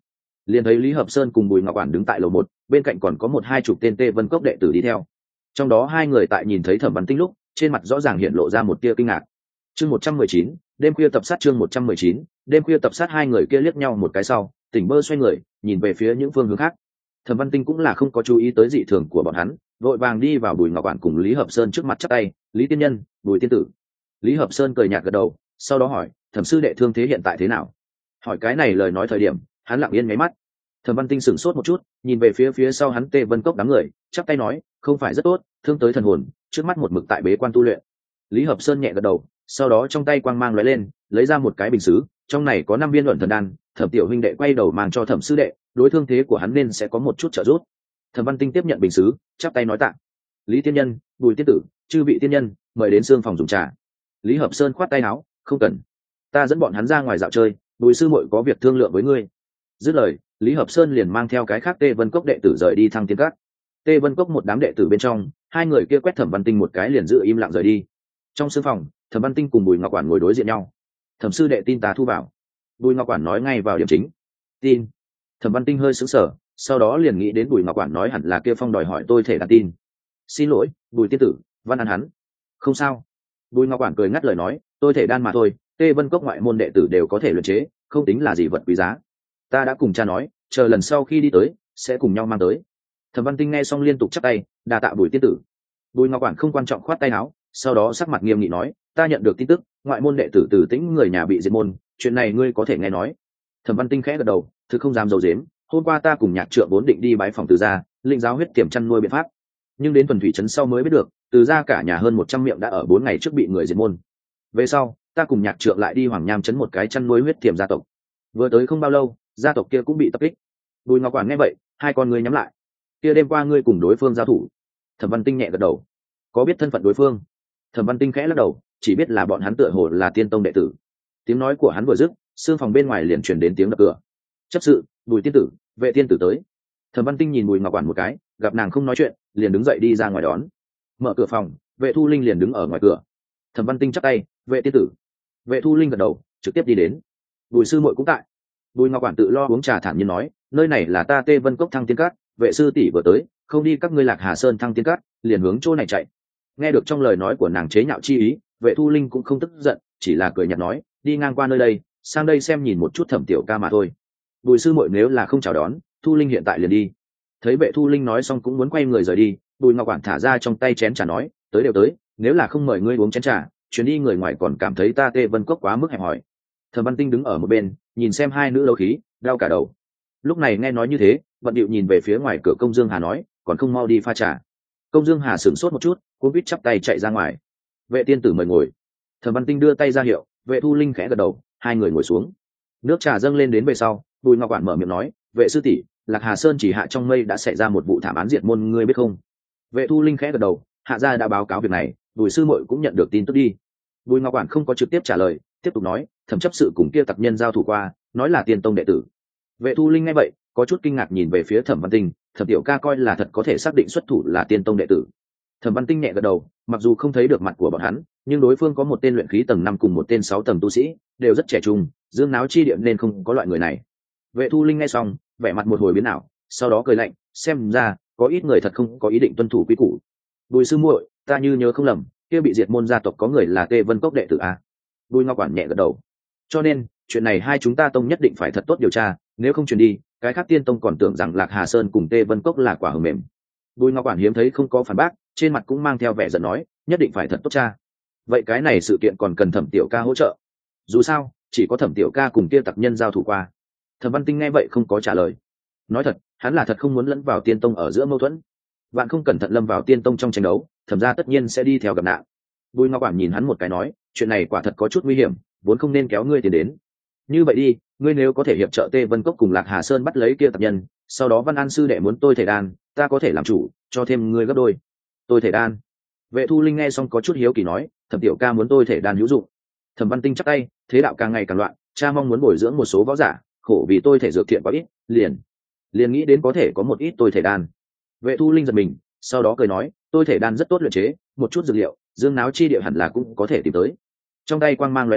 liền thấy Lý Hợp Sơn cùng Bùi Ngọc Quản đứng tại lầu một, bên cạnh còn có một hai chục tên Tê Vân Cốc đệ tử đi theo. Trong đó hai người tại nhìn thấy Thẩm Văn Tinh lúc, trên mặt rõ ràng hiện lộ ra một tia kinh ngạc. Chương một trăm mười chín, đêm khuya tập sát chương một trăm mười chín, đêm khuya tập sát hai người kia liếc nhau một cái sau, tỉnh bơ xoay người, nhìn về phía những phương hướng khác. Thẩm Văn Tinh cũng là không có chú ý tới dị thường của bọn hắn, vội vàng đi vào Bùi Ngọc Quản cùng Lý Hợp Sơn trước mặt chắp tay, "Lý tiên nhân, Bùi tiên tử." Lý Hợp Sơn cười nhạt gật đầu, sau đó hỏi, "Thẩm sư đệ thương thế hiện tại thế nào?" Hỏi cái này lời nói thời điểm, hắn lặng yên nháy mắt. Thẩm Văn Tinh sửng sốt một chút, nhìn về phía phía sau hắn Tê Vân Cốc đám người, chắp tay nói, "Không phải rất tốt, thương tới thần hồn, trước mắt một mực tại bế quan tu luyện." Lý Hợp Sơn nhẹ gật đầu, sau đó trong tay quang mang lóe lên, lấy ra một cái bình sứ, trong này có năm viên luận thần đan. Thẩm tiểu huynh đệ quay đầu mang cho Thẩm sư đệ, đối thương thế của hắn nên sẽ có một chút trợ giúp. Thẩm Văn Tinh tiếp nhận bình sứ, chắp tay nói tạ. "Lý tiên nhân, Bùi tiên tử, chư vị tiên nhân, mời đến xương phòng dùng trà." Lý Hợp Sơn khoát tay áo, "Không cần, ta dẫn bọn hắn ra ngoài dạo chơi, Bùi sư muội có việc thương lượng với ngươi." Dứt lời, Lý Hợp Sơn liền mang theo cái khác Tê Vân Cốc đệ tử rời đi Thăng Tiên Các. Tê Vân Cốc một đám đệ tử bên trong, hai người kia quét Thẩm Văn Tinh một cái liền giữ im lặng rời đi. Trong sương phòng, Thẩm Văn Tinh cùng Bùi Ngọc Quản ngồi đối diện nhau. "Thẩm sư đệ tin ta thu vào." Bùi Ngọc Quản nói ngay vào điểm chính. "Tin?" Thẩm Văn Tinh hơi sững sờ, sau đó liền nghĩ đến Bùi Ngọc Quản nói hẳn là kia phong đòi hỏi tôi thể đặt tin. "Xin lỗi, Bùi tiên tử, văn ăn hắn." "Không sao." Bùi Ngọc Quản cười ngắt lời nói, "Tôi thể đan mà thôi, Tê Vân Cốc ngoại môn đệ tử đều có thể luyện chế, không tính là gì vật quý giá. Ta đã cùng cha nói, chờ lần sau khi đi tới sẽ cùng nhau mang tới." Thẩm Văn Tinh nghe xong liên tục chắp tay, đa tạ Bùi tiên tử. Bùi Ngọc Quản không quan trọng khoát tay áo, sau đó sắc mặt nghiêm nghị nói, "Ta nhận được tin tức, ngoại môn đệ tử Từ Tĩnh người nhà bị diệt môn, chuyện này ngươi có thể nghe nói." Thẩm Văn Tinh khẽ gật đầu, thực không dám dầu dếm, "Hôm qua ta cùng Nhạc Trượng vốn định đi bái phòng Từ gia, lĩnh giáo huyết tiềm chăn nuôi biện pháp, nhưng đến Thuần Thủy trấn sau mới biết được, Từ gia cả nhà hơn một trăm miệng đã ở bốn ngày trước bị người diệt môn. Về sau, ta cùng Nhạc Trượng lại đi Hoàng Nham trấn một cái chăn nuôi huyết tiềm gia tộc. Vừa tới không bao lâu, gia tộc kia cũng bị tập kích." Bùi Ngọc Quản nghe vậy, hai con ngươi nhắm lại. "Kia đêm qua ngươi cùng đối phương giao thủ?" Thẩm Văn Tinh nhẹ gật đầu. "Có biết thân phận đối phương?" Thẩm Văn Tinh khẽ lắc đầu, chỉ biết là bọn hắn tựa hồ là Tiên tông đệ tử. Tiếng nói của hắn vừa dứt, xương phòng bên ngoài liền truyền đến tiếng đập cửa. "Chấp sự, Bùi tiên tử, Vệ tiên tử tới." Thẩm Văn Tinh nhìn Bùi Ngọc Quản một cái, gặp nàng không nói chuyện, liền đứng dậy đi ra ngoài đón. Mở cửa phòng, Vệ Thu Linh liền đứng ở ngoài cửa. Thẩm Văn Tinh chắp tay, "Vệ tiên tử." Vệ Thu Linh gật đầu, trực tiếp đi đến. "Bùi sư muội cũng tại." Bùi Ngọc Quản tự lo uống trà thản nhiên nói, "Nơi này là ta Tê Vân Cốc Thăng Tiên Các, Vệ sư tỷ vừa tới, không đi các ngươi Lạc Hà Sơn Thăng Tiên Các, liền hướng chỗ này chạy." Nghe được trong lời nói của nàng chế nhạo chi ý, Vệ Thu Linh cũng không tức giận, chỉ là cười nhạt nói, "Đi ngang qua nơi đây, sang đây xem nhìn một chút Thẩm tiểu ca mà thôi. Bùi sư muội nếu là không chào đón, Thu Linh hiện tại liền đi." Thấy Vệ Thu Linh nói xong cũng muốn quay người rời đi, Bùi Ngọc Quản thả ra trong tay chén trà nói, "Tới đều tới, nếu là không mời ngươi uống chén trà, chuyến đi người ngoài còn cảm thấy ta Tê Vân Cốc quá mức hẹp hòi." Thẩm Văn Tinh đứng ở một bên, nhìn xem hai nữ đấu khí, đau cả đầu. Lúc này nghe nói như thế, Vận Điệu nhìn về phía ngoài cửa Công Dương Hà nói, "Còn không mau đi pha trà." Công Dương Hà sửng sốt một chút, cuống quýt chắp tay chạy ra ngoài. "Vệ tiên tử mời ngồi." Thẩm Văn Tinh đưa tay ra hiệu, Vệ Thu Linh khẽ gật đầu, hai người ngồi xuống. Nước trà dâng lên đến về sau, Bùi Ngọc Quản mở miệng nói, "Vệ sư tỷ, Lạc Hà Sơn chỉ hạ trong mây đã xảy ra một vụ thảm án diệt môn, ngươi biết không?" Vệ Thu Linh khẽ gật đầu, "Hạ gia đã báo cáo việc này, Bùi sư muội cũng nhận được tin tức đi." Bùi Ngọc Quản không có trực tiếp trả lời, tiếp tục nói, "Thẩm chấp sự cùng kia tặc nhân giao thủ qua, nói là Tiên tông đệ tử." Vệ Thu Linh nghe vậy, có chút kinh ngạc nhìn về phía Thẩm Văn Tinh, Thẩm tiểu ca coi là thật có thể xác định xuất thủ là Tiên tông đệ tử. Thẩm Văn Tinh nhẹ gật đầu, mặc dù không thấy được mặt của bọn hắn, nhưng đối phương có một tên luyện khí tầng năm cùng một tên sáu tầng tu sĩ, đều rất trẻ trung, dương náo chi điểm nên không có loại người này. Vệ Thu Linh nghe xong, vẻ mặt một hồi biến ảo, sau đó cười lạnh, xem ra có ít người thật không có ý định tuân thủ quy củ. "Bùi sư muội, ta như nhớ không lầm, kia bị diệt môn gia tộc có người là Tê Vân Cốc đệ tử à?" Bùi Ngọc Quản nhẹ gật đầu. "Cho nên, chuyện này hai chúng ta tông nhất định phải thật tốt điều tra, nếu không truyền đi, cái khác Tiên tông còn tưởng rằng Lạc Hà Sơn cùng Tê Vân Cốc là quả hờ mềm." Bùi Ngọc Quản hiếm thấy không có phản bác, trên mặt cũng mang theo vẻ giận nói, "Nhất định phải thật tốt cha. Vậy cái này sự kiện còn cần Thẩm tiểu ca hỗ trợ. Dù sao, chỉ có Thẩm tiểu ca cùng kia tặc nhân giao thủ qua." Thẩm Văn Tinh nghe vậy không có trả lời. Nói thật, hắn là thật không muốn lẫn vào Tiên tông ở giữa mâu thuẫn. Bạn không cẩn thận lâm vào Tiên tông trong tranh đấu, Thẩm gia tất nhiên sẽ đi theo gặp nạn. Bùi Ngọc Quản nhìn hắn một cái nói, "Chuyện này quả thật có chút nguy hiểm, vốn không nên kéo ngươi tiền đến. Như vậy đi, ngươi nếu có thể hiệp trợ Tê Vân Cốc cùng Lạc Hà Sơn bắt lấy kia tặc nhân, sau đó Văn An sư đệ muốn tôi thể đan, ta có thể làm chủ, cho thêm ngươi gấp đôi." "Tôi thể đan?" Vệ Thu Linh nghe xong có chút hiếu kỳ nói, "Thẩm tiểu ca muốn tôi thể đan hữu dụng?" Thẩm Văn Tinh chắp tay, "Thế đạo càng ngày càng loạn, cha mong muốn bồi dưỡng một số võ giả, khổ vì tôi thể dược thiện quá ít, liền liền nghĩ đến có thể có một ít tôi thể đan." Vệ Thu Linh giật mình, sau đó cười nói, "Tôi thể đan rất tốt luyện chế, một chút dược liệu, dương náo chi địa hẳn là cũng có thể tìm tới." Trong tay quang mang lóe lên,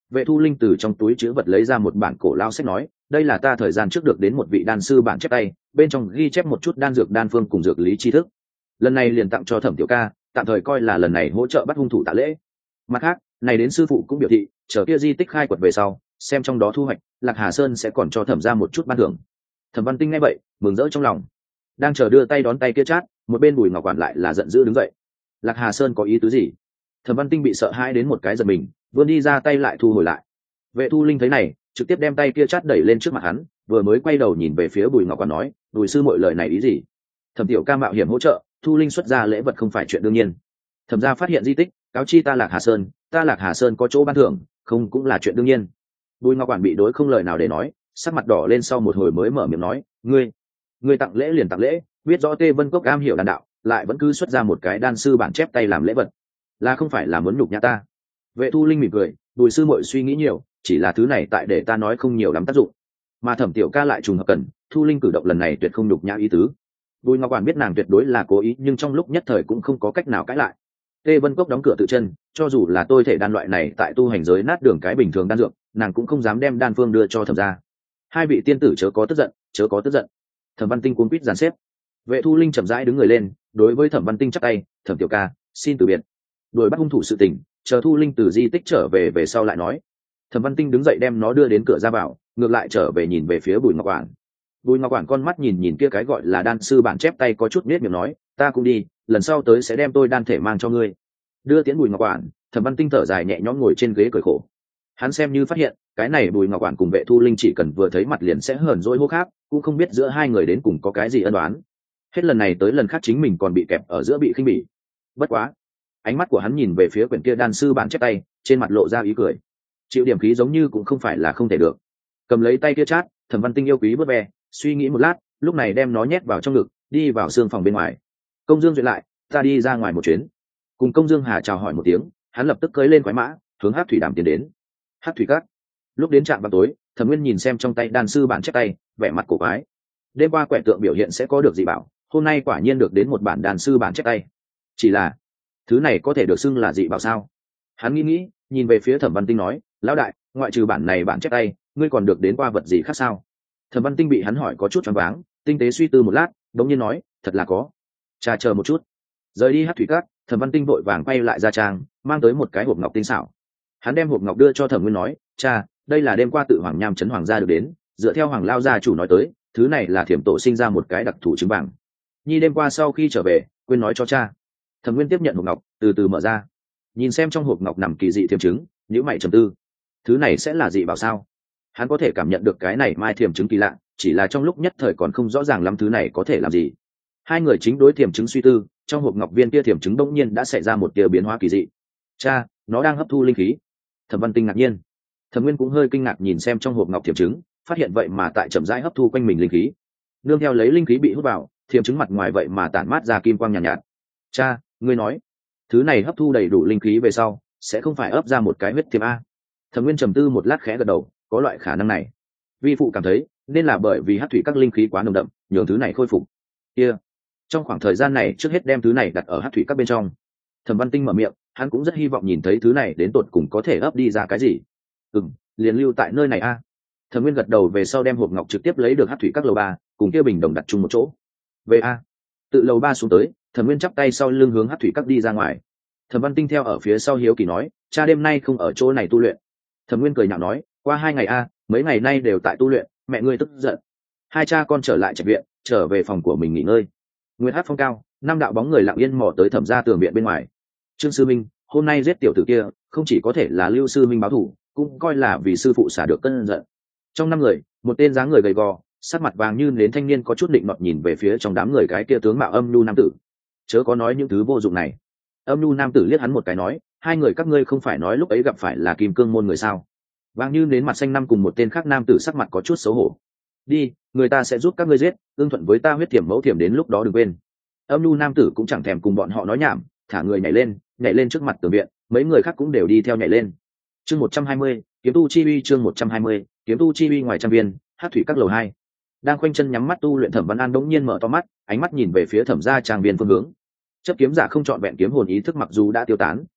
Vệ Thu Linh từ trong túi chữ vật lấy ra một bản cổ lao sách nói, đây là ta thời gian trước được đến một vị đan sư bản chép tay, bên trong ghi chép một chút đan dược đan phương cùng dược lý tri thức. Lần này liền tặng cho Thẩm tiểu ca, tạm thời coi là lần này hỗ trợ bắt hung thủ tạ lễ. Mặt khác, này đến sư phụ cũng biểu thị, chờ kia di tích khai quật về sau, xem trong đó thu hoạch, Lạc Hà Sơn sẽ còn cho Thẩm ra một chút ban thưởng. Thẩm Văn Tinh nghe vậy, mừng rỡ trong lòng. Đang chờ đưa tay đón tay kia chát, một bên Bùi Ngọc Quản lại là giận dữ đứng dậy. Lạc Hà Sơn có ý tứ gì? Thẩm Văn Tinh bị sợ hãi đến một cái giật mình, vươn đi ra tay lại thu hồi lại. Vệ Thu Linh thấy này, trực tiếp đem tay kia chát đẩy lên trước mặt hắn, vừa mới quay đầu nhìn về phía Bùi Ngọc Quản nói, Bùi sư muội lời này ý gì? Thẩm tiểu ca mạo hiểm hỗ trợ, Thu Linh xuất ra lễ vật không phải chuyện đương nhiên. Thẩm gia phát hiện di tích, cáo chi ta Lạc Hà Sơn, ta Lạc Hà Sơn có chỗ ban thưởng, không cũng là chuyện đương nhiên. Bùi Ngọc Quản bị đối không lời nào để nói, sắc mặt đỏ lên sau một hồi mới mở miệng nói, ngươi, ngươi tặng lễ liền tặng lễ, biết rõ Tê Vân Cốc am hiểu đan đạo, lại vẫn cứ xuất ra một cái đan sư bản chép tay làm lễ vật, là không phải là muốn nhục nhã ta? Vệ Thu Linh mỉm cười, Bùi sư muội suy nghĩ nhiều, chỉ là thứ này tại để ta nói không nhiều lắm tác dụng, mà Thẩm tiểu ca lại trùng hợp cần, Thu Linh cử động lần này tuyệt không nhục nhã ý tứ. Bùi Ngọc Quản biết nàng tuyệt đối là cố ý, nhưng trong lúc nhất thời cũng không có cách nào cãi lại. Tê Vân Cốc đóng cửa tự chân, cho dù là tôi thể đan loại này tại tu hành giới nát đường cái bình thường đan dược, nàng cũng không dám đem đan phương đưa cho Thẩm gia. Hai vị tiên tử chớ có tức giận, chớ có tức giận. Thẩm Văn Tinh cuống quýt dàn xếp. Vệ Thu Linh chậm rãi đứng người lên, đối với Thẩm Văn Tinh chắp tay, Thẩm tiểu ca, xin từ biệt. Đuổi bắt hung thủ sự tình, chờ Thu Linh từ di tích trở về về sau lại nói. Thẩm Văn Tinh đứng dậy đem nó đưa đến cửa ra vào, ngược lại trở về nhìn về phía Bùi Ngọc Quản. Bùi Ngọc Quản con mắt nhìn nhìn kia cái gọi là đan sư bản chép tay có chút nết miệng nói, ta cũng đi, lần sau tới sẽ đem tôi đan thể mang cho ngươi. Đưa tiễn Bùi Ngọc Quản, Thẩm Văn Tinh thở dài nhẹ nhõm ngồi trên ghế cười khổ. Hắn xem như phát hiện, cái này Bùi Ngọc Quản cùng Vệ Thu Linh chỉ cần vừa thấy mặt liền sẽ hờn dỗi hô khác, cũng không biết giữa hai người đến cùng có cái gì ân oán. Hết lần này tới lần khác chính mình còn bị kẹp ở giữa bị khinh bỉ. Bất quá, ánh mắt của hắn nhìn về phía quyển kia đan sư bản chép tay, trên mặt lộ ra ý cười. Chịu điểm khí giống như cũng không phải là không thể được. Cầm lấy tay kia chát, Thẩm Văn Tinh yêu quý vớt ve, suy nghĩ một lát, lúc này đem nó nhét vào trong ngực, đi vào xương phòng bên ngoài. Công Dương duyệt lại, ta đi ra ngoài một chuyến. Cùng Công Dương Hà chào hỏi một tiếng, hắn lập tức cưỡi lên khoái mã, hướng Hắc Thủy Đàm tiến đến. Hắc Thủy Các. Lúc đến trạm vào tối, Thẩm Nguyên nhìn xem trong tay đan sư bản chép tay, vẻ mặt cổ quái. Đêm qua quẻ tượng biểu hiện sẽ có được dị bảo, hôm nay quả nhiên được đến một bản đan sư bản chép tay. Chỉ là, thứ này có thể được xưng là dị bảo sao? Hắn nghĩ nghĩ, nhìn về phía Thẩm Văn Tinh nói, lão đại, ngoại trừ bản này bản chép tay, ngươi còn được đến qua vật gì khác sao? Thẩm Văn Tinh bị hắn hỏi có chút choáng váng, tinh tế suy tư một lát, đống nhiên nói, thật là có. Cha chờ một chút. Rời đi Hắc Thủy Các, Thẩm Văn Tinh vội vàng quay lại ra trang, mang tới một cái hộp ngọc tinh xảo. Hắn đem hộp ngọc đưa cho Thẩm Nguyên nói, cha, đây là đêm qua tự Hoàng Nham trấn hoàng gia được đến, dựa theo Hoàng lao gia chủ nói tới, thứ này là thiểm tổ sinh ra một cái đặc thù trứng vàng. Nhi đêm qua sau khi trở về, quên nói cho cha. Thẩm Nguyên tiếp nhận hộp ngọc, từ từ mở ra, nhìn xem trong hộp ngọc nằm kỳ dị thiểm trứng, nhíu mày trầm tư. Thứ này sẽ là dị bảo sao? Hắn có thể cảm nhận được cái này mai thiểm trứng kỳ lạ, chỉ là trong lúc nhất thời còn không rõ ràng lắm thứ này có thể làm gì. Hai người chính đối thiểm trứng suy tư, trong hộp ngọc viên kia thiểm trứng bỗng nhiên đã xảy ra một tia biến hóa kỳ dị. Cha, nó đang hấp thu linh khí. Thẩm Văn Tinh ngạc nhiên. Thẩm Nguyên cũng hơi kinh ngạc nhìn xem trong hộp ngọc thiểm trứng, phát hiện vậy mà tại chậm rãi hấp thu quanh mình linh khí. Nương theo lấy linh khí bị hút vào, thiểm trứng mặt ngoài vậy mà tản mát ra kim quang nhàn nhạt, nhạt. Cha, ngươi nói, thứ này hấp thu đầy đủ linh khí về sau, sẽ không phải ấp ra một cái huyết thiểm a? Thẩm Nguyên trầm tư một lát khẽ gật đầu, có loại khả năng này. Vi phụ cảm thấy, nên là bởi vì Hắc Thủy các linh khí quá nồng đậm, nhường thứ này khôi phục. Kia, trong khoảng thời gian này trước hết đem thứ này đặt ở Hắc Thủy các bên trong. Thẩm Văn Tinh mở miệng, hắn cũng rất hy vọng nhìn thấy thứ này đến tột cùng có thể ấp đi ra cái gì. Ừm, liền lưu tại nơi này a. Thẩm Nguyên gật đầu về sau đem hộp ngọc trực tiếp lấy được Hắc Thủy các lầu ba, cùng kia bình đồng đặt chung một chỗ. Về a. Tự lầu ba xuống tới, Thẩm Nguyên chắp tay sau lưng hướng Hắc Thủy các đi ra ngoài. Thẩm Văn Tinh theo ở phía sau hiếu kỳ nói, cha đêm nay không ở chỗ này tu luyện. Thẩm Nguyên cười nhạo nói, qua hai ngày a, mấy ngày nay đều tại tu luyện, mẹ ngươi tức giận. Hai cha con trở lại trạch viện, trở về phòng của mình nghỉ ngơi. Nguyệt hát phong cao, năm đạo bóng người lặng yên mò tới Thẩm gia tường viện bên ngoài. Trương sư minh, hôm nay giết tiểu tử kia, không chỉ có thể là Lưu sư minh báo thù, cũng coi là vì sư phụ xả được cơn giận. Trong năm người, một tên dáng người gầy gò, sắc mặt vàng như nến thanh niên có chút định nọt nhìn về phía trong đám người cái kia tướng mạo âm nhu nam tử. Chớ có nói những thứ vô dụng này. Âm nhu nam tử liếc hắn một cái nói, hai người các ngươi không phải nói lúc ấy gặp phải là Kim Cương môn người sao? Vàng như nến mặt xanh năm cùng một tên khác nam tử sắc mặt có chút xấu hổ. Đi, người ta sẽ giúp các ngươi giết, ương thuận với ta huyết thiểm mẫu thiểm đến lúc đó đừng quên. Âm nhu nam tử cũng chẳng thèm cùng bọn họ nói nhảm, thả người nhảy lên, nhảy lên trước mặt tường viện, mấy người khác cũng đều đi theo nhảy lên. Chương một trăm hai mươi, kiếm tu chi uy. Chương một trăm hai mươi, kiếm tu chi uy. Ngoài trang viên, Hắc Thủy các lầu hai, đang khoanh chân nhắm mắt tu luyện Thẩm Văn An đống nhiên mở to mắt, ánh mắt nhìn về phía Thẩm gia trang viên phương hướng. Chấp kiếm giả không chọn vẹn kiếm hồn ý thức mặc dù đã tiêu tán,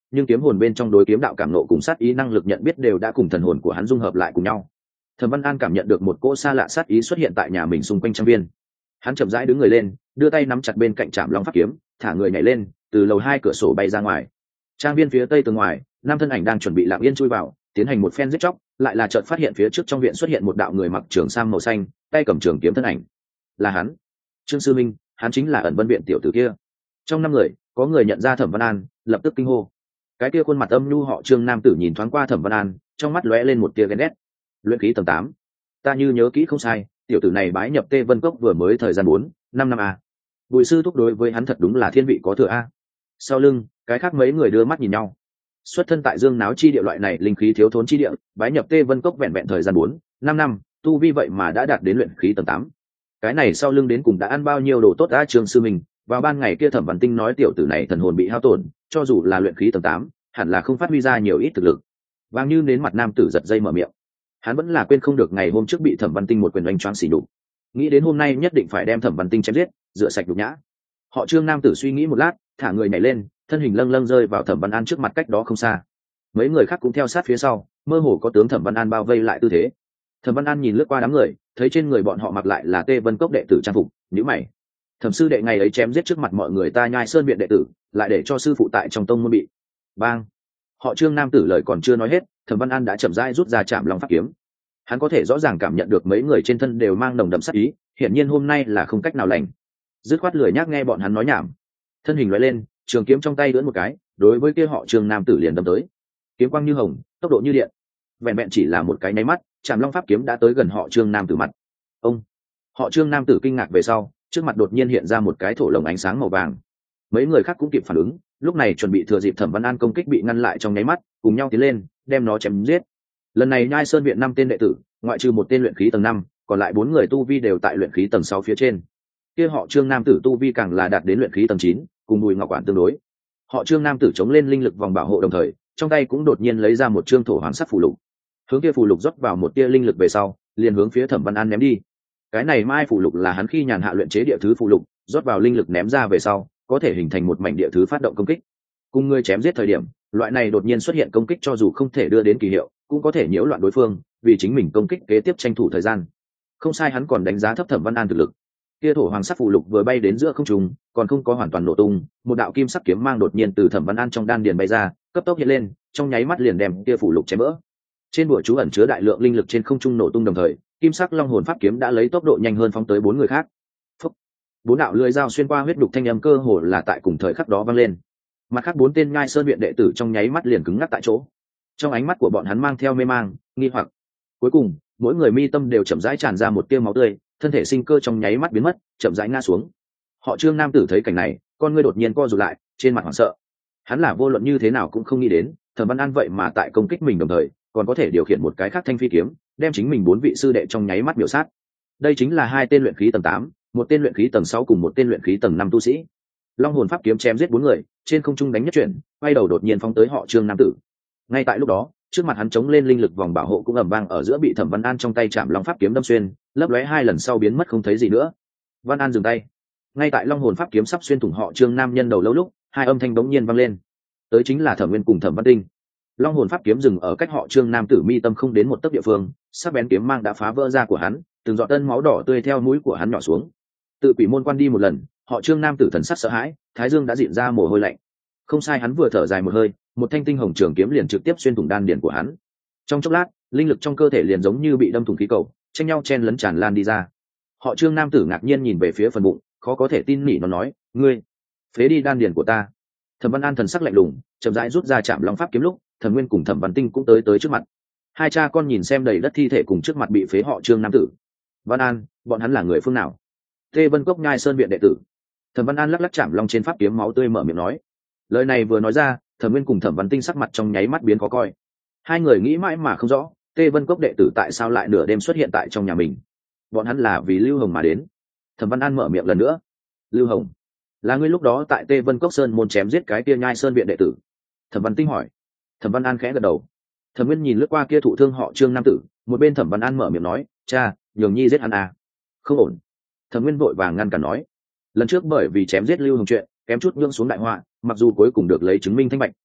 nhưng kiếm hồn bên trong đối kiếm đạo cảm nộ cùng sát ý năng lực nhận biết đều đã cùng thần hồn của hắn dung hợp lại cùng nhau. Thẩm Văn An cảm nhận được một cỗ xa lạ sát ý xuất hiện tại nhà mình xung quanh trang viên. Hắn chậm rãi đứng người lên, đưa tay nắm chặt bên cạnh Trảm Long pháp kiếm, thả người nhảy lên, từ lầu hai cửa sổ bay ra ngoài. Trang viên phía tây tường ngoài, năm thân ảnh đang chuẩn bị lặng yên chui vào, tiến hành một phen giết chóc, lại là chợt phát hiện phía trước trong viện xuất hiện một đạo người mặc trường sam màu xanh, tay cầm trường kiếm thân ảnh. Là hắn, Trương Sư Minh, hắn chính là ẩn Vân viện tiểu tử kia. Trong năm người, có người nhận ra Thẩm Văn An, lập tức kinh hô. Cái kia khuôn mặt âm nhu họ Trương nam tử nhìn thoáng qua Thẩm Văn An, trong mắt lóe lên một tia ghen ghét. Luyện khí tầng tám, ta như nhớ kỹ không sai, tiểu tử này bái nhập Tê Vân Cốc vừa mới thời gian bốn, năm năm a. Bùi sư thúc đối với hắn thật đúng là thiên vị có thừa a. Sau lưng, cái khác mấy người đưa mắt nhìn nhau. Xuất thân tại Dương Náo chi địa loại này linh khí thiếu thốn chi địa, bái nhập Tê Vân Cốc vẹn vẹn thời gian bốn, năm năm, tu vi vậy mà đã đạt đến luyện khí tầng tám. Cái này sau lưng đến cùng đã ăn bao nhiêu đồ tốt a. Trương sư mình, vào ban ngày kia Thẩm Văn Tinh nói tiểu tử này thần hồn bị hao tổn, cho dù là luyện khí tầng tám, hẳn là không phát huy ra nhiều ít thực lực. Vàng như đến mặt nam tử giật dây mở miệng. Hắn vẫn là quên không được ngày hôm trước bị Thẩm Văn Tinh một quyền đánh choáng xỉ nhục, nghĩ đến hôm nay nhất định phải đem Thẩm Văn Tinh chém giết, rửa sạch nhục nhã. Họ Trương nam tử suy nghĩ một lát, thả người nhảy lên, thân hình lâng lâng rơi vào Thẩm Văn An trước mặt cách đó không xa. Mấy người khác cũng theo sát phía sau, mơ hồ có tướng Thẩm Văn An bao vây lại tư thế. Thẩm Văn An nhìn lướt qua đám người, thấy trên người bọn họ mặc lại là Tê Vân Cốc đệ tử trang phục, nhíu mày. Thẩm sư đệ ngày ấy chém giết trước mặt mọi người ta Nhai Sơn viện đệ tử, lại để cho sư phụ tại trong tông môn bị. Bang! Họ Trương nam tử lời còn chưa nói hết, Thẩm Văn An đã chậm rãi rút ra Trảm Long pháp kiếm. Hắn có thể rõ ràng cảm nhận được mấy người trên thân đều mang nồng đậm sát ý, hiển nhiên hôm nay là không cách nào lành. Dứt khoát lười nhác nghe bọn hắn nói nhảm, thân hình lóe lên, trường kiếm trong tay đỡ một cái, đối với kia họ Trương nam tử liền đâm tới. Kiếm quang như hồng, tốc độ như điện, vẹn vẹn chỉ là một cái nháy mắt, Trảm Long pháp kiếm đã tới gần họ Trương nam tử mặt. Ông! Họ Trương nam tử kinh ngạc về sau, trước mặt đột nhiên hiện ra một cái thổ lồng ánh sáng màu vàng. Mấy người khác cũng kịp phản ứng, lúc này chuẩn bị thừa dịp Thẩm Văn An công kích bị ngăn lại trong nháy mắt, cùng nhau tiến lên, đem nó chém giết. Lần này Nhai Sơn viện năm tên đệ tử, ngoại trừ một tên luyện khí tầng năm, còn lại bốn người tu vi đều tại luyện khí tầng sáu phía trên. Kia họ Trương nam tử tu vi càng là đạt đến luyện khí tầng chín, cùng Bùi Ngọc Quản tương đối. Họ Trương nam tử chống lên linh lực vòng bảo hộ đồng thời, trong tay cũng đột nhiên lấy ra một trương thổ hoàng sắc phù lục. Hướng kia phù lục rót vào một tia linh lực về sau, liền hướng phía Thẩm Văn An ném đi. Cái này mai phù lục là hắn khi nhàn hạ luyện chế địa thứ phù lục, rót vào linh lực ném ra về sau, có thể hình thành một mảnh địa thứ phát động công kích. Cùng người chém giết thời điểm, loại này đột nhiên xuất hiện công kích cho dù không thể đưa đến kỳ hiệu, cũng có thể nhiễu loạn đối phương, vì chính mình công kích kế tiếp tranh thủ thời gian. Không sai, hắn còn đánh giá thấp Thẩm Văn An thực lực. Kia thổ hoàng sắc phù lục vừa bay đến giữa không trung, còn không có hoàn toàn nổ tung, một đạo kim sắc kiếm mang đột nhiên từ Thẩm Văn An trong đan điền bay ra, cấp tốc hiện lên, trong nháy mắt liền đem kia phù lục chém vỡ. Trên bùa chú ẩn chứa đại lượng linh lực trên không trung nổ tung đồng thời, kim sắc long hồn pháp kiếm đã lấy tốc độ nhanh hơn phóng tới bốn người khác. Phúc. Bốn đạo lưỡi dao xuyên qua huyết đục thanh âm cơ hồ là tại cùng thời khắc đó vang lên. Mặt khác bốn tên Nhai Sơn viện đệ tử trong nháy mắt liền cứng ngắc tại chỗ. Trong ánh mắt của bọn hắn mang theo mê mang, nghi hoặc. Cuối cùng, mỗi người mi tâm đều chậm rãi tràn ra một tia máu tươi, thân thể sinh cơ trong nháy mắt biến mất, chậm rãi ngã xuống. Họ Trương nam tử thấy cảnh này, con ngươi đột nhiên co rụt lại, trên mặt hoảng sợ. Hắn là vô luận như thế nào cũng không nghĩ đến, Thẩm Văn An vậy mà tại công kích mình đồng thời, còn có thể điều khiển một cái khác thanh phi kiếm, đem chính mình bốn vị sư đệ trong nháy mắt biểu sát. Đây chính là hai tên luyện khí tầng tám, một tên luyện khí tầng sáu cùng một tên luyện khí tầng năm tu sĩ. Long hồn pháp kiếm chém giết bốn người, trên không trung đánh nhất chuyển, quay đầu đột nhiên phóng tới họ Trương nam tử. Ngay tại lúc đó, trước mặt hắn chống lên linh lực vòng bảo hộ cũng ầm vang ở giữa bị Thẩm Văn An trong tay chạm long pháp kiếm đâm xuyên, lấp lóe hai lần sau biến mất không thấy gì nữa. Văn An dừng tay. Ngay tại long hồn pháp kiếm sắp xuyên thủng họ Trương nam nhân đầu lâu lúc, hai âm thanh bỗng nhiên vang lên. Tới chính là Thẩm Nguyên cùng Thẩm Văn Tinh. Long hồn pháp kiếm dừng ở cách họ Trương nam tử mi tâm không đến một tấc địa phương, sắc bén kiếm mang đã phá vỡ da của hắn, từng giọt tân máu đỏ tươi theo mũi của hắn nhỏ xuống. Tự quỷ môn quan đi một lần, họ Trương nam tử thần sắc sợ hãi, thái dương đã dịn ra mồ hôi lạnh. Không sai, hắn vừa thở dài một hơi, một thanh tinh hồng trường kiếm liền trực tiếp xuyên thủng đan điền của hắn. Trong chốc lát, linh lực trong cơ thể liền giống như bị đâm thủng khí cầu, tranh nhau chen lấn tràn lan đi ra. Họ Trương nam tử ngạc nhiên nhìn về phía phần bụng, khó có thể tin nỉ nó nói, ngươi phế đi đan điền của ta. Thẩm Văn An thần sắc lạnh lùng, chậm rãi rút ra chạm long pháp kiếm lúc, Thẩm Nguyên cùng Thẩm Văn Tinh cũng tới tới trước mặt. Hai cha con nhìn xem đầy đất thi thể cùng trước mặt bị phế họ Trương nam tử. Văn An, bọn hắn là người phương nào? Tê Vân Cốc Nhai Sơn viện đệ tử. Thẩm Văn An lắc lắc chạm long trên pháp kiếm máu tươi mở miệng nói. Lời này vừa nói ra, Thẩm Nguyên cùng Thẩm Văn Tinh sắc mặt trong nháy mắt biến khó coi. Hai người nghĩ mãi mà không rõ, Tê Vân Cốc đệ tử tại sao lại nửa đêm xuất hiện tại trong nhà mình. Bọn hắn là vì Lưu Hồng mà đến. Thẩm Văn An mở miệng lần nữa. Lưu Hồng, là ngươi lúc đó tại Tê Vân Cốc Sơn môn chém giết cái kia Nhai Sơn viện đệ tử? Thẩm Văn Tinh hỏi. Thẩm Văn An khẽ gật đầu. Thẩm Nguyên nhìn lướt qua kia thụ thương họ Trương nam tử, một bên Thẩm Văn An mở miệng nói, cha, nhường nhi giết hắn à? Không ổn. Thẩm Nguyên vội vàng ngăn cản nói, lần trước bởi vì chém giết Lưu Hồng chuyện, kém chút nhưỡng xuống đại họa, mặc dù cuối cùng được lấy chứng minh thanh bạch,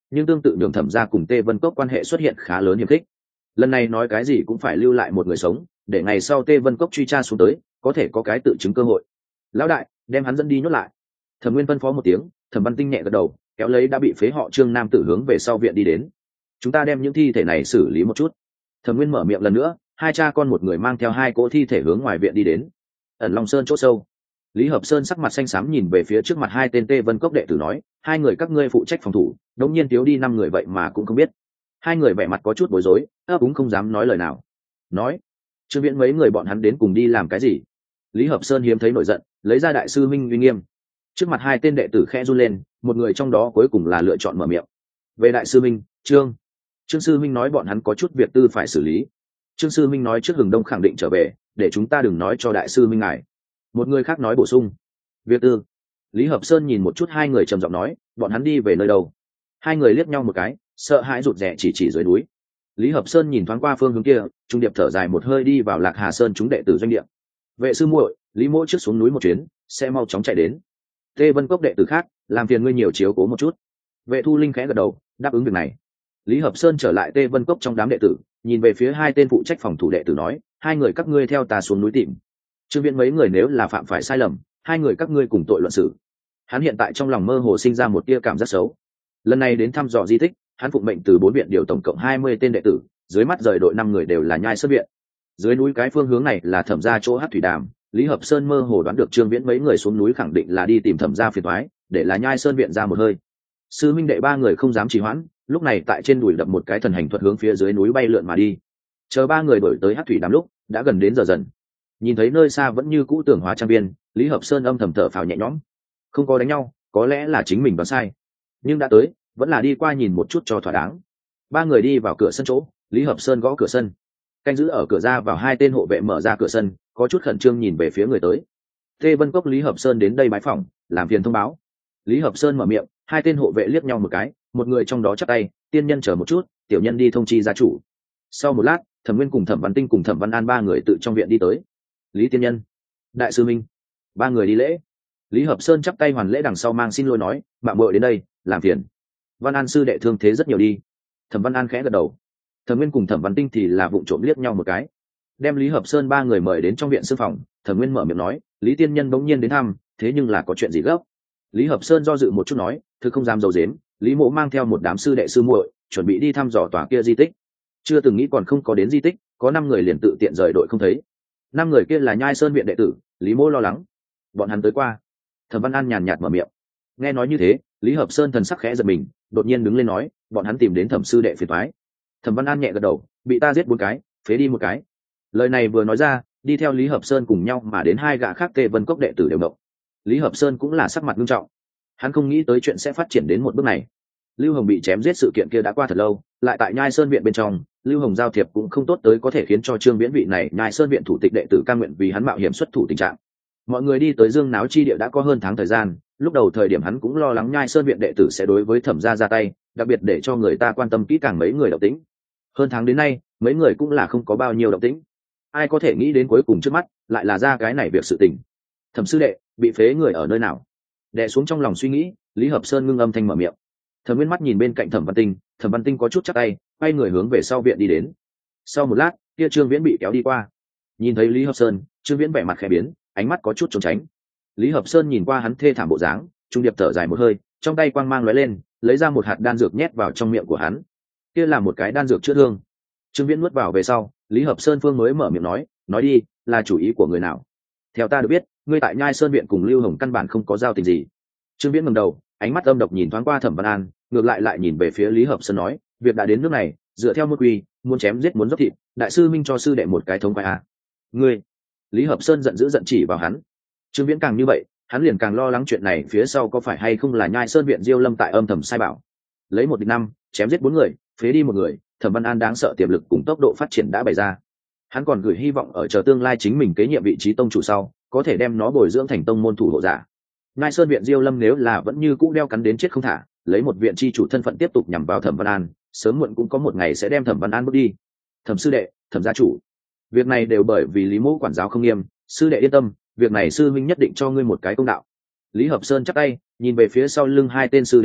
nhưng tương tự nhường thẩm gia cùng Tê Vân Cốc quan hệ xuất hiện khá lớn hiềm khích. Lần này nói cái gì cũng phải lưu lại một người sống, để ngày sau Tê Vân Cốc truy tra xuống tới có thể có cái tự chứng cơ hội. Lão đại, đem hắn dẫn đi nhốt lại. Thẩm Nguyên phân phó một tiếng, Thẩm Văn Tinh nhẹ gật đầu, kéo lấy đã bị phế họ Trương nam tử hướng về sau viện đi đến. Chúng ta đem những thi thể này xử lý một chút. Thẩm Nguyên mở miệng lần nữa, hai cha con một người mang theo hai cỗ thi thể hướng ngoài viện đi đến. Ẩn Long Sơn chỗ sâu, Lý Hợp Sơn sắc mặt xanh xám nhìn về phía trước mặt hai tên Tê Vân Cốc đệ tử nói, hai người các ngươi phụ trách phòng thủ, đống nhiên thiếu đi năm người vậy mà cũng không biết. Hai người vẻ mặt có chút bối rối, ấp úng không dám nói lời nào. Nói, Trương Viễn mấy người bọn hắn đến cùng đi làm cái gì? Lý Hợp Sơn hiếm thấy nổi giận, lấy ra đại sư minh uy nghiêm. Trước mặt hai tên đệ tử khẽ run lên, một người trong đó cuối cùng là lựa chọn mở miệng. Về đại sư minh, Trương. Trương sư minh nói bọn hắn có chút việc tư phải xử lý. Trương sư minh nói trước Hừng Đông khẳng định trở về, để chúng ta đừng nói cho đại sư minh ngài. Một người khác nói bổ sung, việc tư. Lý Hợp Sơn nhìn một chút hai người trầm giọng nói, bọn hắn đi về nơi đâu? Hai người liếc nhau một cái, sợ hãi rụt rè chỉ chỉ dưới núi. Lý Hợp Sơn nhìn thoáng qua phương hướng kia, trung điệp thở dài một hơi đi vào Lạc Hà Sơn chúng đệ tử doanh địa. Vệ sư muội, Lý mỗ trước xuống núi một chuyến, sẽ mau chóng chạy đến. Tê Vân Cốc đệ tử khác, làm phiền ngươi nhiều chiếu cố một chút. Vệ Thu Linh khẽ gật đầu, đáp ứng việc này. Lý Hợp Sơn trở lại Tê Vân Cốc trong đám đệ tử, nhìn về phía hai tên phụ trách phòng thủ đệ tử nói, hai người các ngươi theo ta xuống núi tìm. Trương Viễn mấy người nếu là phạm phải sai lầm, hai người các ngươi cùng tội luận xử. Hắn hiện tại trong lòng mơ hồ sinh ra một tia cảm giác xấu. Lần này đến thăm dò di tích, hắn phụng mệnh từ bốn viện điều tổng cộng hai mươi tên đệ tử, dưới mắt rời đội năm người đều là Nhai Sơn viện. Dưới núi cái phương hướng này là Thẩm gia chỗ Hắc Thủy Đàm, Lý Hợp Sơn mơ hồ đoán được Trương Viễn mấy người xuống núi khẳng định là đi tìm Thẩm gia phiền toái, để là Nhai Sơn viện ra một hơi. Sư minh đệ ba người không dám trì hoãn, lúc này tại trên đùi đập một cái thần hành thuật hướng phía dưới núi bay lượn mà đi. Chờ ba người đổi tới Hắc Thủy Đàm lúc, đã gần đến giờ dần. Nhìn thấy nơi xa vẫn như cũ Tưởng Hóa trang viên, Lý Hợp Sơn âm thầm thở phào nhẹ nhõm. Không có đánh nhau, có lẽ là chính mình đoán sai, nhưng đã tới, vẫn là đi qua nhìn một chút cho thỏa đáng. Ba người đi vào cửa sân chỗ, Lý Hợp Sơn gõ cửa sân. Canh giữ ở cửa ra vào hai tên hộ vệ mở ra cửa sân, có chút khẩn trương nhìn về phía người tới. Tê Vân Cốc Lý Hợp Sơn đến đây bái phỏng, làm phiền thông báo. Lý Hợp Sơn mở miệng, hai tên hộ vệ liếc nhau một cái, một người trong đó chắp tay, tiên nhân chờ một chút, tiểu nhân đi thông chi gia chủ. Sau một lát, Thẩm Nguyên cùng Thẩm Văn Tinh cùng Thẩm Văn An ba người tự trong viện đi tới. Lý tiên nhân, đại sư minh. Ba người đi lễ. Lý Hợp Sơn chắp tay hoàn lễ đằng sau mang xin lỗi nói, mạng muội đến đây, làm phiền. Văn An sư đệ thương thế rất nhiều đi. Thẩm Văn An khẽ gật đầu. Thẩm Nguyên cùng Thẩm Văn Tinh thì là vụng trộm liếc nhau một cái. Đem Lý Hợp Sơn ba người mời đến trong viện sư phòng, Thẩm Nguyên mở miệng nói, Lý tiên nhân bỗng nhiên đến thăm, thế nhưng là có chuyện gì gấp? Lý Hợp Sơn do dự một chút nói, thực không dám giấu giếm, Lý mộ mang theo một đám sư đệ sư muội, chuẩn bị đi thăm dò tòa kia di tích. Chưa từng nghĩ còn không có đến di tích, có năm người liền tự tiện rời đội không thấy. Năm người kia là Nhai Sơn viện đệ tử, Lý mộ lo lắng. Bọn hắn tới qua. Thẩm Văn An nhàn nhạt mở miệng. Nghe nói như thế, Lý Hợp Sơn thần sắc khẽ giật mình, đột nhiên đứng lên nói, bọn hắn tìm đến Thẩm sư đệ phiền toái. Thẩm Văn An nhẹ gật đầu, bị ta giết bốn cái, phế đi một cái. Lời này vừa nói ra, đi theo Lý Hợp Sơn cùng nhau mà đến hai gã khác Tê Vân Cốc đệ tử đều động. Lý Hợp Sơn cũng là sắc mặt nghiêm trọng. Hắn không nghĩ tới chuyện sẽ phát triển đến một bước này. Lưu Hồng bị chém giết sự kiện kia đã qua thật lâu, lại tại Nhai Sơn viện bên trong, Lưu Hồng giao thiệp cũng không tốt tới có thể khiến cho Trương Viễn vị này Nhai Sơn viện thủ tịch đệ tử cam nguyện vì hắn mạo hiểm xuất thủ tình trạng. Mọi người đi tới Dương Náo chi địa đã có hơn tháng thời gian, lúc đầu thời điểm hắn cũng lo lắng Nhai Sơn viện đệ tử sẽ đối với Thẩm gia ra tay, đặc biệt để cho người ta quan tâm kỹ càng mấy người động tĩnh. Hơn tháng đến nay, mấy người cũng là không có bao nhiêu động tĩnh. Ai có thể nghĩ đến cuối cùng trước mắt lại là ra cái này việc sự tình. Thẩm sư đệ bị phế người ở nơi nào? Đè xuống trong lòng suy nghĩ, Lý Hợp Sơn ngưng âm thanh mở miệng. Thẩm Nguyên mắt nhìn bên cạnh Thẩm Văn Tinh, Thẩm Văn Tinh có chút chắc tay, quay người hướng về sau viện đi đến. Sau một lát, kia Trương Viễn bị kéo đi qua. Nhìn thấy Lý Hợp Sơn, Trương Viễn vẻ mặt khẽ biến, ánh mắt có chút trốn tránh. Lý Hợp Sơn nhìn qua hắn thê thảm bộ dáng, trung điệp thở dài một hơi, trong tay quang mang lóe lên, lấy ra một hạt đan dược nhét vào trong miệng của hắn. Kia là một cái đan dược chữa thương. Trương Viễn nuốt vào về sau, Lý Hợp Sơn phương mới mở miệng nói, nói đi, là chủ ý của người nào? Theo ta được biết, ngươi tại Nhai Sơn viện cùng Lưu Hồng căn bản không có giao tình gì. Trương Viễn ngẩng đầu, ánh mắt âm độc nhìn thoáng qua Thẩm Văn An, ngược lại lại nhìn về phía Lý Hợp Sơn nói, việc đã đến nước này, dựa theo môn quy, muốn chém giết muốn dốc thịt, đại sư minh cho sư đệ một cái thống khoái à? Ngươi! Lý Hợp Sơn giận dữ giận chỉ vào hắn. Trương Viễn càng như vậy, hắn liền càng lo lắng chuyện này phía sau có phải hay không là Nhai Sơn viện Diêu Lâm tại âm thầm sai bảo. Lấy một địch năm, chém giết bốn người, phế đi một người, Thẩm Văn An đáng sợ tiềm lực cùng tốc độ phát triển đã bày ra. Hắn còn gửi hy vọng ở chờ tương lai chính mình kế nhiệm vị trí tông chủ sau, có thể đem nó bồi dưỡng thành tông môn thủ hộ giả. Nhai Sơn viện Diêu Lâm nếu là vẫn như cũ đeo cắn đến chết không thả, lấy một viện chi chủ thân phận tiếp tục nhằm vào Thẩm Văn An, sớm muộn cũng có một ngày sẽ đem Thẩm Văn An bước đi. Thẩm sư đệ, Thẩm gia chủ, việc này đều bởi vì Lý Mỗ quản giáo không nghiêm, sư đệ yên tâm, việc này sư minh nhất định cho ngươi một cái công đạo. Lý Hợp Sơn chắp tay, nhìn về phía sau lưng hai tên sư đệ nói,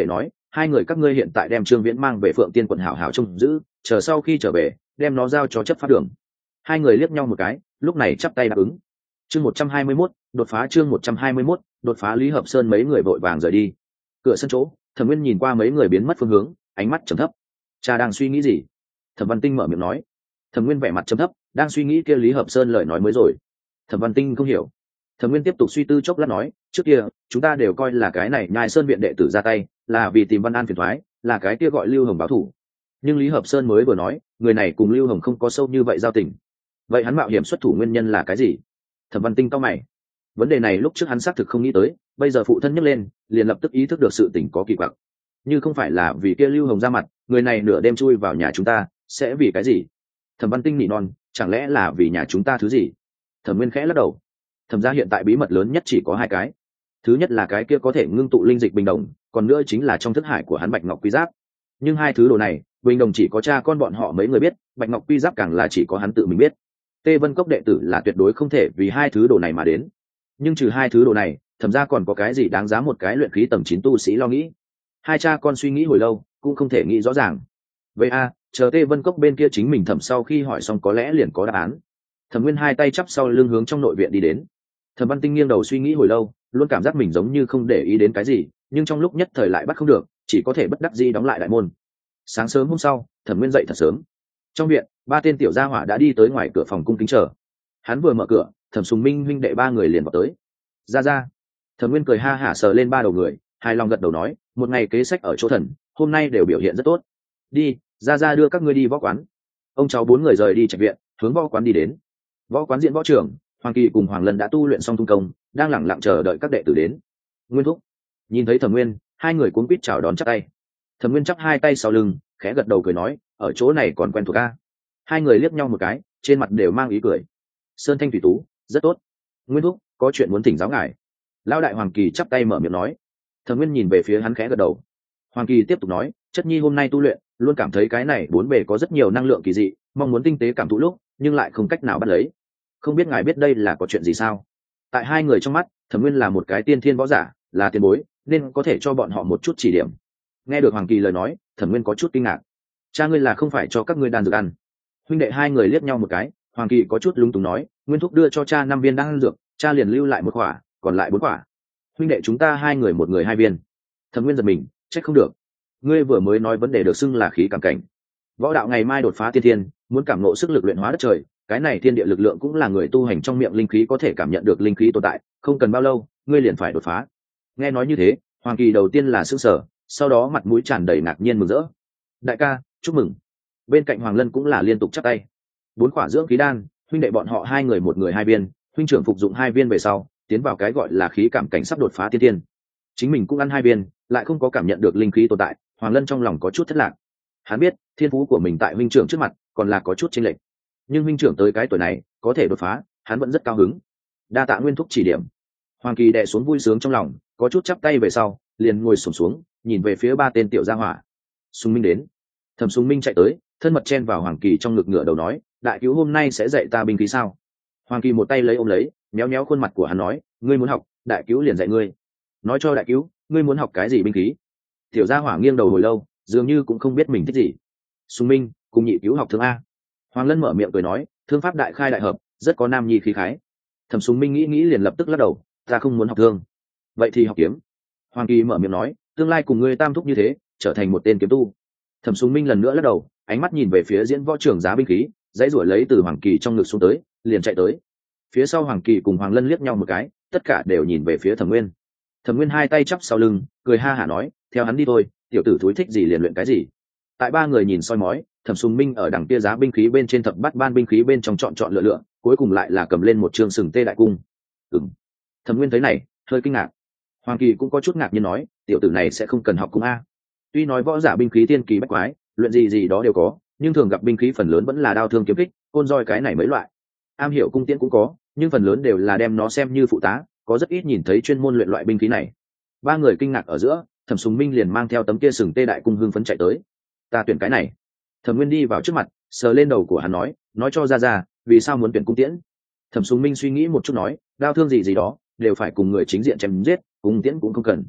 hai người các ngươi hiện tại đem Trương Viễn mang về Phượng Tiên quận hảo hảo trông giữ, chờ sau khi trở về đem nó giao cho chấp pháp đường. Hai người liếc nhau một cái, lúc này chắp tay đáp ứng. Chương một trăm hai mươi mốt, đột phá. Chương một trăm hai mươi mốt, đột phá. Lý Hợp Sơn mấy người vội vàng rời đi. Cửa sân chỗ, Thẩm Nguyên nhìn qua mấy người biến mất phương hướng, ánh mắt trầm thấp. Cha đang suy nghĩ gì? Thẩm Văn Tinh mở miệng nói. Thẩm Nguyên vẻ mặt trầm thấp, đang suy nghĩ kia Lý Hợp Sơn lời nói mới rồi. Thẩm Văn Tinh không hiểu. Thẩm Nguyên tiếp tục suy tư chốc lát nói, trước kia chúng ta đều coi là cái này Nhai Sơn viện đệ tử ra tay là vì tìm Văn An phiền toái, là cái kia gọi Lưu Hồng báo thù. Nhưng Lý Hợp Sơn mới vừa nói, người này cùng Lưu Hồng không có sâu như vậy giao tình. Vậy hắn mạo hiểm xuất thủ nguyên nhân là cái gì? Thẩm Văn Tinh cau mày. Vấn đề này lúc trước hắn xác thực không nghĩ tới, bây giờ phụ thân nhắc lên, liền lập tức ý thức được sự tình có kỳ quặc. Như không phải là vì kia Lưu Hồng ra mặt, người này nửa đêm chui vào nhà chúng ta, sẽ vì cái gì? Thẩm Văn Tinh nỉ non, chẳng lẽ là vì nhà chúng ta thứ gì? Thẩm Nguyên khẽ lắc đầu. Thẩm gia hiện tại bí mật lớn nhất chỉ có hai cái. Thứ nhất là cái kia có thể ngưng tụ linh dịch bình đồng, còn nữa chính là trong thức hải của hắn Bạch Ngọc Quy Giáp. Nhưng hai thứ đồ này, bình đồng chỉ có cha con bọn họ mấy người biết, Bạch Ngọc Quy Giáp càng là chỉ có hắn tự mình biết. Tê Vân Cốc đệ tử là tuyệt đối không thể vì hai thứ đồ này mà đến. Nhưng trừ hai thứ đồ này, Thẩm gia còn có cái gì đáng giá một cái luyện khí tầng chín tu sĩ lo nghĩ? Hai cha con suy nghĩ hồi lâu, cũng không thể nghĩ rõ ràng. Vậy a, chờ Tê Vân Cốc bên kia chính mình thẩm sau khi hỏi xong có lẽ liền có đáp án. Thẩm Nguyên hai tay chắp sau lưng hướng trong nội viện đi đến. Thẩm Văn Tinh nghiêng đầu suy nghĩ hồi lâu, luôn cảm giác mình giống như không để ý đến cái gì, nhưng trong lúc nhất thời lại bắt không được, chỉ có thể bất đắc dĩ đóng lại đại môn. Sáng sớm hôm sau, Thẩm Nguyên dậy thật sớm. Trong viện, ba tên tiểu gia hỏa đã đi tới ngoài cửa phòng cung kính chờ. Hắn vừa mở cửa, Thẩm Sùng Minh huynh đệ ba người liền vào tới. Ra ra. Thẩm Nguyên cười ha hả sờ lên ba đầu người, hài lòng gật đầu nói, một ngày kế sách ở chỗ thần, hôm nay đều biểu hiện rất tốt. Đi, ra ra đưa các ngươi đi võ quán. Ông cháu bốn người rời đi trạch viện, hướng võ quán đi đến. Võ quán diễn võ trưởng, Hoàng Kỳ cùng Hoàng Lân đã tu luyện xong tung công, đang lẳng lặng chờ đợi các đệ tử đến. Nguyên thúc. Nhìn thấy Thẩm Nguyên, hai người cuống quýt chào đón chắp tay. Thẩm Nguyên chắp hai tay sau lưng, khẽ gật đầu cười nói, ở chỗ này còn quen thuộc a. Hai người liếc nhau một cái, trên mặt đều mang ý cười. Sơn Thanh thủy tú, rất tốt. Nguyên thúc, có chuyện muốn thỉnh giáo ngài. Lão đại Hoàng Kỳ chắp tay mở miệng nói. Thẩm Nguyên nhìn về phía hắn khẽ gật đầu. Hoàng Kỳ tiếp tục nói, chất nhi hôm nay tu luyện, luôn cảm thấy cái này bốn bề có rất nhiều năng lượng kỳ dị, mong muốn tinh tế cảm thụ lúc, nhưng lại không cách nào bắt lấy. Không biết ngài biết đây là có chuyện gì sao? Tại hai người trong mắt, Thẩm Nguyên là một cái tiên thiên võ giả, là tiền bối, nên có thể cho bọn họ một chút chỉ điểm. Nghe được Hoàng Kỳ lời nói, Thẩm Nguyên có chút kinh ngạc. Cha ngươi là không phải cho các ngươi đan dược ăn? Huynh đệ hai người liếc nhau một cái, Hoàng Kỳ có chút lúng túng nói, Nguyên thúc đưa cho cha năm viên đan dược, cha liền lưu lại một quả, còn lại bốn quả. Huynh đệ chúng ta hai người một người hai viên. Thẩm Nguyên giật mình, trách không được. Ngươi vừa mới nói vấn đề được xưng là khí cảm cảnh. Võ đạo ngày mai đột phá tiên thiên, muốn cảm ngộ sức lực luyện hóa đất trời, cái này thiên địa lực lượng cũng là người tu hành trong miệng linh khí có thể cảm nhận được linh khí tồn tại, không cần bao lâu, ngươi liền phải đột phá. Nghe nói như thế, Hoàng Kỳ đầu tiên là sững sờ, sau đó mặt mũi tràn đầy ngạc nhiên mừng rỡ. Đại ca, chúc mừng. Bên cạnh Hoàng Lân cũng là liên tục chắp tay. Bốn quả dưỡng khí đan, huynh đệ bọn họ hai người một người hai viên, huynh trưởng phục dụng hai viên về sau, tiến vào cái gọi là khí cảm cảnh sắp đột phá tiên thiên. Chính mình cũng ăn hai viên, lại không có cảm nhận được linh khí tồn tại, Hoàng Lân trong lòng có chút thất lạc. Hắn biết, thiên phú của mình tại huynh trưởng trước mặt, còn là có chút chênh lệch. Nhưng huynh trưởng tới cái tuổi này, có thể đột phá, hắn vẫn rất cao hứng. Đa tạ Nguyên thúc chỉ điểm. Hoàng Kỳ đè xuống vui sướng trong lòng, có chút chắp tay về sau, liền ngồi xổm xuống, nhìn về phía ba tên tiểu gia hỏa. Sùng Minh đến. Thẩm Sùng Minh chạy tới, thân mật chen vào Hoàng Kỳ trong ngực ngựa đầu nói, đại cứu hôm nay sẽ dạy ta binh khí sao? Hoàng Kỳ một tay lấy ôm lấy, méo méo khuôn mặt của hắn nói, ngươi muốn học, đại cứu liền dạy ngươi. Nói cho đại cứu, ngươi muốn học cái gì binh khí? Tiểu gia hỏa nghiêng đầu hồi lâu, dường như cũng không biết mình thích gì. Sùng Minh, cùng nhị cứu học thương a. Hoàng Lân mở miệng cười nói, thương pháp đại khai đại hợp, rất có nam nhi khí khái. Thẩm Sùng Minh nghĩ nghĩ liền lập tức lắc đầu, ta không muốn học thương. Vậy thì học kiếm. Hoàng Kỳ mở miệng nói, tương lai cùng ngươi tam thúc như thế, trở thành một tên kiếm tu. Thẩm Sùng Minh lần nữa lắc đầu, ánh mắt nhìn về phía diễn võ trưởng giá binh khí, dãy ruổi lấy từ Hoàng Kỳ trong ngực xuống tới, liền chạy tới. Phía sau Hoàng Kỳ cùng Hoàng Lân liếc nhau một cái, tất cả đều nhìn về phía Thẩm Nguyên. Thẩm Nguyên hai tay chắp sau lưng, cười ha hả nói, theo hắn đi thôi, tiểu tử thúi thích gì liền luyện cái gì. Tại ba người nhìn soi mói, Thẩm Sùng Minh ở đằng kia giá binh khí bên trên thập bát ban binh khí bên trong chọn chọn lựa lựa, cuối cùng lại là cầm lên một chương sừng tê đại cung. Ừm. Thẩm Nguyên thấy này, hơi kinh ngạc. Hoàng Kỳ cũng có chút ngạc nhiên nói, tiểu tử này sẽ không cần học cung a. Tuy nói võ giả binh khí tiên kỳ bách quái, luyện gì gì đó đều có, nhưng thường gặp binh khí phần lớn vẫn là đao thương kiếm kích, côn roi cái này mấy loại. Am hiểu cung tiễn cũng có, nhưng phần lớn đều là đem nó xem như phụ tá, có rất ít nhìn thấy chuyên môn luyện loại binh khí này. Ba người kinh ngạc ở giữa, Thẩm Sùng Minh liền mang theo tấm kia sừng tê đại cung hưng phấn chạy tới. Ta tuyển cái này. Thẩm Nguyên đi vào trước mặt, sờ lên đầu của hắn nói, nói cho ra ra, vì sao muốn tuyển cung tiễn. Thẩm Sùng Minh suy nghĩ một chút nói, đao thương gì gì đó đều phải cùng người chính diện chém giết, cung tiễn cũng không cần.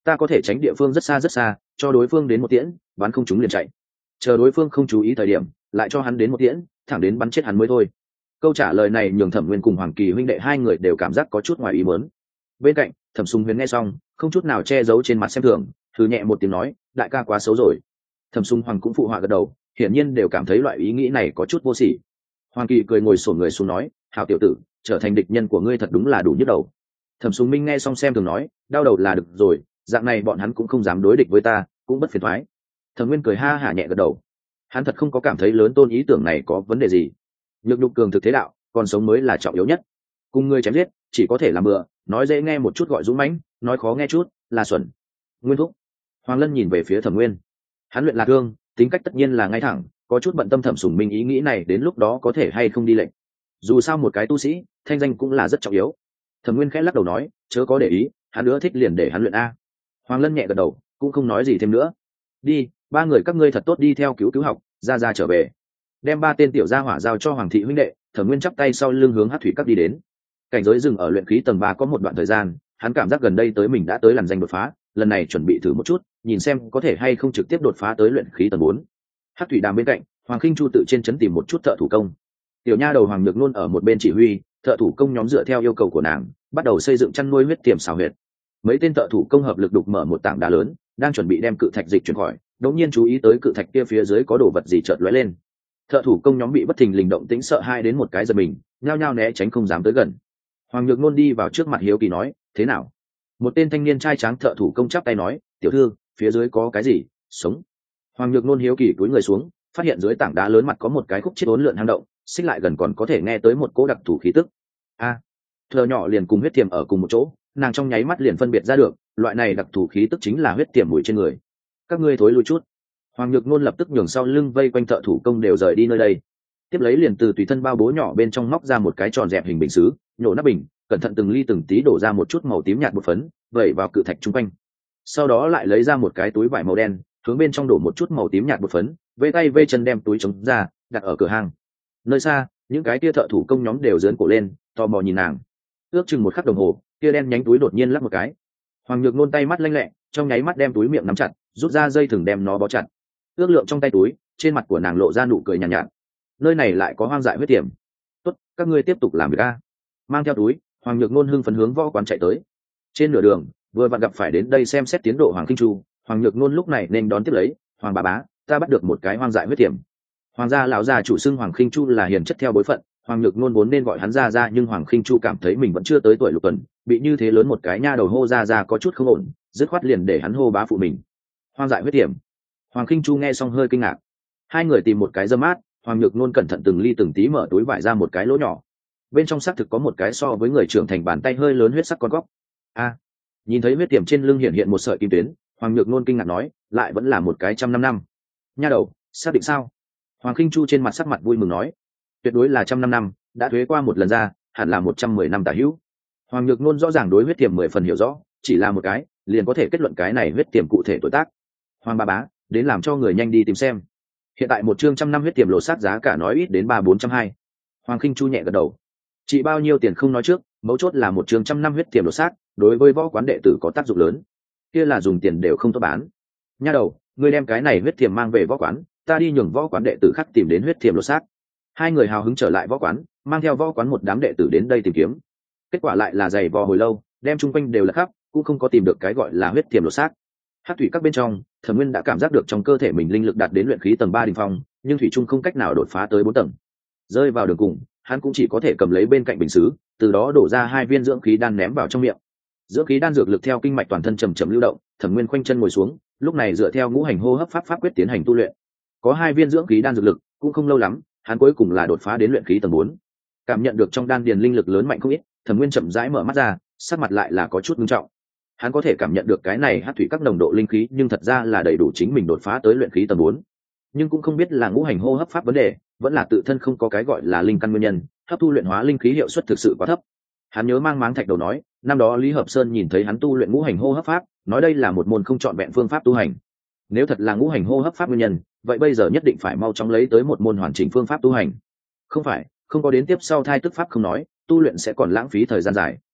ta có thể tránh địa phương rất xa rất xa, cho đối phương đến một tiễn, bắn không trúng liền chạy, chờ đối phương không chú ý thời điểm lại cho hắn đến một tiễn, thẳng đến bắn chết hắn mới thôi. Câu trả lời này nhường Thẩm Nguyên cùng Hoàng Kỳ huynh đệ hai người đều cảm giác có chút ngoài ý muốn. Bên cạnh Thẩm Sùng Huyền nghe xong không chút nào che giấu trên mặt xem thường, thử nhẹ một tiếng nói, đại ca quá xấu rồi. Thẩm Sùng Hoàng cũng phụ họa gật đầu, hiển nhiên đều cảm thấy loại ý nghĩ này có chút vô sỉ. Hoàng Kỳ cười ngồi xổm người xuống nói, hảo tiểu tử, trở thành địch nhân của ngươi thật đúng là đủ nhức đầu. Thẩm Sùng Minh nghe xong xem thường nói, đau đầu là được rồi, dạng này bọn hắn cũng không dám đối địch với ta, cũng bất phiền toái. Thẩm Nguyên cười ha hả nhẹ gật đầu, hắn thật không có cảm thấy lớn tôn ý tưởng này có vấn đề gì. Nhược nhục cường thực thế đạo, còn sống mới là trọng yếu nhất. Cùng ngươi chém giết chỉ có thể làm bừa, nói dễ nghe một chút gọi dũng mãnh, nói khó nghe chút là xuẩn. Nguyên thúc. Hoàng Lân nhìn về phía Thẩm Nguyên, hắn luyện lạc thương, tính cách tất nhiên là ngay thẳng, có chút bận tâm Thẩm Sùng Minh ý nghĩ này đến lúc đó có thể hay không đi lệnh. Dù sao một cái tu sĩ thanh danh cũng là rất trọng yếu. Thẩm Nguyên khẽ lắc đầu nói, chớ có để ý, hắn nữa thích liền để hắn luyện a. Hoàng Lân nhẹ gật đầu, cũng không nói gì thêm nữa. Đi, ba người các ngươi thật tốt đi theo cứu cứu học, ra ra trở về. Đem ba tên tiểu gia hỏa giao cho Hoàng thị huynh đệ. Thẩm Nguyên chắp tay sau lưng hướng Hắc thủy các đi đến. Cảnh giới dừng ở luyện khí tầng ba có một đoạn thời gian, hắn cảm giác gần đây tới mình đã tới làn danh đột phá, lần này chuẩn bị thử một chút, nhìn xem có thể hay không trực tiếp đột phá tới luyện khí tầng bốn. Hắc thủy đàm bên cạnh, Hoàng Khinh Chu tự trên trấn tìm một chút thợ thủ công. Tiểu nha đầu Hoàng Nhược Nôn ở một bên chỉ huy, thợ thủ công nhóm dựa theo yêu cầu của nàng, bắt đầu xây dựng chăn nuôi huyết tiềm xào huyệt. Mấy tên thợ thủ công hợp lực đục mở một tảng đá lớn, đang chuẩn bị đem cự thạch dịch chuyển khỏi, đột nhiên chú ý tới cự thạch kia phía dưới có đồ vật gì chợt lóe lên. Thợ thủ công nhóm bị bất thình lình động tĩnh sợ hai đến một cái giật mình, nhao nhao né tránh không dám tới gần. Hoàng Nhược Nôn đi vào trước mặt hiếu kỳ nói, thế nào? Một tên thanh niên trai tráng thợ thủ công chắp tay nói, tiểu thư, phía dưới có cái gì? Sống. Hoàng Nhược Nôn hiếu kỳ cúi người xuống, phát hiện dưới tảng đá lớn mặt có một cái khúc chết uốn lượn hang động, xích lại gần còn có thể nghe tới một cỗ đặc thủ khí tức. A, à, thợ nhỏ liền cùng huyết tiềm ở cùng một chỗ, nàng trong nháy mắt liền phân biệt ra được, loại này đặc thủ khí tức chính là huyết tiềm mùi trên người. Các ngươi thối lui chút. Hoàng Nhược Nôn lập tức nhường sau lưng vây quanh thợ thủ công đều rời đi nơi đây. Tiếp lấy liền từ tùy thân bao bố nhỏ bên trong móc ra một cái tròn dẹp hình bình sứ, nhổ nắp bình, cẩn thận từng ly từng tí đổ ra một chút màu tím nhạt bột phấn, vẩy vào cự thạch trung quanh. Sau đó lại lấy ra một cái túi vải màu đen, hướng bên trong đổ một chút màu tím nhạt bột phấn, vây tay vây chân đem túi chống ra, đặt ở cửa hang. Nơi xa, những cái tia thợ thủ công nhóm đều giương cổ lên, tò mò nhìn nàng. Ước chừng một khắc đồng hồ, tia đen nhánh túi đột nhiên lắc một cái. Hoàng Nhược Nôn tay mắt lanh lẹ, trong nháy mắt đem túi miệng nắm chặt, rút ra dây thừng đem nó bó chặt. Ước lượng trong tay túi, trên mặt của nàng lộ ra nụ cười nhàn nhạt, nhạt. Nơi này lại có hoang dại huyết tiềm. Tốt, các ngươi tiếp tục làm việc a. Mang theo túi, Hoàng Nhược Nôn hưng phấn hướng võ quán chạy tới. Trên nửa đường, vừa vặn gặp phải đến đây xem xét tiến độ Hoàng Kinh Chu. Hoàng Nhược Nôn lúc này nên đón tiếp lấy, Hoàng bà bá, ta bắt được một cái hoang dại huyết tiềm. Hoàng gia lão già chủ xưng Hoàng Kinh Chu là hiền chất theo bối phận, Hoàng Nhược Nôn vốn nên gọi hắn ra ra, nhưng Hoàng Kinh Chu cảm thấy mình vẫn chưa tới tuổi lục tuần, bị như thế lớn một cái nha đầu hô ra ra có chút không ổn, dứt khoát liền để hắn hô bá phụ mình. Hoang dại huyết tiềm. Hoàng Kinh Chu nghe xong hơi kinh ngạc. Hai người tìm một cái dâm mát, Hoàng Nhược Nôn cẩn thận từng ly từng tí mở túi vải ra một cái lỗ nhỏ. Bên trong xác thực có một cái so với người trưởng thành bàn tay hơi lớn huyết sắc con cóc. A, à, nhìn thấy huyết tiềm trên lưng hiện hiện một sợi kim tuyến, Hoàng Nhược Nôn kinh ngạc nói, lại vẫn là một cái trăm năm năm. Nha đầu, xác định sao? Hoàng Kinh Chu trên mặt sắc mặt vui mừng nói, tuyệt đối là trăm năm năm, đã thuế qua một lần ra, hẳn là một trăm mười năm tả hữu. Hoàng Nhược Nôn rõ ràng đối huyết tiềm mười phần hiểu rõ, chỉ là một cái, liền có thể kết luận cái này huyết tiềm cụ thể tuổi tác. Hoàng ba bá, đến làm cho người nhanh đi tìm xem. Hiện tại một chương trăm năm huyết tiềm lộ sát giá cả nói ít đến ba bốn trăm hai. Hoàng Kinh Chu nhẹ gật đầu. Chỉ bao nhiêu tiền không nói trước, mấu chốt là một chương trăm năm huyết tiềm lộ sát, đối với võ quán đệ tử có tác dụng lớn. Kia là dùng tiền đều không tốt bán. Nha đầu, ngươi đem cái này huyết tiềm mang về võ quán, ta đi nhường võ quán đệ tử khác tìm đến huyết tiềm lộ sát. Hai người hào hứng trở lại võ quán, mang theo võ quán một đám đệ tử đến đây tìm kiếm. Kết quả lại là giày vò hồi lâu, đem chung quanh đều là khắp, cũng không có tìm được cái gọi là huyết tiềm lộ sát. Hắc thủy các bên trong, Thẩm Nguyên đã cảm giác được trong cơ thể mình linh lực đạt đến luyện khí tầng ba đỉnh phong, nhưng thủy trung không cách nào đột phá tới bốn tầng. Rơi vào đường cùng, hắn cũng chỉ có thể cầm lấy bên cạnh bình sứ, từ đó đổ ra hai viên dưỡng khí đan ném vào trong miệng. Dưỡng khí đan dược lực theo kinh mạch toàn thân chậm chậm lưu động, Thẩm Nguyên khoanh chân ngồi xuống, lúc này dựa theo ngũ hành hô hấp pháp pháp quyết tiến hành tu luyện. Có hai viên dưỡng khí đan dược lực, cũng không lâu lắm, hắn cuối cùng là đột phá đến luyện khí tầng bốn. Cảm nhận được trong đan điền linh lực lớn mạnh không ít, Thẩm Nguyên chậm rãi mở mắt ra, sắc mặt lại là có chút nghiêm trọng. Hắn có thể cảm nhận được cái này hắc thủy các nồng độ linh khí, nhưng thật ra là đầy đủ chính mình đột phá tới luyện khí tầng bốn. Nhưng cũng không biết là ngũ hành hô hấp pháp vấn đề, vẫn là tự thân không có cái gọi là linh căn nguyên nhân, hấp thu luyện hóa linh khí hiệu suất thực sự quá thấp. Hắn nhớ mang máng thạch đầu nói, năm đó Lý Hợp Sơn nhìn thấy hắn tu luyện ngũ hành hô hấp pháp, nói đây là một môn không trọn vẹn phương pháp tu hành. Nếu thật là ngũ hành hô hấp pháp nguyên nhân, vậy bây giờ nhất định phải mau chóng lấy tới một môn hoàn chỉnh phương pháp tu hành. Không phải, không có đến tiếp sau thai tức pháp không nói, tu luyện sẽ còn lãng phí thời gian dài.